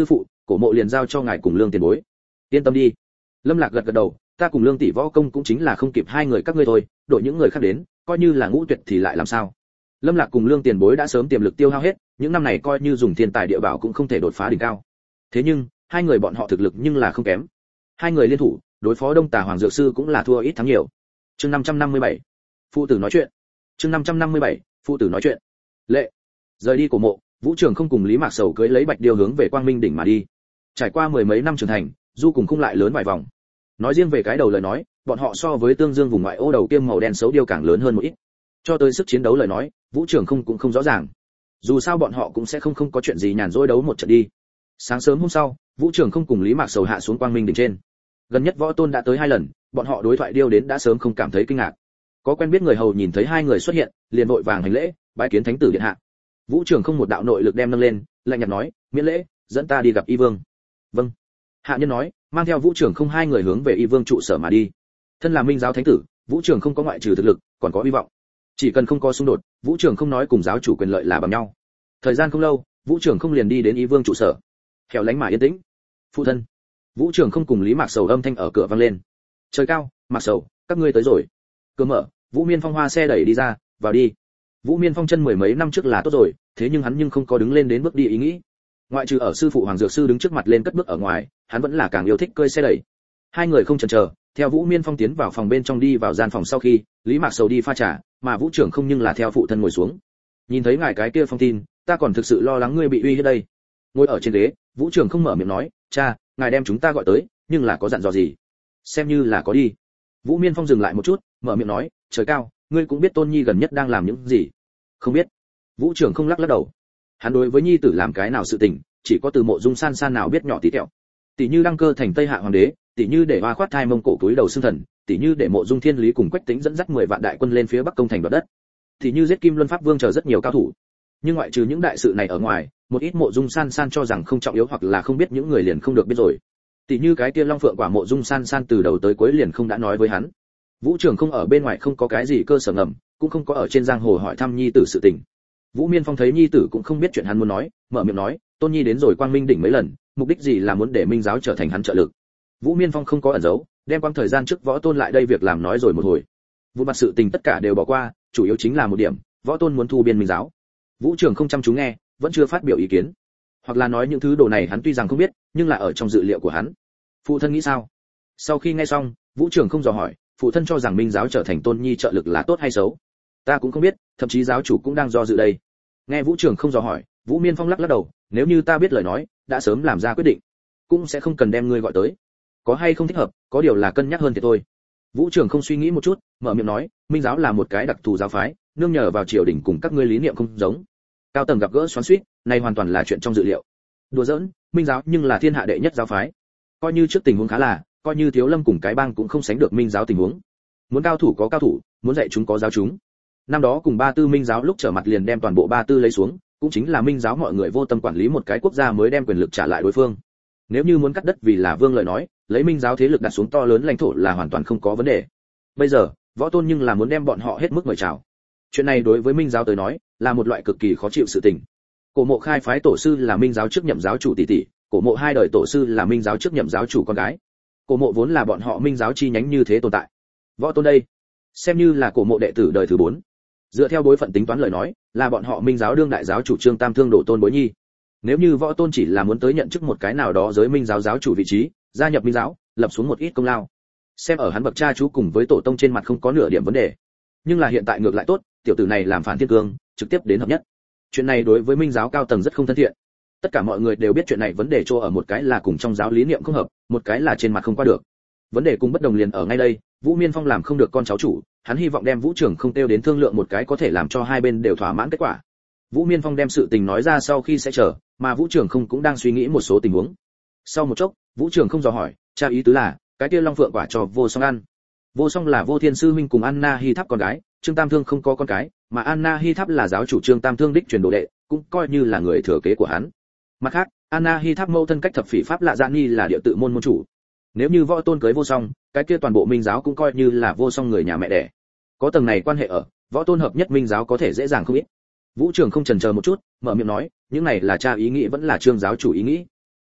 cổ mộ liền giao cho ngài cùng Lương tiền bối. Yên tâm đi. Lâm Lạc gật gật đầu, ta cùng Lương tỷ võ công cũng chính là không kịp hai người các ngươi thôi, đội những người khác đến, coi như là ngũ tuyệt thì lại làm sao? Lâm Lạc cùng Lương tiền bối đã sớm tiềm lực tiêu hao hết, những năm này coi như dùng thiên tài địa bảo cũng không thể đột phá đỉnh cao. Thế nhưng, hai người bọn họ thực lực nhưng là không kém. Hai người liên thủ, đối phó Đông Tà Hoàng Dược Sư cũng là thua ít thắng nhiều. Chương năm trăm năm mươi bảy, phụ tử nói chuyện. Chương năm trăm năm mươi bảy, phụ tử nói chuyện. Lệ. Rời đi cổ mộ, Vũ Trường không cùng Lý Mạc Sầu cưỡi lấy Bạch Điêu hướng về Quang Minh đỉnh mà đi. Trải qua mười mấy năm trưởng thành, du cùng khung lại lớn vài vòng. Nói riêng về cái đầu lời nói, bọn họ so với Tương Dương vùng ngoại ô đầu kiêm màu đen xấu điêu càng lớn hơn một ít. Cho tới sức chiến đấu lời nói, Vũ Trường không cũng không rõ ràng. Dù sao bọn họ cũng sẽ không không có chuyện gì nhàn rỗi đấu một trận đi. Sáng sớm hôm sau, Vũ Trường không cùng Lý Mạc Sầu hạ xuống Quang Minh đỉnh trên. Gần nhất Võ Tôn đã tới hai lần, bọn họ đối thoại điêu đến đã sớm không cảm thấy kinh ngạc. Có quen biết người hầu nhìn thấy hai người xuất hiện, liền vội vàng hành lễ, bái kiến thánh tử điện hạ. Vũ Trường không một đạo nội lực đem nâng lên, lạnh nhạt nói, miễn lễ, dẫn ta đi gặp Y Vương. Vâng. Hạ nhân nói, mang theo Vũ Trường không hai người hướng về Y Vương trụ sở mà đi. Thân là Minh giáo thánh tử, Vũ Trường không có ngoại trừ thực lực, còn có hy vọng. Chỉ cần không có xung đột, Vũ Trường không nói cùng giáo chủ quyền lợi là bằng nhau. Thời gian không lâu, Vũ Trường không liền đi đến Y Vương trụ sở. Hẻo lánh mà yên tĩnh. Phụ thân. Vũ Trường không cùng Lý Mạc Sầu âm thanh ở cửa vang lên. Trời cao, Mạc Sầu, các ngươi tới rồi. Cửa mở, Vũ Miên Phong hoa xe đẩy đi ra, vào đi. Vũ Miên Phong chân mười mấy năm trước là tốt rồi, thế nhưng hắn nhưng không có đứng lên đến bước đi ý nghĩ. Ngoại trừ ở sư phụ Hoàng Dược Sư đứng trước mặt lên cất bước ở ngoài, hắn vẫn là càng yêu thích cơi xe đẩy. Hai người không chần chờ, theo Vũ Miên Phong tiến vào phòng bên trong đi vào gian phòng sau khi, Lý Mạc Sầu đi pha trà, mà Vũ Trường không nhưng là theo phụ thân ngồi xuống. Nhìn thấy ngài cái kia phong tin, ta còn thực sự lo lắng ngươi bị uy hiếp đây. Ngồi ở trên ghế, Vũ Trường không mở miệng nói, cha, ngài đem chúng ta gọi tới, nhưng là có dặn dò gì? Xem như là có đi. Vũ Miên Phong dừng lại một chút, mở miệng nói, trời cao, ngươi cũng biết Tôn Nhi gần nhất đang làm những gì? Không biết. Vũ Trường không lắc lắc đầu. Hắn đối với nhi tử làm cái nào sự tình, chỉ có từ Mộ Dung San San nào biết nhỏ tí tẹo. Tỷ như đăng cơ thành Tây Hạ hoàng đế, tỷ như để hoa khoát thai Mông Cổ túi đầu xương thần, tỷ như để Mộ Dung Thiên Lý cùng Quách Tĩnh dẫn dắt mười vạn đại quân lên phía Bắc công thành đoạt đất. Tỷ như giết Kim Luân Pháp Vương chờ rất nhiều cao thủ. Nhưng ngoại trừ những đại sự này ở ngoài, một ít Mộ Dung San San cho rằng không trọng yếu hoặc là không biết những người liền không được biết rồi. Tỷ như cái kia Long Phượng quả Mộ Dung San San từ đầu tới cuối liền không đã nói với hắn. Vũ Trường không ở bên ngoài không có cái gì cơ sở ngầm, cũng không có ở trên giang hồ hỏi thăm nhi tử sự tình. Vũ Miên Phong thấy nhi tử cũng không biết chuyện hắn muốn nói, mở miệng nói, Tôn Nhi đến rồi Quang Minh đỉnh mấy lần, mục đích gì là muốn để Minh giáo trở thành hắn trợ lực. Vũ Miên Phong không có ẩn giấu, đem quang thời gian trước Võ Tôn lại đây việc làm nói rồi một hồi. Vụ mặt sự tình tất cả đều bỏ qua, chủ yếu chính là một điểm, Võ Tôn muốn thu biên Minh giáo. Vũ Trường không chăm chú nghe, vẫn chưa phát biểu ý kiến. Hoặc là nói những thứ đồ này hắn tuy rằng không biết, nhưng là ở trong dự liệu của hắn. Phụ thân nghĩ sao? Sau khi nghe xong, Vũ Trường không dò hỏi, phụ thân cho rằng Minh giáo trở thành Tôn Nhi trợ lực là tốt hay xấu? Ta cũng không biết, thậm chí giáo chủ cũng đang do dự đây. Nghe Vũ Trường không dò hỏi, Vũ Miên Phong lắc lắc đầu, nếu như ta biết lời nói, đã sớm làm ra quyết định, cũng sẽ không cần đem ngươi gọi tới. Có hay không thích hợp, có điều là cân nhắc hơn thì thôi. Vũ Trường không suy nghĩ một chút, mở miệng nói, Minh giáo là một cái đặc thù giáo phái, nương nhờ vào triều đình cùng các ngươi lý niệm không giống. Cao tầng gặp gỡ xoắn xuýt, này hoàn toàn là chuyện trong dự liệu. Đùa giỡn, Minh giáo nhưng là thiên hạ đệ nhất giáo phái. Coi như trước tình huống khá là, coi như Thiếu Lâm cùng cái bang cũng không sánh được Minh giáo tình huống. Muốn cao thủ có cao thủ, muốn dạy chúng có giáo chúng. Năm đó cùng Ba Tư Minh giáo lúc trở mặt liền đem toàn bộ Ba Tư lấy xuống, cũng chính là Minh giáo mọi người vô tâm quản lý một cái quốc gia mới đem quyền lực trả lại đối phương. Nếu như muốn cắt đất vì là vương lời nói, lấy Minh giáo thế lực đặt xuống to lớn lãnh thổ là hoàn toàn không có vấn đề. Bây giờ, Võ Tôn nhưng là muốn đem bọn họ hết mức mời chào. Chuyện này đối với Minh giáo tới nói, là một loại cực kỳ khó chịu sự tình. Cổ Mộ khai phái tổ sư là Minh giáo trước nhậm giáo chủ tỷ tỷ, Cổ Mộ hai đời tổ sư là Minh giáo trước nhậm giáo chủ con gái. Cổ Mộ vốn là bọn họ Minh giáo chi nhánh như thế tồn tại. Võ Tôn đây, xem như là Cổ Mộ đệ tử đời thứ bốn. Dựa theo bối phận tính toán lời nói, là bọn họ Minh giáo đương đại giáo chủ Trương Tam Thương đổ tôn bối nhi. Nếu như Võ Tôn chỉ là muốn tới nhận chức một cái nào đó giới Minh giáo giáo chủ vị trí, gia nhập Minh giáo, lập xuống một ít công lao, xem ở hắn bậc cha chú cùng với tổ tông trên mặt không có nửa điểm vấn đề. Nhưng là hiện tại ngược lại tốt, tiểu tử này làm phản thiên cương, trực tiếp đến hợp nhất. Chuyện này đối với Minh giáo cao tầng rất không thân thiện. Tất cả mọi người đều biết chuyện này vấn đề chỗ ở một cái là cùng trong giáo lý niệm không hợp, một cái là trên mặt không qua được. Vấn đề cùng bất đồng liền ở ngay đây, Vũ Miên Phong làm không được con cháu chủ, hắn hy vọng đem Vũ Trường không tiêu đến thương lượng một cái có thể làm cho hai bên đều thỏa mãn kết quả. Vũ Miên Phong đem sự tình nói ra sau khi sẽ chờ, mà Vũ Trường không cũng đang suy nghĩ một số tình huống. Sau một chốc, Vũ Trường không dò hỏi, cha ý tứ là, cái kia Long Phượng quả cho Vô Song ăn. Vô Song là Vô Thiên sư huynh cùng Anna Hi Tháp con gái, Trương Tam Thương không có con cái, mà Anna Hi Tháp là giáo chủ Trương Tam Thương đích truyền đồ đệ, cũng coi như là người thừa kế của hắn. Mặt khác, Anna Hi Tháp mâu thân cách thập phỉ pháp lạ Dạ Ni là địa tự môn môn chủ. Nếu như Võ Tôn cưới Vô Song, cái kia toàn bộ Minh giáo cũng coi như là Vô Song người nhà mẹ đẻ. Có tầng này quan hệ ở, Võ Tôn hợp nhất Minh giáo có thể dễ dàng không ít. Vũ Trường không chần chờ một chút, mở miệng nói, những này là cha ý nghĩ vẫn là Trương giáo chủ ý nghĩ.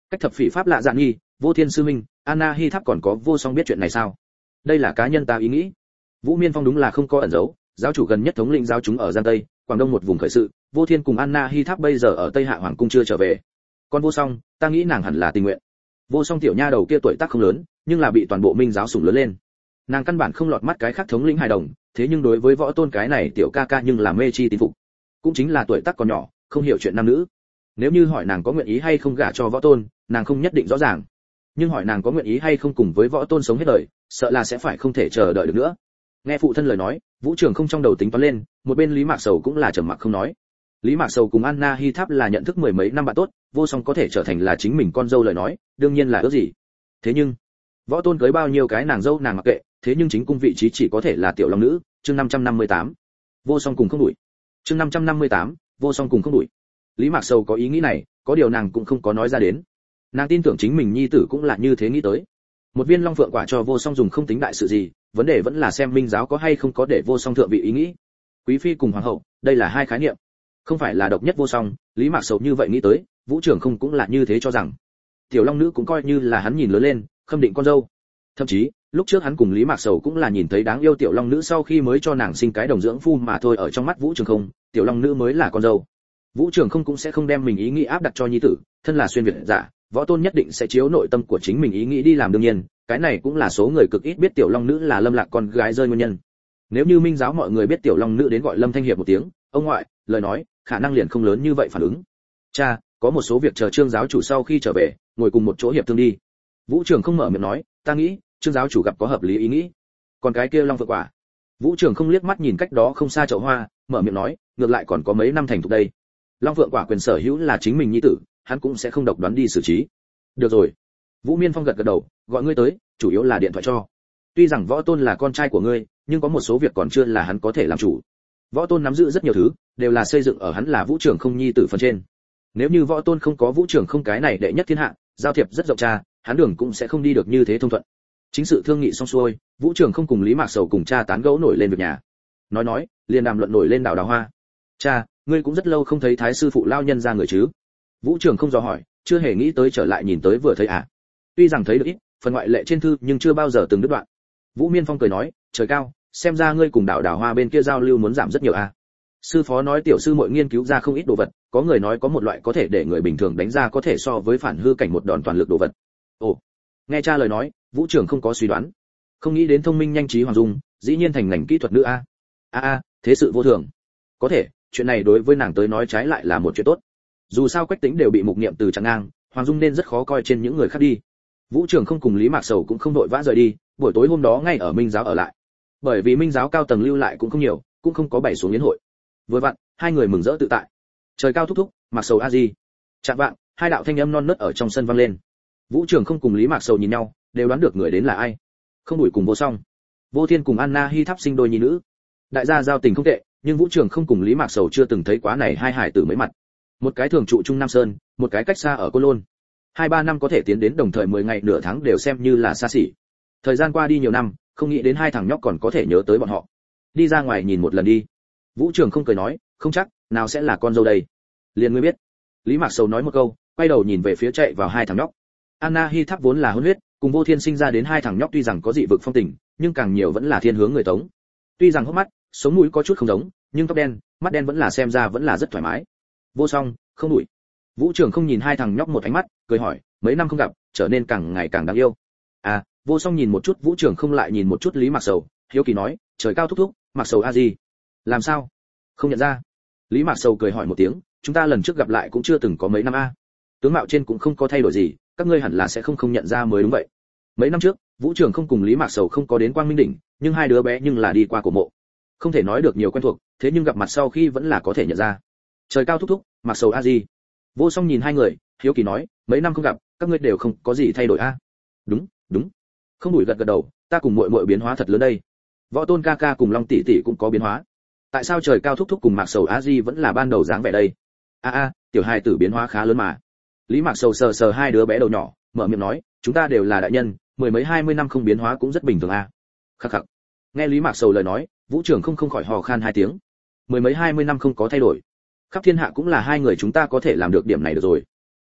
Cách thập phỉ pháp lạ dạn nghi, Vô Thiên sư huynh, Anna Hi Tháp còn có Vô Song biết chuyện này sao? Đây là cá nhân ta ý nghĩ. Vũ Miên Phong đúng là không có ẩn giấu, giáo chủ gần nhất thống lĩnh giáo chúng ở Giang Tây, Quảng Đông một vùng khởi sự, Vô Thiên cùng Anna Hi Tháp bây giờ ở Tây Hạ Hoàng cung chưa trở về. Còn Vô Song, ta nghĩ nàng hẳn là tình nguyện. Vô Song tiểu nha đầu kia tuổi tác không lớn, nhưng là bị toàn bộ Minh giáo sủng lớn lên. Nàng căn bản không lọt mắt cái khác thống lĩnh hài đồng, thế nhưng đối với Võ Tôn cái này tiểu ca ca nhưng là mê chi tín phục. Cũng chính là tuổi tác còn nhỏ, không hiểu chuyện nam nữ. Nếu như hỏi nàng có nguyện ý hay không gả cho Võ Tôn, nàng không nhất định rõ ràng. Nhưng hỏi nàng có nguyện ý hay không cùng với Võ Tôn sống hết đời, sợ là sẽ phải không thể chờ đợi được nữa. Nghe phụ thân lời nói, Vũ Trường không trong đầu tính toán lên, một bên Lý Mạc Sầu cũng là trầm mặc không nói. Lý Mạc Sầu cùng Anna Hi Tháp là nhận thức mười mấy năm bạn tốt, Vô Song có thể trở thành là chính mình con dâu lời nói, đương nhiên là ước gì. Thế nhưng, Võ Tôn cưới bao nhiêu cái nàng dâu nàng mặc kệ, thế nhưng chính cung vị trí chỉ có thể là tiểu long nữ. Chương năm trăm năm mươi tám, Vô Song cùng không đuổi. Chương năm trăm năm mươi tám, Vô Song cùng không đuổi. Lý Mạc Sầu có ý nghĩ này, có điều nàng cũng không có nói ra đến. Nàng tin tưởng chính mình nhi tử cũng là như thế nghĩ tới. Một viên long phượng quả cho Vô Song dùng không tính đại sự gì, vấn đề vẫn là xem Minh giáo có hay không có để Vô Song thượng vị ý nghĩ. Quý phi cùng hoàng hậu, đây là hai khái niệm, không phải là độc nhất Vô Song. Lý Mạc Sầu như vậy nghĩ tới, Vũ Trường không cũng là như thế cho rằng. Tiểu long nữ cũng coi như là hắn nhìn lớn lên, khâm định con dâu. Thậm chí, lúc trước hắn cùng Lý Mạc Sầu cũng là nhìn thấy đáng yêu tiểu long nữ sau khi mới cho nàng sinh cái đồng dưỡng phu mà thôi, ở trong mắt Vũ Trường không, tiểu long nữ mới là con dâu. Vũ Trường không cũng sẽ không đem mình ý nghĩ áp đặt cho nhi tử, thân là xuyên việt giả, Võ Tôn nhất định sẽ chiếu nội tâm của chính mình ý nghĩ đi làm, đương nhiên, cái này cũng là số người cực ít biết tiểu long nữ là Lâm Lạc con gái rơi nguyên nhân. Nếu như Minh giáo mọi người biết tiểu long nữ đến gọi Lâm Thanh Hiệp một tiếng ông ngoại, lời nói, khả năng liền không lớn như vậy phản ứng. Cha, có một số việc chờ Trương giáo chủ sau khi trở về, ngồi cùng một chỗ hiệp thương đi. Vũ Trường không mở miệng nói, ta nghĩ, Trương giáo chủ gặp có hợp lý ý nghĩ. Còn cái kia long phượng quả. Vũ Trường không liếc mắt nhìn cách đó không xa chậu hoa, mở miệng nói, ngược lại còn có mấy năm thành thục đây. Long phượng quả quyền sở hữu là chính mình nhi tử, hắn cũng sẽ không độc đoán đi xử trí. Được rồi. Vũ Miên Phong gật gật đầu, gọi ngươi tới, chủ yếu là điện thoại cho. Tuy rằng Võ Tôn là con trai của ngươi, nhưng có một số việc còn chưa là hắn có thể làm chủ. Võ Tôn nắm giữ rất nhiều thứ, đều là xây dựng ở hắn là Vũ Trường không nhi tử phần trên. Nếu như Võ Tôn không có Vũ Trường không cái này đệ nhất thiên hạ, giao thiệp rất rộng cha, hắn đường cũng sẽ không đi được như thế thông thuận. Chính sự thương nghị xong xuôi, Vũ Trường không cùng Lý Mạc Sầu cùng cha tán gẫu nổi lên việc nhà. Nói nói, liền đàm luận nổi lên đảo Đào Hoa. Cha, ngươi cũng rất lâu không thấy Thái sư phụ lao nhân ra người chứ? Vũ Trường không dò hỏi, chưa hề nghĩ tới trở lại nhìn tới vừa thấy à? Tuy rằng thấy được ít, phần ngoại lệ trên thư nhưng chưa bao giờ từng đứt đoạn. Vũ Miên Phong cười nói, trời cao, xem ra ngươi cùng đảo Đào Hoa bên kia giao lưu muốn giảm rất nhiều à? Sư phó nói tiểu sư muội nghiên cứu ra không ít đồ vật, có người nói có một loại có thể để người bình thường đánh ra có thể so với phản hư cảnh một đòn toàn lực đồ vật. Ồ, nghe cha lời nói, Vũ Trường không có suy đoán, không nghĩ đến thông minh nhanh trí Hoàng Dung, dĩ nhiên thành ngành kỹ thuật nữ a. A a, thế sự vô thường. Có thể, chuyện này đối với nàng tới nói trái lại là một chuyện tốt. Dù sao Quách Tĩnh đều bị mục niệm từ chặn ngang, Hoàng Dung nên rất khó coi trên những người khác đi. Vũ Trường không cùng Lý Mạc Sầu cũng không đội vã rời đi, buổi tối hôm đó ngay ở Minh giáo ở lại. Bởi vì Minh giáo cao tầng lưu lại cũng không nhiều, cũng không có bày xuống yến hội. Vừa vặn, hai người mừng rỡ tự tại. Trời cao thúc thúc, Mạc Sầu a di. Chạm vạng, hai đạo thanh âm non nớt ở trong sân vang lên. Vũ Trường không cùng Lý Mạc Sầu nhìn nhau, đều đoán được người đến là ai. Không đuổi cùng Vô Song, Vô Thiên cùng Anna Hi Tháp sinh đôi nhi nữ. Đại gia giao tình không tệ, nhưng Vũ Trường không cùng Lý Mạc Sầu chưa từng thấy quá này hai hải tử mấy mặt. Một cái thường trụ Trung Nam Sơn, một cái cách xa ở Côn Lôn. Hai ba năm có thể tiến đến đồng thời mười ngày nửa tháng đều xem như là xa xỉ. Thời gian qua đi nhiều năm, không nghĩ đến hai thằng nhóc còn có thể nhớ tới bọn họ. Đi ra ngoài nhìn một lần đi. Vũ Trường không cười nói, không chắc, nào sẽ là con dâu đây. Liền ngươi biết. Lý Mạc Sầu nói một câu, quay đầu nhìn về phía chạy vào hai thằng nhóc. Anna Hi Tháp vốn là hôn huyết, cùng Vô Thiên sinh ra đến hai thằng nhóc tuy rằng có dị vực phong tình, nhưng càng nhiều vẫn là thiên hướng người Tống. Tuy rằng hốc mắt, sống mũi có chút không giống, nhưng tóc đen, mắt đen vẫn là xem ra vẫn là rất thoải mái. Vô Song, không đuổi. Vũ Trường không nhìn hai thằng nhóc một ánh mắt, cười hỏi, mấy năm không gặp, trở nên càng ngày càng đáng yêu. À, Vô Song nhìn một chút Vũ Trường không lại nhìn một chút Lý Mạc Sầu, hiếu kỳ nói, trời cao thúc thúc, Mạc Sầu a gì? Làm sao? Không nhận ra? Lý Mạc Sầu cười hỏi một tiếng, chúng ta lần trước gặp lại cũng chưa từng có mấy năm a. Tướng mạo trên cũng không có thay đổi gì, các ngươi hẳn là sẽ không không nhận ra mới đúng vậy. Mấy năm trước, Vũ Trường không cùng Lý Mạc Sầu không có đến Quang Minh đỉnh, nhưng hai đứa bé nhưng là đi qua cổ mộ. Không thể nói được nhiều quen thuộc, thế nhưng gặp mặt sau khi vẫn là có thể nhận ra. Trời cao thúc thúc, Mạc Sầu a gì? Vô Song nhìn hai người, hiếu kỳ nói, mấy năm không gặp, các ngươi đều không có gì thay đổi a? Đúng, đúng. Không đuổi gật gật đầu, ta cùng muội muội biến hóa thật lớn đây. Võ Tôn ca ca cùng Long tỷ tỷ cũng có biến hóa. Tại sao trời cao thúc thúc cùng Mạc Sầu a di vẫn là ban đầu dáng vẻ đây? A a, tiểu hài tử biến hóa khá lớn mà. Lý Mạc Sầu sờ sờ hai đứa bé đầu nhỏ, mở miệng nói, chúng ta đều là đại nhân, mười mấy hai mươi năm không biến hóa cũng rất bình thường a. Khắc khắc. Nghe Lý Mạc Sầu lời nói, Vũ Trường không không khỏi hò khan hai tiếng. Mười mấy hai mươi năm không có thay đổi, khắp thiên hạ cũng là hai người chúng ta có thể làm được điểm này được rồi.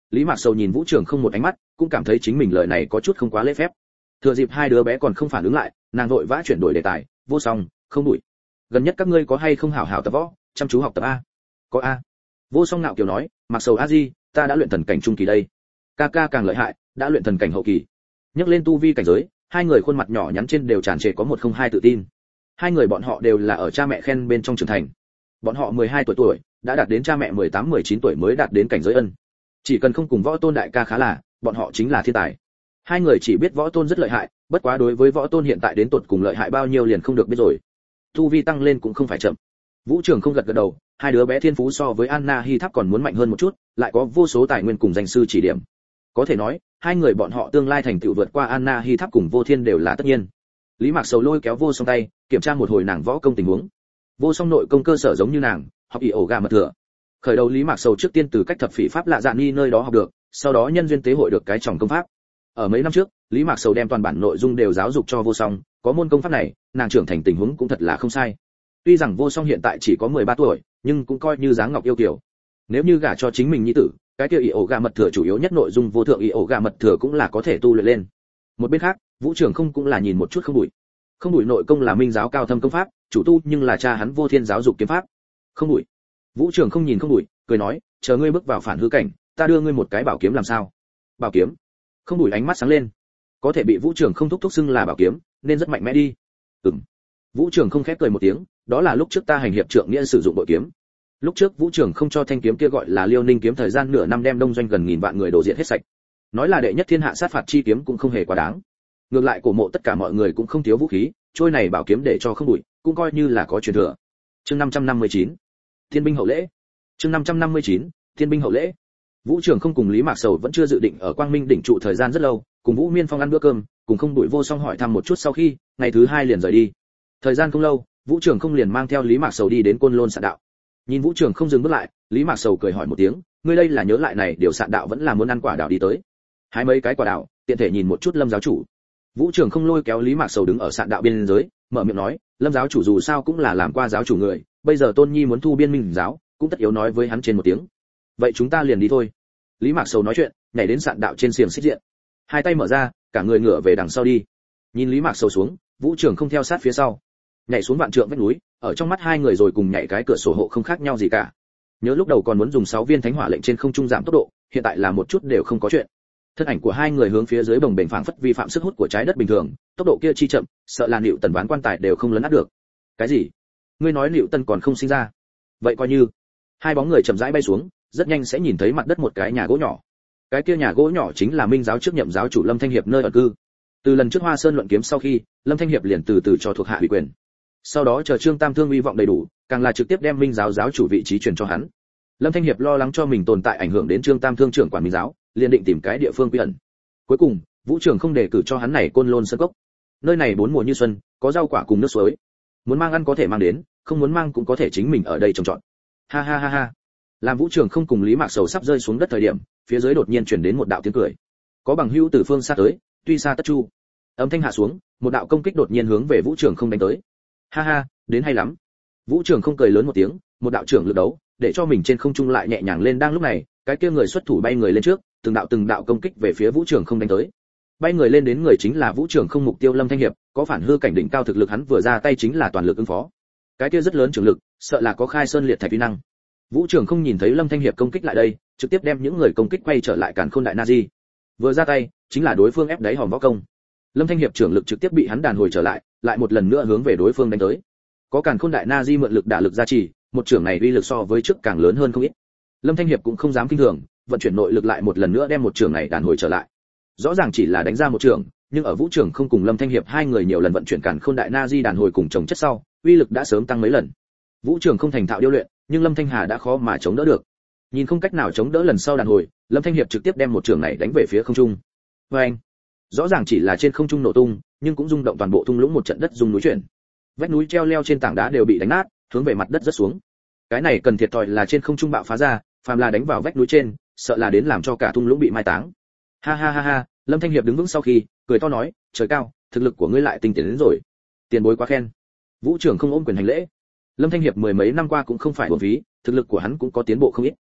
Lý Mạc Sầu nhìn Vũ Trường Không một ánh mắt, cũng cảm thấy chính mình lời này có chút không quá lễ phép. Thừa dịp hai đứa bé còn không phản ứng lại, nàng vội vã chuyển đổi đề tài, Vô Song, Không Đuổi, gần nhất các ngươi có hay không hảo hảo tập võ, chăm chú học tập a? Có a. Vô Song nạo kiều nói, Mạc Sầu a di, ta đã luyện thần cảnh trung kỳ đây. Ca ca càng lợi hại, đã luyện thần cảnh hậu kỳ. Nhắc lên tu vi cảnh giới, hai người khuôn mặt nhỏ nhắn trên đều tràn trề có một không hai tự tin. Hai người bọn họ đều là ở cha mẹ khen bên trong trưởng thành. Bọn họ mười hai tuổi tuổi, đã đạt đến cha mẹ mười tám mười chín tuổi mới đạt đến cảnh giới ân. Chỉ cần không cùng Võ Tôn đại ca khá là, bọn họ chính là thiên tài. Hai người chỉ biết Võ Tôn rất lợi hại, bất quá đối với Võ Tôn hiện tại đến tột cùng lợi hại bao nhiêu liền không được biết rồi. Tu vi tăng lên cũng không phải chậm. Vũ Trường Không gật gật đầu, hai đứa bé thiên phú so với Anna Hi Tháp còn muốn mạnh hơn một chút, lại có vô số tài nguyên cùng danh sư chỉ điểm. Có thể nói, hai người bọn họ tương lai thành tựu vượt qua Anna Hi Tháp cùng Vô Thiên đều là tất nhiên. Lý Mạc Sầu lôi kéo Vô Song tay, kiểm tra một hồi nàng võ công tình huống. Vô Song nội công cơ sở giống như nàng, học ỷ ổ gà mật thừa. Khởi đầu Lý Mạc Sầu trước tiên từ cách thập phỉ pháp lạ dạ ni nơi đó học được, sau đó nhân duyên tế hội được cái trọng công pháp. Ở mấy năm trước, Lý Mạc Sầu đem toàn bản nội dung đều giáo dục cho Vô Song, có môn công pháp này, nàng trưởng thành tình huống cũng thật là không sai. Tuy rằng Vô Song hiện tại chỉ có mười ba tuổi, nhưng cũng coi như dáng ngọc yêu kiều. Nếu như gả cho chính mình nhi tử, cái kia ỷ ổ gà mật thừa chủ yếu nhất nội dung vô thượng ỷ ổ gà mật thừa cũng là có thể tu luyện lên. Một bên khác, Vũ Trường Không cũng là nhìn một chút Không Đuổi. Không Đuổi nội công là minh giáo cao thâm công pháp, chủ tu nhưng là cha hắn Vô Thiên giáo dục kiếm pháp. Không Đuổi. Vũ Trường Không nhìn Không Đuổi, cười nói, chờ ngươi bước vào phản hư cảnh, ta đưa ngươi một cái bảo kiếm làm sao? Bảo kiếm? Không Đuổi ánh mắt sáng lên. Có thể bị Vũ Trường Không thúc thúc xưng là bảo kiếm, nên rất mạnh mẽ đi. Ừm. Vũ Trường Không khép cười một tiếng, đó là lúc trước ta hành hiệp trượng nghĩa sử dụng bội kiếm. Lúc trước Vũ Trường Không cho thanh kiếm kia gọi là Liêu Ninh kiếm, thời gian nửa năm đem đông doanh gần nghìn vạn người đổ diệt hết sạch. Nói là đệ nhất thiên hạ sát phạt chi kiếm cũng không hề quá đáng. Ngược lại cổ mộ tất cả mọi người cũng không thiếu vũ khí, trôi này bảo kiếm để cho Không Đuổi, cũng coi như là có truyền thừa. Chương năm trăm năm mươi chín, Thiên binh hậu lễ. Chương năm trăm năm mươi chín, Thiên binh hậu lễ. Vũ Trường Không cùng Lý Mạc Sầu vẫn chưa dự định ở Quang Minh đỉnh trụ thời gian rất lâu, cùng Vũ Miên Phong ăn bữa cơm, cùng Không Đuổi Vô Song hỏi thăm một chút sau khi, ngày thứ hai liền rời đi. Thời gian không lâu, Vũ Trường Không liền mang theo Lý Mạc Sầu đi đến Côn Lôn Sạn đạo. Nhìn Vũ Trường Không dừng bước lại, Lý Mạc Sầu cười hỏi một tiếng, ngươi đây là nhớ lại này điều Sạn đạo vẫn là muốn ăn quả đào đi tới. Hái mấy cái quả đào, tiện thể nhìn một chút Lâm giáo chủ. Vũ Trường Không lôi kéo Lý Mạc Sầu đứng ở Sạn đạo biên giới, mở miệng nói, Lâm giáo chủ dù sao cũng là làm qua giáo chủ người, bây giờ Tôn Nhi muốn thu biên minh giáo, cũng tất yếu nói với hắn trên một tiếng. Vậy chúng ta liền đi thôi. Lý Mạc Sầu nói chuyện, nhảy đến Sạn đạo trên xiềng xích diện, hai tay mở ra, cả người ngửa về đằng sau đi. Nhìn Lý Mạc Sầu xuống, Vũ Trường Không theo sát phía sau, nhảy xuống vạn trượng vách núi, ở trong mắt hai người rồi cùng nhảy cái cửa sổ hộ không khác nhau gì cả. Nhớ lúc đầu còn muốn dùng sáu viên thánh hỏa lệnh trên không trung giảm tốc độ, hiện tại là một chút đều không có chuyện. Thân ảnh của hai người hướng phía dưới bồng bềnh phảng phất vi phạm sức hút của trái đất bình thường, tốc độ kia chi chậm, sợ là Nữu Tần ván quan tài đều không lấn át được. Cái gì? Ngươi nói Nữu Tần còn không sinh ra? Vậy coi như. Hai bóng người chậm rãi bay xuống, rất nhanh sẽ nhìn thấy mặt đất một cái nhà gỗ nhỏ. Cái kia nhà gỗ nhỏ chính là Minh giáo trước nhậm giáo chủ Lâm Thanh Hiệp nơi ở cư. Từ lần trước Hoa Sơn luận kiếm sau khi, Lâm Thanh Hiệp liền từ từ cho thuộc hạ ủy quyền. Sau đó chờ Trương Tam Thương uy vọng đầy đủ, càng là trực tiếp đem Minh giáo giáo chủ vị trí truyền cho hắn. Lâm Thanh Hiệp lo lắng cho mình tồn tại ảnh hưởng đến Trương Tam Thương trưởng quản Minh giáo, liền định tìm cái địa phương quy ẩn. Cuối cùng, Vũ Trường Không đề cử cho hắn này Côn Lôn Sơn Cốc. Nơi này bốn mùa như xuân, có rau quả cùng nước suối. Muốn mang ăn có thể mang đến, không muốn mang cũng có thể chính mình ở đây trồng trọt. Ha ha ha ha. Làm Vũ Trường Không cùng Lý Mạc Sầu sắp rơi xuống đất thời điểm, phía dưới đột nhiên truyền đến một đạo tiếng cười. Có bằng hữu từ phương xa tới, tuy xa tất chu. Âm thanh hạ xuống, một đạo công kích đột nhiên hướng về Vũ Trường Không đánh tới. Ha ha, đến hay lắm. Vũ Trường Không cười lớn một tiếng, một đạo trưởng lực đấu, để cho mình trên không trung lại nhẹ nhàng lên. Đang lúc này, cái kia người xuất thủ bay người lên trước, từng đạo từng đạo công kích về phía Vũ Trường Không đánh tới. Bay người lên đến người chính là Vũ Trường Không mục tiêu Lâm Thanh Hiệp, có phản hư cảnh đỉnh cao thực lực, hắn vừa ra tay chính là toàn lực ứng phó. Cái kia rất lớn trưởng lực, sợ là có khai sơn liệt thạch uy năng. Vũ Trường Không nhìn thấy Lâm Thanh Hiệp công kích lại đây, trực tiếp đem những người công kích quay trở lại Càn Khôn Đại Na Di. Vừa ra tay, chính là đối phương ép đáy hòm võ công. Lâm Thanh Hiệp trưởng lực trực tiếp bị hắn đàn hồi trở lại, lại một lần nữa hướng về đối phương đánh tới. Có Càn Khôn Đại Na Di mượn lực đả lực gia trì, một trưởng này uy lực so với trước càng lớn hơn không ít. Lâm Thanh Hiệp cũng không dám kinh thường, vận chuyển nội lực lại một lần nữa đem một trưởng này đàn hồi trở lại. Rõ ràng chỉ là đánh ra một trưởng, nhưng ở Vũ Trường Không cùng Lâm Thanh Hiệp hai người nhiều lần vận chuyển Càn Khôn Đại Na Di đàn hồi cùng chồng chất sau, uy lực đã sớm tăng mấy lần. Vũ Trường Không thành thạo điêu luyện, nhưng Lâm Thanh Hà đã khó mà chống đỡ được. Nhìn không cách nào chống đỡ lần sau đàn hồi, Lâm Thanh Hiệp trực tiếp đem một trường này đánh về phía không trung. Oeng! Rõ ràng chỉ là trên không trung nổ tung, nhưng cũng rung động toàn bộ thung lũng, một trận đất rung núi chuyển. Vách núi treo leo trên tảng đá đều bị đánh nát, hướng về mặt đất rất xuống. Cái này cần thiệt thòi là trên không trung bạo phá ra, phàm là đánh vào vách núi trên, sợ là đến làm cho cả thung lũng bị mai táng. Ha ha ha ha, Lâm Thanh Hiệp đứng vững sau khi, cười to nói, trời cao, thực lực của ngươi lại tinh tiến đến rồi. Tiền bối quá khen. Vũ Trường Không ôm quyền hành lễ. Lâm Thanh Hiệp mười mấy năm qua cũng không phải uổng phí, thực lực của hắn cũng có tiến bộ không ít.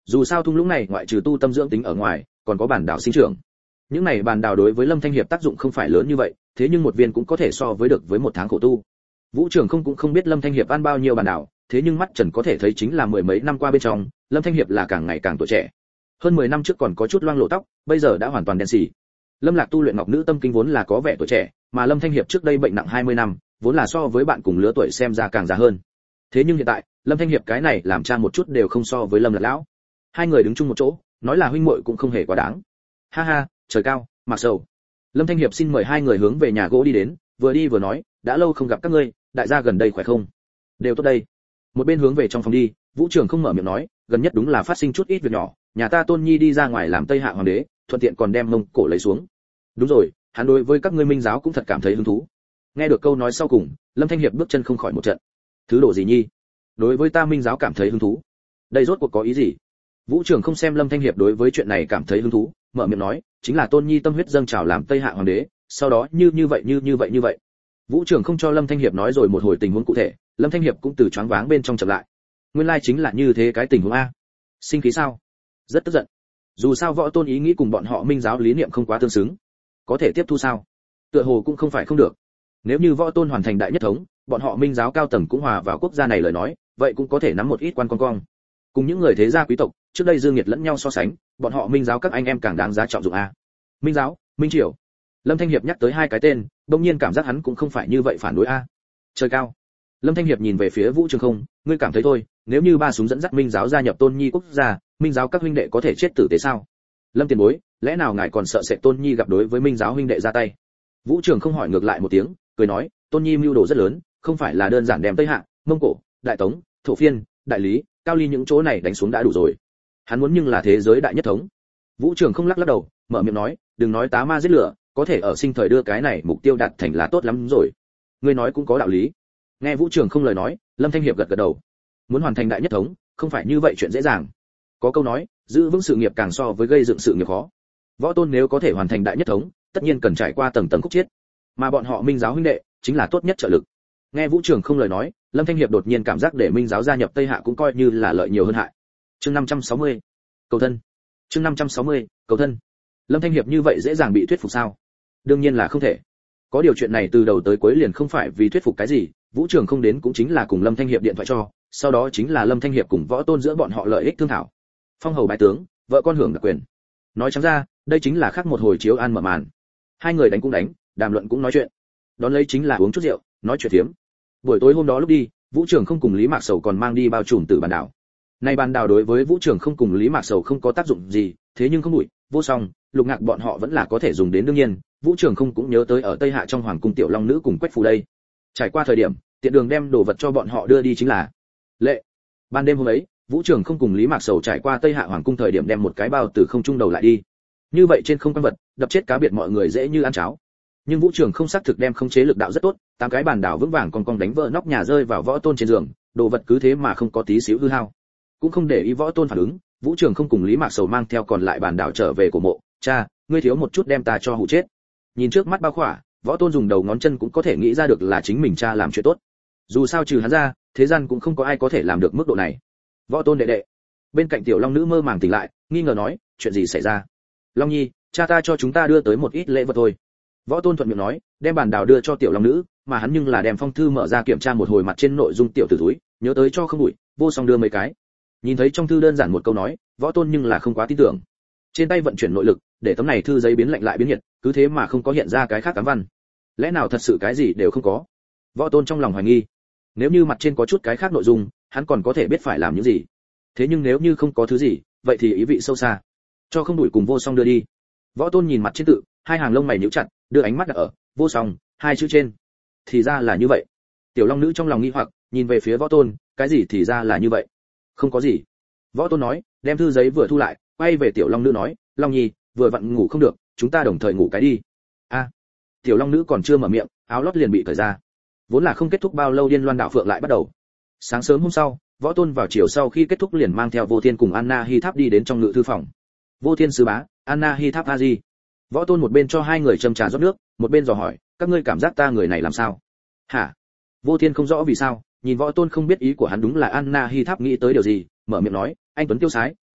Dù sao thung lũng này ngoại trừ tu tâm dưỡng tính ở ngoài, còn có bản đảo sinh trưởng. Những này bản đảo đối với Lâm Thanh Hiệp tác dụng không phải lớn như vậy, thế nhưng một viên cũng có thể so với được với một tháng khổ tu. Vũ Trường không cũng không biết Lâm Thanh Hiệp ăn bao nhiêu bản đảo, thế nhưng mắt Trần có thể thấy chính là mười mấy năm qua bên trong, Lâm Thanh Hiệp là càng ngày càng tuổi trẻ. Hơn mười năm trước còn có chút loang lổ tóc, bây giờ đã hoàn toàn đen sì. Lâm Lạc tu luyện Ngọc Nữ Tâm Kinh vốn là có vẻ tuổi trẻ, mà Lâm Thanh Hiệp trước đây bệnh nặng hai mươi năm, vốn là so với bạn cùng lứa tuổi xem ra càng già hơn. Thế nhưng hiện tại, Lâm Thanh Hiệp cái này làm cha một chút đều không so với Lâm Lạc lão. Hai người đứng chung một chỗ, nói là huynh muội cũng không hề quá đáng. Ha ha, trời cao, Mạc Sầu. Lâm Thanh Hiệp xin mời hai người hướng về nhà gỗ đi đến, vừa đi vừa nói, đã lâu không gặp các ngươi, đại gia gần đây khỏe không? Đều tốt đây. Một bên hướng về trong phòng đi, Vũ Trường không mở miệng nói, gần nhất đúng là phát sinh chút ít việc nhỏ, nhà ta Tôn Nhi đi ra ngoài làm Tây Hạ hoàng đế, thuận tiện còn đem mông cổ lấy xuống. Đúng rồi, hắn đối với các ngươi Minh giáo cũng thật cảm thấy hứng thú. Nghe được câu nói sau cùng, Lâm Thanh Hiệp bước chân không khỏi một trận. Thứ độ gì nhi? Đối với ta Minh giáo cảm thấy hứng thú? Đây rốt cuộc có ý gì? Vũ Trường không xem Lâm Thanh Hiệp đối với chuyện này cảm thấy hứng thú, mở miệng nói, chính là Tôn Nhi tâm huyết dâng trào làm Tây Hạ hoàng đế, sau đó như như vậy như như vậy như vậy. Vũ Trường không cho Lâm Thanh Hiệp nói rồi một hồi tình huống cụ thể, Lâm Thanh Hiệp cũng từ choáng váng bên trong chậm lại. Nguyên lai chính là như thế cái tình huống a. Sinh khí sao? Rất tức giận. Dù sao Võ Tôn ý nghĩ cùng bọn họ Minh giáo lý niệm không quá tương xứng. Có thể tiếp thu sao? Tựa hồ cũng không phải không được. Nếu như Võ Tôn hoàn thành đại nhất thống, bọn họ Minh giáo cao tầng cũng hòa vào quốc gia này lời nói, vậy cũng có thể nắm một ít quan con cong. Cùng những người thế gia quý tộc, trước đây dương nghiệt lẫn nhau so sánh, bọn họ Minh giáo các anh em càng đáng giá trọng dụng a. Minh giáo, Minh triều. Lâm Thanh Hiệp nhắc tới hai cái tên, đột nhiên cảm giác hắn cũng không phải như vậy phản đối a. Trời cao. Lâm Thanh Hiệp nhìn về phía Vũ Trường không, ngươi cảm thấy thôi, nếu như ba súng dẫn dắt Minh giáo gia nhập Tôn Nhi quốc gia, Minh giáo các huynh đệ có thể chết tử tế sao? Lâm tiền bối, lẽ nào ngài còn sợ sệt Tôn Nhi gặp đối với Minh giáo huynh đệ ra tay? Vũ Trường không hỏi ngược lại một tiếng, cười nói, Tôn Nhi mưu đồ rất lớn, không phải là đơn giản đem Tây Hạ, Mông Cổ, Đại Tống, Thổ Phiên, Đại Lý, Cao Ly những chỗ này đánh xuống đã đủ rồi. Hắn muốn nhưng là thế giới đại nhất thống. Vũ Trường không lắc lắc đầu, mở miệng nói, đừng nói tá ma giết lửa, có thể ở sinh thời đưa cái này mục tiêu đạt thành là tốt lắm rồi. Ngươi nói cũng có đạo lý. Nghe Vũ Trường không lời nói, Lâm Thanh Hiệp gật gật đầu. Muốn hoàn thành đại nhất thống, không phải như vậy chuyện dễ dàng. Có câu nói, giữ vững sự nghiệp càng so với gây dựng sự nghiệp khó. Võ Tôn nếu có thể hoàn thành đại nhất thống, tất nhiên cần trải qua tầng tầng khúc chiết, mà bọn họ Minh giáo huynh đệ chính là tốt nhất trợ lực. Nghe Vũ Trường không lời nói, Lâm Thanh Hiệp đột nhiên cảm giác để Minh giáo gia nhập Tây Hạ cũng coi như là lợi nhiều hơn hại. Chương năm trăm sáu mươi, cầu thân. Chương năm trăm sáu mươi, cầu thân. Lâm Thanh Hiệp như vậy dễ dàng bị thuyết phục sao? Đương nhiên là không thể. Có điều chuyện này từ đầu tới cuối liền không phải vì thuyết phục cái gì, Vũ Trường không đến cũng chính là cùng Lâm Thanh Hiệp điện thoại cho, sau đó chính là Lâm Thanh Hiệp cùng Võ Tôn giữa bọn họ lợi ích thương thảo. Phong hầu bái tướng, vợ con hưởng đặc quyền. Nói trắng ra, đây chính là khác một hồi chiếu an mở màn. Hai người đánh cũng đánh, đàm luận cũng nói chuyện. Đón lấy chính là uống chút rượu, nói chuyện thiếm. Buổi tối hôm đó lúc đi, Vũ Trường không cùng Lý Mạc Sầu còn mang đi bao trùm từ bàn đảo. Nay bàn đảo đối với Vũ Trường không cùng Lý Mạc Sầu không có tác dụng gì, thế nhưng không đuổi, vô song, Lục Ngạc bọn họ vẫn là có thể dùng đến đương nhiên, Vũ Trường không cũng nhớ tới ở Tây Hạ trong hoàng cung tiểu long nữ cùng Quách Phù đây. Trải qua thời điểm, tiện đường đem đồ vật cho bọn họ đưa đi chính là lệ. Ban đêm hôm ấy, Vũ Trường không cùng Lý Mạc Sầu trải qua Tây Hạ hoàng cung thời điểm đem một cái bao từ không trung đầu lại đi. Như vậy trên không quan vật, đập chết cá biệt mọi người dễ như ăn cháo. Nhưng Vũ Trường không xác thực đem không chế lực đạo rất tốt, tám cái bàn đảo vững vàng còn còn đánh vỡ nóc nhà rơi vào Võ Tôn trên giường, đồ vật cứ thế mà không có tí xíu hư hao. Cũng không để ý Võ Tôn phản ứng, Vũ Trường không cùng Lý Mạc Sầu mang theo còn lại bàn đảo trở về cổ mộ, "Cha, ngươi thiếu một chút đem ta cho hụ chết." Nhìn trước mắt bao khỏa, Võ Tôn dùng đầu ngón chân cũng có thể nghĩ ra được là chính mình cha làm chuyện tốt. Dù sao trừ hắn ra, thế gian cũng không có ai có thể làm được mức độ này. Võ Tôn đệ đệ. Bên cạnh tiểu long nữ mơ màng tỉnh lại, nghi ngờ nói, "Chuyện gì xảy ra?" "Long Nhi, cha ta cho chúng ta đưa tới một ít lễ vật thôi." Võ Tôn thuận miệng nói, đem bản đảo đưa cho tiểu long nữ, mà hắn nhưng là đem phong thư mở ra kiểm tra một hồi mặt trên nội dung tiểu tử túi, nhớ tới cho không bụi, vô song đưa mấy cái. Nhìn thấy trong thư đơn giản một câu nói, Võ Tôn nhưng là không quá tin tưởng. Trên tay vận chuyển nội lực, để tấm này thư giấy biến lạnh lại biến nhiệt, cứ thế mà không có hiện ra cái khác cám văn. Lẽ nào thật sự cái gì đều không có? Võ Tôn trong lòng hoài nghi. Nếu như mặt trên có chút cái khác nội dung, hắn còn có thể biết phải làm những gì. Thế nhưng nếu như không có thứ gì, vậy thì ý vị sâu xa. Cho không đuổi cùng vô song đưa đi. Võ Tôn nhìn mặt trên tự, hai hàng lông mày nhíu chặt, đưa ánh mắt đặt ở vô song hai chữ trên. Thì ra là như vậy. Tiểu long nữ trong lòng nghi hoặc, nhìn về phía Võ Tôn, cái gì thì ra là như vậy? Không có gì. Võ Tôn nói, đem thư giấy vừa thu lại, quay về tiểu long nữ nói, Long Nhi, vừa vặn ngủ không được, chúng ta đồng thời ngủ cái đi. A. À, tiểu long nữ còn chưa mở miệng, áo lót liền bị cởi ra. Vốn là không kết thúc bao lâu điên loan đạo phượng lại bắt đầu. Sáng sớm hôm sau, Võ Tôn vào chiều sau khi kết thúc liền mang theo Vô Thiên cùng Anna Hi Tháp đi đến trong ngự thư phòng. Vô Thiên sứ bá, Anna Hi Tháp a di. Võ Tôn một bên cho hai người châm trà rót nước, một bên dò hỏi, các ngươi cảm giác ta người này làm sao? Hả? Vô Thiên không rõ vì sao, nhìn Võ Tôn không biết ý của hắn đúng là Anna Hi Tháp nghĩ tới điều gì, mở miệng nói, anh tuấn tiêu sái,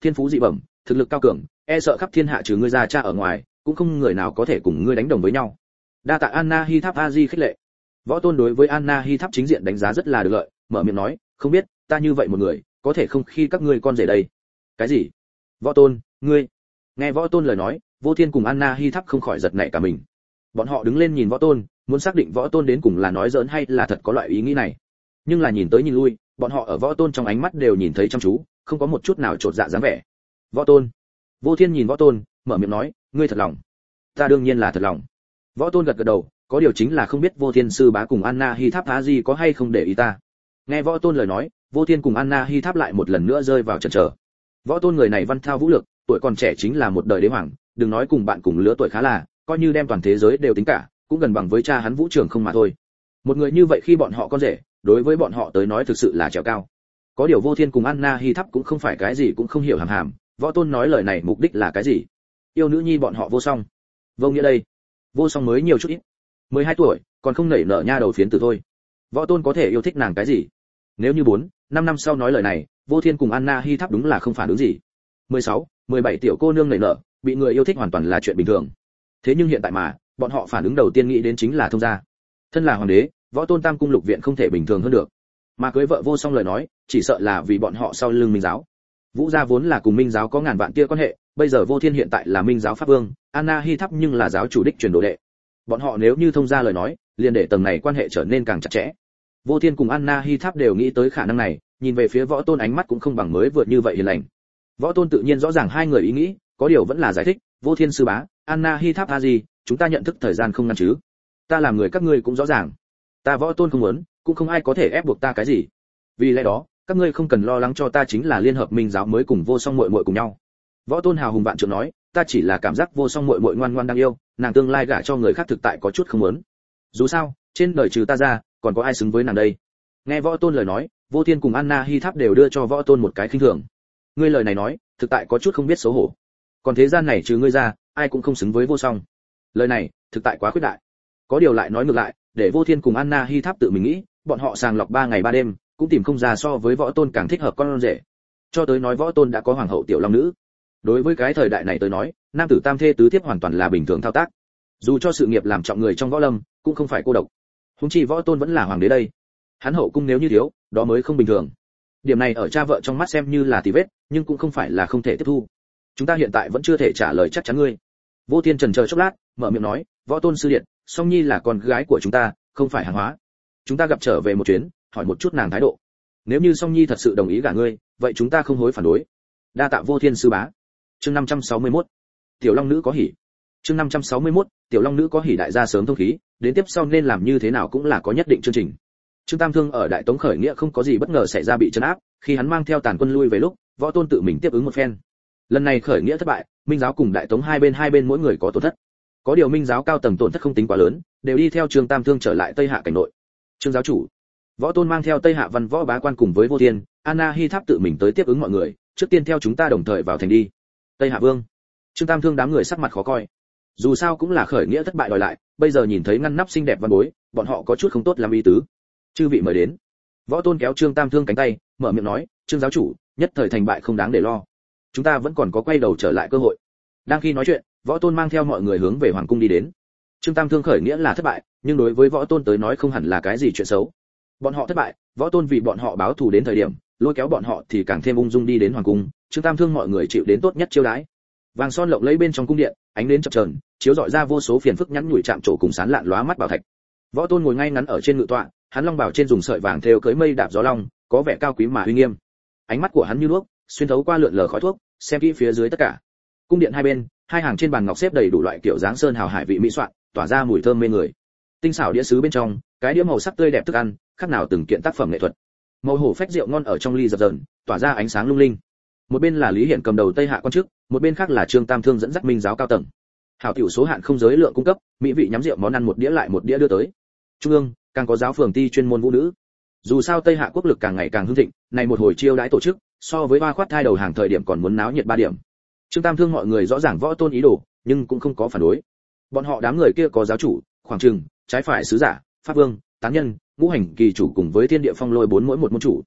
thiên phú dị bẩm, thực lực cao cường, e sợ khắp thiên hạ trừ ngươi ra cha ở ngoài, cũng không người nào có thể cùng ngươi đánh đồng với nhau. Đa tạ Anna Hi Tháp A Di khích lệ. Võ Tôn đối với Anna Hi Tháp chính diện đánh giá rất là được lợi, mở miệng nói, không biết, ta như vậy một người, có thể không khi các ngươi con rể đây. Cái gì? Võ Tôn, ngươi? Nghe Võ Tôn lời nói, Vô Thiên cùng Anna Hi Tháp không khỏi giật nảy cả mình. Bọn họ đứng lên nhìn Võ Tôn, muốn xác định Võ Tôn đến cùng là nói giỡn hay là thật có loại ý nghĩ này. Nhưng là nhìn tới nhìn lui, bọn họ ở Võ Tôn trong ánh mắt đều nhìn thấy chăm chú, không có một chút nào trột dạ dáng vẻ. Võ Tôn. Vô Thiên nhìn Võ Tôn, mở miệng nói, ngươi thật lòng. Ta đương nhiên là thật lòng. Võ Tôn gật gật đầu, có điều chính là không biết Vô Thiên sư bá cùng Anna Hi Tháp Á gì có hay không để ý ta. Nghe Võ Tôn lời nói, Vô Thiên cùng Anna Hi Tháp lại một lần nữa rơi vào chần chờ. Võ Tôn người này văn thao vũ lược, tuổi còn trẻ chính là một đời đế hoàng, đừng nói cùng bạn cùng lứa tuổi khá là, coi như đem toàn thế giới đều tính cả, cũng gần bằng với cha hắn Vũ Trường không mà thôi. Một người như vậy khi bọn họ con rể, đối với bọn họ tới nói thực sự là trèo cao. Có điều Vô Thiên cùng Anna Hi Tháp cũng không phải cái gì cũng không hiểu hàm hàm, Võ Tôn nói lời này mục đích là cái gì? Yêu nữ nhi bọn họ Vô Song. Vô nghĩa đây, Vô Song mới nhiều chút ít, mười hai tuổi, còn không nảy nở nha đầu phiến tử thôi. Võ Tôn có thể yêu thích nàng cái gì? Nếu như bốn, năm năm sau nói lời này, Vô Thiên cùng Anna Hi Tháp đúng là không phản ứng gì. mười sáu, mười bảy tiểu cô nương nảy nở, bị người yêu thích hoàn toàn là chuyện bình thường. Thế nhưng hiện tại mà, bọn họ phản ứng đầu tiên nghĩ đến chính là thông gia. Thân là hoàng đế, Võ Tôn Tam cung lục viện không thể bình thường hơn được. Mà cưới vợ Vô Song lời nói, chỉ sợ là vì bọn họ sau lưng Minh giáo. Vũ gia vốn là cùng Minh giáo có ngàn vạn tia quan hệ, bây giờ Vô Thiên hiện tại là Minh giáo pháp vương, Anna Hi Tháp nhưng là giáo chủ đích truyền đồ đệ. Bọn họ nếu như thông gia lời nói, liền để tầng này quan hệ trở nên càng chặt chẽ. Vô Thiên cùng Anna Hi Tháp đều nghĩ tới khả năng này, nhìn về phía Võ Tôn ánh mắt cũng không bằng mới vượt như vậy hiền lành. Võ Tôn tự nhiên rõ ràng hai người ý nghĩ, có điều vẫn là giải thích, Vô Thiên sư bá, Anna Hi Tháp a gì, chúng ta nhận thức thời gian không ngắn chứ? Ta làm người các ngươi cũng rõ ràng. Ta Võ Tôn không muốn, cũng không ai có thể ép buộc ta cái gì. Vì lẽ đó, các ngươi không cần lo lắng cho ta chính là liên hợp Minh giáo mới cùng Vô Song muội muội cùng nhau. Võ Tôn hào hùng vạn trượng nói, ta chỉ là cảm giác Vô Song muội muội ngoan ngoan đang yêu, nàng tương lai gả cho người khác thực tại có chút không muốn. Dù sao, trên đời trừ ta ra, còn có ai xứng với nàng đây? Nghe Võ Tôn lời nói, Vô Thiên cùng Anna Hi Tháp đều đưa cho Võ Tôn một cái khinh thường. Ngươi lời này nói, thực tại có chút không biết xấu hổ. Còn thế gian này trừ ngươi ra, ai cũng không xứng với Vô Song. Lời này, thực tại quá khuyết đại. Có điều lại nói ngược lại, để Vô Thiên cùng Anna Hi Tháp tự mình nghĩ, bọn họ sàng lọc ba ngày ba đêm, cũng tìm không ra so với Võ Tôn càng thích hợp con rể. Cho tới nói Võ Tôn đã có hoàng hậu tiểu long nữ. Đối với cái thời đại này tới nói, nam tử tam thê tứ thiếp hoàn toàn là bình thường thao tác. Dù cho sự nghiệp làm trọng người trong võ lâm, cũng không phải cô độc. Huống chi Võ Tôn vẫn là hoàng đế đây. Hắn hậu cung nếu như thiếu, đó mới không bình thường. Điểm này ở cha vợ trong mắt xem như là tì vết, nhưng cũng không phải là không thể tiếp thu. Chúng ta hiện tại vẫn chưa thể trả lời chắc chắn ngươi. Vô Thiên trần chờ chốc lát, mở miệng nói, Võ Tôn sư điện, Song Nhi là con gái của chúng ta, không phải hàng hóa. Chúng ta gặp trở về một chuyến, hỏi một chút nàng thái độ. Nếu như Song Nhi thật sự đồng ý gả ngươi, vậy chúng ta không hối phản đối. Đa tạ Vô Thiên sư bá. Chương năm trăm sáu mươi mốt. Tiểu Long nữ có hỉ. Chương năm trăm sáu mươi mốt, Tiểu Long nữ có hỉ đại gia sớm thông khí, đến tiếp sau nên làm như thế nào cũng là có nhất định chương trình. Trương Tam Thương ở Đại Tống khởi nghĩa không có gì bất ngờ xảy ra bị trấn áp, khi hắn mang theo tàn quân lui về lúc, Võ Tôn tự mình tiếp ứng một phen. Lần này khởi nghĩa thất bại, Minh giáo cùng Đại Tống hai bên hai bên mỗi người có tổn thất. Có điều Minh giáo cao tầng tổn thất không tính quá lớn, đều đi theo Trương Tam Thương trở lại Tây Hạ cảnh nội. Trương giáo chủ, Võ Tôn mang theo Tây Hạ văn võ bá quan cùng với Vô Thiên, Anna Hi Tháp tự mình tới tiếp ứng mọi người, trước tiên theo chúng ta đồng thời vào thành đi. Tây Hạ Vương. Trương Tam Thương đám người sắc mặt khó coi. Dù sao cũng là khởi nghĩa thất bại đòi lại, bây giờ nhìn thấy ngăn nắp xinh đẹp văn bối, bọn họ có chút không tốt làm ý tứ. Chư vị mời đến. Võ Tôn kéo Trương Tam Thương cánh tay, mở miệng nói, Trương giáo chủ, nhất thời thành bại không đáng để lo. Chúng ta vẫn còn có quay đầu trở lại cơ hội. Đang khi nói chuyện, Võ Tôn mang theo mọi người hướng về hoàng cung đi đến. Trương Tam Thương khởi nghĩa là thất bại, nhưng đối với Võ Tôn tới nói không hẳn là cái gì chuyện xấu. Bọn họ thất bại, Võ Tôn vì bọn họ báo thù đến thời điểm, lôi kéo bọn họ thì càng thêm ung dung đi đến hoàng cung. Trương Tam Thương mọi người chịu đến tốt nhất chiêu đãi. Vàng son lộng lẫy bên trong cung điện, ánh đến chập chờn, chiếu rọi ra vô số phiền phức nhắn nhủi chạm trổ cùng sán lạn lóa mắt bảo thạch. Võ Tôn ngồi ngay ngắn ở trên ngự tọa, hắn long bảo trên dùng sợi vàng thêu cưỡi mây đạp gió long, có vẻ cao quý mà uy nghiêm. Ánh mắt của hắn như đuốc, xuyên thấu qua lượn lờ khói thuốc, xem kỹ phía dưới tất cả. Cung điện hai bên, hai hàng trên bàn ngọc xếp đầy đủ loại kiểu dáng sơn hào hải vị mỹ soạn, tỏa ra mùi thơm mê người. Tinh xảo đĩa sứ bên trong, cái đĩa màu sắc tươi đẹp thức ăn, khác nào từng kiện tác phẩm nghệ thuật. Màu hổ phách rượu ngon ở trong ly dập dờn, tỏa ra ánh sáng lung linh. Một bên là Lý Hiển cầm đầu Tây Hạ quan chức, một bên khác là Trương Tam Thương dẫn dắt Minh giáo cao tầng. Hảo tiểu số hạn không giới lượng cung cấp, mỹ vị nhắm rượu món ăn một đĩa lại một đĩa đưa tới. Trung ương, càng có giáo phường ti chuyên môn vũ nữ. Dù sao Tây Hạ quốc lực càng ngày càng hưng thịnh, này một hồi chiêu đãi tổ chức, so với ba khoát thai đầu hàng thời điểm còn muốn náo nhiệt ba điểm. Trương Tam Thương mọi người rõ ràng Võ Tôn ý đồ, nhưng cũng không có phản đối. Bọn họ đám người kia có giáo chủ, khoảng trừng, trái phải sứ giả, pháp vương, tán nhân, ngũ hành kỳ chủ cùng với thiên địa phong lôi bốn mỗi một môn chủ.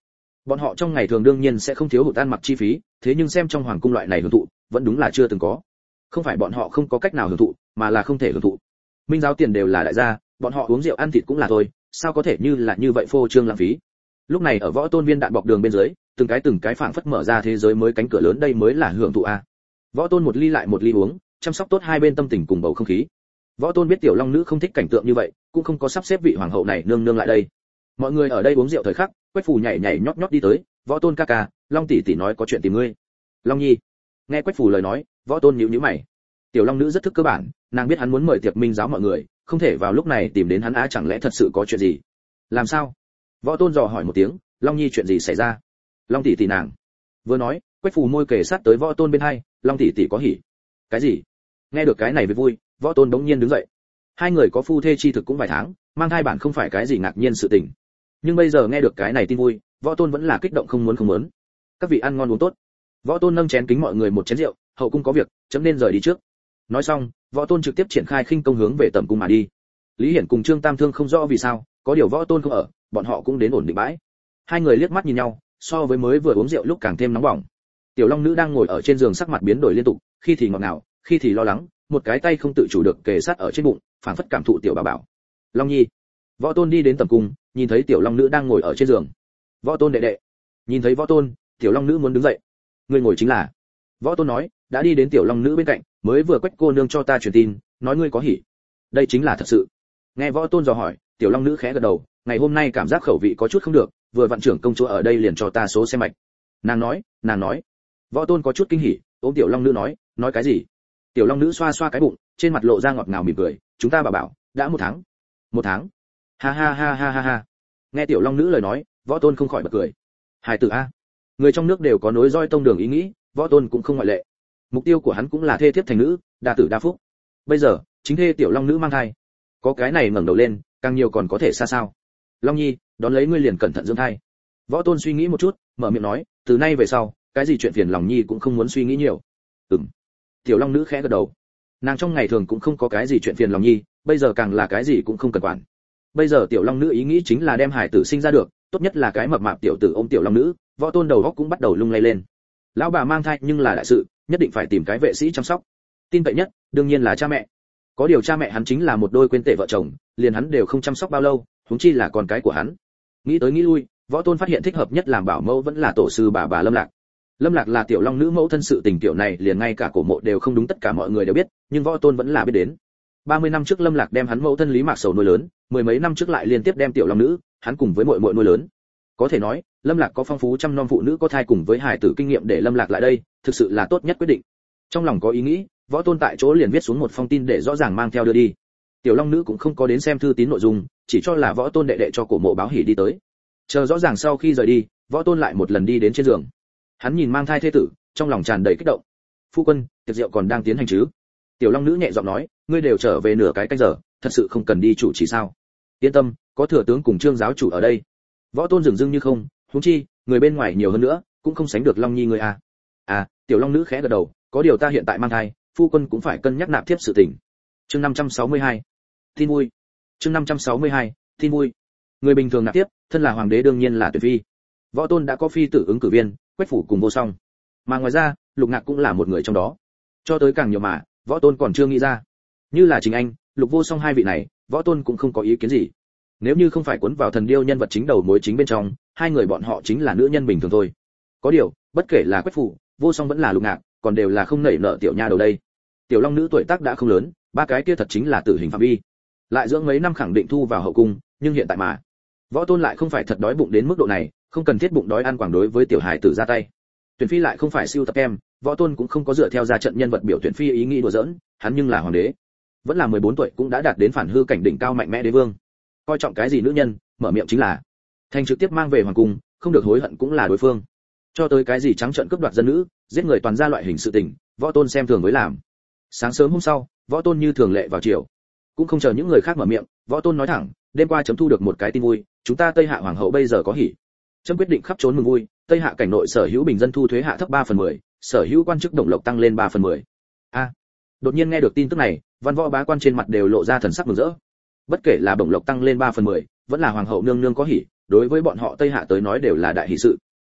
Bọn họ trong ngày thường đương nhiên sẽ không thiếu hụt ăn mặc chi phí, thế nhưng xem trong hoàng cung loại này hưởng thụ, vẫn đúng là chưa từng có. Không phải bọn họ không có cách nào hưởng thụ, mà là không thể hưởng thụ. Minh giáo tiền đều là đại gia, bọn họ uống rượu ăn thịt cũng là thôi, sao có thể như là như vậy phô trương lãng phí. Lúc này ở Võ Tôn viên đạn bọc đường bên dưới, từng cái từng cái phảng phất mở ra thế giới mới cánh cửa lớn, đây mới là hưởng thụ a. Võ Tôn một ly lại một ly uống, chăm sóc tốt hai bên tâm tình cùng bầu không khí. Võ Tôn biết tiểu long nữ không thích cảnh tượng như vậy, cũng không có sắp xếp vị hoàng hậu này nương nương lại đây. Mọi người ở đây uống rượu thời khắc, Quách Phù nhảy nhảy nhót nhót đi tới, "Võ Tôn ca ca, Long tỷ tỷ nói có chuyện tìm ngươi." "Long Nhi." Nghe Quách Phù lời nói, Võ Tôn nhíu nhíu mày. Tiểu long nữ rất thức cơ bản, nàng biết hắn muốn mời tiệc minh giáo mọi người, không thể vào lúc này tìm đến hắn á, chẳng lẽ thật sự có chuyện gì? Làm sao? Võ Tôn dò hỏi một tiếng, "Long Nhi chuyện gì xảy ra?" "Long tỷ tỷ nàng." Vừa nói, Quách Phù môi kề sát tới Võ Tôn bên hai, "Long tỷ tỷ có hỉ." "Cái gì?" Nghe được cái này với vui, Võ Tôn bỗng nhiên đứng dậy. Hai người có phu thê chi thực cũng vài tháng, mang thai bản không phải cái gì ngạc nhiên sự tình. Nhưng bây giờ nghe được cái này tin vui, Võ Tôn vẫn là kích động không muốn không muốn. "Các vị ăn ngon uống tốt." Võ Tôn nâng chén kính mọi người một chén rượu, "Hậu cung có việc, chấm nên rời đi trước." Nói xong, Võ Tôn trực tiếp triển khai khinh công hướng về tẩm cung mà đi. Lý Hiển cùng Trương Tam Thương không rõ vì sao, có điều Võ Tôn không ở, bọn họ cũng đến ổn định bãi. Hai người liếc mắt nhìn nhau, so với mới vừa uống rượu lúc càng thêm nóng bỏng. Tiểu Long nữ đang ngồi ở trên giường, sắc mặt biến đổi liên tục, khi thì ngọt ngào, khi thì lo lắng, một cái tay không tự chủ được kề sát ở trên bụng, phảng phất cảm thụ tiểu bảo bảo. "Long Nhi." Võ Tôn đi đến tẩm cung, nhìn thấy tiểu Long nữ đang ngồi ở trên giường. "Võ Tôn đệ đệ." Nhìn thấy Võ Tôn, tiểu Long nữ muốn đứng dậy. "Ngươi ngồi chính là." Võ Tôn nói, đã đi đến tiểu Long nữ bên cạnh, mới vừa Quách cô nương cho ta truyền tin, nói ngươi có hỉ. Đây chính là thật sự. Nghe Võ Tôn dò hỏi, tiểu Long nữ khẽ gật đầu, ngày hôm nay cảm giác khẩu vị có chút không được, vừa vạn trưởng công chúa ở đây liền cho ta số xem mạch. Nàng nói, nàng nói. Võ Tôn có chút kinh hỉ, ôm tiểu Long nữ nói, nói cái gì? Tiểu Long nữ xoa xoa cái bụng, trên mặt lộ ra ngọt ngào mỉm cười, chúng ta bảo bảo, đã một tháng. Một tháng? Ha ha ha ha ha ha. Nghe tiểu Long nữ lời nói, Võ Tôn không khỏi bật cười. Hài tử a. Người trong nước đều có nối roi tông đường ý nghĩ, Võ Tôn cũng không ngoại lệ. Mục tiêu của hắn cũng là thê thiếp thành nữ, đa tử đa phúc. Bây giờ, chính thê tiểu Long nữ mang thai. Có cái này ngẩng đầu lên, càng nhiều còn có thể xa sao. Long Nhi, đón lấy ngươi liền cẩn thận dưỡng thai. Võ Tôn suy nghĩ một chút, mở miệng nói, từ nay về sau, cái gì chuyện phiền lòng Nhi cũng không muốn suy nghĩ nhiều. Ừm. Tiểu Long nữ khẽ gật đầu. Nàng trong ngày thường cũng không có cái gì chuyện phiền lòng Nhi, bây giờ càng là cái gì cũng không cần quản. Bây giờ tiểu Long nữ ý nghĩ chính là đem hải tử sinh ra được, tốt nhất là cái mập mạp tiểu tử ôm tiểu Long nữ. Võ Tôn đầu óc cũng bắt đầu lung lay lên. Lão bà mang thai nhưng là đại sự, nhất định phải tìm cái vệ sĩ chăm sóc. Tin cậy nhất, đương nhiên là cha mẹ. Có điều cha mẹ hắn chính là một đôi quên tệ vợ chồng, liền hắn đều không chăm sóc bao lâu, huống chi là con cái của hắn. Nghĩ tới nghĩ lui, Võ Tôn phát hiện thích hợp nhất làm bảo mẫu vẫn là tổ sư bà bà Lâm Lạc. Lâm Lạc là tiểu Long nữ mẫu thân, sự tình tiểu này liền ngay cả cổ mộ đều không đúng tất cả mọi người đều biết, nhưng Võ Tôn vẫn là biết đến. ba mươi năm trước Lâm Lạc đem hắn mẫu thân Lý Mạc Sầu nuôi lớn, mười mấy năm trước lại liên tiếp đem tiểu Long nữ, hắn cùng với muội muội nuôi lớn. Có thể nói, Lâm Lạc có phong phú trăm non phụ nữ có thai cùng với hài tử kinh nghiệm để Lâm Lạc lại đây, thực sự là tốt nhất quyết định. Trong lòng có ý nghĩ, Võ Tôn tại chỗ liền viết xuống một phong tin để rõ ràng mang theo đưa đi. Tiểu Long nữ cũng không có đến xem thư tín nội dung, chỉ cho là Võ Tôn đệ đệ cho cổ mộ báo hỉ đi tới. Chờ rõ ràng sau khi rời đi, Võ Tôn lại một lần đi đến trên giường. Hắn nhìn mang thai thê tử, trong lòng tràn đầy kích động. "Phu quân, tiệc rượu còn đang tiến hành chứ?" Tiểu Long nữ nhẹ giọng nói, "Ngươi đều trở về nửa cái canh giờ, thật sự không cần đi chủ trì sao?" "Yên tâm, có thừa tướng cùng Trương giáo chủ ở đây." Võ Tôn dừng dưng như không, huống chi, người bên ngoài nhiều hơn nữa, cũng không sánh được Long Nhi người à. "À." Tiểu Long nữ khẽ gật đầu, "Có điều ta hiện tại mang thai, phu quân cũng phải cân nhắc nạp tiếp sự tình." Chương năm trăm sáu mươi hai. Tin vui. Chương năm trăm sáu mươi hai. Tin vui. Người bình thường nạp tiếp, thân là hoàng đế đương nhiên là tuyệt phi. Võ Tôn đã có phi tử ứng cử viên, Quách phủ cùng Vô Song. Mà ngoài ra, Lục Ngạc cũng là một người trong đó. Cho tới càng nhiều mà, Võ Tôn còn chưa nghĩ ra. Như là Trình Anh, Lục Vô Song hai vị này, Võ Tôn cũng không có ý kiến gì. Nếu như không phải cuốn vào thần điêu nhân vật chính đầu mối chính bên trong, hai người bọn họ chính là nữ nhân bình thường thôi. Có điều, bất kể là Quách phủ, Vô Song vẫn là Lục Ngạc, còn đều là không nảy nợ tiểu nha đầu đây. Tiểu Long nữ tuổi tác đã không lớn, ba cái kia thật chính là tử hình phạm vi. Lại dưỡng mấy năm khẳng định thu vào hậu cung, nhưng hiện tại mà, Võ Tôn lại không phải thật đói bụng đến mức độ này, không cần thiết bụng đói ăn quảng đối với tiểu hài tử ra tay. Tuyển phi lại không phải siêu tập em, Võ Tôn cũng không có dựa theo ra trận nhân vật biểu tuyển phi ý nghĩ đùa giỡn, hắn nhưng là hoàng đế, vẫn là mười bốn tuổi cũng đã đạt đến phản hư cảnh đỉnh cao mạnh mẽ đế vương. Coi trọng cái gì nữ nhân, mở miệng chính là thành, trực tiếp mang về hoàng cung, không được hối hận cũng là đối phương. Cho tới cái gì trắng trợn cướp đoạt dân nữ, giết người toàn gia loại hình sự tình, Võ Tôn xem thường với làm. Sáng sớm hôm sau, Võ Tôn như thường lệ vào chiều, cũng không chờ những người khác mở miệng, Võ Tôn nói thẳng, đêm qua chấm thu được một cái tin vui, chúng ta Tây Hạ hoàng hậu bây giờ có hỉ. Chấm quyết định khắp trốn mừng vui, Tây Hạ cảnh nội sở hữu bình dân thu thuế hạ thấp ba phần mười, sở hữu quan chức đồng lộc tăng lên ba phần mười. A. Đột nhiên nghe được tin tức này, văn võ bá quan trên mặt đều lộ ra thần sắc mừng rỡ. Bất kể là bổng lộc tăng lên ba phần mười, vẫn là hoàng hậu nương nương có hỉ, đối với bọn họ Tây Hạ tới nói đều là đại hỷ sự.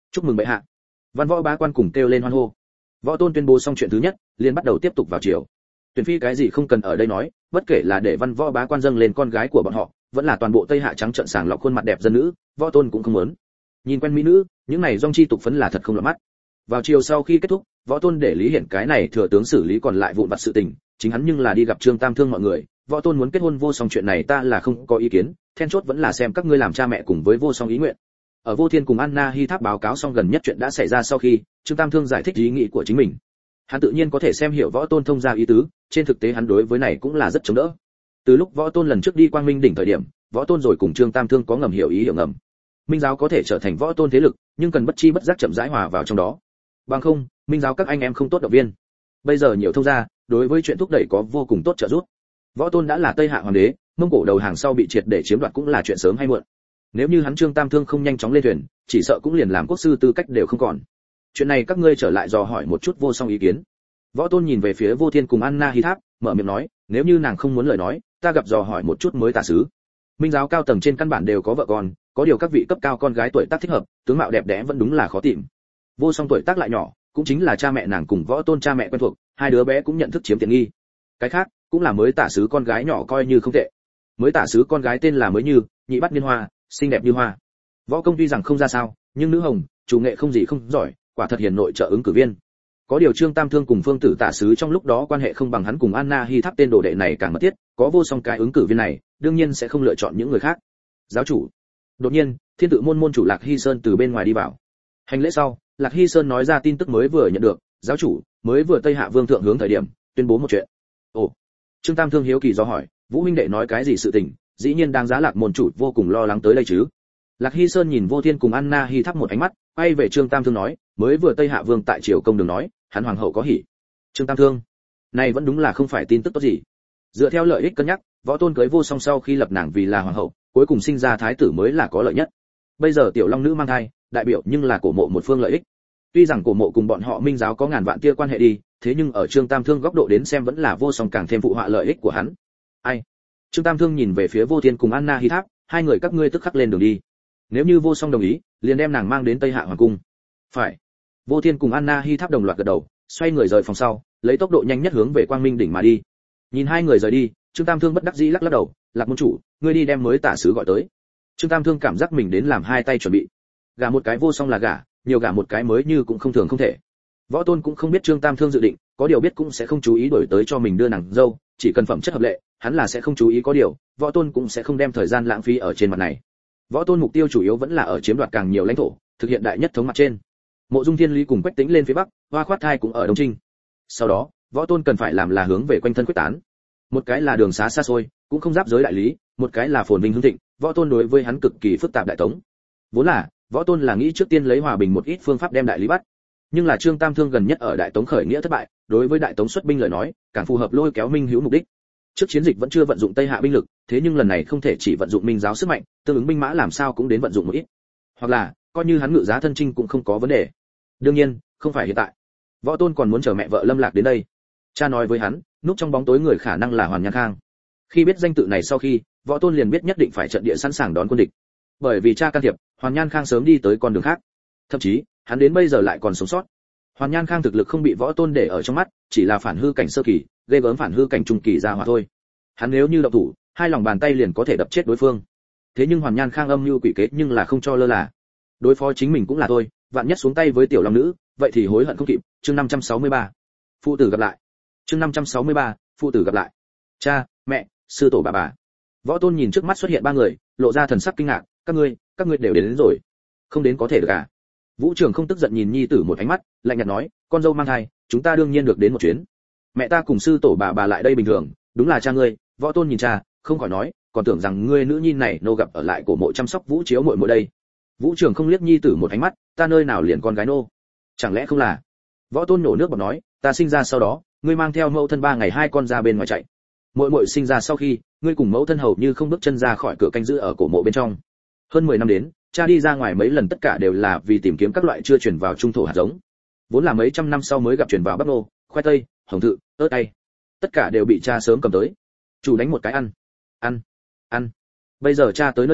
chúc mừng bệ hạ. Văn võ bá quan cùng kêu lên hoan hô. Võ Tôn tuyên bố xong chuyện thứ nhất, liền bắt đầu tiếp tục vào triều. Tuyển phi cái gì không cần ở đây nói, bất kể là để văn võ bá quan dâng lên con gái của bọn họ, vẫn là toàn bộ Tây Hạ trắng trợn sàng lọc khuôn mặt đẹp dân nữ, Võ Tôn cũng không muốn. Nhìn quen mỹ nữ, những này dòng chi tục phấn là thật không lọt mắt. Vào chiều sau khi kết thúc, Võ Tôn để Lý Hiển cái này thừa tướng xử lý còn lại vụn vặt sự tình, chính hắn nhưng là đi gặp Trương Tam Thương mọi người. Võ Tôn muốn kết hôn vô song chuyện này ta là không có ý kiến, then chốt vẫn là xem các ngươi làm cha mẹ cùng với vô song ý nguyện. Ở Vô Thiên cùng Anna Hi Tháp báo cáo xong gần nhất chuyện đã xảy ra sau khi, Trương Tam Thương giải thích ý nghĩ của chính mình. Hắn tự nhiên có thể xem hiểu Võ Tôn thông ra ý tứ, trên thực tế hắn đối với này cũng là rất chống đỡ. Từ lúc Võ Tôn lần trước đi Quang Minh đỉnh thời điểm, Võ Tôn rồi cùng Trương Tam Thương có ngầm hiểu ý hiểu ngầm. Minh giáo có thể trở thành Võ Tôn thế lực, nhưng cần bất chi bất giác chậm rãi hòa vào trong đó. Bằng không, Minh giáo các anh em không tốt động viên. Bây giờ nhiều thông gia, đối với chuyện thúc đẩy có vô cùng tốt trợ giúp. Võ Tôn đã là Tây Hạ hoàng đế, Mông Cổ đầu hàng sau bị triệt để chiếm đoạt cũng là chuyện sớm hay muộn. Nếu như hắn Trương Tam Thương không nhanh chóng lên thuyền, chỉ sợ cũng liền làm quốc sư tư cách đều không còn. Chuyện này các ngươi trở lại dò hỏi một chút vô song ý kiến. Võ Tôn nhìn về phía Vô Thiên cùng Anna Hi Tháp, mở miệng nói, nếu như nàng không muốn lời nói, ta gặp dò hỏi một chút mới tả sứ. Minh giáo cao tầng trên căn bản đều có vợ con, có điều các vị cấp cao con gái tuổi tác thích hợp, tướng mạo đẹp đẽ vẫn đúng là khó tìm. Vô song tuổi tác lại nhỏ, cũng chính là cha mẹ nàng cùng Võ Tôn cha mẹ quen thuộc, hai đứa bé cũng nhận thức chiếm tiện nghi. Cái khác, cũng là mới tả sứ con gái nhỏ coi như không tệ. Mới tả sứ con gái tên là Mới Như, nhị bắt niên hoa, xinh đẹp như hoa. Võ công tuy rằng không ra sao, nhưng nữ hồng, chủ nghệ không gì không giỏi, quả thật hiền nội trợ ứng cử viên. Có điều Trương Tam Thương cùng Phương Tử tả sứ trong lúc đó quan hệ không bằng hắn cùng Anna Hi Tháp tên đồ đệ này càng mật thiết, có vô song cái ứng cử viên này, đương nhiên sẽ không lựa chọn những người khác. Giáo chủ. Đột nhiên, Thiên Tự môn môn chủ Lạc Hy Sơn từ bên ngoài đi vào. Hành lễ sau, Lạc Hy Sơn nói ra tin tức mới vừa nhận được, giáo chủ, mới vừa Tây Hạ Vương thượng hướng thời điểm, tuyên bố một chuyện. Ồ. Trương Tam Thương hiếu kỳ do hỏi, Vũ huynh đệ nói cái gì sự tình, dĩ nhiên đang giá Lạc môn chủ vô cùng lo lắng tới đây chứ. Lạc Hy Sơn nhìn Vô Thiên cùng Anna Hi Tháp một ánh mắt, quay về Trương Tam Thương nói, mới vừa Tây Hạ Vương tại triều công đường nói, hắn hoàng hậu có hỉ. Trương Tam Thương, này vẫn đúng là không phải tin tức tốt gì. Dựa theo lợi ích cân nhắc, Võ Tôn cưới Vô Song sau khi lập nàng vì là hoàng hậu, cuối cùng sinh ra thái tử mới là có lợi nhất. Bây giờ tiểu long nữ mang thai, đại biểu nhưng là cổ mộ một phương lợi ích. Tuy rằng cổ mộ cùng bọn họ Minh giáo có ngàn vạn tia quan hệ đi, thế nhưng ở Trương Tam Thương góc độ đến xem vẫn là Vô Song càng thêm phụ họa lợi ích của hắn. Ai? Trương Tam Thương nhìn về phía Vô Thiên cùng Anna Hi Tháp, hai người các ngươi tức khắc lên đường đi. Nếu như Vô Song đồng ý, liền đem nàng mang đến Tây Hạ hoàng cung. Phải. Vô Thiên cùng Anna Hi Tháp đồng loạt gật đầu, xoay người rời phòng sau, lấy tốc độ nhanh nhất hướng về Quang Minh đỉnh mà đi. Nhìn hai người rời đi, Trương Tam Thương bất đắc dĩ lắc lắc đầu, Lạc môn chủ, ngươi đi đem mới tả sứ gọi tới. Trương Tam Thương cảm giác mình đến làm hai tay chuẩn bị. Gả một cái Vô Song là gả, nhiều gả một cái mới như cũng không thường không thể. Võ Tôn cũng không biết Trương Tam Thương dự định, có điều biết cũng sẽ không chú ý đổi tới cho mình đưa nàng dâu, chỉ cần phẩm chất hợp lệ, hắn là sẽ không chú ý có điều, Võ Tôn cũng sẽ không đem thời gian lãng phí ở trên mặt này. Võ Tôn mục tiêu chủ yếu vẫn là ở chiếm đoạt càng nhiều lãnh thổ, thực hiện đại nhất thống mặt trên. Mộ Dung Thiên Lý cùng Quách Tĩnh lên phía bắc, Hoa Khoát Thai cũng ở Đông Trinh. Sau đó, Võ Tôn cần phải làm là hướng về quanh thân quyết tán. Một cái là đường xá xa xôi, cũng không giáp giới đại lý, một cái là phồn vinh hưng thịnh, Võ Tôn đối với hắn cực kỳ phức tạp đại tống. Vốn là, Võ Tôn là nghĩ trước tiên lấy hòa bình một ít phương pháp đem đại lý bắt. Nhưng là Trương Tam Thương gần nhất ở đại tống khởi nghĩa thất bại, đối với đại tống xuất binh lời nói, càng phù hợp lôi kéo Minh hữu mục đích. Trước chiến dịch vẫn chưa vận dụng Tây Hạ binh lực, thế nhưng lần này không thể chỉ vận dụng Minh giáo sức mạnh, tương ứng binh mã làm sao cũng đến vận dụng một ít. Hoặc là, coi như hắn ngự giá thân chinh cũng không có vấn đề. Đương nhiên, không phải hiện tại. Võ Tôn còn muốn chờ mẹ vợ Lâm Lạc đến đây. Cha nói với hắn, núp trong bóng tối người khả năng là Hoàn Nhan Khang. Khi biết danh tự này sau khi, Võ Tôn liền biết nhất định phải trận địa sẵn sàng đón quân địch. Bởi vì cha can thiệp, Hoàn Nhan Khang sớm đi tới con đường khác. Thậm chí, hắn đến bây giờ lại còn sống sót. Hoàn Nhan Khang thực lực không bị Võ Tôn để ở trong mắt, chỉ là phản hư cảnh sơ kỳ, ghê gớm phản hư cảnh trung kỳ ra hỏa thôi. Hắn nếu như động thủ, hai lòng bàn tay liền có thể đập chết đối phương. Thế nhưng Hoàn Nhan Khang âm mưu quỷ kế nhưng là không cho lơ là. Đối phó chính mình cũng là thôi, vạn nhất xuống tay với tiểu long nữ, vậy thì hối hận không kịp. Chương năm trăm sáu mươi ba, phụ tử gặp lại. Chương năm trăm sáu mươi ba, phụ tử gặp lại. Cha, mẹ, sư tổ bà bà. Võ Tôn nhìn trước mắt xuất hiện ba người, lộ ra thần sắc kinh ngạc, các ngươi, các ngươi đều đến, đến rồi. Không đến có thể được à? Vũ Trường không tức giận nhìn nhi tử một ánh mắt, lạnh nhạt nói, con dâu mang thai, chúng ta đương nhiên được đến một chuyến. Mẹ ta cùng sư tổ bà bà lại đây bình thường, đúng là cha ngươi. Võ Tôn nhìn cha, không khỏi nói, còn tưởng rằng ngươi nữ nhi này nô gặp ở lại cổ mộ chăm sóc Vũ Chiếu muội muội đây. Vũ Trường không liếc nhi tử một ánh mắt, ta nơi nào liền con gái nô? Chẳng lẽ không là? Võ Tôn nổ nước bọt nói, ta sinh ra sau đó, ngươi mang theo mẫu thân ba ngày hai con ra bên ngoài chạy. Muội muội sinh ra sau khi, ngươi cùng mẫu thân hầu như không bước chân ra khỏi cửa canh giữ ở cổ mộ bên trong. Hơn mười năm đến, cha đi ra ngoài mấy lần tất cả đều là vì tìm kiếm các loại chưa chuyển vào trung thổ hạt giống. Vốn là mấy trăm năm sau mới gặp chuyển vào bắp nô, khoai tây, hồng thự, ớt tay. Tất cả đều bị cha sớm cầm tới. Chủ đánh một cái ăn. Ăn. Ăn. Bây giờ cha tới nơi này,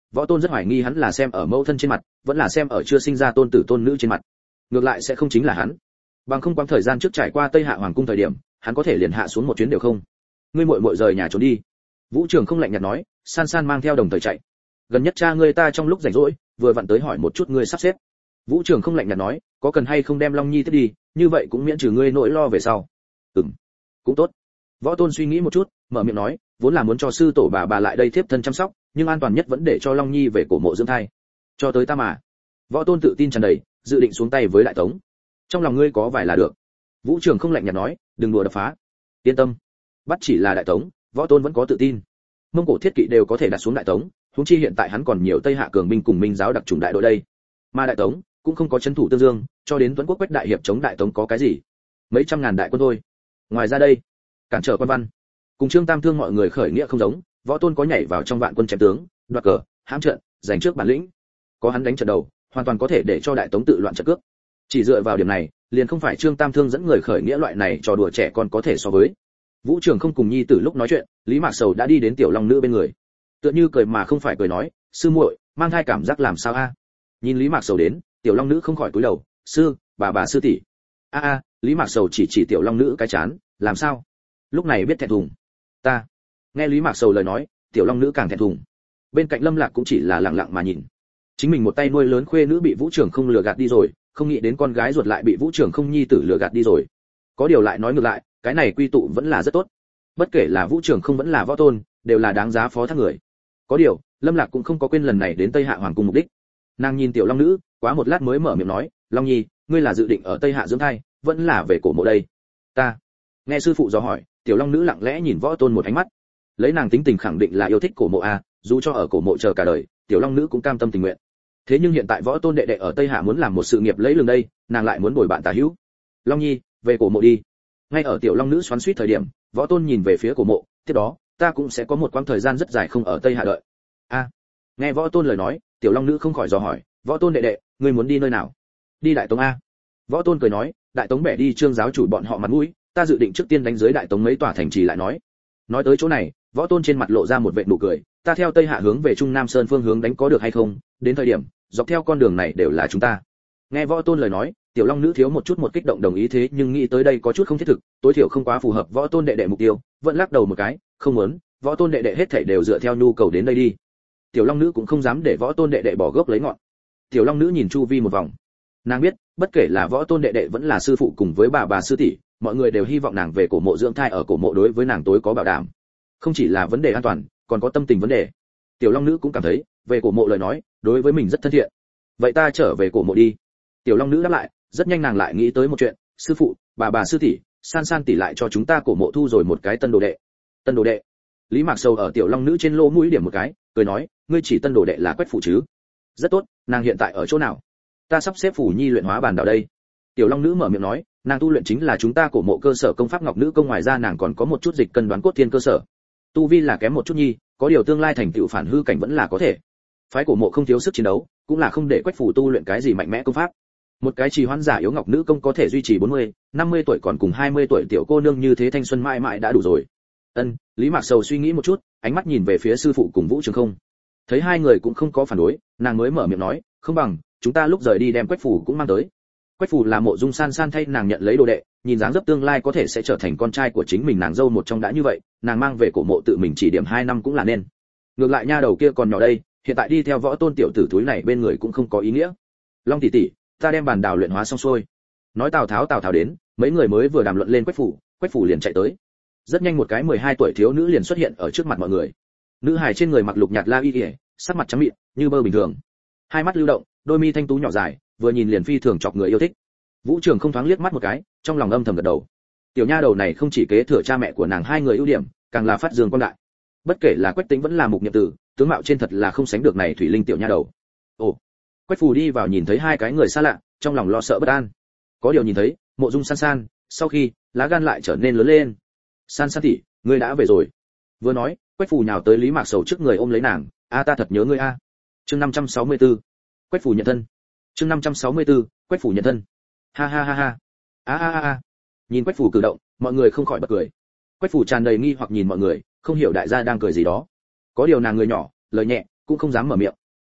Võ Tôn rất hoài nghi hắn là xem ở mẫu thân trên mặt, vẫn là xem ở chưa sinh ra tôn tử tôn nữ trên mặt. Ngược lại sẽ không chính là hắn. Bằng không quãng thời gian trước trải qua Tây Hạ hoàng cung thời điểm, hắn có thể liền hạ xuống một chuyến đều không. Ngươi muội muội rời nhà trốn đi. Vũ Trường không lạnh nhạt nói, San San mang theo đồng thời chạy. Gần nhất cha ngươi ta trong lúc rảnh rỗi, vừa vặn tới hỏi một chút ngươi sắp xếp. Vũ Trường không lạnh nhạt nói, có cần hay không đem Long Nhi tiếp đi, như vậy cũng miễn trừ ngươi nỗi lo về sau. Ừm, cũng tốt. Võ Tôn suy nghĩ một chút, mở miệng nói, vốn là muốn cho sư tổ bà bà lại đây tiếp thân chăm sóc, nhưng an toàn nhất vẫn để cho Long Nhi về cổ mộ dưỡng thai. Cho tới ta mà. Võ Tôn tự tin tràn đầy, dự định xuống tay với Đại Tống. Trong lòng ngươi có vài là được. Vũ Trường không lạnh nhạt nói, đừng đùa đập phá. Yên tâm, bắt chỉ là Đại Tống, Võ Tôn vẫn có tự tin. Mông Cổ thiết kỵ đều có thể đặt xuống Đại Tống, huống chi hiện tại hắn còn nhiều Tây Hạ cường binh cùng Minh giáo đặc chủng đại đội đây. Mà Đại Tống cũng không có trấn thủ tương dương, cho đến Tuấn Quốc Quách đại hiệp chống Đại Tống có cái gì? Mấy trăm ngàn đại quân thôi. Ngoài ra đây, cản trở quan văn, cùng Trương Tam Thương mọi người khởi nghĩa không giống, Võ Tôn có nhảy vào trong vạn quân chém tướng, đoạt cờ, hãm trận, giành trước bản lĩnh. Có hắn đánh trận đầu, hoàn toàn có thể để cho Đại Tống tự loạn trận cước. Chỉ dựa vào điểm này, liền không phải Trương Tam Thương dẫn người khởi nghĩa loại này trò đùa trẻ con có thể so với. Vũ Trường không cùng nhi tử lúc nói chuyện, Lý Mạc Sầu đã đi đến tiểu long nữ bên người. Tựa như cười mà không phải cười nói, sư muội, mang thai cảm giác làm sao a? Nhìn Lý Mạc Sầu đến, tiểu long nữ không khỏi cúi đầu, sư, bà bà sư tỷ. A a, Lý Mạc Sầu chỉ chỉ tiểu long nữ cái chán, làm sao? Lúc này biết thẹn thùng. Ta. Nghe Lý Mạc Sầu lời nói, tiểu long nữ càng thẹn thùng. Bên cạnh Lâm Lạc cũng chỉ là lặng lặng mà nhìn. Chính mình một tay nuôi lớn khuê nữ bị Vũ Trường không lừa gạt đi rồi, không nghĩ đến con gái ruột lại bị Vũ Trường không nhi tử lừa gạt đi rồi. Có điều lại nói ngược lại, cái này quy tụ vẫn là rất tốt. Bất kể là Vũ Trường không vẫn là Võ Tôn, đều là đáng giá phó thác người. Có điều, Lâm Lạc cũng không có quên lần này đến Tây Hạ hoàng cung mục đích. Nàng nhìn tiểu long nữ, quá một lát mới mở miệng nói, Long Nhi, ngươi là dự định ở Tây Hạ dưỡng thai, vẫn là về cổ mộ đây? Ta. Nghe sư phụ dò hỏi, tiểu long nữ lặng lẽ nhìn Võ Tôn một ánh mắt. Lấy nàng tính tình khẳng định là yêu thích cổ mộ a, dù cho ở cổ mộ chờ cả đời, tiểu long nữ cũng cam tâm tình nguyện. Thế nhưng hiện tại Võ Tôn đệ đệ ở Tây Hạ muốn làm một sự nghiệp lấy lừng đây, nàng lại muốn bồi bạn tả hữu. Long Nhi, về cổ mộ đi. Ngay ở tiểu long nữ xoắn xuýt thời điểm, Võ Tôn nhìn về phía cổ mộ, tiếp đó, ta cũng sẽ có một quãng thời gian rất dài không ở Tây Hạ đợi. A. Nghe Võ Tôn lời nói, tiểu long nữ không khỏi dò hỏi, Võ Tôn đệ đệ, ngươi muốn đi nơi nào? Đi Đại Tống a. Võ Tôn cười nói, Đại Tống bẻ đi Trương giáo chủ bọn họ mặt mũi, ta dự định trước tiên đánh dưới Đại Tống mấy tòa thành trì lại nói. Nói tới chỗ này, Võ Tôn trên mặt lộ ra một vệt nụ cười, ta theo Tây Hạ hướng về Trung Nam Sơn phương hướng đánh có được hay không? Đến thời điểm, dọc theo con đường này đều là chúng ta. Nghe Võ Tôn lời nói, tiểu long nữ thiếu một chút một kích động đồng ý, thế nhưng nghĩ tới đây có chút không thiết thực, tối thiểu không quá phù hợp Võ Tôn đệ đệ mục tiêu, vẫn lắc đầu một cái, không muốn, Võ Tôn đệ đệ hết thảy đều dựa theo nhu cầu đến đây đi. Tiểu long nữ cũng không dám để Võ Tôn đệ đệ bỏ gốc lấy ngọn. Tiểu long nữ nhìn chu vi một vòng, nàng biết, bất kể là Võ Tôn đệ đệ vẫn là sư phụ cùng với bà bà sư tỷ, mọi người đều hy vọng nàng về cổ mộ dưỡng thai, ở cổ mộ đối với nàng tối có bảo đảm. Không chỉ là vấn đề an toàn, còn có tâm tình vấn đề. Tiểu long nữ cũng cảm thấy, về cổ mộ lời nói, đối với mình rất thân thiện. Vậy ta trở về cổ mộ đi. Tiểu long nữ đáp lại, rất nhanh nàng lại nghĩ tới một chuyện, sư phụ, bà bà sư tỷ, San San tỷ lại cho chúng ta cổ mộ thu rồi một cái tân đồ đệ. Tân đồ đệ? Lý Mạc Sầu ở tiểu long nữ trên lỗ mũi điểm một cái, cười nói, ngươi chỉ tân đồ đệ là Quách Phủ chứ? Rất tốt, nàng hiện tại ở chỗ nào? Ta sắp xếp Phủ Nhi luyện hóa bàn đảo đây. Tiểu long nữ mở miệng nói, nàng tu luyện chính là chúng ta cổ mộ cơ sở công pháp ngọc nữ công, ngoài ra nàng còn có một chút dịch cân đoán cốt thiên cơ sở. Tu vi là kém một chút nhi, có điều tương lai thành tựu phản hư cảnh vẫn là có thể. Phái cổ mộ không thiếu sức chiến đấu, cũng là không để Quách Phủ tu luyện cái gì mạnh mẽ công pháp. Một cái trì hoãn giả yếu ngọc nữ công có thể duy trì bốn mươi, năm mươi tuổi còn cùng hai mươi tuổi tiểu cô nương như thế thanh xuân mãi mãi đã đủ rồi. Ân, Lý Mạc Sầu suy nghĩ một chút, ánh mắt nhìn về phía sư phụ cùng Vũ Trường không. Thấy hai người cũng không có phản đối, nàng mới mở miệng nói, không bằng chúng ta lúc rời đi đem Quách Phủ cũng mang tới. Quách Phủ là Mộ Dung San San thay nàng nhận lấy đồ đệ, nhìn dáng dấp tương lai có thể sẽ trở thành con trai của chính mình nàng dâu một trong, đã như vậy, nàng mang về cổ mộ tự mình chỉ điểm hai năm cũng là nên. Ngược lại nha đầu kia còn nhỏ đây, hiện tại đi theo Võ Tôn tiểu tử túi này bên người cũng không có ý nghĩa. Long tỷ tỷ, ta đem bàn đào luyện hóa xong xuôi. Nói Tào Tháo Tào Tháo đến, mấy người mới vừa đàm luận lên Quách Phủ, Quách Phủ liền chạy tới. Rất nhanh một cái mười hai tuổi thiếu nữ liền xuất hiện ở trước mặt mọi người. Nữ hài trên người mặc lục nhạt la y y, sắc mặt trắng mịn, như bơ bình thường. Hai mắt lưu động, đôi mi thanh tú nhỏ dài, vừa nhìn liền phi thường chọc người yêu thích. Vũ Trường không thoáng liếc mắt một cái, trong lòng âm thầm gật đầu. Tiểu nha đầu này không chỉ kế thừa cha mẹ của nàng hai người ưu điểm, càng là phát dương quang đại. Bất kể là Quách Tĩnh vẫn là Mục Niệm Tử, tướng mạo trên thật là không sánh được này thủy linh tiểu nha đầu. Ồ. Quách Phù đi vào nhìn thấy hai cái người xa lạ, trong lòng lo sợ bất an. Có điều nhìn thấy Mộ Dung San San, sau khi lá gan lại trở nên lớn lên. San San tỷ, ngươi đã về rồi. Vừa nói, Quách Phù nhào tới Lý Mạc Sầu trước người ôm lấy nàng, a ta thật nhớ ngươi a. Chương năm trăm sáu mươi tư. Quách Phù nhận thân. Chương năm trăm sáu mươi tư. Quách Phù nhận thân. Ha ha ha ha. A a a a. Nhìn Quách Phù cử động, mọi người không khỏi bật cười. Quách Phù tràn đầy nghi hoặc nhìn mọi người, không hiểu đại gia đang cười gì đó. Có điều nàng người nhỏ, lời nhẹ, cũng không dám mở miệng.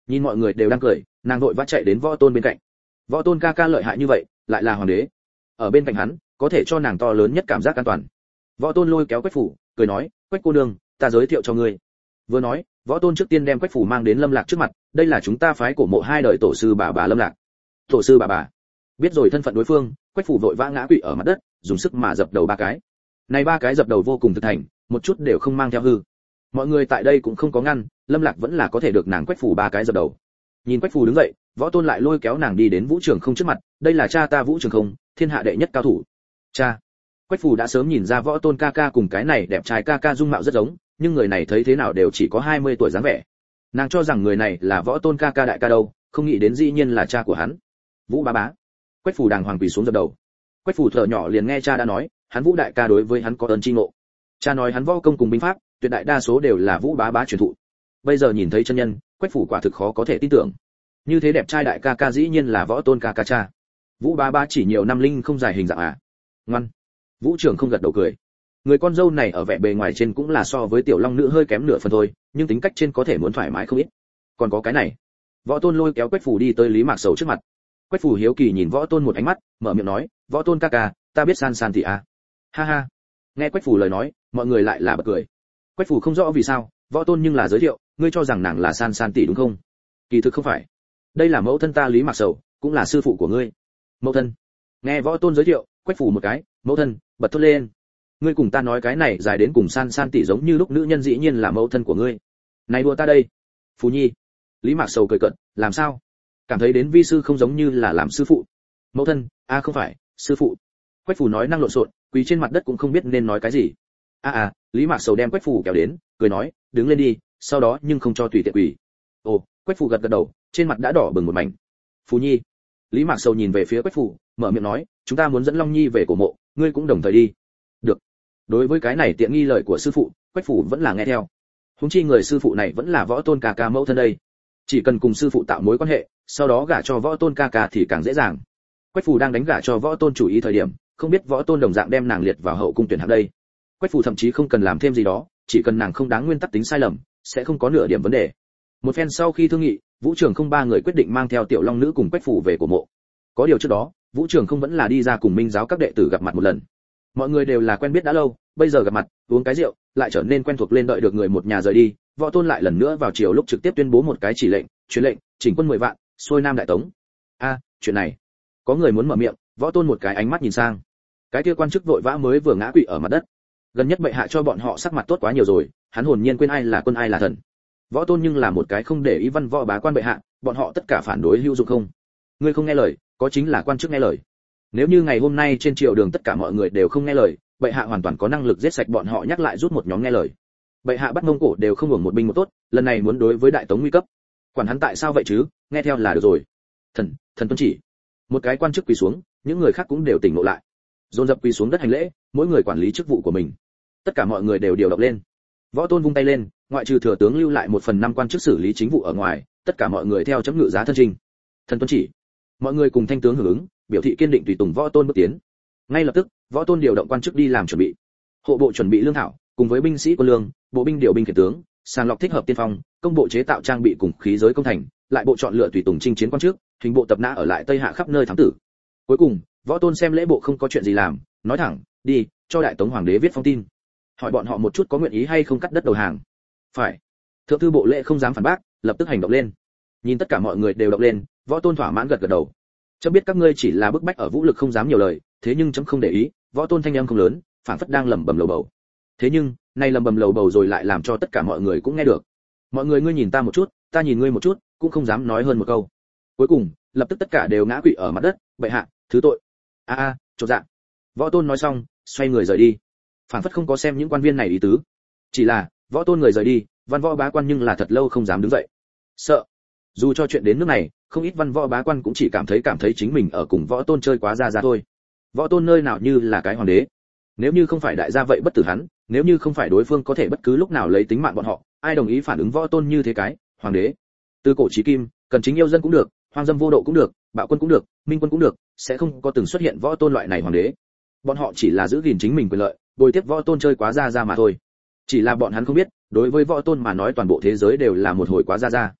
Nhìn mọi người đều đang cười, nàng vội vã chạy đến Võ Tôn bên cạnh. Võ Tôn ca ca lợi hại như vậy, lại là hoàng đế. Ở bên cạnh hắn, có thể cho nàng to lớn nhất cảm giác an toàn. Võ Tôn lôi kéo Quách Phủ, cười nói, Quách cô nương, ta giới thiệu cho ngươi. Vừa nói, Võ Tôn trước tiên đem Quách Phủ mang đến Lâm Lạc trước mặt, đây là chúng ta phái cổ mộ hai đời tổ sư bà bà Lâm Lạc. Tổ sư bà bà. Biết rồi thân phận đối phương, Quách Phủ vội vã ngã quỵ ở mặt đất, dùng sức mà dập đầu ba cái. Này ba cái dập đầu vô cùng thực thành, một chút đều không mang theo hư. Mọi người tại đây cũng không có ngăn, Lâm Lạc vẫn là có thể được nàng Quách Phủ ba cái dập đầu. Nhìn Quách Phủ đứng dậy, Võ Tôn lại lôi kéo nàng đi đến Vũ Trường Không trước mặt, đây là cha ta Vũ Trường Không, thiên hạ đệ nhất cao thủ. Cha. Quách Phủ đã sớm nhìn ra Võ Tôn ca ca cùng cái này đẹp trai ca ca dung mạo rất giống, nhưng người này thấy thế nào đều chỉ có hai mươi tuổi dáng vẻ. Nàng cho rằng người này là Võ Tôn ca ca đại ca đâu, không nghĩ đến dĩ nhiên là cha của hắn. Vũ bá bá. Quách Phủ đàng hoàng quỳ xuống dập đầu. Quách Phủ thở nhỏ liền nghe cha đã nói, hắn Vũ đại ca đối với hắn có ơn chi ngộ. Cha nói hắn võ công cùng binh pháp, tuyệt đại đa số đều là Vũ bá bá truyền thụ. Bây giờ nhìn thấy chân nhân, Quách Phủ quả thực khó có thể tin tưởng. Như thế đẹp trai đại ca ca dĩ nhiên là Võ Tôn ca ca cha. Vũ bá bá chỉ nhiều năm linh không dài hình dạng à? Ngoan. Vũ Trường Không gật đầu cười. Người con dâu này ở vẻ bề ngoài trên cũng là so với tiểu long nữ hơi kém nửa phần thôi, nhưng tính cách trên có thể muốn thoải mái không ít. Còn có cái này. Võ Tôn lôi kéo Quách Phủ đi tới Lý Mạc Sầu trước mặt. Quách Phủ hiếu kỳ nhìn Võ Tôn một ánh mắt, mở miệng nói, Võ Tôn ca ca, ta biết san san thì à. Ha ha. Nghe Quách Phủ lời nói, mọi người lại là bật cười. Quách Phủ không rõ vì sao, Võ Tôn nhưng là giới thiệu, ngươi cho rằng nàng là san san tỷ đúng không? Kỳ thực không phải. Đây là mẫu thân ta Lý Mạc Sầu, cũng là sư phụ của ngươi. Mẫu thân. Nghe Võ Tôn giới thiệu, Quách Phủ một cái, mẫu thân, bật thốt lên. Ngươi cùng ta nói cái này dài đến cùng san san tỷ giống như lúc nữ nhân dĩ nhiên là mẫu thân của ngươi. Này đùa ta đây. Phú Nhi. Lý Mạc Sầu cười cợt, làm sao? Cảm thấy đến vi sư không giống như là làm sư phụ. Mẫu thân, a à không phải, sư phụ. Quách Phủ nói năng lộn xộn, quỳ trên mặt đất cũng không biết nên nói cái gì. A à, à, Lý Mạc Sầu đem Quách Phủ kéo đến, cười nói, đứng lên đi, sau đó nhưng không cho tùy tiện quỳ. Ồ, Quách Phủ gật gật đầu, trên mặt đã đỏ bừng một mảnh. Phú Nhi. Lý Mạc Sầu nhìn về phía Quách Phủ, mở miệng nói, chúng ta muốn dẫn Long Nhi về cổ mộ, ngươi cũng đồng thời đi. Được. Đối với cái này tiện nghi lời của sư phụ, Quách Phủ vẫn là nghe theo. Huống chi người sư phụ này vẫn là Võ Tôn ca ca mẫu thân đây, chỉ cần cùng sư phụ tạo mối quan hệ, sau đó gả cho Võ Tôn ca ca thì càng dễ dàng. Quách Phủ đang đánh gả cho Võ Tôn chủ ý thời điểm, không biết Võ Tôn đồng dạng đem nàng liệt vào hậu cung tuyển hạng đây. Quách Phủ thậm chí không cần làm thêm gì đó, chỉ cần nàng không đáng nguyên tắc tính sai lầm, sẽ không có nửa điểm vấn đề. Một phen sau khi thương nghị, Vũ Trường Không ba người quyết định mang theo tiểu long nữ cùng Quách Phủ về cổ mộ. Có điều trước đó, Vũ Trường Không vẫn là đi ra cùng Minh giáo các đệ tử gặp mặt một lần. Mọi người đều là quen biết đã lâu, bây giờ gặp mặt, uống cái rượu, lại trở nên quen thuộc lên, đợi được người một nhà rời đi, Võ Tôn lại lần nữa vào chiều lúc trực tiếp tuyên bố một cái chỉ lệnh, truyền lệnh, chỉnh quân mười vạn, xuôi Nam Đại Tống. A, chuyện này, có người muốn mở miệng, Võ Tôn một cái ánh mắt nhìn sang. Cái kia quan chức vội vã mới vừa ngã quỵ ở mặt đất. Gần nhất bệ hạ cho bọn họ sắc mặt tốt quá nhiều rồi, hắn hồn nhiên quên ai là quân ai là thần. Võ Tôn nhưng là một cái không để ý văn võ bá quan bệ hạ, bọn họ tất cả phản đối hữu dụng không? Ngươi không nghe lời, có chính là quan chức nghe lời. Nếu như ngày hôm nay trên triều đường tất cả mọi người đều không nghe lời, bệ hạ hoàn toàn có năng lực giết sạch bọn họ, nhắc lại rút một nhóm nghe lời. Bệ hạ bắt Mông Cổ đều không hưởng một binh một tốt, lần này muốn đối với Đại Tống nguy cấp. Quản hắn tại sao vậy chứ, nghe theo là được rồi. Thần, thần tuân chỉ. Một cái quan chức quỳ xuống, những người khác cũng đều tỉnh ngộ lại. Dồn dập quỳ xuống đất hành lễ, mỗi người quản lý chức vụ của mình. Tất cả mọi người đều điều động lên. Võ Tôn vung tay lên, ngoại trừ thừa tướng lưu lại một phần năm quan chức xử lý chính vụ ở ngoài, tất cả mọi người theo chấm ngự giá thân trình. Thần tuân chỉ. Mọi người cùng thanh tướng hưởng ứng, biểu thị kiên định tùy tùng Võ Tôn bước tiến. Ngay lập tức, Võ Tôn điều động quan chức đi làm chuẩn bị. Hộ bộ chuẩn bị lương thảo, cùng với binh sĩ quân lương, bộ binh điều binh khiển tướng, sàng lọc thích hợp tiên phong, công bộ chế tạo trang bị cùng khí giới công thành, lại bộ chọn lựa tùy tùng chinh chiến quan chức, hình bộ tập nã ở lại Tây Hạ khắp nơi thám tử. Cuối cùng, Võ Tôn xem lễ bộ không có chuyện gì làm, nói thẳng, đi, cho Đại Tống hoàng đế viết phong tin. Hỏi bọn họ một chút có nguyện ý hay không cắt đất đầu hàng. Phải. Thượng thư bộ lễ không dám phản bác, lập tức hành động lên. Nhìn tất cả mọi người đều động lên, Võ Tôn thỏa mãn gật gật đầu. Chấm biết các ngươi chỉ là bức bách ở vũ lực không dám nhiều lời, thế nhưng chấm không để ý. Võ Tôn thanh âm không lớn, phảng phất đang lẩm bẩm lầu bầu. Thế nhưng, nay lẩm bẩm lầu bầu rồi lại làm cho tất cả mọi người cũng nghe được. Mọi người ngươi nhìn ta một chút, ta nhìn ngươi một chút, cũng không dám nói hơn một câu. Cuối cùng, lập tức tất cả đều ngã quỵ ở mặt đất, bệ hạ, thứ tội. A a, chột dạ. Võ Tôn nói xong, xoay người rời đi. Phảng phất không có xem những quan viên này ý tứ. Chỉ là, Võ Tôn người rời đi, văn võ bá quan nhưng là thật lâu không dám đứng dậy. Sợ. Dù cho chuyện đến nước này, không ít văn võ bá quan cũng chỉ cảm thấy cảm thấy chính mình ở cùng Võ Tôn chơi quá ra ra thôi. Võ Tôn nơi nào như là cái hoàng đế. Nếu như không phải đại gia vậy bất tử hắn, nếu như không phải đối phương có thể bất cứ lúc nào lấy tính mạng bọn họ, ai đồng ý phản ứng Võ Tôn như thế cái hoàng đế. Từ cổ chí kim, cần chính yêu dân cũng được, hoang dâm vô độ cũng được, bạo quân cũng được, minh quân cũng được, sẽ không có từng xuất hiện Võ Tôn loại này hoàng đế. Bọn họ chỉ là giữ gìn chính mình quyền lợi, bồi tiếp Võ Tôn chơi quá ra ra mà thôi. Chỉ là bọn hắn không biết, đối với Võ Tôn mà nói toàn bộ thế giới đều là một hồi quá ra ra.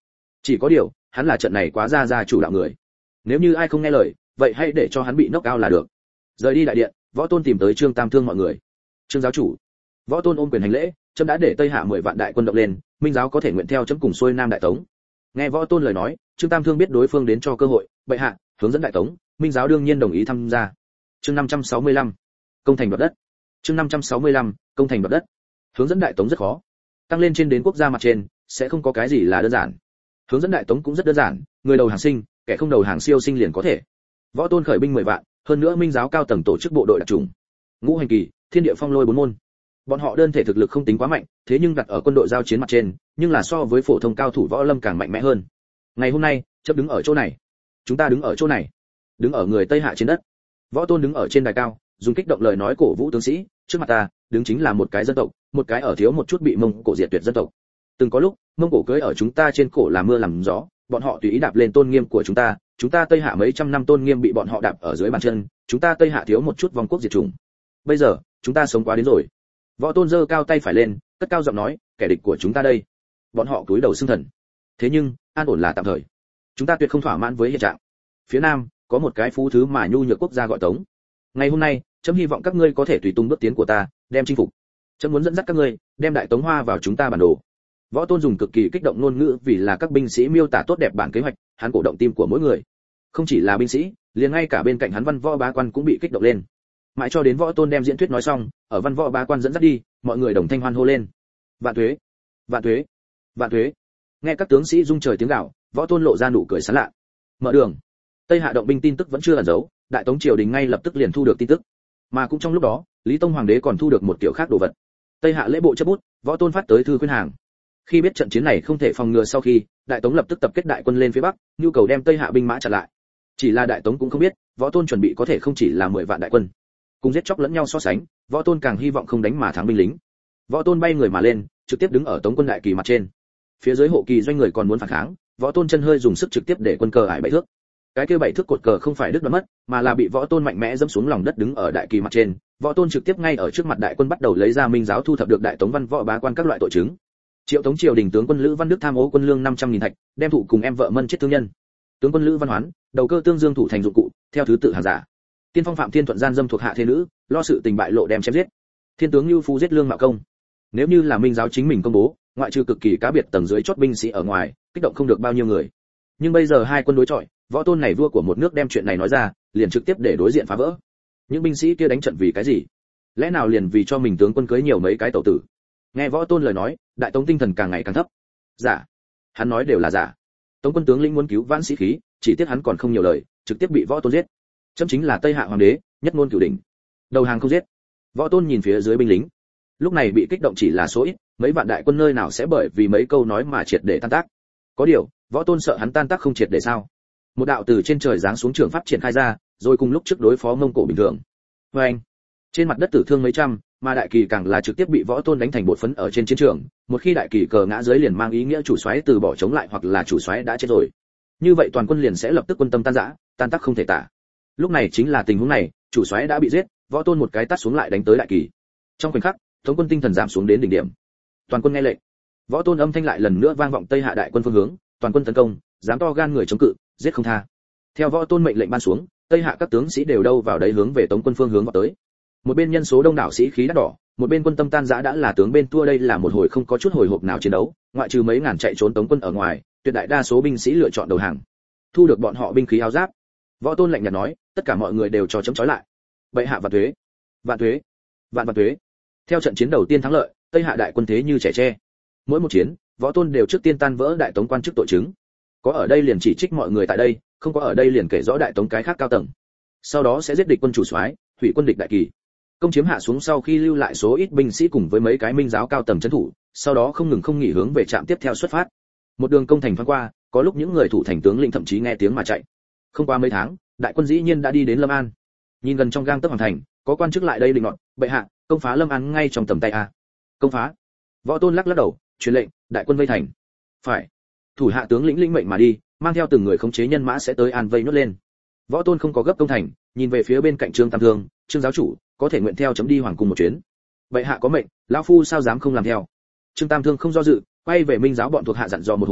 Chỉ có điều, hắn là trận này quá ra ra chủ đạo người. Nếu như ai không nghe lời, vậy hãy để cho hắn bị knock out là được. Rời đi đại điện, Võ Tôn tìm tới Trương Tam Thương mọi người. Trương giáo chủ. Võ Tôn ôm quyền hành lễ, chấm đã để Tây Hạ mười vạn đại quân động lên, Minh giáo có thể nguyện theo chấm cùng xuôi Nam đại tống. Nghe Võ Tôn lời nói, Trương Tam Thương biết đối phương đến cho cơ hội, bệ hạ, hướng dẫn đại tống, Minh giáo đương nhiên đồng ý tham gia. Chương năm trăm sáu mươi lăm, công thành đoạt đất. Chương năm trăm sáu mươi lăm, công thành đoạt đất. Hướng dẫn đại tống rất khó. Tăng lên trên đến quốc gia mặt trên, sẽ không có cái gì là đơn giản. Hướng dẫn đại tống cũng rất đơn giản, người đầu hàng sinh, kẻ không đầu hàng siêu sinh liền có thể. Võ Tôn khởi binh mười vạn, hơn nữa Minh giáo cao tầng tổ chức bộ đội đặc trùng. Ngũ hành kỳ, thiên địa phong lôi bốn môn. Bọn họ đơn thể thực lực không tính quá mạnh, thế nhưng đặt ở quân đội giao chiến mặt trên, nhưng là so với phổ thông cao thủ võ lâm càng mạnh mẽ hơn. Ngày hôm nay, chấp đứng ở chỗ này, chúng ta đứng ở chỗ này, đứng ở người Tây Hạ trên đất. Võ Tôn đứng ở trên đài cao, dùng kích động lời nói cổ vũ tướng sĩ, trước mặt ta, đứng chính là một cái dân tộc, một cái ở thiếu một chút bị Mông Cổ diệt tuyệt dân tộc. Từng có lúc, Mông Cổ cưỡi ở chúng ta trên cổ làm mưa làm gió, bọn họ tùy ý đạp lên tôn nghiêm của chúng ta, chúng ta Tây Hạ mấy trăm năm tôn nghiêm bị bọn họ đạp ở dưới bàn chân, chúng ta Tây Hạ thiếu một chút vong quốc diệt chủng. Bây giờ, chúng ta sống quá đến rồi. Võ Tôn giơ cao tay phải lên, cất cao giọng nói, kẻ địch của chúng ta đây. Bọn họ cúi đầu xưng thần. Thế nhưng, an ổn là tạm thời. Chúng ta tuyệt không thỏa mãn với hiện trạng. Phía Nam, có một cái phú thứ mà nhu nhược quốc gia gọi Tống. Ngày hôm nay, chấm hy vọng các ngươi có thể tùy tung bước tiến của ta, đem chinh phục. Chấm muốn dẫn dắt các ngươi, đem đại Tống Hoa vào chúng ta bản đồ. Võ Tôn dùng cực kỳ kích động ngôn ngữ vì là các binh sĩ miêu tả tốt đẹp bản kế hoạch, hắn cổ động tim của mỗi người. Không chỉ là binh sĩ, liền ngay cả bên cạnh hắn văn võ bá quan cũng bị kích động lên. Mãi cho đến Võ Tôn đem diễn thuyết nói xong, ở văn võ bá quan dẫn dắt đi, mọi người đồng thanh hoan hô lên. Vạn tuế, vạn tuế, vạn tuế. Nghe các tướng sĩ rung trời tiếng gào, Võ Tôn lộ ra nụ cười sảng lạ. Mở đường. Tây Hạ động binh tin tức vẫn chưa ẩn giấu, đại tống triều đình ngay lập tức liền thu được tin tức. Mà cũng trong lúc đó, Lý Tông hoàng đế còn thu được một kiểu khác đồ vật. Tây Hạ lễ bộ chấp bút, Võ Tôn phát tới thư khuyên hàng. Khi biết trận chiến này không thể phòng ngừa sau khi, đại tống lập tức tập kết đại quân lên phía bắc, nhu cầu đem Tây Hạ binh mã chặn lại. Chỉ là đại tống cũng không biết, Võ Tôn chuẩn bị có thể không chỉ là mười vạn đại quân. Cùng giết chóc lẫn nhau so sánh, Võ Tôn càng hy vọng không đánh mà thắng binh lính. Võ Tôn bay người mà lên, trực tiếp đứng ở Tống quân đại kỳ mặt trên. Phía dưới hộ kỳ doanh người còn muốn phản kháng, Võ Tôn chân hơi dùng sức trực tiếp để quân cờ ải bảy thước. Cái kia bảy thước cột cờ không phải đứt đoạn mất, mà là bị Võ Tôn mạnh mẽ dẫm xuống lòng đất đứng ở đại kỳ mặt trên. Võ Tôn trực tiếp ngay ở trước mặt đại quân bắt đầu lấy ra Minh giáo thu thập được đại tống văn võ bá quan các loại tội chứng. Triệu Tống triều đình tướng quân Lữ Văn Đức tham ô quân lương năm trăm nghìn thạch, đem thủ cùng em vợ mân chết thương nhân. Tướng quân Lữ Văn Hoán, đầu cơ tương dương thủ thành dụng cụ, theo thứ tự hàng giả. Tiên phong Phạm Thiên Thuận gian dâm thuộc hạ thế nữ, lo sự tình bại lộ đem chém giết. Thiên tướng Lưu Phu giết lương mạo công. Nếu như là Minh giáo chính mình công bố, ngoại trừ cực kỳ cá biệt tầng dưới chót binh sĩ ở ngoài, kích động không được bao nhiêu người. Nhưng bây giờ hai quân đối chọi, Võ Tôn này vua của một nước đem chuyện này nói ra, liền trực tiếp để đối diện phá vỡ. Những binh sĩ kia đánh trận vì cái gì? Lẽ nào liền vì cho mình tướng quân cưới nhiều mấy cái tẩu tử? Nghe Võ Tôn lời nói, đại tống tinh thần càng ngày càng thấp. Giả, hắn nói đều là giả. Tống quân tướng lĩnh muốn cứu vãn sĩ khí, chỉ tiếc hắn còn không nhiều lời, trực tiếp bị Võ Tôn giết. Chấm chính là Tây Hạ hoàng đế, nhất ngôn cửu đỉnh. Đầu hàng không giết. Võ Tôn nhìn phía dưới binh lính. Lúc này bị kích động chỉ là số ít, mấy vạn đại quân nơi nào sẽ bởi vì mấy câu nói mà triệt để tan tác. Có điều, Võ Tôn sợ hắn tan tác không triệt để sao? Một đạo từ trên trời giáng xuống trường pháp triển khai ra, rồi cùng lúc trước đối phó Mông Cổ bình thường. Oeng! Trên mặt đất tử thương mấy trăm, mà đại kỳ càng là trực tiếp bị Võ Tôn đánh thành bột phấn ở trên chiến trường. Một khi đại kỳ cờ ngã dưới liền mang ý nghĩa chủ soái từ bỏ chống lại hoặc là chủ soái đã chết rồi. Như vậy toàn quân liền sẽ lập tức quân tâm tan rã, tan tác không thể tả. Lúc này chính là tình huống này, chủ soái đã bị giết, Võ Tôn một cái tát xuống lại đánh tới đại kỳ. Trong khoảnh khắc, Tống quân tinh thần giảm xuống đến đỉnh điểm. Toàn quân nghe lệnh. Võ Tôn âm thanh lại lần nữa vang vọng Tây Hạ đại quân phương hướng, toàn quân tấn công, dám to gan người chống cự, giết không tha. Theo Võ Tôn mệnh lệnh ban xuống, Tây Hạ các tướng sĩ đều đâu vào đấy hướng về Tống quân phương hướng vào tới. Một bên nhân số đông đảo sĩ khí đắt đỏ, một bên quân tâm tan rã đã là tướng bên thua. Đây là một hồi không có chút hồi hộp nào chiến đấu, ngoại trừ mấy ngàn chạy trốn Tống quân ở ngoài, tuyệt đại đa số binh sĩ lựa chọn đầu hàng. Thu được bọn họ binh khí áo giáp, Võ Tôn lạnh nhạt nói, tất cả mọi người đều cho chấm trói lại. Bệ hạ vạn tuế, vạn tuế, vạn vạn tuế. Theo trận chiến đầu tiên thắng lợi, Tây Hạ đại quân thế như trẻ tre. Mỗi một chiến, Võ Tôn đều trước tiên tan vỡ đại tống quan chức tội chứng. Có ở đây liền chỉ trích mọi người tại đây, không có ở đây liền kể rõ đại tống cái khác cao tầng. Sau đó sẽ giết địch quân chủ soái, hủy quân địch đại kỳ. Công chiếm hạ xuống sau khi lưu lại số ít binh sĩ cùng với mấy cái Minh giáo cao tầng trấn thủ, sau đó không ngừng không nghỉ hướng về trạm tiếp theo xuất phát. Một đường công thành thoáng qua, có lúc những người thủ thành tướng lĩnh thậm chí nghe tiếng mà chạy. Không qua mấy tháng, đại quân dĩ nhiên đã đi đến Lâm An. Nhìn gần trong gang tấc hoàng thành, có quan chức lại đây định nọt, bệ hạ, công phá Lâm An ngay trong tầm tay a. Công phá? Võ Tôn lắc lắc đầu, truyền lệnh, đại quân vây thành. Phải. Thủ hạ tướng lĩnh lĩnh mệnh mà đi, mang theo từng người khống chế nhân mã sẽ tới an vây nốt lên. Võ Tôn không có gấp công thành, nhìn về phía bên cạnh Trương Tam Thương, Trương giáo chủ, có thể nguyện theo chấm đi hoàng cung một chuyến. Bệ hạ có mệnh, lão phu sao dám không làm theo. Trương Tam Thương không do dự, quay về Minh giáo bọn thuộc hạ dặn dò một hồi,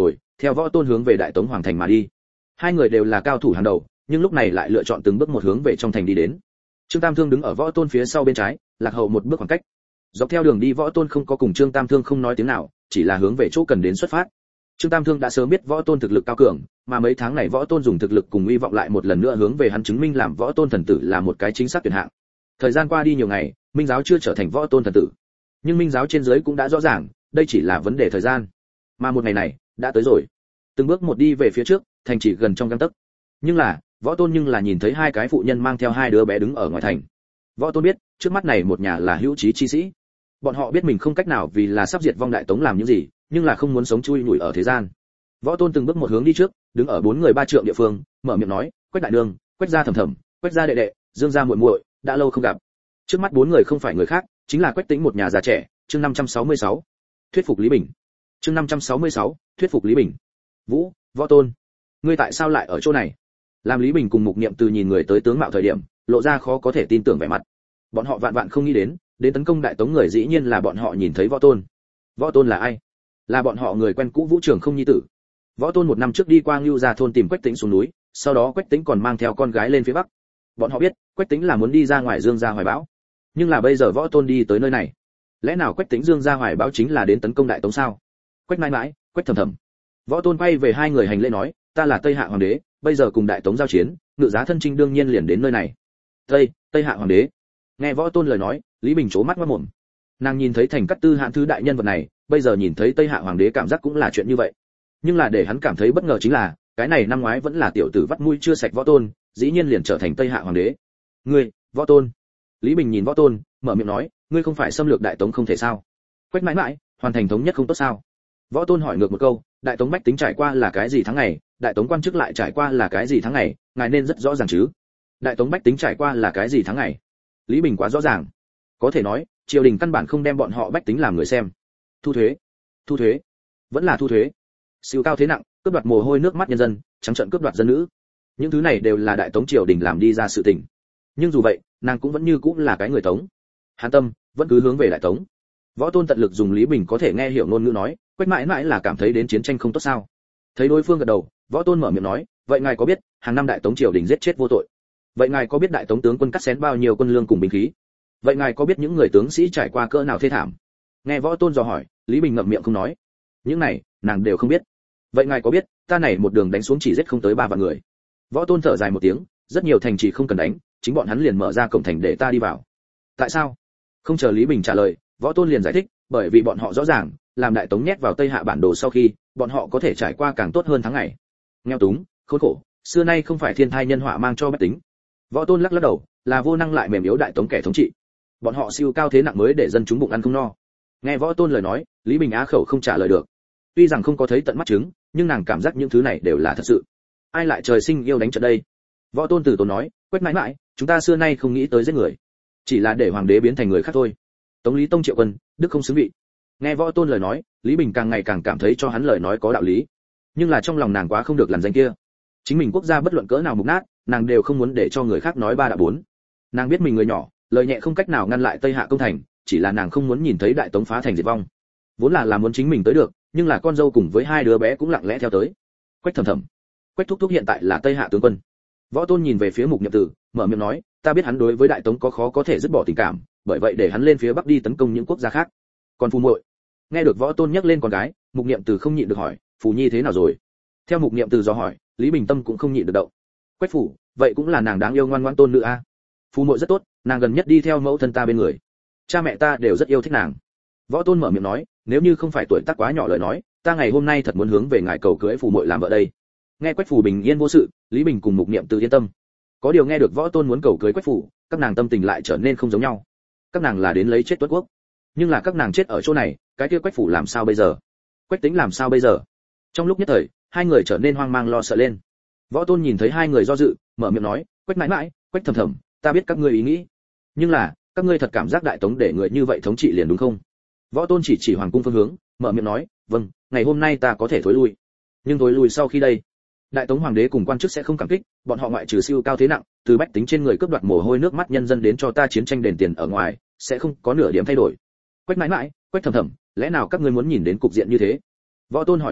theo Võ Tôn hướng về Đại Tống hoàng thành mà đi. Hai người đều là cao thủ hàng đầu, nhưng lúc này lại lựa chọn từng bước một hướng về trong thành đi đến. Trương Tam Thương đứng ở Võ Tôn phía sau bên trái, lạc hậu một bước khoảng cách. Dọc theo đường đi Võ Tôn không có cùng Trương Tam Thương không nói tiếng nào, chỉ là hướng về chỗ cần đến xuất phát. Trương Tam Thương đã sớm biết Võ Tôn thực lực cao cường, mà mấy tháng này Võ Tôn dùng thực lực cùng uy vọng lại một lần nữa hướng về hắn chứng minh làm Võ Tôn thần tử là một cái chính xác tuyệt hạng. Thời gian qua đi nhiều ngày, Minh giáo chưa trở thành Võ Tôn thần tử, nhưng Minh giáo trên dưới cũng đã rõ ràng, đây chỉ là vấn đề thời gian. Mà một ngày này đã tới rồi. Từng bước một đi về phía trước, thành chỉ gần trong gang tấc. Nhưng là, Võ Tôn nhưng là nhìn thấy hai cái phụ nhân mang theo hai đứa bé đứng ở ngoài thành. Võ Tôn biết, trước mắt này một nhà là hữu trí chi sĩ. Bọn họ biết mình không cách nào vì là sắp diệt vong Đại Tống làm những gì, nhưng là không muốn sống chui nhủi ở thế gian. Võ Tôn từng bước một hướng đi trước, đứng ở bốn người ba trượng địa phương, mở miệng nói, Quách đại nương, Quách gia thầm thầm, Quách gia đệ đệ, Dương gia muội muội, đã lâu không gặp. Trước mắt bốn người không phải người khác, chính là Quách Tĩnh một nhà già trẻ. Chương năm trăm sáu mươi sáu, thuyết phục Lý Bình. Chương năm trăm sáu mươi sáu, thuyết phục Lý Bình. Vũ, Võ Tôn, ngươi tại sao lại ở chỗ này? Làm Lý Bình cùng Mục Niệm Từ nhìn người tới tướng mạo thời điểm, lộ ra khó có thể tin tưởng vẻ mặt. Bọn họ vạn vạn không nghĩ đến, đến tấn công Đại Tống người dĩ nhiên là bọn họ nhìn thấy Võ Tôn. Võ Tôn là ai? Là bọn họ người quen cũ Vũ Trường Không nhi tử. Võ Tôn một năm trước đi qua Ngưu Gia thôn tìm Quách Tĩnh xuống núi, sau đó Quách Tĩnh còn mang theo con gái lên phía bắc. Bọn họ biết, Quách Tĩnh là muốn đi ra ngoài Dương gia hoài bão. Nhưng là bây giờ Võ Tôn đi tới nơi này, lẽ nào Quách Tĩnh Dương gia hoài bão chính là đến tấn công Đại Tống sao? Quách mãi mãi, Quách thầm thầm. Võ Tôn quay về hai người hành lễ nói, ta là Tây Hạ hoàng đế, bây giờ cùng Đại Tống giao chiến, ngự giá thân chinh đương nhiên liền đến nơi này. Tây, Tây Hạ hoàng đế. Nghe Võ Tôn lời nói, Lý Bình trố mắt ngoác mồm. Nàng nhìn thấy thành cát tư hãn thứ đại nhân vật này, bây giờ nhìn thấy Tây Hạ hoàng đế cảm giác cũng là chuyện như vậy. Nhưng là để hắn cảm thấy bất ngờ chính là, cái này năm ngoái vẫn là tiểu tử vắt mũi chưa sạch Võ Tôn, dĩ nhiên liền trở thành Tây Hạ hoàng đế. Ngươi, Võ Tôn. Lý Bình nhìn Võ Tôn, mở miệng nói, ngươi không phải xâm lược Đại Tống không thể sao? Quách mãi mãi, hoàn thành thống nhất không tốt sao? Võ Tôn hỏi ngược một câu, Đại Tống bách tính trải qua là cái gì tháng ngày, Đại Tống quan chức lại trải qua là cái gì tháng ngày, ngài nên rất rõ ràng chứ? Đại Tống bách tính trải qua là cái gì tháng ngày? Lý Bình quá rõ ràng. Có thể nói, triều đình căn bản không đem bọn họ bách tính làm người xem. Thu thuế, thu thuế, vẫn là thu thuế. Siêu cao thế nặng, cướp đoạt mồ hôi nước mắt nhân dân, trắng trợn cướp đoạt dân nữ. Những thứ này đều là Đại Tống triều đình làm đi ra sự tình. Nhưng dù vậy, nàng cũng vẫn như cũng là cái người Tống. Hán tâm vẫn cứ hướng về Đại Tống. Võ Tôn tận lực dùng Lý Bình có thể nghe hiểu ngôn ngữ nói, Quách mãi mãi là cảm thấy đến chiến tranh không tốt sao? Thấy đối phương gật đầu, Võ Tôn mở miệng nói, vậy ngài có biết, hàng năm Đại Tống triều đình giết chết vô tội? Vậy ngài có biết Đại Tống tướng quân cắt xén bao nhiêu quân lương cùng binh khí? Vậy ngài có biết những người tướng sĩ trải qua cỡ nào thê thảm? Nghe Võ Tôn dò hỏi, Lý Bình ngậm miệng không nói. Những này, nàng đều không biết. Vậy ngài có biết, ta này một đường đánh xuống chỉ giết không tới ba vạn người. Võ Tôn thở dài một tiếng, rất nhiều thành trì không cần đánh, chính bọn hắn liền mở ra cổng thành để ta đi vào. Tại sao? Không chờ Lý Bình trả lời, Võ Tôn liền giải thích, bởi vì bọn họ rõ ràng, làm Đại Tống nhét vào Tây Hạ bản đồ sau khi, bọn họ có thể trải qua càng tốt hơn tháng ngày. Nghèo túng, khốn khổ, xưa nay không phải thiên thai nhân họa mang cho bách tính. Võ Tôn lắc lắc đầu, là vô năng lại mềm yếu Đại Tống kẻ thống trị. Bọn họ siêu cao thế nặng mới để dân chúng bụng ăn không no. Nghe Võ Tôn lời nói, Lý Bình á khẩu không trả lời được. Tuy rằng không có thấy tận mắt chứng, nhưng nàng cảm giác những thứ này đều là thật sự. Ai lại trời sinh yêu đánh trận đây? Võ Tôn từ tốn nói, Quách mãi mãi, chúng ta xưa nay không nghĩ tới giết người, chỉ là để hoàng đế biến thành người khác thôi. Tống Lý Tông triệu quân, đức không xứng vị. Nghe Võ Tôn lời nói, Lý Bình càng ngày càng cảm thấy cho hắn lời nói có đạo lý. Nhưng là trong lòng nàng quá không được làm danh kia. Chính mình quốc gia bất luận cỡ nào mục nát, nàng đều không muốn để cho người khác nói ba đã bốn. Nàng biết mình người nhỏ, lời nhẹ không cách nào ngăn lại Tây Hạ công thành, chỉ là nàng không muốn nhìn thấy Đại Tống phá thành diệt vong. Vốn là là muốn chính mình tới được, nhưng là con dâu cùng với hai đứa bé cũng lặng lẽ theo tới. Quách thầm thầm, Quách thúc thúc hiện tại là Tây Hạ tướng quân. Võ Tôn nhìn về phía Mục Niệm Tử, mở miệng nói, ta biết hắn đối với Đại Tống có khó có thể dứt bỏ tình cảm, bởi vậy để hắn lên phía bắc đi tấn công những quốc gia khác. Còn Phù muội, nghe được Võ Tôn nhắc lên con gái, Mục Niệm Tử không nhịn được hỏi, Phù Nhi thế nào rồi? Theo Mục Niệm Tử dò hỏi, Lý Bình Tâm cũng không nhịn được động. Quách phủ, vậy cũng là nàng đáng yêu ngoan ngoãn tôn nữ a. Phù muội rất tốt, nàng gần nhất đi theo mẫu thân ta bên người. Cha mẹ ta đều rất yêu thích nàng. Võ Tôn mở miệng nói, nếu như không phải tuổi tác quá nhỏ lời nói, ta ngày hôm nay thật muốn hướng về ngài cầu cưới Phù muội làm vợ đây. Nghe Quách phủ bình yên vô sự, Lý Bình cùng Mục Niệm Tử yên tâm. Có điều nghe được Võ Tôn muốn cầu cưới Quách phủ, các nàng tâm tình lại trở nên không giống nhau. Các nàng là đến lấy chết tuất quốc, nhưng là các nàng chết ở chỗ này, cái kia Quách phủ làm sao bây giờ? Quách Tĩnh làm sao bây giờ? Trong lúc nhất thời, hai người trở nên hoang mang lo sợ lên. Võ Tôn nhìn thấy hai người do dự, mở miệng nói, Quách mãi mãi, Quách thầm thầm, ta biết các ngươi ý nghĩ, nhưng là các ngươi thật cảm giác Đại Tống để người như vậy thống trị liền đúng không? Võ Tôn chỉ chỉ hoàng cung phương hướng, mở miệng nói, vâng, ngày hôm nay ta có thể thối lui, nhưng thối lui sau khi đây, Đại Tống hoàng đế cùng quan chức sẽ không cảm kích, bọn họ ngoại trừ siêu cao thế nặng, từ bách tính trên người cướp đoạt mồ hôi nước mắt nhân dân đến cho ta chiến tranh đền tiền ở ngoài, sẽ không có nửa điểm thay đổi. Quách mãi mãi, Quách thầm thầm, lẽ nào các ngươi muốn nhìn đến cục diện như thế? Võ Tôn hỏi ngược lại,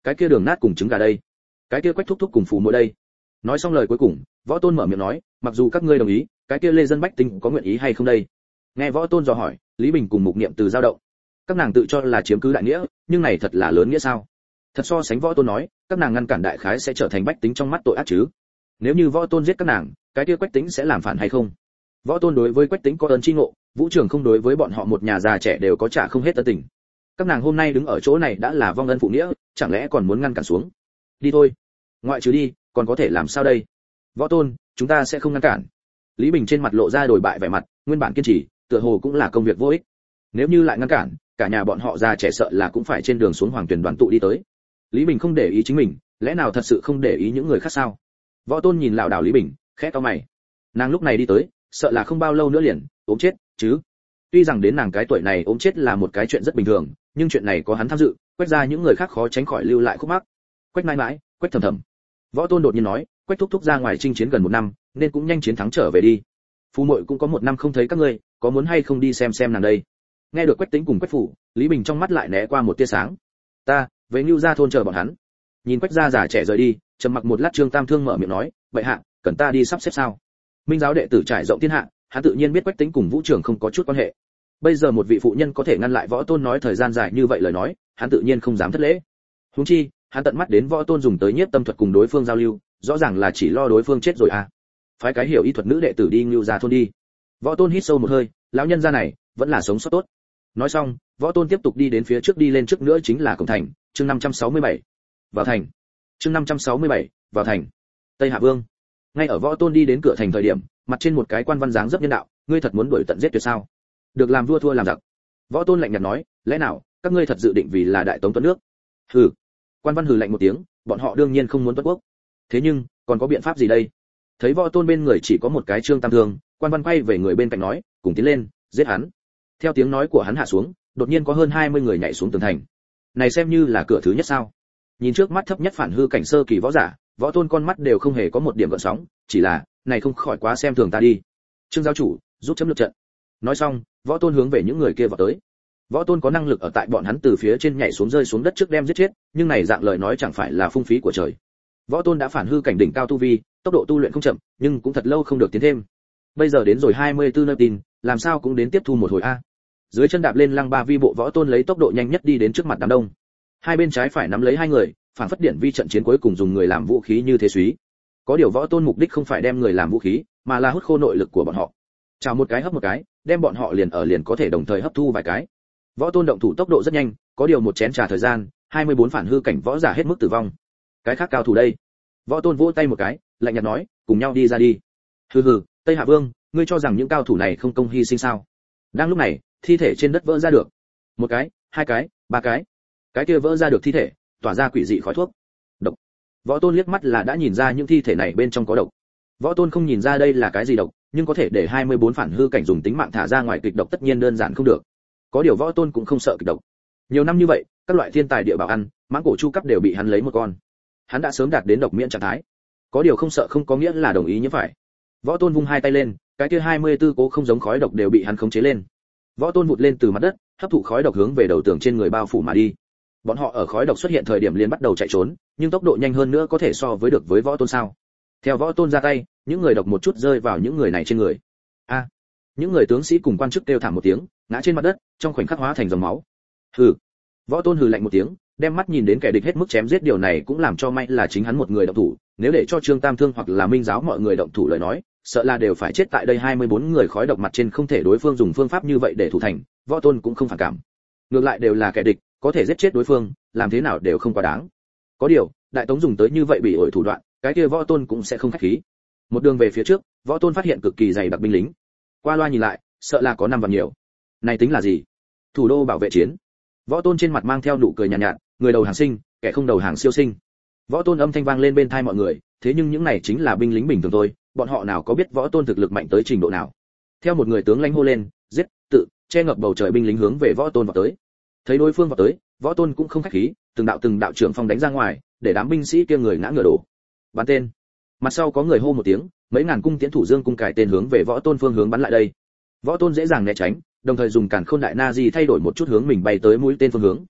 cái kia đường nát cùng trứng gà đây, cái kia quách thúc thúc cùng phù mỗi đây. Nói xong lời cuối cùng, Võ Tôn mở miệng nói, mặc dù các ngươi đồng ý, cái kia lê dân bách tính có nguyện ý hay không đây? Nghe Võ Tôn dò hỏi, Lý Bình cùng Mục Niệm từ dao động. Các nàng tự cho là chiếm cứ đại nghĩa, nhưng này thật là lớn nghĩa sao? Thật so sánh Võ Tôn nói, các nàng ngăn cản đại khái sẽ trở thành bách tính trong mắt tội ác chứ. Nếu như Võ Tôn giết các nàng, cái kia quách tính sẽ làm phản hay không? Võ Tôn đối với quách tính có ơn chi ngộ, Vũ Trường không đối với bọn họ một nhà già trẻ đều có trả không hết ân tình. Các nàng hôm nay đứng ở chỗ này đã là vong ân phụ nghĩa, chẳng lẽ còn muốn ngăn cản xuống? Đi thôi. Ngoại trừ đi, còn có thể làm sao đây? Võ Tôn, chúng ta sẽ không ngăn cản. Lý Bình trên mặt lộ ra đổi bại vẻ mặt, nguyên bản kiên trì, tựa hồ cũng là công việc vô ích. Nếu như lại ngăn cản, cả nhà bọn họ già trẻ sợ là cũng phải trên đường xuống Hoàng Tuyển đoàn tụ đi tới. Lý Bình không để ý chính mình, lẽ nào thật sự không để ý những người khác sao? Võ Tôn nhìn lảo đảo Lý Bình, khẽ cau mày. Nàng lúc này đi tới, sợ là không bao lâu nữa liền ốm chết chứ. Tuy rằng đến nàng cái tuổi này ốm chết là một cái chuyện rất bình thường, nhưng chuyện này có hắn tham dự, Quách ra những người khác khó tránh khỏi lưu lại khúc mắc. Quách mãi mãi, Quách thầm thầm. Võ Tôn đột nhiên nói, Quách thúc thúc ra ngoài chinh chiến gần một năm, nên cũng nhanh chiến thắng trở về đi. Phù muội cũng có một năm không thấy các ngươi, có muốn hay không đi xem xem nàng đây? Nghe được Quách Tĩnh cùng Quách Phủ, Lý Bình trong mắt lại né qua một tia sáng. Ta, với Nưu gia thôn chờ bọn hắn. Nhìn Quách gia già trẻ rời đi, trầm mặc một lát Trương Tam Thương mở miệng nói, vậy hạ, cần ta đi sắp xếp sao? Minh giáo đệ tử trải rộng thiên hạ, hắn tự nhiên biết Quách Tĩnh cùng Vũ Trường không có chút quan hệ. Bây giờ một vị phụ nhân có thể ngăn lại Võ Tôn nói thời gian dài như vậy lời nói, hắn tự nhiên không dám thất lễ. Huống chi, hắn tận mắt đến Võ Tôn dùng tới nhiếp tâm thuật cùng đối phương giao lưu, rõ ràng là chỉ lo đối phương chết rồi à. Phái cái hiểu y thuật nữ đệ tử đi Nưu gia thôn đi. Võ Tôn hít sâu một hơi, lão nhân gia này vẫn là sống sót tốt. Nói xong, Võ Tôn tiếp tục đi đến phía trước, đi lên trước nữa chính là cổng thành, chương năm trăm sáu mươi bảy. Vào thành. Chương năm trăm sáu mươi bảy, vào thành. Tây Hạ Vương. Ngay ở Võ Tôn đi đến cửa thành thời điểm, mặt trên một cái quan văn dáng dấp nhân đạo, ngươi thật muốn đuổi tận giết tuyệt sao? Được làm vua thua làm giặc. Võ Tôn lạnh nhạt nói, lẽ nào các ngươi thật dự định vì là đại tống tuấn nước? Hừ. Quan văn hừ lạnh một tiếng, bọn họ đương nhiên không muốn tuấn quốc. Thế nhưng, còn có biện pháp gì đây? Thấy Võ Tôn bên người chỉ có một cái Trương Tam Thương, quan văn quay về người bên cạnh nói, cùng tiến lên, giết hắn. Theo tiếng nói của hắn hạ xuống, đột nhiên có hơn hai mươi người nhảy xuống tường thành. Này xem như là cửa thứ nhất sao? Nhìn trước mắt thấp nhất phản hư cảnh sơ kỳ võ giả, Võ Tôn con mắt đều không hề có một điểm gợn sóng, chỉ là, này không khỏi quá xem thường ta đi. Trương giáo chủ, giúp chấm lực trận. Nói xong, Võ Tôn hướng về những người kia vào tới. Võ Tôn có năng lực ở tại bọn hắn từ phía trên nhảy xuống rơi xuống đất trước đem giết chết, nhưng này dạng lời nói chẳng phải là phung phí của trời. Võ Tôn đã phản hư cảnh đỉnh cao tu vi, tốc độ tu luyện không chậm, nhưng cũng thật lâu không được tiến thêm. Bây giờ đến rồi hai mươi tư nơi tin, làm sao cũng đến tiếp thu một hồi a. Dưới chân đạp lên lăng ba vi bộ, Võ Tôn lấy tốc độ nhanh nhất đi đến trước mặt đám đông. Hai bên trái phải nắm lấy hai người, phản phất điển vi trận chiến cuối cùng dùng người làm vũ khí như thế súy. Có điều Võ Tôn mục đích không phải đem người làm vũ khí, mà là hút khô nội lực của bọn họ. Chào một cái hấp một cái, đem bọn họ liền ở liền có thể đồng thời hấp thu vài cái. Võ Tôn động thủ tốc độ rất nhanh, có điều một chén trà thời gian, hai mươi bốn phản hư cảnh võ giả hết mức tử vong. Cái khác cao thủ đây. Võ Tôn vỗ tay một cái, lạnh nhạt nói, cùng nhau đi ra đi. Hừ hừ, Tây Hạ Vương, ngươi cho rằng những cao thủ này không công hy sinh sao? Đang lúc này, thi thể trên đất vỡ ra được. Một cái, hai cái, ba cái. Cái kia vỡ ra được thi thể, tỏa ra quỷ dị khói thuốc. Độc. Võ Tôn liếc mắt là đã nhìn ra những thi thể này bên trong có độc. Võ Tôn không nhìn ra đây là cái gì độc, nhưng có thể để hai mươi bốn phản hư cảnh dùng tính mạng thả ra ngoài kịch độc tất nhiên đơn giản không được. Có điều Võ Tôn cũng không sợ kịch độc. Nhiều năm như vậy, các loại thiên tài địa bảo ăn, mãng cổ chu cấp đều bị hắn lấy một con. Hắn đã sớm đạt đến độc miễn trạng thái. Có điều không sợ không có nghĩa là đồng ý như phải. Võ Tôn vung hai tay lên, cái kia hai mươi tư cố không giống khói độc đều bị hắn khống chế lên. Võ Tôn vụt lên từ mặt đất, hấp thụ khói độc hướng về đầu tường trên người bao phủ mà đi. Bọn họ ở khói độc xuất hiện thời điểm liền bắt đầu chạy trốn, nhưng tốc độ nhanh hơn nữa có thể so với được với Võ Tôn sao? Theo Võ Tôn ra tay, những người độc một chút rơi vào những người này trên người. A! À, những người tướng sĩ cùng quan chức kêu thảm một tiếng, ngã trên mặt đất, trong khoảnh khắc hóa thành dòng máu. Hừ! Võ Tôn hừ lạnh một tiếng, đem mắt nhìn đến kẻ địch hết mức chém giết, điều này cũng làm cho may là chính hắn một người động thủ, nếu để cho Trương Tam Thương hoặc là Minh giáo mọi người động thủ lời nói, sợ là đều phải chết tại đây. hai mươi bốn người khói độc mặt trên không thể đối phương dùng phương pháp như vậy để thủ thành, Võ Tôn cũng không phản cảm. Ngược lại đều là kẻ địch, có thể giết chết đối phương, làm thế nào đều không quá đáng. Có điều, Đại Tống dùng tới như vậy bị ổi thủ đoạn, cái kia Võ Tôn cũng sẽ không khách khí. Một đường về phía trước, Võ Tôn phát hiện cực kỳ dày đặc binh lính. Qua loa nhìn lại, sợ là có năm vạn nhiều. Này tính là gì? Thủ đô bảo vệ chiến. Võ Tôn trên mặt mang theo nụ cười nhàn nhạt, nhạt, người đầu hàng sinh, kẻ không đầu hàng siêu sinh. Võ Tôn âm thanh vang lên bên tai mọi người, thế nhưng những này chính là binh lính bình thường thôi, bọn họ nào có biết Võ Tôn thực lực mạnh tới trình độ nào. Theo một người tướng lãnh hô lên, giết, tự, che ngập bầu trời binh lính hướng về Võ Tôn vào tới. Thấy đối phương vào tới, Võ Tôn cũng không khách khí, từng đạo từng đạo trưởng phong đánh ra ngoài, để đám binh sĩ kia người ngã ngửa đổ. Bắn tên. Mặt sau có người hô một tiếng, mấy ngàn cung tiễn thủ dương cung cài tên hướng về Võ Tôn phương hướng bắn lại đây. Võ Tôn dễ dàng né tránh, đồng thời dùng càn khôn đại na di thay đổi một chút hướng mình bay tới mũi tên phương hướng.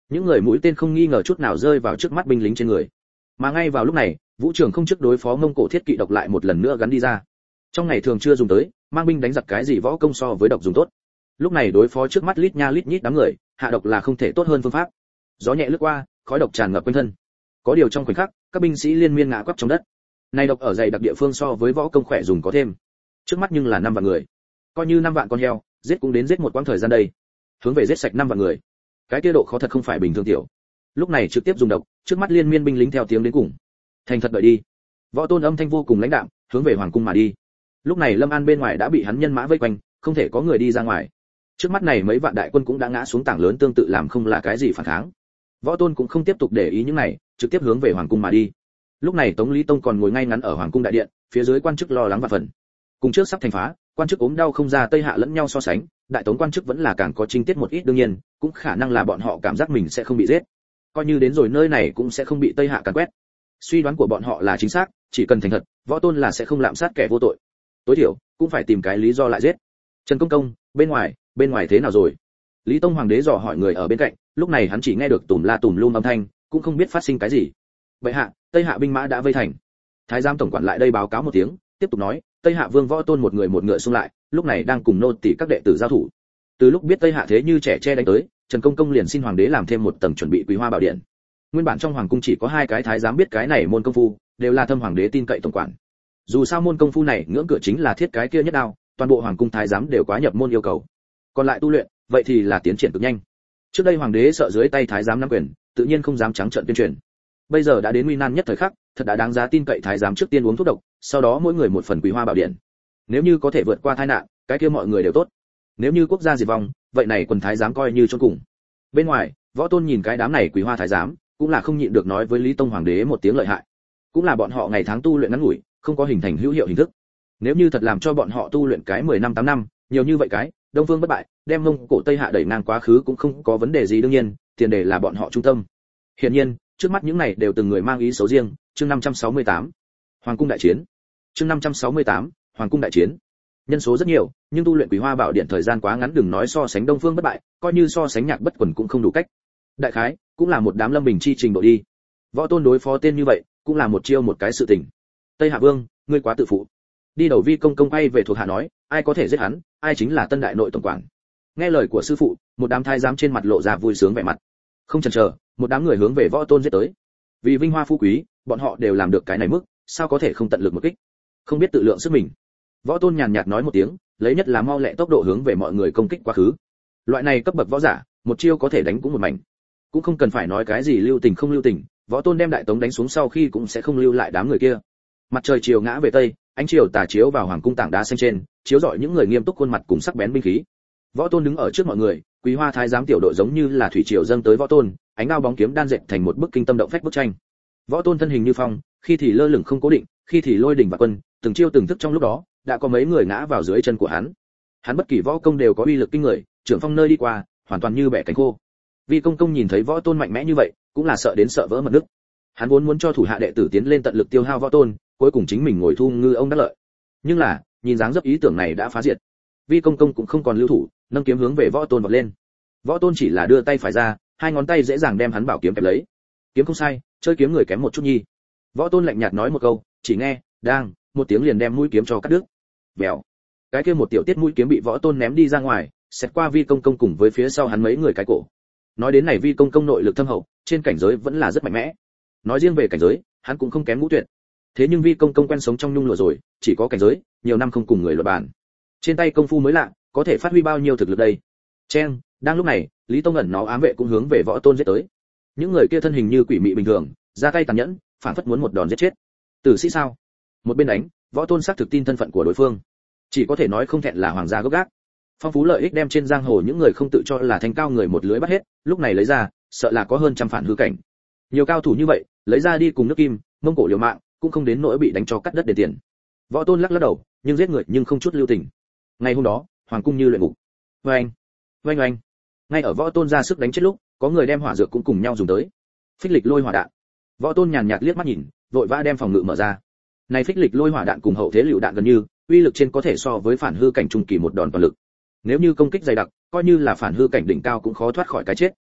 Những người mũi tên không nghi ngờ chút nào rơi vào trước mắt binh lính trên người. Mà ngay vào lúc này, Vũ Trường không trước đối phó Mông Cổ thiết kỵ độc lại một lần nữa gắn đi ra. Trong ngày thường chưa dùng tới, mang binh đánh giặc cái gì võ công so với độc dùng tốt. Lúc này đối phó trước mắt lít nha lít nhít đám người, hạ độc là không thể tốt hơn phương pháp. Gió nhẹ lướt qua, khói độc tràn ngập quanh thân. Có điều trong khoảnh khắc, các binh sĩ liên miên ngã quắp trong đất. Này độc ở dày đặc địa phương so với võ công khỏe dùng có thêm. Trước mắt nhưng là năm vạn người. Coi như năm vạn con heo, giết cũng đến giết một quãng thời gian đây. Hướng về giết sạch năm vạn người. Cái kia độ khó thật không phải bình thường tiểu. Lúc này trực tiếp dùng độc, trước mắt liên miên binh lính theo tiếng đến cùng. Thành thật đợi đi. Võ Tôn âm thanh vô cùng lãnh đạm, hướng về hoàng cung mà đi. Lúc này Lâm An bên ngoài đã bị hắn nhân mã vây quanh, không thể có người đi ra ngoài. Trước mắt này mấy vạn đại quân cũng đã ngã xuống tảng lớn tương tự làm không là cái gì phản kháng. Võ Tôn cũng không tiếp tục để ý những này, trực tiếp hướng về hoàng cung mà đi. Lúc này Tống Lý Tông còn ngồi ngay ngắn ở hoàng cung đại điện, phía dưới quan chức lo lắng và phần. Cùng trước sắp thành phá, quan chức ốm đau không ra tây hạ lẫn nhau so sánh, đại tống quan chức vẫn là càng có trinh tiết một ít đương nhiên, cũng khả năng là bọn họ cảm giác mình sẽ không bị giết. Coi như đến rồi nơi này cũng sẽ không bị tây hạ càn quét. Suy đoán của bọn họ là chính xác, chỉ cần thành thật, Võ Tôn là sẽ không lạm sát kẻ vô tội. Tối thiểu cũng phải tìm cái lý do lại giết. Trần Công Công, bên ngoài, bên ngoài thế nào rồi? Lý Tông hoàng đế dò hỏi người ở bên cạnh, lúc này hắn chỉ nghe được tùm la tùm lum âm thanh, cũng không biết phát sinh cái gì. Vậy hạ, Tây Hạ binh mã đã vây thành. Thái giám tổng quản lại đây báo cáo một tiếng, tiếp tục nói, Tây Hạ Vương Võ Tôn một người một ngựa xung lại, lúc này đang cùng nô tỳ các đệ tử giao thủ. Từ lúc biết Tây Hạ thế như trẻ tre đánh tới, Trần Công Công liền xin hoàng đế làm thêm một tầng chuẩn bị Quý Hoa Bảo Điện. Nguyên bản trong hoàng cung chỉ có hai cái thái giám biết cái này môn công phu, đều là thâm hoàng đế tin cậy tổng quản. Dù sao môn công phu này ngưỡng cửa chính là thiết cái kia nhất đao, toàn bộ hoàng cung thái giám đều quá nhập môn yêu cầu. Còn lại tu luyện, vậy thì là tiến triển cực nhanh. Trước đây hoàng đế sợ dưới tay thái giám nắm quyền, tự nhiên không dám trắng trợn tuyên truyền. Bây giờ đã đến nguy nan nhất thời khắc, thật đã đáng giá tin cậy thái giám trước tiên uống thuốc độc, sau đó mỗi người một phần Quý Hoa Bảo Điện. Nếu như có thể vượt qua tai nạn, cái kia mọi người đều tốt. Nếu như quốc gia diệt vong, vậy này quần thái giám coi như chôn cùng. Bên ngoài, Võ Tôn nhìn cái đám này Quý Hoa thái giám, cũng là không nhịn được nói với Lý Tông hoàng đế một tiếng lợi hại. Cũng là bọn họ ngày tháng tu luyện ngắn ngủi, không có hình thành hữu hiệu hình thức. Nếu như thật làm cho bọn họ tu luyện cái mười năm tám năm, nhiều như vậy cái, Đông Vương bất bại, đem Mông Cổ Tây Hạ đẩy ngang quá khứ cũng không có vấn đề gì đương nhiên, tiền đề là bọn họ trung tâm. Hiển nhiên, trước mắt những này đều từng người mang ý xấu riêng, chương năm trăm sáu mươi tám. Hoàng cung đại chiến. Chương năm trăm sáu mươi tám, Hoàng cung đại chiến. Nhân số rất nhiều, nhưng tu luyện Quý Hoa Bảo Điện thời gian quá ngắn đừng nói so sánh Đông Phương bất bại, coi như so sánh Nhạc Bất Quần cũng không đủ cách. Đại khái, cũng là một đám lâm bình chi trình độ đi. Võ Tôn đối phó tên như vậy, cũng là một chiêu một cái sự tình. Tây Hạ Vương, ngươi quá tự phụ. Đi đầu Vi công công quay về thuộc hạ nói, ai có thể giết hắn, ai chính là tân đại nội tổng quản. Nghe lời của sư phụ, một đám thái giám trên mặt lộ ra vui sướng vẻ mặt. Không chần chờ, một đám người hướng về Võ Tôn giết tới. Vì vinh hoa phú quý, bọn họ đều làm được cái này mức, sao có thể không tận lực một kích. Không biết tự lượng sức mình. Võ Tôn nhàn nhạt nói một tiếng, lấy nhất là mau lẹ tốc độ hướng về mọi người công kích quá khứ. Loại này cấp bậc võ giả, một chiêu có thể đánh cũng một mảnh. Cũng không cần phải nói cái gì lưu tình không lưu tình, Võ Tôn đem đại tống đánh xuống sau khi cũng sẽ không lưu lại đám người kia. Mặt trời chiều ngã về tây, ánh chiều tà chiếu vào hoàng cung tảng đá xanh trên, chiếu rọi những người nghiêm túc khuôn mặt cùng sắc bén binh khí. Võ Tôn đứng ở trước mọi người, Quý Hoa thái giám tiểu đội giống như là thủy triều dâng tới Võ Tôn, ánh đao bóng kiếm đan dệt thành một bức kinh tâm động phách bức tranh. Võ Tôn thân hình như phong, khi thì lơ lửng không cố định, khi thì lôi đỉnh và quân, từng chiêu từng thức trong lúc đó, đã có mấy người ngã vào dưới chân của hắn. Hắn bất kỳ võ công đều có uy lực kinh người, trưởng phong nơi đi qua, hoàn toàn như bẻ cánh khô. Vi công công nhìn thấy Võ Tôn mạnh mẽ như vậy, cũng là sợ đến sợ vỡ mật nước. Hắn vốn muốn cho thủ hạ đệ tử tiến lên tận lực tiêu hao Võ Tôn, cuối cùng chính mình ngồi thu ngư ông đắc lợi. Nhưng là, nhìn dáng dấp ý tưởng này đã phá diệt. Vi công công cũng không còn lưu thủ, nâng kiếm hướng về Võ Tôn vọt lên. Võ Tôn chỉ là đưa tay phải ra, hai ngón tay dễ dàng đem hắn bảo kiếm kẹp lấy. Kiếm không sai, chơi kiếm người kém một chút nhi. Võ Tôn lạnh nhạt nói một câu, chỉ nghe, đang, một tiếng liền đem mũi kiếm cho cắt đứt. Bèo. Cái kia một tiểu tiết mũi kiếm bị Võ Tôn ném đi ra ngoài, xẹt qua Vi công công cùng với phía sau hắn mấy người cái cổ. Nói đến này Vi công công nội lực thâm hậu, trên cảnh giới vẫn là rất mạnh mẽ. Nói riêng về cảnh giới, hắn cũng không kém Ngũ Tuyệt. Thế nhưng Vi công công quen sống trong nhung lụa rồi, chỉ có cảnh giới, nhiều năm không cùng người luận bàn. Trên tay công phu mới lạ, có thể phát huy bao nhiêu thực lực đây. Chen, đang lúc này, Lý Tông ẩn nó ám vệ cũng hướng về Võ Tôn giết tới. Những người kia thân hình như quỷ mị bình thường, ra tay tàn nhẫn, phản phất muốn một đòn giết chết. Tử sĩ sao? Một bên đánh, Võ Tôn xác thực tin thân phận của đối phương, chỉ có thể nói không thẹn là hoàng gia gốc gác. Phong phú lợi ích đem trên giang hồ những người không tự cho là thanh cao người một lưới bắt hết, lúc này lấy ra, sợ là có hơn trăm phản hư cảnh. Nhiều cao thủ như vậy, lấy ra đi cùng nước Kim, Mông Cổ liều mạng, cũng không đến nỗi bị đánh cho cắt đất để tiền. Võ Tôn lắc lắc đầu, nhưng giết người nhưng không chút lưu tình. Ngày hôm đó, hoàng cung như luyện ngục. Oanh, oanh oanh. Ngay ở Võ Tôn ra sức đánh chết lúc, có người đem hỏa dược cũng cùng nhau dùng tới. Phích lịch lôi hỏa đạn. Võ Tôn nhàn nhạt liếc mắt nhìn, vội vã đem phòng ngự mở ra. Này phích lịch lôi hỏa đạn cùng hậu thế lựu đạn gần như, uy lực trên có thể so với phản hư cảnh trung kỳ một đòn toàn lực. Nếu như công kích dày đặc, coi như là phản hư cảnh đỉnh cao cũng khó thoát khỏi cái chết.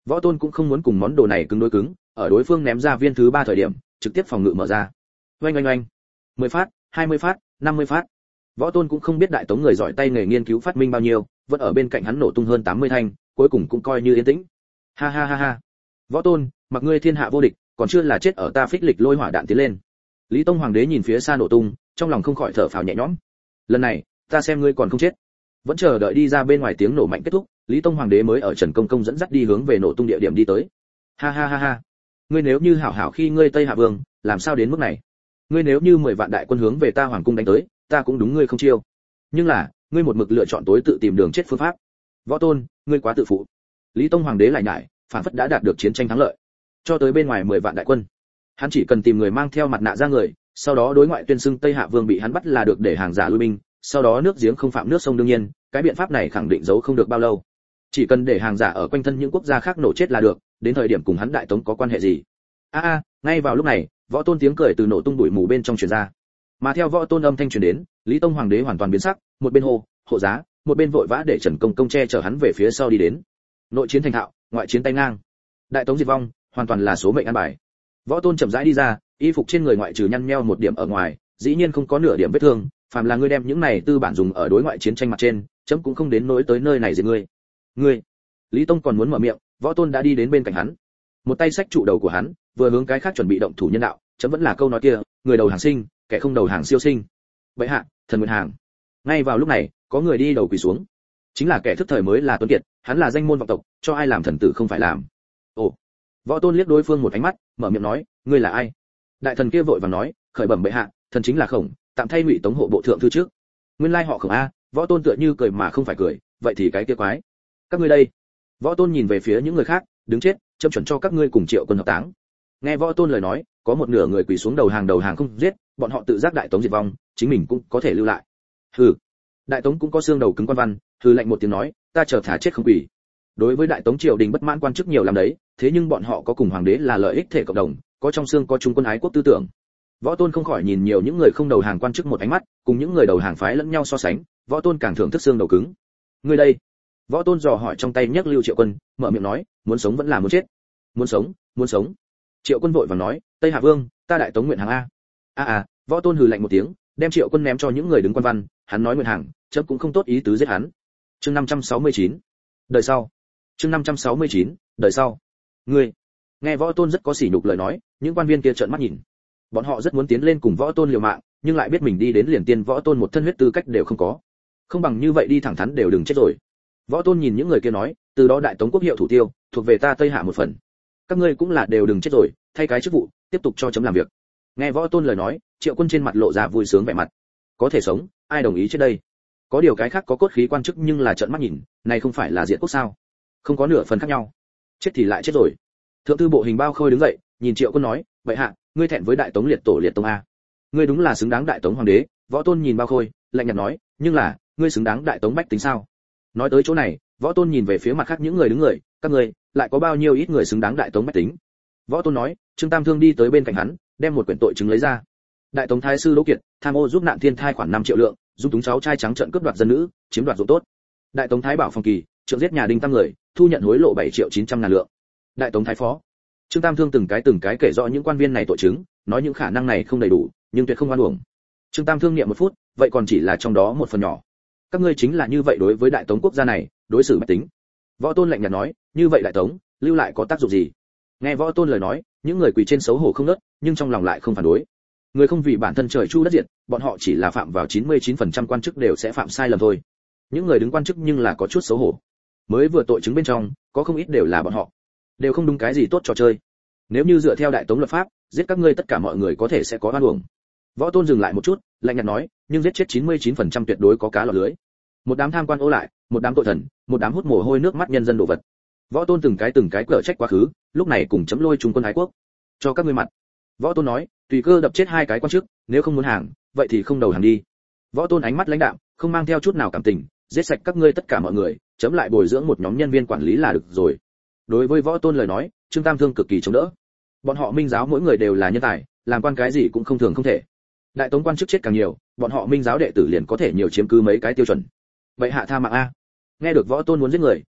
Võ Tôn cũng không muốn cùng món đồ này cứng đối cứng, ở đối phương ném ra viên thứ ba thời điểm, trực tiếp phòng ngự mở ra. Oanh oanh oanh. mười phát, hai mươi phát, năm mươi phát. Võ Tôn cũng không biết Đại Tống người giỏi tay nghề nghiên cứu phát minh bao nhiêu, vẫn ở bên cạnh hắn nổ tung hơn tám mươi thanh, cuối cùng cũng coi như yên tĩnh. Ha ha ha ha. Võ Tôn, mặc ngươi thiên hạ vô địch, còn chưa là chết ở ta phích lịch lôi hỏa đạn tiến lên. Lý Tông Hoàng đế nhìn phía xa nổ tung, trong lòng không khỏi thở phào nhẹ nhõm. Lần này, ta xem ngươi còn không chết. Vẫn chờ đợi đi ra bên ngoài tiếng nổ mạnh kết thúc, Lý Tông Hoàng đế mới ở Trần Công Công dẫn dắt đi hướng về nổ tung địa điểm đi tới. Ha ha ha ha. Ngươi nếu như hảo hảo khi ngươi Tây Hạ Vương, làm sao đến mức này? Ngươi nếu như mười vạn đại quân hướng về ta hoàng cung đánh tới, ta cũng đúng ngươi không chiêu. Nhưng là, ngươi một mực lựa chọn tối tự tìm đường chết phương pháp. Võ Tôn, ngươi quá tự phụ. Lý Tông Hoàng đế lại nhải, phản phất đã đạt được chiến tranh thắng lợi. Cho tới bên ngoài mười vạn đại quân, hắn chỉ cần tìm người mang theo mặt nạ ra người, sau đó đối ngoại tuyên xưng Tây Hạ Vương bị hắn bắt là được để hàng giả lui binh, sau đó nước giếng không phạm nước sông. Đương nhiên, cái biện pháp này khẳng định giấu không được bao lâu. Chỉ cần để hàng giả ở quanh thân những quốc gia khác nổ chết là được, đến thời điểm cùng hắn Đại Tống có quan hệ gì? A a, ngay vào lúc này, Võ Tôn tiếng cười từ nổ tung bụi mù bên trong truyền ra. Mà theo Võ Tôn âm thanh truyền đến, Lý Tông Hoàng đế hoàn toàn biến sắc, một bên hô, hộ giá, một bên vội vã để Trần Công Công che chở hắn về phía sau đi đến. Nội chiến thành thạo, ngoại chiến tay ngang. Đại Tống diệt vong, hoàn toàn là số mệnh an bài. Võ Tôn chậm rãi đi ra, y phục trên người ngoại trừ nhăn nheo một điểm ở ngoài, dĩ nhiên không có nửa điểm vết thương, phàm là ngươi đem những này tư bản dùng ở đối ngoại chiến tranh mặt trên, chấm cũng không đến nỗi tới nơi này giết ngươi. Ngươi. Lý Tông còn muốn mở miệng, Võ Tôn đã đi đến bên cạnh hắn. Một tay xách trụ đầu của hắn, vừa hướng cái khác chuẩn bị động thủ nhân đạo, chấm vẫn là câu nói kia, người đầu hàng sinh, kẻ không đầu hàng siêu sinh. Bệ hạ, thần nguyện hàng. Ngay vào lúc này, có người đi đầu quỳ xuống. Chính là kẻ thức thời mới là tuấn kiệt, hắn là danh môn vọng tộc, cho ai làm thần tử không phải làm. Ồ. Võ Tôn liếc đối phương một ánh mắt, mở miệng nói, ngươi là ai? Đại thần kia vội vàng nói, khởi bẩm bệ hạ, thần chính là Khổng, tạm thay Ngụy Tống hộ bộ thượng thư trước. Nguyên lai họ Khổng a. Võ Tôn tựa như cười mà không phải cười, vậy thì cái kia quái. Các ngươi đây. Võ Tôn nhìn về phía những người khác, đứng chết, châm chuẩn cho các ngươi cùng Triệu Quân hợp táng. Nghe Võ Tôn lời nói, có một nửa người quỳ xuống đầu hàng đầu hàng không giết, bọn họ tự giác Đại Tống diệt vong, chính mình cũng có thể lưu lại. Hừ. Đại Tống cũng có xương đầu cứng quan văn, hừ lạnh một tiếng nói, ta chờ thả chết không quỳ. Đối với Đại Tống triều đình bất mãn quan chức nhiều làm đấy, thế nhưng bọn họ có cùng hoàng đế là lợi ích thể cộng đồng, có trong xương có chung quân ái quốc tư tưởng. Võ Tôn không khỏi nhìn nhiều những người không đầu hàng quan chức một ánh mắt, cùng những người đầu hàng phái lẫn nhau so sánh, Võ Tôn càng thưởng thức xương đầu cứng. Ngươi đây. Võ Tôn dò hỏi trong tay nhấc Lưu Triệu Quân, mở miệng nói, muốn sống vẫn là muốn chết? Muốn sống, muốn sống. Triệu Quân vội vàng nói, Tây Hạ Vương, ta Đại Tống nguyện hàng a. A a, Võ Tôn hừ lạnh một tiếng, đem Triệu Quân ném cho những người đứng quan văn, hắn nói nguyện hàng, chấm cũng không tốt ý tứ giết hắn. Chương năm trăm sáu mươi chín. Đời sau. Chương năm trăm sáu mươi chín, đời sau. Ngươi. Nghe Võ Tôn rất có sỉ nhục lời nói, những quan viên kia trợn mắt nhìn. Bọn họ rất muốn tiến lên cùng Võ Tôn liều mạng, nhưng lại biết mình đi đến liền tiên Võ Tôn một thân huyết tư cách đều không có. Không bằng như vậy đi thẳng thắn đều đừng chết rồi. Võ Tôn nhìn những người kia nói, từ đó Đại Tống quốc hiệu thủ tiêu, thuộc về ta Tây Hạ một phần. Các ngươi cũng là đều đừng chết rồi, thay cái chức vụ, tiếp tục cho chấm làm việc. Nghe Võ Tôn lời nói, Triệu Quân trên mặt lộ ra vui sướng vẻ mặt. Có thể sống, ai đồng ý chết đây? Có điều cái khác có cốt khí quan chức nhưng là trợn mắt nhìn, này không phải là diệt quốc sao? Không có nửa phần khác nhau. Chết thì lại chết rồi. Thượng thư bộ Hình Bao Khôi đứng dậy, nhìn Triệu Quân nói, vậy hạ, ngươi thẹn với Đại Tống liệt tổ liệt tông a. Ngươi đúng là xứng đáng Đại Tống hoàng đế. Võ Tôn nhìn Bao Khôi, lạnh nhạt nói, nhưng là, ngươi xứng đáng Đại Tống bách tính sao? Nói tới chỗ này, Võ Tôn nhìn về phía mặt khác những người đứng người, các ngươi, lại có bao nhiêu ít người xứng đáng Đại Tống bách tính? Võ Tôn nói, Trương Tam Thương đi tới bên cạnh hắn, đem một quyển tội chứng lấy ra. Đại Tống thái sư Đỗ Kiệt, tham ô giúp nạn thiên thai khoảng năm triệu lượng, dung túng cháu trai trắng trợn cướp đoạt dân nữ, chiếm đoạt ruộng tốt. Đại Tống thái bảo Phong Kỳ, trượng giết nhà Đinh Tam người, thu nhận hối lộ bảy triệu chín trăm ngàn lượng. Đại Tống thái phó. Trương Tam Thương từng cái từng cái kể rõ những quan viên này tội chứng, nói những khả năng này không đầy đủ, nhưng tuyệt không oan uổng. Trương Tam Thương niệm một phút, vậy còn chỉ là trong đó một phần nhỏ. Các ngươi chính là như vậy đối với Đại Tống quốc gia này, đối xử bách tính. Võ Tôn lạnh nhạt nói, như vậy Đại Tống, lưu lại có tác dụng gì? Nghe Võ Tôn lời nói, những người quỳ trên xấu hổ không nớt, nhưng trong lòng lại không phản đối. Người không vì bản thân trời chu đất diệt, bọn họ chỉ là phạm vào chín mươi chín phần trăm quan chức đều sẽ phạm sai lầm thôi. Những người đứng quan chức nhưng là có chút xấu hổ. Mới vừa tội chứng bên trong, có không ít đều là bọn họ, đều không đúng cái gì tốt trò chơi. Nếu như dựa theo Đại Tống luật pháp, giết các ngươi tất cả mọi người có thể sẽ có oan uổng. Võ Tôn dừng lại một chút, lạnh nhạt nói, nhưng giết chết chín mươi chín phần trăm tuyệt đối có cá lọt lưới. Một đám tham quan ô lại, một đám tội thần, một đám hút mồ hôi nước mắt nhân dân đồ vật. Võ Tôn từng cái từng cái cở trách quá khứ, lúc này cùng chấm lôi trung quân ái quốc, cho các ngươi mặt. Võ Tôn nói, tùy cơ đập chết hai cái quan chức, nếu không muốn hàng, vậy thì không đầu hàng đi. Võ Tôn ánh mắt lãnh đạm, không mang theo chút nào cảm tình, giết sạch các ngươi tất cả mọi người, chấm lại bồi dưỡng một nhóm nhân viên quản lý là được rồi. Đối với Võ Tôn lời nói, Trương Tam Thương cực kỳ chống đỡ. Bọn họ Minh giáo mỗi người đều là nhân tài, làm quan cái gì cũng không thường không thể. Đại Tống quan chức chết càng nhiều, bọn họ Minh giáo đệ tử liền có thể nhiều chiếm cứ mấy cái tiêu chuẩn. Vậy hạ tha mạng a. Nghe được Võ Tôn muốn giết người,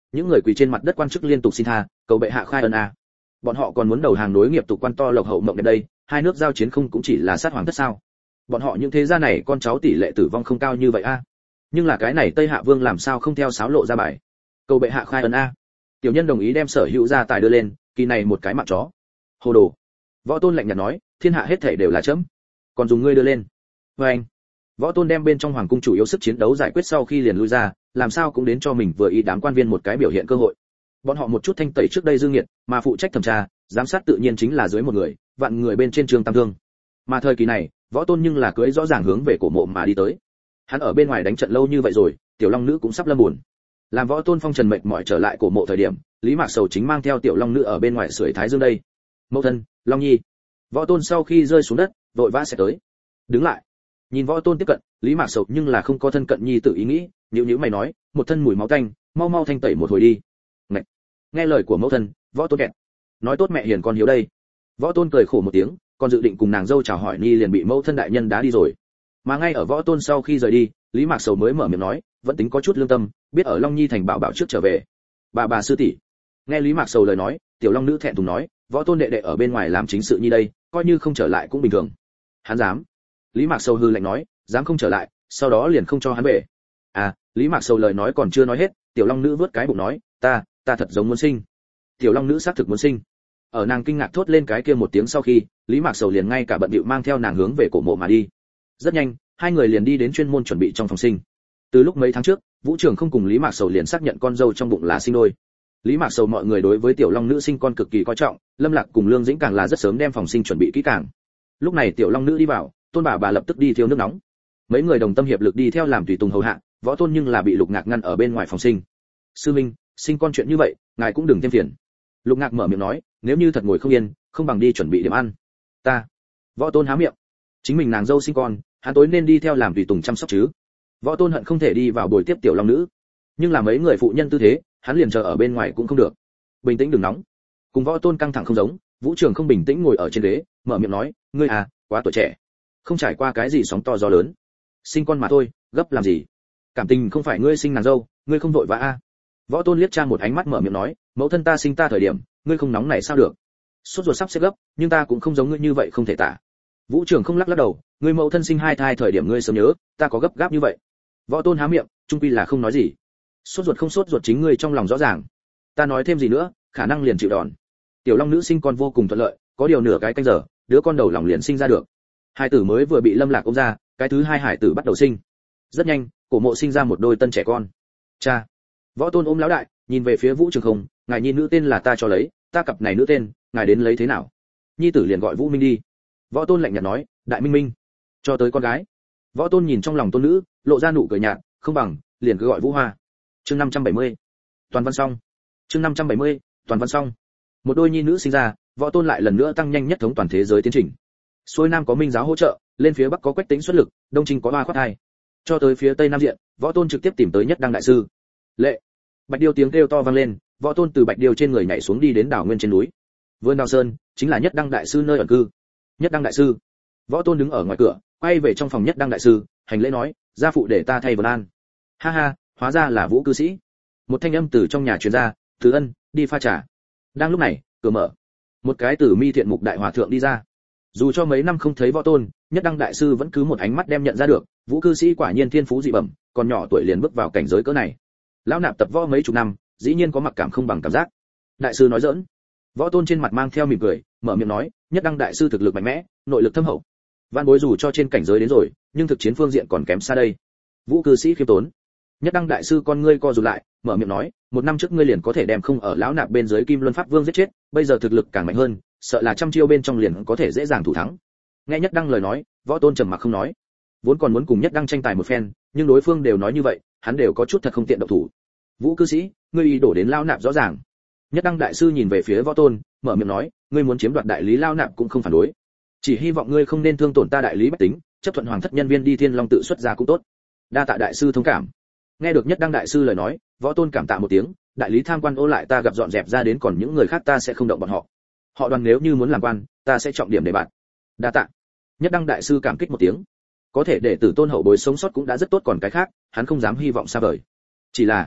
những người quỳ trên mặt đất quan chức liên tục xin tha, cầu bệ hạ khai ân a. Bọn họ còn muốn đầu hàng nối nghiệp tục quan to lộc hậu mộng đẹp đây, hai nước giao chiến không cũng chỉ là sát hoàng thất sao? Bọn họ những thế gia này con cháu tỷ lệ tử vong không cao như vậy a. Nhưng là cái này Tây Hạ Vương làm sao không theo sáo lộ ra bài? Cầu bệ hạ khai ân a. Tiểu nhân đồng ý đem sở hữu gia tài đưa lên, kỳ này một cái mạng chó. Hồ đồ. Võ Tôn lạnh nhạt nói, thiên hạ hết thảy đều là chấm, còn dùng ngươi đưa lên. Và anh. Võ Tôn đem bên trong hoàng cung chủ yếu sức chiến đấu giải quyết sau khi liền lui ra, làm sao cũng đến cho mình vừa ý đám quan viên một cái biểu hiện cơ hội. Bọn họ một chút thanh tẩy trước đây dương nghiệt, mà phụ trách thẩm tra, giám sát tự nhiên chính là dưới một người, vạn người bên trên Trương Tam Thương. Mà thời kỳ này, Võ Tôn nhưng là cưỡi rõ ràng hướng về cổ mộ mà đi tới. Hắn ở bên ngoài đánh trận lâu như vậy rồi, Tiểu Long nữ cũng sắp lâm buồn. Làm Võ Tôn phong trần mệt mỏi trở lại cổ mộ thời điểm, Lý Mạc Sầu chính mang theo Tiểu Long nữ ở bên ngoài sưởi thái dương đây. Mẫu thân, Long Nhi. Võ Tôn sau khi rơi xuống đất, vội vã sẽ tới. Đứng lại. Nhìn Võ Tôn tiếp cận, Lý Mạc Sầu nhưng là không có thân cận nhi tự ý nghĩ, nhíu nhíu mày nói, một thân mùi máu tanh, mau mau thanh tẩy một hồi đi. Ngậy. Nghe lời của mẫu thân, Võ Tôn kẹt. Nói tốt mẹ hiền con hiếu đây. Võ Tôn cười khổ một tiếng, còn dự định cùng nàng dâu chào hỏi nhi liền bị mẫu thân đại nhân đá đi rồi. Mà ngay ở Võ Tôn sau khi rời đi, Lý Mạc Sầu mới mở miệng nói, vẫn tính có chút lương tâm, biết ở Long Nhi thành bảo bảo trước trở về. Bà bà sư tỷ. Nghe Lý Mạc Sầu lời nói, Tiểu Long nữ thẹn thùng nói, Võ Tôn đệ đệ ở bên ngoài làm chính sự như đây, coi như không trở lại cũng bình thường. Hắn dám? Lý Mạc Sầu hừ lạnh nói, dám không trở lại, sau đó liền không cho hắn về. À, Lý Mạc Sầu lời nói còn chưa nói hết, Tiểu Long nữ vớt cái bụng nói, ta, ta thật giống muốn sinh. Tiểu Long nữ xác thực muốn sinh. Ở nàng kinh ngạc thốt lên cái kia một tiếng sau khi, Lý Mạc Sầu liền ngay cả bận bịu mang theo nàng hướng về cổ mộ mà đi. Rất nhanh, hai người liền đi đến chuyên môn chuẩn bị trong phòng sinh. Từ lúc mấy tháng trước, Vũ Trường không cùng Lý Mạc Sầu liền xác nhận con dâu trong bụng là sinh đôi. Lý Mạc Sầu mọi người đối với Tiểu Long nữ sinh con cực kỳ coi trọng, Lâm Lạc cùng Lương Dĩnh càng là rất sớm đem phòng sinh chuẩn bị kỹ càng. Lúc này Tiểu Long nữ đi vào, Tôn bà bà lập tức đi thiêu nước nóng. Mấy người đồng tâm hiệp lực đi theo làm tùy tùng hầu hạ, Võ Tôn nhưng là bị Lục Ngạc ngăn ở bên ngoài phòng sinh. Sư minh, sinh con chuyện như vậy, ngài cũng đừng thêm phiền. Lục Ngạc mở miệng nói, nếu như thật ngồi không yên, không bằng đi chuẩn bị điểm ăn. Ta. Võ Tôn há miệng. Chính mình nàng dâu sinh con, hắn tối nên đi theo làm tùy tùng chăm sóc chứ. Võ Tôn hận không thể đi vào buổi tiếp Tiểu Long nữ, nhưng là mấy người phụ nhân tư thế, hắn liền chờ ở bên ngoài cũng không được. Bình tĩnh đừng nóng. Cùng Võ Tôn căng thẳng không giống, Vũ Trường không bình tĩnh ngồi ở trên ghế, mở miệng nói, ngươi à, quá tuổi trẻ, không trải qua cái gì sóng to gió lớn, sinh con mà thôi, gấp làm gì? Cảm tình không phải ngươi sinh nàng dâu, ngươi không vội vã a. Võ Tôn liếc cha một ánh mắt mở miệng nói, mẫu thân ta sinh ta thời điểm, ngươi không nóng này sao được? Sốt ruột sắp xếp gấp, nhưng ta cũng không giống ngươi như vậy không thể tả. Vũ Trường không lắc lắc đầu, ngươi mẫu thân sinh hai thai thời điểm ngươi sớm nhớ, ta có gấp gáp như vậy? Võ Tôn há miệng, trung quy là không nói gì. Sốt ruột không sốt ruột chính ngươi trong lòng rõ ràng. Ta nói thêm gì nữa, khả năng liền chịu đòn. Tiểu Long nữ sinh con vô cùng thuận lợi, có điều nửa cái canh giờ, đứa con đầu lòng liền sinh ra được. Hai tử mới vừa bị Lâm Lạc ôm ra, cái thứ hai hải tử bắt đầu sinh. Rất nhanh, cổ mộ sinh ra một đôi tân trẻ con. Cha. Võ Tôn ôm lão đại, nhìn về phía Vũ Trường không, ngài nhi nữ tên là ta cho lấy, ta cặp này nữ tên, ngài đến lấy thế nào? Nhi tử liền gọi Vũ Minh đi. Võ Tôn lạnh nhạt nói, đại minh minh. Cho tới con gái. Võ Tôn nhìn trong lòng tôn nữ, lộ ra nụ cười nhạt, không bằng, liền cứ gọi Vũ Hoa. Chương năm trăm bảy mươi. Toàn văn xong. Chương năm trăm bảy mươi, toàn văn xong. Một đôi nhi nữ sinh ra, Võ Tôn lại lần nữa tăng nhanh nhất thống toàn thế giới tiến trình. Xuôi nam có Minh giáo hỗ trợ, lên phía bắc có Quách Tĩnh xuất lực, đông trinh có Hoa khoát hai. Cho tới phía tây nam diện, Võ Tôn trực tiếp tìm tới Nhất Đăng đại sư. Lệ. Bạch điêu tiếng kêu to vang lên, Võ Tôn từ bạch điêu trên người nhảy xuống đi đến đảo nguyên trên núi. Vườn Đào Sơn chính là Nhất Đăng đại sư nơi ẩn cư. Nhất Đăng đại sư. Võ Tôn đứng ở ngoài cửa, quay về trong phòng Nhất Đăng đại sư, hành lễ nói, gia phụ để ta thay vân an. Ha ha, hóa ra là Vũ cư sĩ. Một thanh âm từ trong nhà truyền ra, Từ Ân, đi pha trà. Đang lúc này, cửa mở, một cái Tử Mi Thiện Mục đại hòa thượng đi ra. Dù cho mấy năm không thấy Võ Tôn, Nhất Đăng đại sư vẫn cứ một ánh mắt đem nhận ra được, Vũ cư sĩ quả nhiên thiên phú dị bẩm, còn nhỏ tuổi liền bước vào cảnh giới cỡ này. Lão nạp tập võ mấy chục năm, dĩ nhiên có mặc cảm không bằng cảm giác. Đại sư nói giỡn. Võ Tôn trên mặt mang theo mỉm cười, mở miệng nói, Nhất Đăng đại sư thực lực mạnh mẽ, nội lực thâm hậu. Vạn bối dù cho trên cảnh giới đến rồi, nhưng thực chiến phương diện còn kém xa đây. Vũ cư sĩ khiêm tốn. Nhất Đăng đại sư con ngươi co rụt lại, mở miệng nói, một năm trước ngươi liền có thể đem không ở lão nạp bên dưới Kim Luân Pháp Vương giết chết, bây giờ thực lực càng mạnh hơn, sợ là trăm chiêu bên trong liền có thể dễ dàng thủ thắng. Nghe Nhất Đăng lời nói, Võ Tôn trầm mặc không nói. Vốn còn muốn cùng Nhất Đăng tranh tài một phen, nhưng đối phương đều nói như vậy, hắn đều có chút thật không tiện động thủ. Vũ cư sĩ, ngươi ý đổ đến lão nạp rõ ràng. Nhất Đăng đại sư nhìn về phía Võ Tôn, mở miệng nói, ngươi muốn chiếm đoạt đại lý lão nạp cũng không phản đối, chỉ hy vọng ngươi không nên thương tổn ta đại lý bách tính, chấp thuận hoàng thất nhân viên đi Thiên Long tự xuất ra cũng tốt. Đa tạ đại sư thông cảm. Nghe được Nhất Đăng đại sư lời nói, Võ Tôn cảm tạ một tiếng, đại lý tham quan ô lại ta gặp dọn dẹp ra đến, còn những người khác ta sẽ không động bọn họ. Họ Đoàn nếu như muốn làm quan, ta sẽ trọng điểm để bạn. Đa tạ. Nhất Đăng đại sư cảm kích một tiếng. Có thể để Tử Tôn hậu bối sống sót cũng đã rất tốt, còn cái khác, hắn không dám hy vọng xa vời. Chỉ là,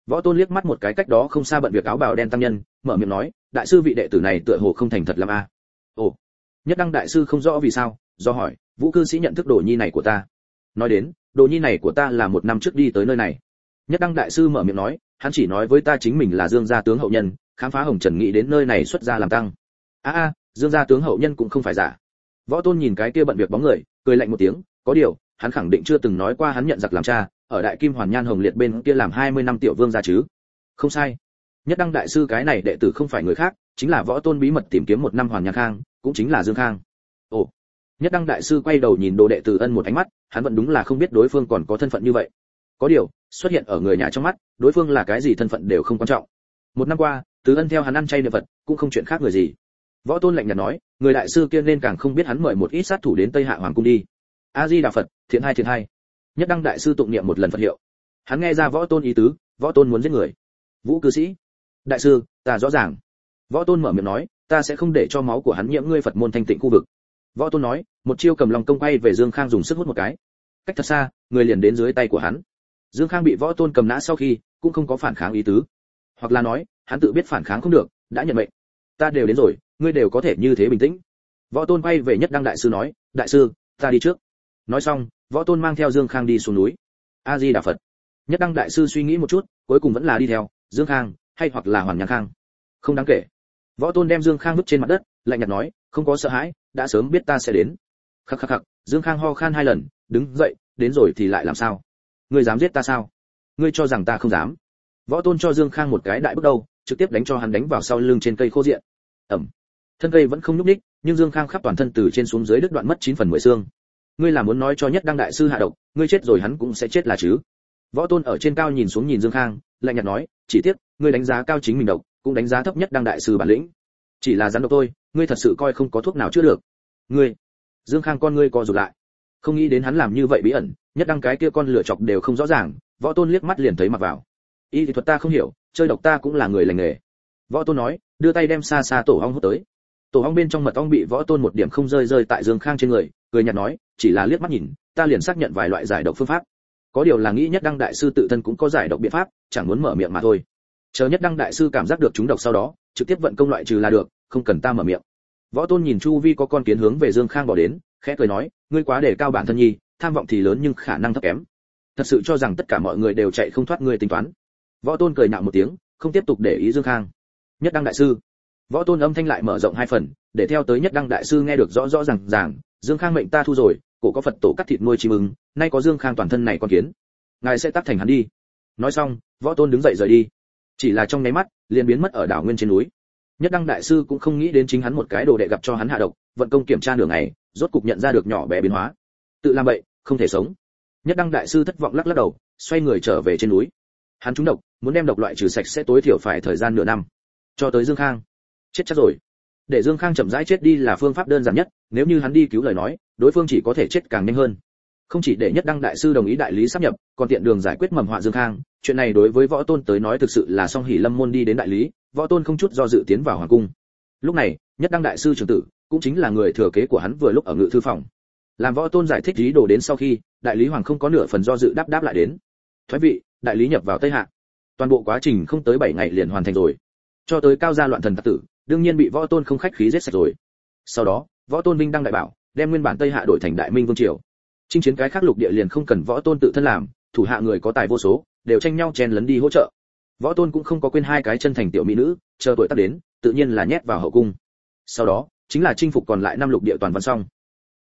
Võ Tôn liếc mắt một cái cách đó không xa bận việc áo bào đen tăng nhân, mở miệng nói, đại sư vị đệ tử này tựa hồ không thành thật lắm a. À? Ồ. Nhất Đăng đại sư không rõ vì sao, do hỏi, Vũ cư sĩ nhận thức đồ nhi này của ta. Nói đến, đồ nhi này của ta là một năm trước đi tới nơi này. Nhất Đăng đại sư mở miệng nói, hắn chỉ nói với ta chính mình là Dương gia tướng hậu nhân, khám phá Hồng Trần nghĩ đến nơi này xuất gia làm tăng. A à, a, Dương gia tướng hậu nhân cũng không phải giả. Võ Tôn nhìn cái kia bận việc bóng người, cười lạnh một tiếng, có điều, hắn khẳng định chưa từng nói qua hắn nhận giặc làm cha, ở Đại Kim Hoàn Nhan Hồng Liệt bên kia làm hai mươi năm tiểu vương gia chứ. Không sai. Nhất Đăng đại sư cái này đệ tử không phải người khác, chính là Võ Tôn bí mật tìm kiếm một năm Hoàn Nhan Khang, cũng chính là Dương Khang. Ồ. Nhất Đăng đại sư quay đầu nhìn đồ đệ tử Ân một ánh mắt, hắn vẫn đúng là không biết đối phương còn có thân phận như vậy. Có điều, xuất hiện ở người nhà trong mắt, đối phương là cái gì thân phận đều không quan trọng. Một năm qua, Từ Ân theo hắn ăn chay niệm Phật, cũng không chuyện khác người gì. Võ Tôn lạnh nhạt nói, người đại sư kia nên càng không biết hắn mời một ít sát thủ đến Tây Hạ Hoàng cung đi. A Di Đà Phật, thiện hai thiện hai. Nhất Đăng đại sư tụng niệm một lần Phật hiệu. Hắn nghe ra Võ Tôn ý tứ, Võ Tôn muốn giết người. Vũ cư sĩ, đại sư, ta rõ ràng. Võ Tôn mở miệng nói, ta sẽ không để cho máu của hắn nhiễm ngươi Phật môn thanh tịnh khu vực. Võ Tôn nói, một chiêu cầm lòng công quay về Dương Khang dùng sức hút một cái. Cách thật xa, người liền đến dưới tay của hắn. Dương Khang bị Võ Tôn cầm nã sau khi, cũng không có phản kháng ý tứ. Hoặc là nói, hắn tự biết phản kháng không được, đã nhận mệnh. Ta đều đến rồi, ngươi đều có thể như thế bình tĩnh. Võ Tôn quay về Nhất Đăng đại sư nói, đại sư, ta đi trước. Nói xong, Võ Tôn mang theo Dương Khang đi xuống núi. A Di Đà Phật. Nhất Đăng đại sư suy nghĩ một chút, cuối cùng vẫn là đi theo Dương Khang, hay hoặc là Hoàn Nhan Khang. Không đáng kể. Võ Tôn đem Dương Khang vứt trên mặt đất, lạnh nhạt nói, không có sợ hãi, đã sớm biết ta sẽ đến. Khắc khắc khắc, Dương Khang ho khan hai lần, đứng dậy, đến rồi thì lại làm sao? Ngươi dám giết ta sao? Ngươi cho rằng ta không dám? Võ Tôn cho Dương Khang một cái đại bước đầu, trực tiếp đánh cho hắn đánh vào sau lưng trên cây khô diện. Ẩm. Thân cây vẫn không nhúc nhích, nhưng Dương Khang khắp toàn thân từ trên xuống dưới đứt đoạn mất chín phần mười xương. Ngươi là muốn nói cho Nhất Đăng đại sư hạ độc, ngươi chết rồi hắn cũng sẽ chết là chứ? Võ Tôn ở trên cao nhìn xuống nhìn Dương Khang, lạnh nhạt nói, chỉ tiếc, ngươi đánh giá cao chính mình độc, cũng đánh giá thấp Nhất Đăng đại sư bản lĩnh. Chỉ là rắn độc thôi, ngươi thật sự coi không có thuốc nào chữa được. Ngươi. Dương Khang con ngươi co rụt lại. Không nghĩ đến hắn làm như vậy bí ẩn, Nhất Đăng cái kia con lửa chọc đều không rõ ràng, Võ Tôn liếc mắt liền thấy mặc vào. Y thuật ta không hiểu, chơi độc ta cũng là người lành nghề. Võ Tôn nói, đưa tay đem xa xa tổ ong hút tới. Tổ ong bên trong mật ong bị Võ Tôn một điểm không rơi rơi tại Dương Khang trên người, cười nhạt nói, chỉ là liếc mắt nhìn, ta liền xác nhận vài loại giải độc phương pháp. Có điều là nghĩ Nhất Đăng đại sư tự thân cũng có giải độc biện pháp, chẳng muốn mở miệng mà thôi. Chờ Nhất Đăng đại sư cảm giác được chúng độc sau đó, trực tiếp vận công loại trừ là được, không cần ta mở miệng. Võ Tôn nhìn chu vi có con kiến hướng về Dương Khang bỏ đến, khẽ cười nói, ngươi quá đề cao bản thân nhi, tham vọng thì lớn nhưng khả năng thấp kém. Thật sự cho rằng tất cả mọi người đều chạy không thoát ngươi tính toán. Võ Tôn cười nhạo một tiếng, không tiếp tục để ý Dương Khang. Nhất Đăng đại sư. Võ Tôn âm thanh lại mở rộng hai phần, để theo tới Nhất Đăng đại sư nghe được rõ rõ ràng ràng, Dương Khang mệnh ta thu rồi, cổ có Phật tổ cắt thịt nuôi chim ưng, nay có Dương Khang toàn thân này con kiến, ngài sẽ tác thành hắn đi. Nói xong, Võ Tôn đứng dậy rời đi. Chỉ là trong nháy mắt, liền biến mất ở đảo nguyên trên núi. Nhất Đăng đại sư cũng không nghĩ đến chính hắn một cái đồ đệ gặp cho hắn hạ độc, vận công kiểm tra nửa ngày, rốt cục nhận ra được nhỏ bé biến hóa. Tự làm vậy, không thể sống. Nhất Đăng đại sư thất vọng lắc lắc đầu, xoay người trở về trên núi. Hắn trúng độc, muốn đem độc loại trừ sạch sẽ tối thiểu phải thời gian nửa năm. Cho tới Dương Khang, chết chắc rồi. Để Dương Khang chậm rãi chết đi là phương pháp đơn giản nhất, nếu như hắn đi cứu lời nói, đối phương chỉ có thể chết càng nhanh hơn. Không chỉ để Nhất Đăng đại sư đồng ý đại lý sáp nhập, còn tiện đường giải quyết mầm họa Dương Khang, chuyện này đối với Võ Tôn tới nói thực sự là song hỷ lâm môn đi đến đại lý, Võ Tôn không chút do dự tiến vào hoàng cung. Lúc này, Nhất Đăng đại sư trưởng tử, cũng chính là người thừa kế của hắn vừa lúc ở ngự thư phòng. Làm Võ Tôn giải thích ý đồ đến sau khi, đại lý hoàng không có nửa phần do dự đáp đáp lại đến. Thoái vị, đại lý nhập vào Tây Hạ. Toàn bộ quá trình không tới bảy ngày liền hoàn thành rồi. Cho tới cao gia loạn thần tặc tử, đương nhiên bị Võ Tôn không khách khí giết sạch rồi. Sau đó, Võ Tôn vinh đăng đại bảo, đem nguyên bản Tây Hạ đổi thành Đại Minh vương triều. Chinh chiến cái khác lục địa liền không cần Võ Tôn tự thân làm, thủ hạ người có tài vô số, đều tranh nhau chen lấn đi hỗ trợ. Võ Tôn cũng không có quên hai cái chân thành tiểu mỹ nữ, chờ tuổi tác đến, tự nhiên là nhét vào hậu cung. Sau đó, chính là chinh phục còn lại năm lục địa toàn văn xong.